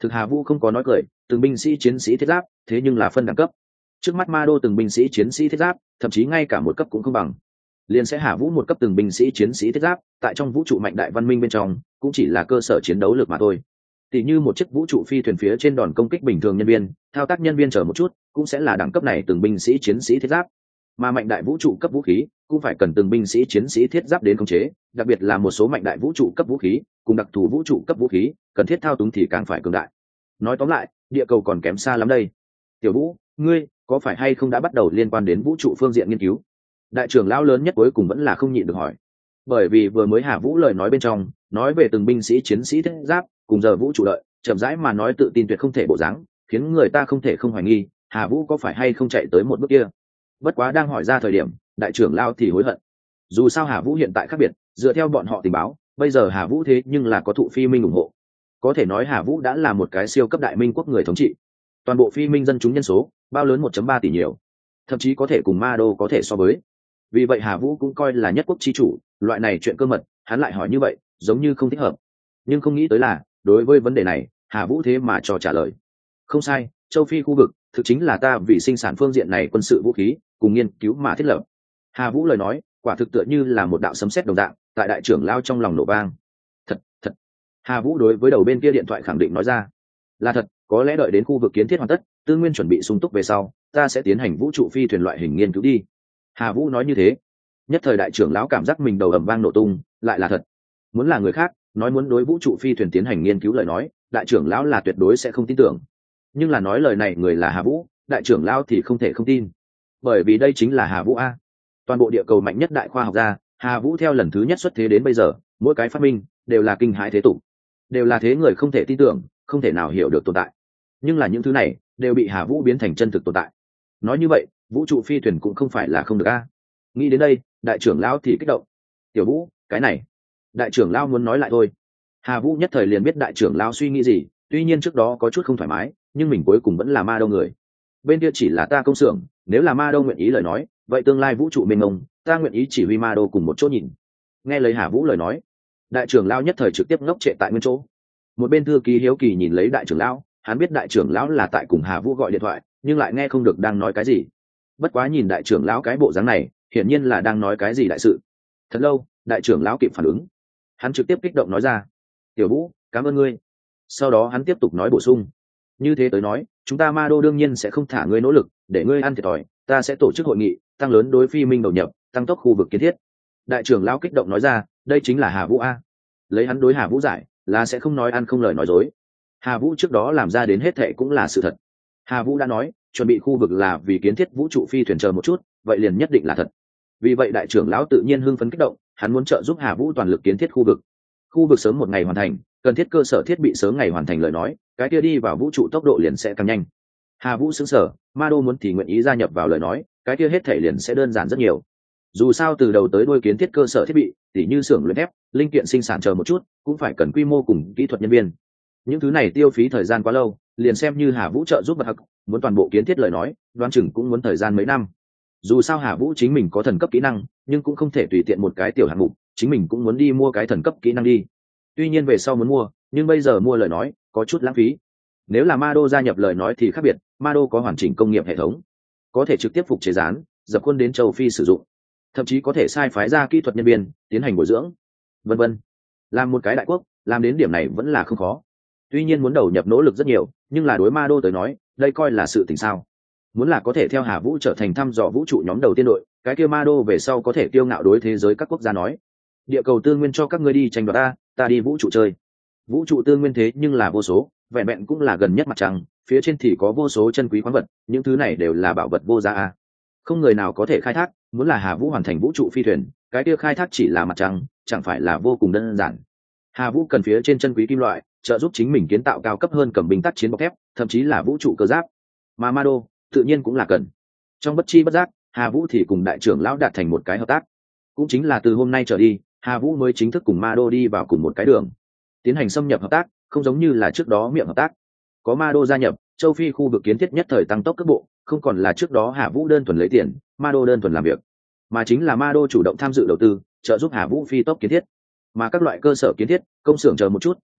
A: Thực Hà Vũ không có nói cười, từng binh sĩ chiến sĩ thiết giáp thế nhưng là phân đẳng cấp. Trước mắt ma đô từng binh sĩ chiến sĩ thiết giáp thậm chí ngay cả một cấp cũng không bằng, liền sẽ Hà Vũ một cấp từng binh sĩ chiến sĩ thiết giáp tại trong vũ trụ mạnh đại văn minh bên trong cũng chỉ là cơ sở chiến đấu lực mà thôi. Tỷ như một chiếc vũ trụ phi thuyền phía trên đòn công kích bình thường nhân viên, thao tác nhân viên chờ một chút cũng sẽ là đẳng cấp này từng binh sĩ chiến sĩ thiết giáp, mà mạnh đại vũ trụ cấp vũ khí cũng phải cần từng binh sĩ chiến sĩ thiết giáp đến khống chế, đặc biệt là một số mạnh đại vũ trụ cấp vũ khí cùng đặc thù vũ trụ cấp vũ khí cần thiết thao túng thì càng phải cường đại. Nói tóm lại, địa cầu còn kém xa lắm đây. Tiểu Vũ, ngươi có phải hay không đã bắt đầu liên quan đến vũ trụ phương diện nghiên cứu? Đại trưởng lão lớn nhất cuối cùng vẫn là không nhịn được hỏi, bởi vì vừa mới Hà Vũ lời nói bên trong nói về từng binh sĩ chiến sĩ thiết giáp cùng giờ vũ trụ đợi chậm rãi mà nói tự tin tuyệt không thể bộ dáng, khiến người ta không thể không hoài nghi Hà Vũ có phải hay không chạy tới một bước kia. Bất quá đang hỏi ra thời điểm đại trưởng lão thì hối hận, dù sao Hà Vũ hiện tại khác biệt, dựa theo bọn họ tình báo bây giờ Hà Vũ thế nhưng là có thụ phi minh ủng hộ, có thể nói Hà Vũ đã là một cái siêu cấp đại minh quốc người thống trị. Toàn bộ phi minh dân chúng nhân số bao lớn 1.3 tỷ nhiều, thậm chí có thể cùng ma đô có thể so với. Vì vậy Hà Vũ cũng coi là nhất quốc chi chủ, loại này chuyện cơ mật hắn lại hỏi như vậy giống như không thích hợp. Nhưng không nghĩ tới là đối với vấn đề này Hà Vũ thế mà cho trả lời. Không sai, châu Phi khu vực thực chính là ta vì sinh sản phương diện này quân sự vũ khí cùng nghiên cứu mà thiết lập. Hà Vũ lời nói quả thực tựa như là một đạo sấm sét đồng dạng tại đại trưởng lao trong lòng nổ vang. Thật. Hà Vũ đối với đầu bên kia điện thoại khẳng định nói ra, là thật, có lẽ đợi đến khu vực kiến thiết hoàn tất, tư nguyên chuẩn bị sung túc về sau, ta sẽ tiến hành vũ trụ phi thuyền loại hình nghiên cứu đi. Hà Vũ nói như thế, nhất thời đại trưởng lão cảm giác mình đầu ầm vang nổ tung, lại là thật. Muốn là người khác nói muốn đối vũ trụ phi thuyền tiến hành nghiên cứu lời nói, đại trưởng lão là tuyệt đối sẽ không tin tưởng. Nhưng là nói lời này người là Hà Vũ, đại trưởng lão thì không thể không tin, bởi vì đây chính là Hà Vũ a, toàn bộ địa cầu mạnh nhất đại khoa học gia. Hà Vũ theo lần thứ nhất xuất thế đến bây giờ, mỗi cái phát minh đều là kinh hãi thế tục, đều là thế người không thể tin tưởng, không thể nào hiểu được tồn tại. Nhưng là những thứ này đều bị Hà Vũ biến thành chân thực tồn tại. Nói như vậy vũ trụ phi thuyền cũng không phải là không được a. Nghĩ đến đây đại trưởng lão thì kích động. Tiểu Vũ, cái này đại trưởng lão muốn nói lại thôi. Hà Vũ nhất thời liền biết đại trưởng lão suy nghĩ gì, tuy nhiên trước đó có chút không thoải mái, nhưng mình cuối cùng vẫn là ma đâu người. Bên kia chỉ là ta công xưởng, nếu là ma đâu nguyện ý lời nói, vậy tương lai vũ trụ mênh mông, ta nguyện ý chỉ huy ma đâu cùng một chỗ nhìn. Nghe lời Hà Vũ lời nói, đại trưởng lão nhất thời trực tiếp ngốc trệ tại nguyên chỗ. Một bên thư ký hiếu kỳ nhìn lấy đại trưởng lão, hắn biết đại trưởng lão là tại cùng Hà Vũ gọi điện thoại, nhưng lại nghe không được đang nói cái gì. Bất quá nhìn đại trưởng lão cái bộ dáng này, hiển nhiên là đang nói cái gì đại sự. Thật lâu đại trưởng lão kịp phản ứng, hắn trực tiếp kích động nói ra, Tiểu Vũ, cảm ơn ngươi. Sau đó hắn tiếp tục nói bổ sung, như thế tới nói chúng ta ma đô đương nhiên sẽ không thả ngươi nỗ lực để ngươi ăn thiệt thòi, ta sẽ tổ chức hội nghị tăng lớn đối phi minh đầu nhập, tăng tốc khu vực kiến thiết. Đại trưởng lão kích động nói ra, đây chính là Hà Vũ a, lấy hắn đối Hà Vũ giải là sẽ không nói ăn không lời nói dối. Hà Vũ trước đó làm ra đến hết thệ cũng là sự thật. Hà Vũ đã nói chuẩn bị khu vực là vì kiến thiết vũ trụ phi thuyền, chờ một chút vậy liền nhất định là thật. Vì vậy đại trưởng lão tự nhiên hưng phấn kích động, hắn muốn trợ giúp Hà Vũ toàn lực kiến thiết khu vực. Khu vực sớm một ngày hoàn thành, cần thiết cơ sở thiết bị sớm ngày hoàn thành lời nói, cái kia đi vào vũ trụ tốc độ liền sẽ càng nhanh. Hà Vũ sững sờ, ma đô muốn thì nguyện ý gia nhập vào lời nói, cái kia hết thể liền sẽ đơn giản rất nhiều. Dù sao từ đầu tới đuôi kiến thiết cơ sở thiết bị, tỉ như xưởng luyện thép, linh kiện sinh sản chờ một chút, cũng phải cần quy mô cùng kỹ thuật nhân viên. Những thứ này tiêu phí thời gian quá lâu, liền xem như Hà Vũ trợ giúp bậc hắc, muốn toàn bộ kiến thiết lời nói, đoán chừng cũng muốn thời gian mấy năm. Dù sao Hà Vũ chính mình có thần cấp kỹ năng, nhưng cũng không thể tùy tiện một cái tiểu hạng mục, chính mình cũng muốn đi mua cái thần cấp kỹ năng đi. Tuy nhiên về sau muốn mua, nhưng bây giờ mua lời nói có chút lãng phí. Nếu là ma đô gia nhập lời nói thì khác biệt, ma đô có hoàn chỉnh công nghiệp hệ thống, có thể trực tiếp phục chế rán dập khuôn đến châu Phi sử dụng, thậm chí có thể sai phái ra kỹ thuật nhân viên tiến hành bồi dưỡng, vân vân. Làm một cái đại quốc, làm đến điểm này vẫn là không khó. Tuy nhiên muốn đầu nhập nỗ lực rất nhiều, nhưng là đối ma đô tới nói đây coi là sự tình sao. Muốn là có thể theo Hà Vũ trở thành thăm dò vũ trụ nhóm đầu tiên đội, cái kia ma đô về sau có thể kiêu ngạo đối thế giới các quốc gia nói, địa cầu tư nguyên cho các ngươi đi tranh đoạt ta đi vũ trụ chơi. Vũ trụ tư nguyên thế nhưng là vô số, vẹn vẹn cũng là gần nhất mặt trăng, phía trên thì có vô số chân quý khoáng vật, những thứ này đều là bảo vật vô giá a, không người nào có thể khai thác. Muốn là Hà Vũ hoàn thành vũ trụ phi thuyền, cái kia khai thác chỉ là mặt trăng, chẳng phải là vô cùng đơn giản. Hà Vũ cần phía trên chân quý kim loại, trợ giúp chính mình kiến tạo cao cấp hơn cầm binh tác chiến bọc thép, thậm chí là vũ trụ cơ giáp. Mà ma đô tự nhiên cũng là cần. Trong bất chi bất giác, Hà Vũ thì cùng đại trưởng lão đạt thành một cái hợp tác. Cũng chính là từ hôm nay trở đi, Hà Vũ mới chính thức cùng ma đô đi vào cùng một cái đường, tiến hành xâm nhập hợp tác, không giống như là trước đó miệng hợp tác. Có ma đô gia nhập, châu Phi khu vực kiến thiết nhất thời tăng tốc cấp bộ, không còn là trước đó Hà Vũ đơn thuần lấy tiền, ma đô đơn thuần làm việc, mà chính là ma đô chủ động tham dự đầu tư, trợ giúp Hà Vũ phi tốc kiến thiết. Mà các loại cơ sở kiến thiết, công xưởng chờ một chút,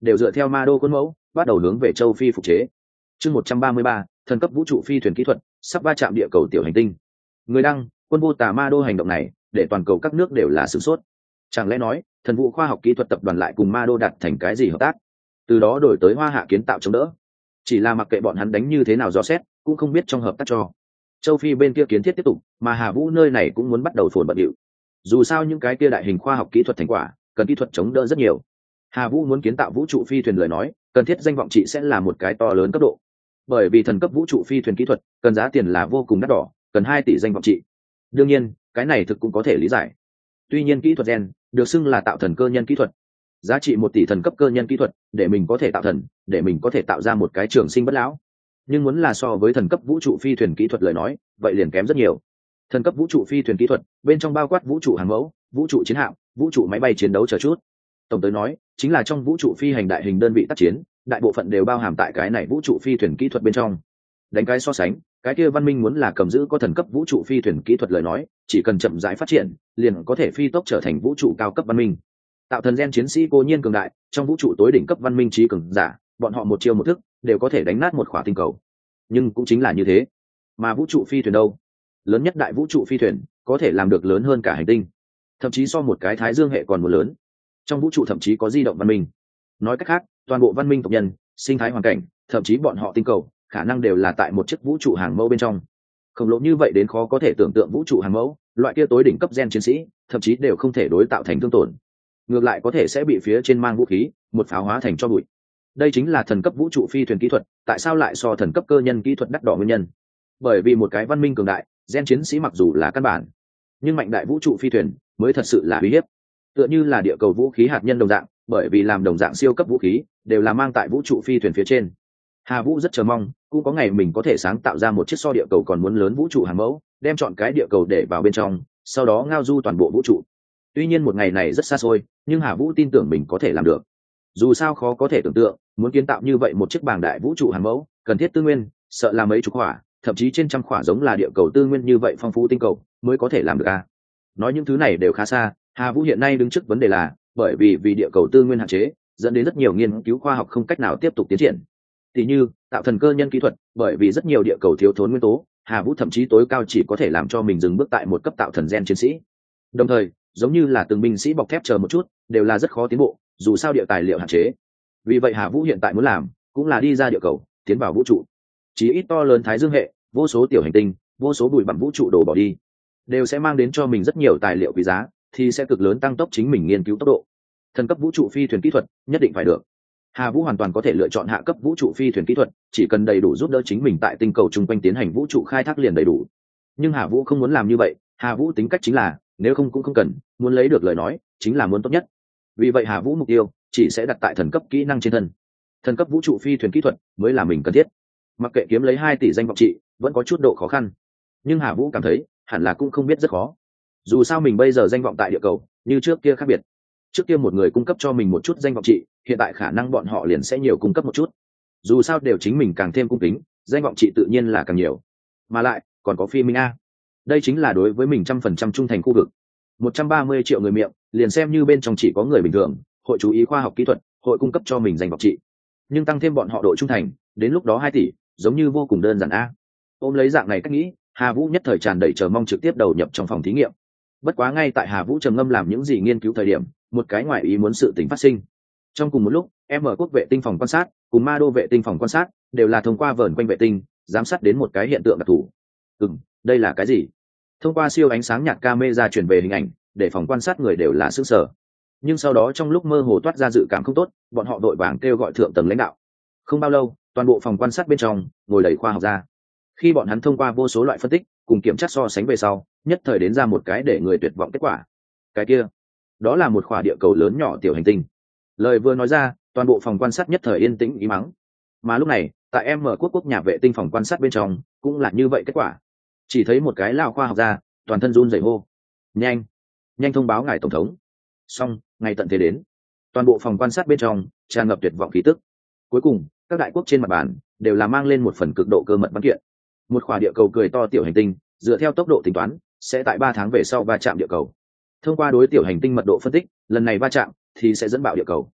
A: đều dựa theo ma đô khuôn mẫu bắt đầu hướng về châu Phi phục chế. Chương 133, thần cấp vũ trụ phi thuyền kỹ thuật sắp va chạm địa cầu tiểu hành tinh. Người đăng, quân vô tà ma đô hành động này để toàn cầu các nước đều là sửng sốt. Chẳng lẽ nói thần vũ khoa học kỹ thuật tập đoàn lại cùng ma đô đạt thành cái gì hợp tác, từ đó đổi tới Hoa Hạ kiến tạo chống đỡ? Chỉ là mặc kệ bọn hắn đánh như thế nào dò xét, cũng không biết trong hợp tác cho châu Phi bên kia kiến thiết tiếp tục, mà Hà Vũ nơi này cũng muốn bắt đầu phồn bận điệu. Dù sao những cái kia đại hình khoa học kỹ thuật thành quả cần kỹ thuật chống đỡ rất nhiều. Hà Vũ muốn kiến tạo vũ trụ phi thuyền lời nói, cần thiết danh vọng trị sẽ là một cái to lớn cấp độ. Bởi vì thần cấp vũ trụ phi thuyền kỹ thuật cần giá tiền là vô cùng đắt đỏ, cần 2 tỷ danh vọng trị. Đương nhiên, cái này thực cũng có thể lý giải. Tuy nhiên kỹ thuật gen được xưng là tạo thần cơ nhân kỹ thuật, giá trị 1 tỷ thần cấp cơ nhân kỹ thuật, để mình có thể tạo thần, để mình có thể tạo ra một cái trường sinh bất lão. Nhưng muốn là so với thần cấp vũ trụ phi thuyền kỹ thuật lời nói, vậy liền kém rất nhiều. Thần cấp vũ trụ phi thuyền kỹ thuật bên trong bao quát vũ trụ hàng mẫu, vũ trụ chiến hạm, vũ trụ máy bay chiến đấu chờ chút. Tổng tới nói, chính là trong vũ trụ phi hành đại hình đơn vị tác chiến, đại bộ phận đều bao hàm tại cái này vũ trụ phi thuyền kỹ thuật bên trong. Đánh cái so sánh, cái kia văn minh muốn là cầm giữ có thần cấp vũ trụ phi thuyền kỹ thuật lời nói, chỉ cần chậm rãi phát triển, liền có thể phi tốc trở thành vũ trụ cao cấp văn minh. Tạo thần gen chiến sĩ cố nhiên cường đại, trong vũ trụ tối đỉnh cấp văn minh trí cường giả, bọn họ một chiêu một thức đều có thể đánh nát một khỏa tinh cầu. Nhưng cũng chính là như thế, mà vũ trụ phi thuyền đâu? Lớn nhất đại vũ trụ phi thuyền có thể làm được lớn hơn cả hành tinh, thậm chí so một cái thái dương hệ còn một lớn. Trong vũ trụ thậm chí có di động văn minh. Nói cách khác, toàn bộ văn minh tộc nhân, sinh thái hoàn cảnh, thậm chí bọn họ tinh cầu, khả năng đều là tại một chiếc vũ trụ hàng mẫu bên trong. Khổng lồ như vậy đến khó có thể tưởng tượng vũ trụ hàng mẫu, loại kia tối đỉnh cấp gen chiến sĩ, thậm chí đều không thể đối tạo thành thương tổn. Ngược lại có thể sẽ bị phía trên mang vũ khí, một pháo hóa thành cho bụi. Đây chính là thần cấp vũ trụ phi thuyền kỹ thuật, tại sao lại so thần cấp cơ nhân kỹ thuật đắt đỏ nguyên nhân? Bởi vì một cái văn minh cường đại, gen chiến sĩ mặc dù là căn bản, nhưng mạnh đại vũ trụ phi thuyền mới thật sự là uy hiếp. Tựa như là địa cầu vũ khí hạt nhân đồng dạng, bởi vì làm đồng dạng siêu cấp vũ khí đều là mang tại vũ trụ phi thuyền phía trên. Hà Vũ rất chờ mong cũng có ngày mình có thể sáng tạo ra một chiếc so địa cầu còn muốn lớn vũ trụ hàng mẫu, đem chọn cái địa cầu để vào bên trong, sau đó ngao du toàn bộ vũ trụ. Tuy nhiên một ngày này rất xa xôi, nhưng Hà Vũ tin tưởng mình có thể làm được. Dù sao khó có thể tưởng tượng, muốn kiến tạo như vậy một chiếc bảng đại vũ trụ hàng mẫu, cần thiết tư nguyên, sợ là mấy chục khỏa, thậm chí trên trăm khỏa giống là địa cầu tư nguyên như vậy phong phú tinh cầu mới có thể làm được a. Nói những thứ này đều khá xa, Hà Vũ hiện nay đứng trước vấn đề là, bởi vì địa cầu tư nguyên hạn chế, dẫn đến rất nhiều nghiên cứu khoa học không cách nào tiếp tục tiến triển. Tỷ như tạo thần cơ nhân kỹ thuật, bởi vì rất nhiều địa cầu thiếu thốn nguyên tố, Hà Vũ thậm chí tối cao chỉ có thể làm cho mình dừng bước tại một cấp tạo thần gen chiến sĩ. Đồng thời, giống như là từng binh sĩ bọc thép chờ một chút, đều là rất khó tiến bộ, dù sao địa tài liệu hạn chế. Vì vậy Hà Vũ hiện tại muốn làm, cũng là đi ra địa cầu, tiến vào vũ trụ. Chỉ ít to lớn thái dương hệ, vô số tiểu hành tinh, vô số bụi bặm vũ trụ đổ bỏ đi, đều sẽ mang đến cho mình rất nhiều tài liệu quý giá, thì sẽ cực lớn tăng tốc chính mình nghiên cứu tốc độ. Thần cấp vũ trụ phi thuyền kỹ thuật nhất định phải được. Hà Vũ hoàn toàn có thể lựa chọn hạ cấp vũ trụ phi thuyền kỹ thuật, chỉ cần đầy đủ giúp đỡ chính mình tại tinh cầu chung quanh tiến hành vũ trụ khai thác liền đầy đủ. Nhưng Hà Vũ không muốn làm như vậy, Hà Vũ tính cách chính là, nếu không cũng không cần, muốn lấy được lời nói, chính là muốn tốt nhất. Vì vậy Hà Vũ mục tiêu chỉ sẽ đặt tại thần cấp kỹ năng trên thân. Thần cấp vũ trụ phi thuyền kỹ thuật mới là mình cần thiết. Mặc kệ kiếm lấy 2 tỷ danh vọng trị, vẫn có chút độ khó khăn. Nhưng Hà Vũ cảm thấy, hẳn là cũng không biết rất khó. Dù sao mình bây giờ danh vọng tại địa cầu, như trước kia khác biệt. Trước kia một người cung cấp cho mình một chút danh vọng trị, hiện tại khả năng bọn họ liền sẽ nhiều cung cấp một chút. Dù sao đều chính mình càng thêm cung kính, danh vọng trị tự nhiên là càng nhiều. Mà lại, còn có phi minh a. Đây chính là đối với mình 100% trung thành khu vực. 130 triệu người miệng, liền xem như bên trong chỉ có người bình thường, hội chú ý khoa học kỹ thuật, hội cung cấp cho mình danh vọng trị. Nhưng tăng thêm bọn họ độ trung thành, đến lúc đó 2 tỷ, giống như vô cùng đơn giản a. Ôm lấy dạng này cách nghĩ, Hà Vũ nhất thời tràn đầy chờ mong trực tiếp đầu nhập trong phòng thí nghiệm. Bất quá ngay tại Hà Vũ trầm ngâm làm những gì nghiên cứu thời điểm, một cái ngoại ý muốn sự tình phát sinh. Trong cùng một lúc, M quốc vệ tinh phòng quan sát cùng Ma đô vệ tinh phòng quan sát đều là thông qua vờn quanh vệ tinh giám sát đến một cái hiện tượng đặc thù. Đây là cái gì? Thông qua siêu ánh sáng nhạt camera truyền về hình ảnh, để phòng quan sát người đều là sững sờ. Nhưng sau đó trong lúc mơ hồ toát ra dự cảm không tốt, bọn họ đội vàng kêu gọi thượng tầng lãnh đạo. Không bao lâu, toàn bộ phòng quan sát bên trong ngồi đầy khoa học gia. Khi bọn hắn thông qua vô số loại phân tích cùng kiểm tra so sánh về sau, nhất thời đến ra một cái để người tuyệt vọng kết quả. Cái kia, đó là một khỏa địa cầu lớn nhỏ tiểu hành tinh. Lời vừa nói ra, toàn bộ phòng quan sát nhất thời yên tĩnh ý mắng. Mà lúc này, tại M quốc nhà vệ tinh phòng quan sát bên trong cũng là như vậy kết quả. Chỉ thấy một cái lao khoa học gia, toàn thân run rẩy hô: nhanh nhanh thông báo ngài tổng thống. Xong, ngày tận thế đến. Toàn bộ phòng quan sát bên trong tràn ngập tuyệt vọng khí tức. Cuối cùng, các đại quốc trên mặt bàn đều là mang lên một phần cực độ cơ mật văn kiện. Một khỏa địa cầu cười to tiểu hành tinh, dựa theo tốc độ tính toán, sẽ tại 3 tháng về sau va chạm địa cầu. Thông qua đối tiểu hành tinh mật độ phân tích, lần này va chạm thì sẽ dẫn bạo địa cầu.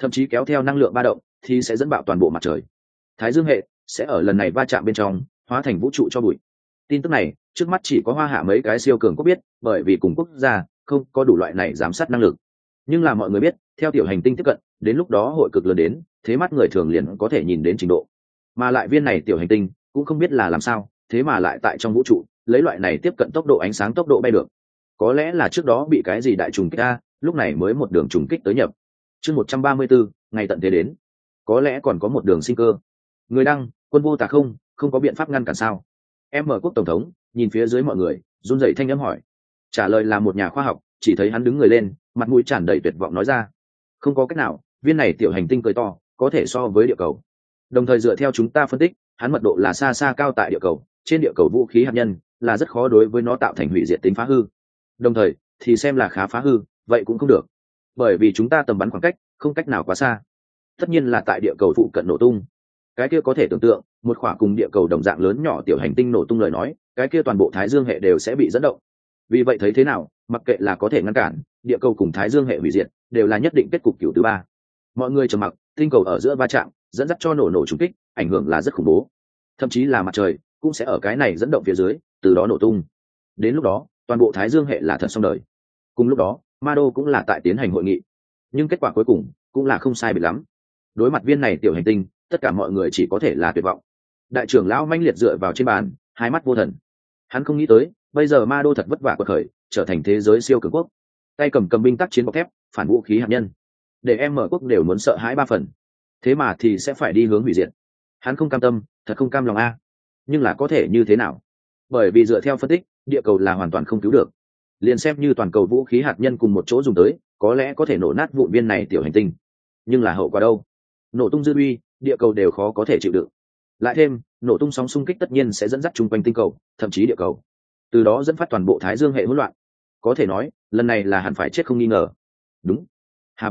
A: thậm chí kéo theo năng lượng ba động thì sẽ dẫn bạo toàn bộ mặt trời. Thái dương hệ sẽ ở lần này va chạm bên trong hóa thành vũ trụ cho bụi. Tin tức này trước mắt chỉ có Hoa Hạ mấy cái siêu cường quốc biết, bởi vì cùng quốc gia không có đủ loại này giám sát năng lực. Nhưng là mọi người biết, theo tiểu hành tinh tiếp cận, đến lúc đó hội cực lớn đến, thế mắt người thường liền có thể nhìn đến trình độ. Mà lại viên này tiểu hành tinh cũng không biết là làm sao, thế mà lại tại trong vũ trụ lấy loại này tiếp cận tốc độ ánh sáng tốc độ bay được. Có lẽ là trước đó bị cái gì đại trùng kích a, lúc này mới một đường trùng kích tới nhập. Chương 134, ngày tận thế đến. Có lẽ còn có một đường sinh cơ. Người đăng, Quân Vô Tà không có biện pháp ngăn cản sao? Em mở quốc tổng thống nhìn phía dưới mọi người, run rẩy thanh âm hỏi. Trả lời là một nhà khoa học, chỉ thấy hắn đứng người lên, mặt mũi tràn đầy tuyệt vọng nói ra: không có cách nào, viên này tiểu hành tinh cười to, có thể so với địa cầu. Đồng thời dựa theo chúng ta phân tích, hắn mật độ là xa xa cao tại địa cầu, trên địa cầu vũ khí hạt nhân là rất khó đối với nó tạo thành hủy diệt tính phá hư. Đồng thời thì xem là khá phá hư, vậy cũng không được, bởi vì chúng ta tầm bắn khoảng cách không cách nào quá xa. Tất nhiên là tại địa cầu phụ cận nổ tung. Cái kia có thể tưởng tượng, một khỏa cùng địa cầu đồng dạng lớn nhỏ tiểu hành tinh nổ tung lời nói, cái kia toàn bộ Thái Dương hệ đều sẽ bị dẫn động. Vì vậy thấy thế nào, mặc kệ là có thể ngăn cản, địa cầu cùng Thái Dương hệ hủy diệt, đều là nhất định kết cục cửu thứ ba. Mọi người trầm mặc, tinh cầu ở giữa va chạm, dẫn dắt cho nổ trùng kích, ảnh hưởng là rất khủng bố. Thậm chí là mặt trời cũng sẽ ở cái này dẫn động phía dưới, từ đó nổ tung. Đến lúc đó, toàn bộ Thái Dương hệ là thật xong đời. Cùng lúc đó, Ma Đô cũng là tại tiến hành hội nghị, nhưng kết quả cuối cùng cũng là không sai biệt lắm. Đối mặt viên này tiểu hành tinh, tất cả mọi người chỉ có thể là tuyệt vọng. Đại trưởng lão manh liệt dựa vào trên bàn, hai mắt vô thần. Hắn không nghĩ tới, bây giờ Ma Đô thật vất vả quật khởi, trở thành thế giới siêu cường quốc, tay cầm binh tác chiến bọc thép, phản vũ khí hạt nhân, để em mở quốc đều muốn sợ hãi ba phần. Thế mà thì sẽ phải đi hướng hủy diệt. Hắn không cam tâm, thật không cam lòng a. Nhưng là có thể như thế nào? Bởi vì dựa theo phân tích, địa cầu là hoàn toàn không cứu được. Liền xem như toàn cầu vũ khí hạt nhân cùng một chỗ dùng tới, có lẽ có thể nổ nát vụn viên này tiểu hành tinh. Nhưng là hậu quả đâu? Nổ tung dư uy, địa cầu đều khó có thể chịu đựng. Lại thêm, nổ tung sóng xung kích tất nhiên sẽ dẫn dắt chung quanh tinh cầu, thậm chí địa cầu. Từ đó dẫn phát toàn bộ Thái Dương hệ hỗn loạn. Có thể nói, lần này là hẳn phải chết không nghi ngờ. Đúng. Hà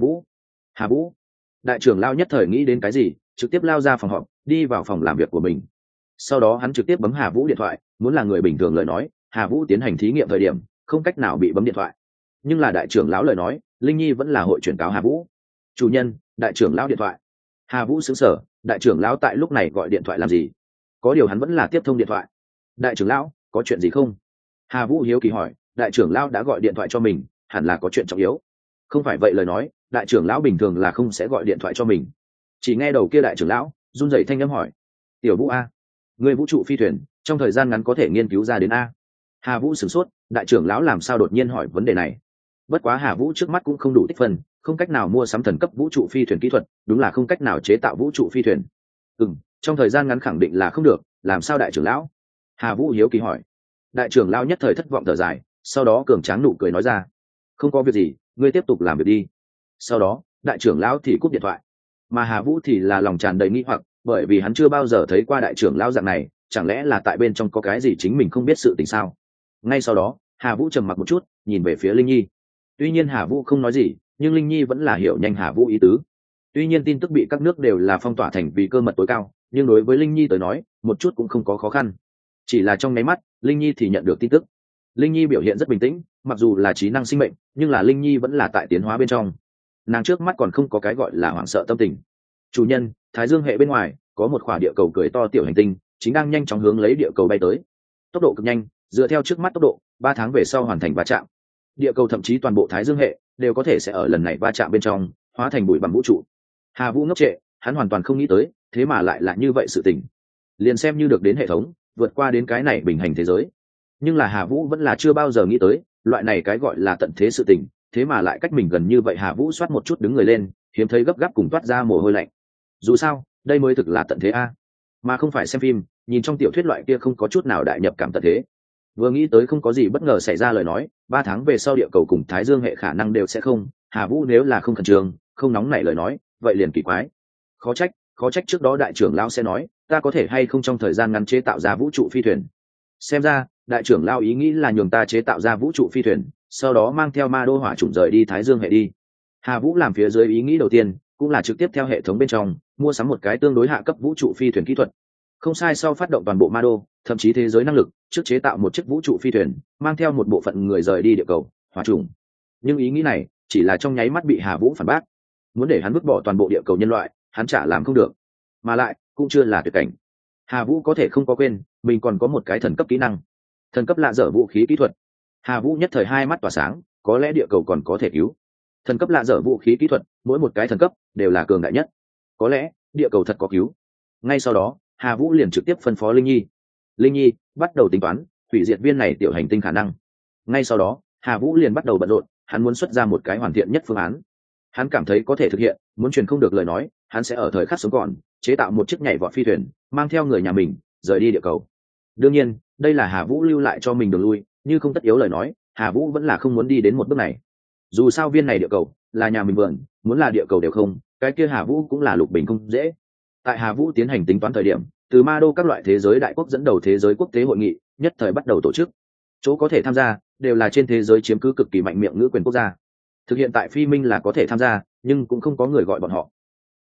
A: Vũ. Đại trưởng lao nhất thời nghĩ đến cái gì, trực tiếp lao ra phòng họp, đi vào phòng làm việc của mình. Sau đó hắn trực tiếp bấm Hà Vũ điện thoại, muốn là người bình thường lời nói, Hà Vũ tiến hành thí nghiệm thời điểm, không cách nào bị bấm điện thoại. Nhưng là đại trưởng lão lời nói, Linh Nhi vẫn là hội chuyển cáo Hà Vũ. Chủ nhân, đại trưởng lão điện thoại. Hà Vũ sững sờ, đại trưởng lão tại lúc này gọi điện thoại làm gì? Có điều hắn vẫn là tiếp thông điện thoại. Đại trưởng lão, có chuyện gì không? Hà Vũ hiếu kỳ hỏi, đại trưởng lão đã gọi điện thoại cho mình, hẳn là có chuyện trọng yếu. Không phải vậy lời nói, đại trưởng lão bình thường là không sẽ gọi điện thoại cho mình. Chỉ nghe đầu kia đại trưởng lão run rẩy thanh âm hỏi, tiểu Vũ a, người vũ trụ phi thuyền trong thời gian ngắn có thể nghiên cứu ra đến a? Hà Vũ sửng sốt, đại trưởng lão làm sao đột nhiên hỏi vấn đề này? Bất quá Hà Vũ trước mắt cũng không đủ tích phân, không cách nào mua sắm thần cấp vũ trụ phi thuyền kỹ thuật, đúng là không cách nào chế tạo vũ trụ phi thuyền. Trong thời gian ngắn khẳng định là không được, làm sao đại trưởng lão? Hà Vũ hiếu kỳ hỏi. Đại trưởng lão nhất thời thất vọng thở dài, sau đó cường tráng nụ cười nói ra, không có việc gì, ngươi tiếp tục làm việc đi. Sau đó đại trưởng lão thì cúp điện thoại, mà Hà Vũ thì là lòng tràn đầy nghi hoặc, bởi vì hắn chưa bao giờ thấy qua đại trưởng lão dạng này, chẳng lẽ là tại bên trong có cái gì chính mình không biết sự tình sao? Ngay sau đó Hà Vũ trầm mặc một chút, nhìn về phía Linh Nhi. Tuy nhiên Hà Vũ không nói gì, nhưng Linh Nhi vẫn là hiểu nhanh Hà Vũ ý tứ. Tuy nhiên tin tức bị các nước đều là phong tỏa thành vì cơ mật tối cao, nhưng đối với Linh Nhi tới nói, một chút cũng không có khó khăn. Chỉ là trong nháy mắt, Linh Nhi thì nhận được tin tức. Linh Nhi biểu hiện rất bình tĩnh, mặc dù là trí năng sinh mệnh, nhưng là Linh Nhi vẫn là tại tiến hóa bên trong. Nàng trước mắt còn không có cái gọi là hoảng sợ tâm tình. Chủ nhân, Thái Dương hệ bên ngoài có một khỏa địa cầu cười to tiểu hành tinh, chính đang nhanh chóng hướng lấy địa cầu bay tới. Tốc độ cực nhanh, dựa theo trước mắt tốc độ, 3 tháng về sau hoàn thành va chạm. Địa cầu thậm chí toàn bộ Thái Dương hệ đều có thể sẽ ở lần này va chạm bên trong hóa thành bụi bặm vũ trụ. Hà Vũ ngốc trệ, hắn hoàn toàn không nghĩ tới, thế mà lại là như vậy sự tình. Liền xem như được đến hệ thống, vượt qua đến cái này bình hành thế giới, nhưng là Hà Vũ vẫn là chưa bao giờ nghĩ tới, loại này cái gọi là tận thế sự tình, thế mà lại cách mình gần như vậy. Hà Vũ xoát một chút đứng người lên, hiếm thấy gấp gáp cùng toát ra mồ hôi lạnh. Dù sao, đây mới thực là tận thế a, mà không phải xem phim, nhìn trong tiểu thuyết loại kia không có chút nào đại nhập cảm tận thế. Vừa nghĩ tới không có gì bất ngờ xảy ra lời nói, 3 tháng về sau địa cầu cùng Thái Dương hệ khả năng đều sẽ không. Hà Vũ nếu là không khẩn trương, không nóng nảy lời nói, vậy liền kỳ quái. Khó trách trước đó đại trưởng lão sẽ nói, ta có thể hay không trong thời gian ngắn chế tạo ra vũ trụ phi thuyền. Xem ra đại trưởng lão ý nghĩ là nhường ta chế tạo ra vũ trụ phi thuyền, sau đó mang theo Ma Đô hỏa chủng rời đi Thái Dương hệ đi. Hà Vũ làm phía dưới ý nghĩ đầu tiên, cũng là trực tiếp theo hệ thống bên trong mua sắm một cái tương đối hạ cấp vũ trụ phi thuyền kỹ thuật. Không sai, sau phát động toàn bộ Ma Đô, thậm chí thế giới năng lực, trước chế tạo một chiếc vũ trụ phi thuyền, mang theo một bộ phận người rời đi địa cầu hỏa chủng. Nhưng ý nghĩ này chỉ là trong nháy mắt bị Hà Vũ phản bác. muốn để hắn vứt bỏ toàn bộ địa cầu nhân loại hắn chả làm không được, mà lại cũng chưa là tuyệt cảnh. Hà Vũ có thể không có quên mình còn có một cái thần cấp kỹ năng, thần cấp lạ dở vũ khí kỹ thuật. Hà Vũ nhất thời hai mắt tỏa sáng, có lẽ địa cầu còn có thể cứu. Thần cấp lạ dở vũ khí kỹ thuật, mỗi một cái thần cấp đều là cường đại nhất, có lẽ địa cầu thật có cứu. Ngay sau đó Hà Vũ liền trực tiếp phân phó Linh Nhi bắt đầu tính toán hủy diệt viên này tiểu hành tinh khả năng. Ngay sau đó Hà Vũ liền bắt đầu bận rộn, hắn muốn xuất ra một cái hoàn thiện nhất phương án. Hắn cảm thấy có thể thực hiện, muốn truyền không được lời nói hắn sẽ ở thời khắc sống còn chế tạo một chiếc nhảy vọt phi thuyền, mang theo người nhà mình rời đi địa cầu. Đương nhiên đây là Hà Vũ lưu lại cho mình đường lui, như không tất yếu lời nói Hà Vũ vẫn là không muốn đi đến một bước này. Dù sao viên này địa cầu là nhà mình vườn, muốn là địa cầu đều không, cái kia Hà Vũ cũng là lục bình không dễ. Tại Hà Vũ tiến hành tính toán thời điểm, từ ma đô các loại thế giới đại quốc dẫn đầu thế giới quốc tế hội nghị nhất thời bắt đầu tổ chức. Chỗ có thể tham gia đều là trên thế giới chiếm cứ cực kỳ mạnh miệng ngữ quyền quốc gia. Thực hiện tại Phi Minh là có thể tham gia, nhưng cũng không có người gọi bọn họ.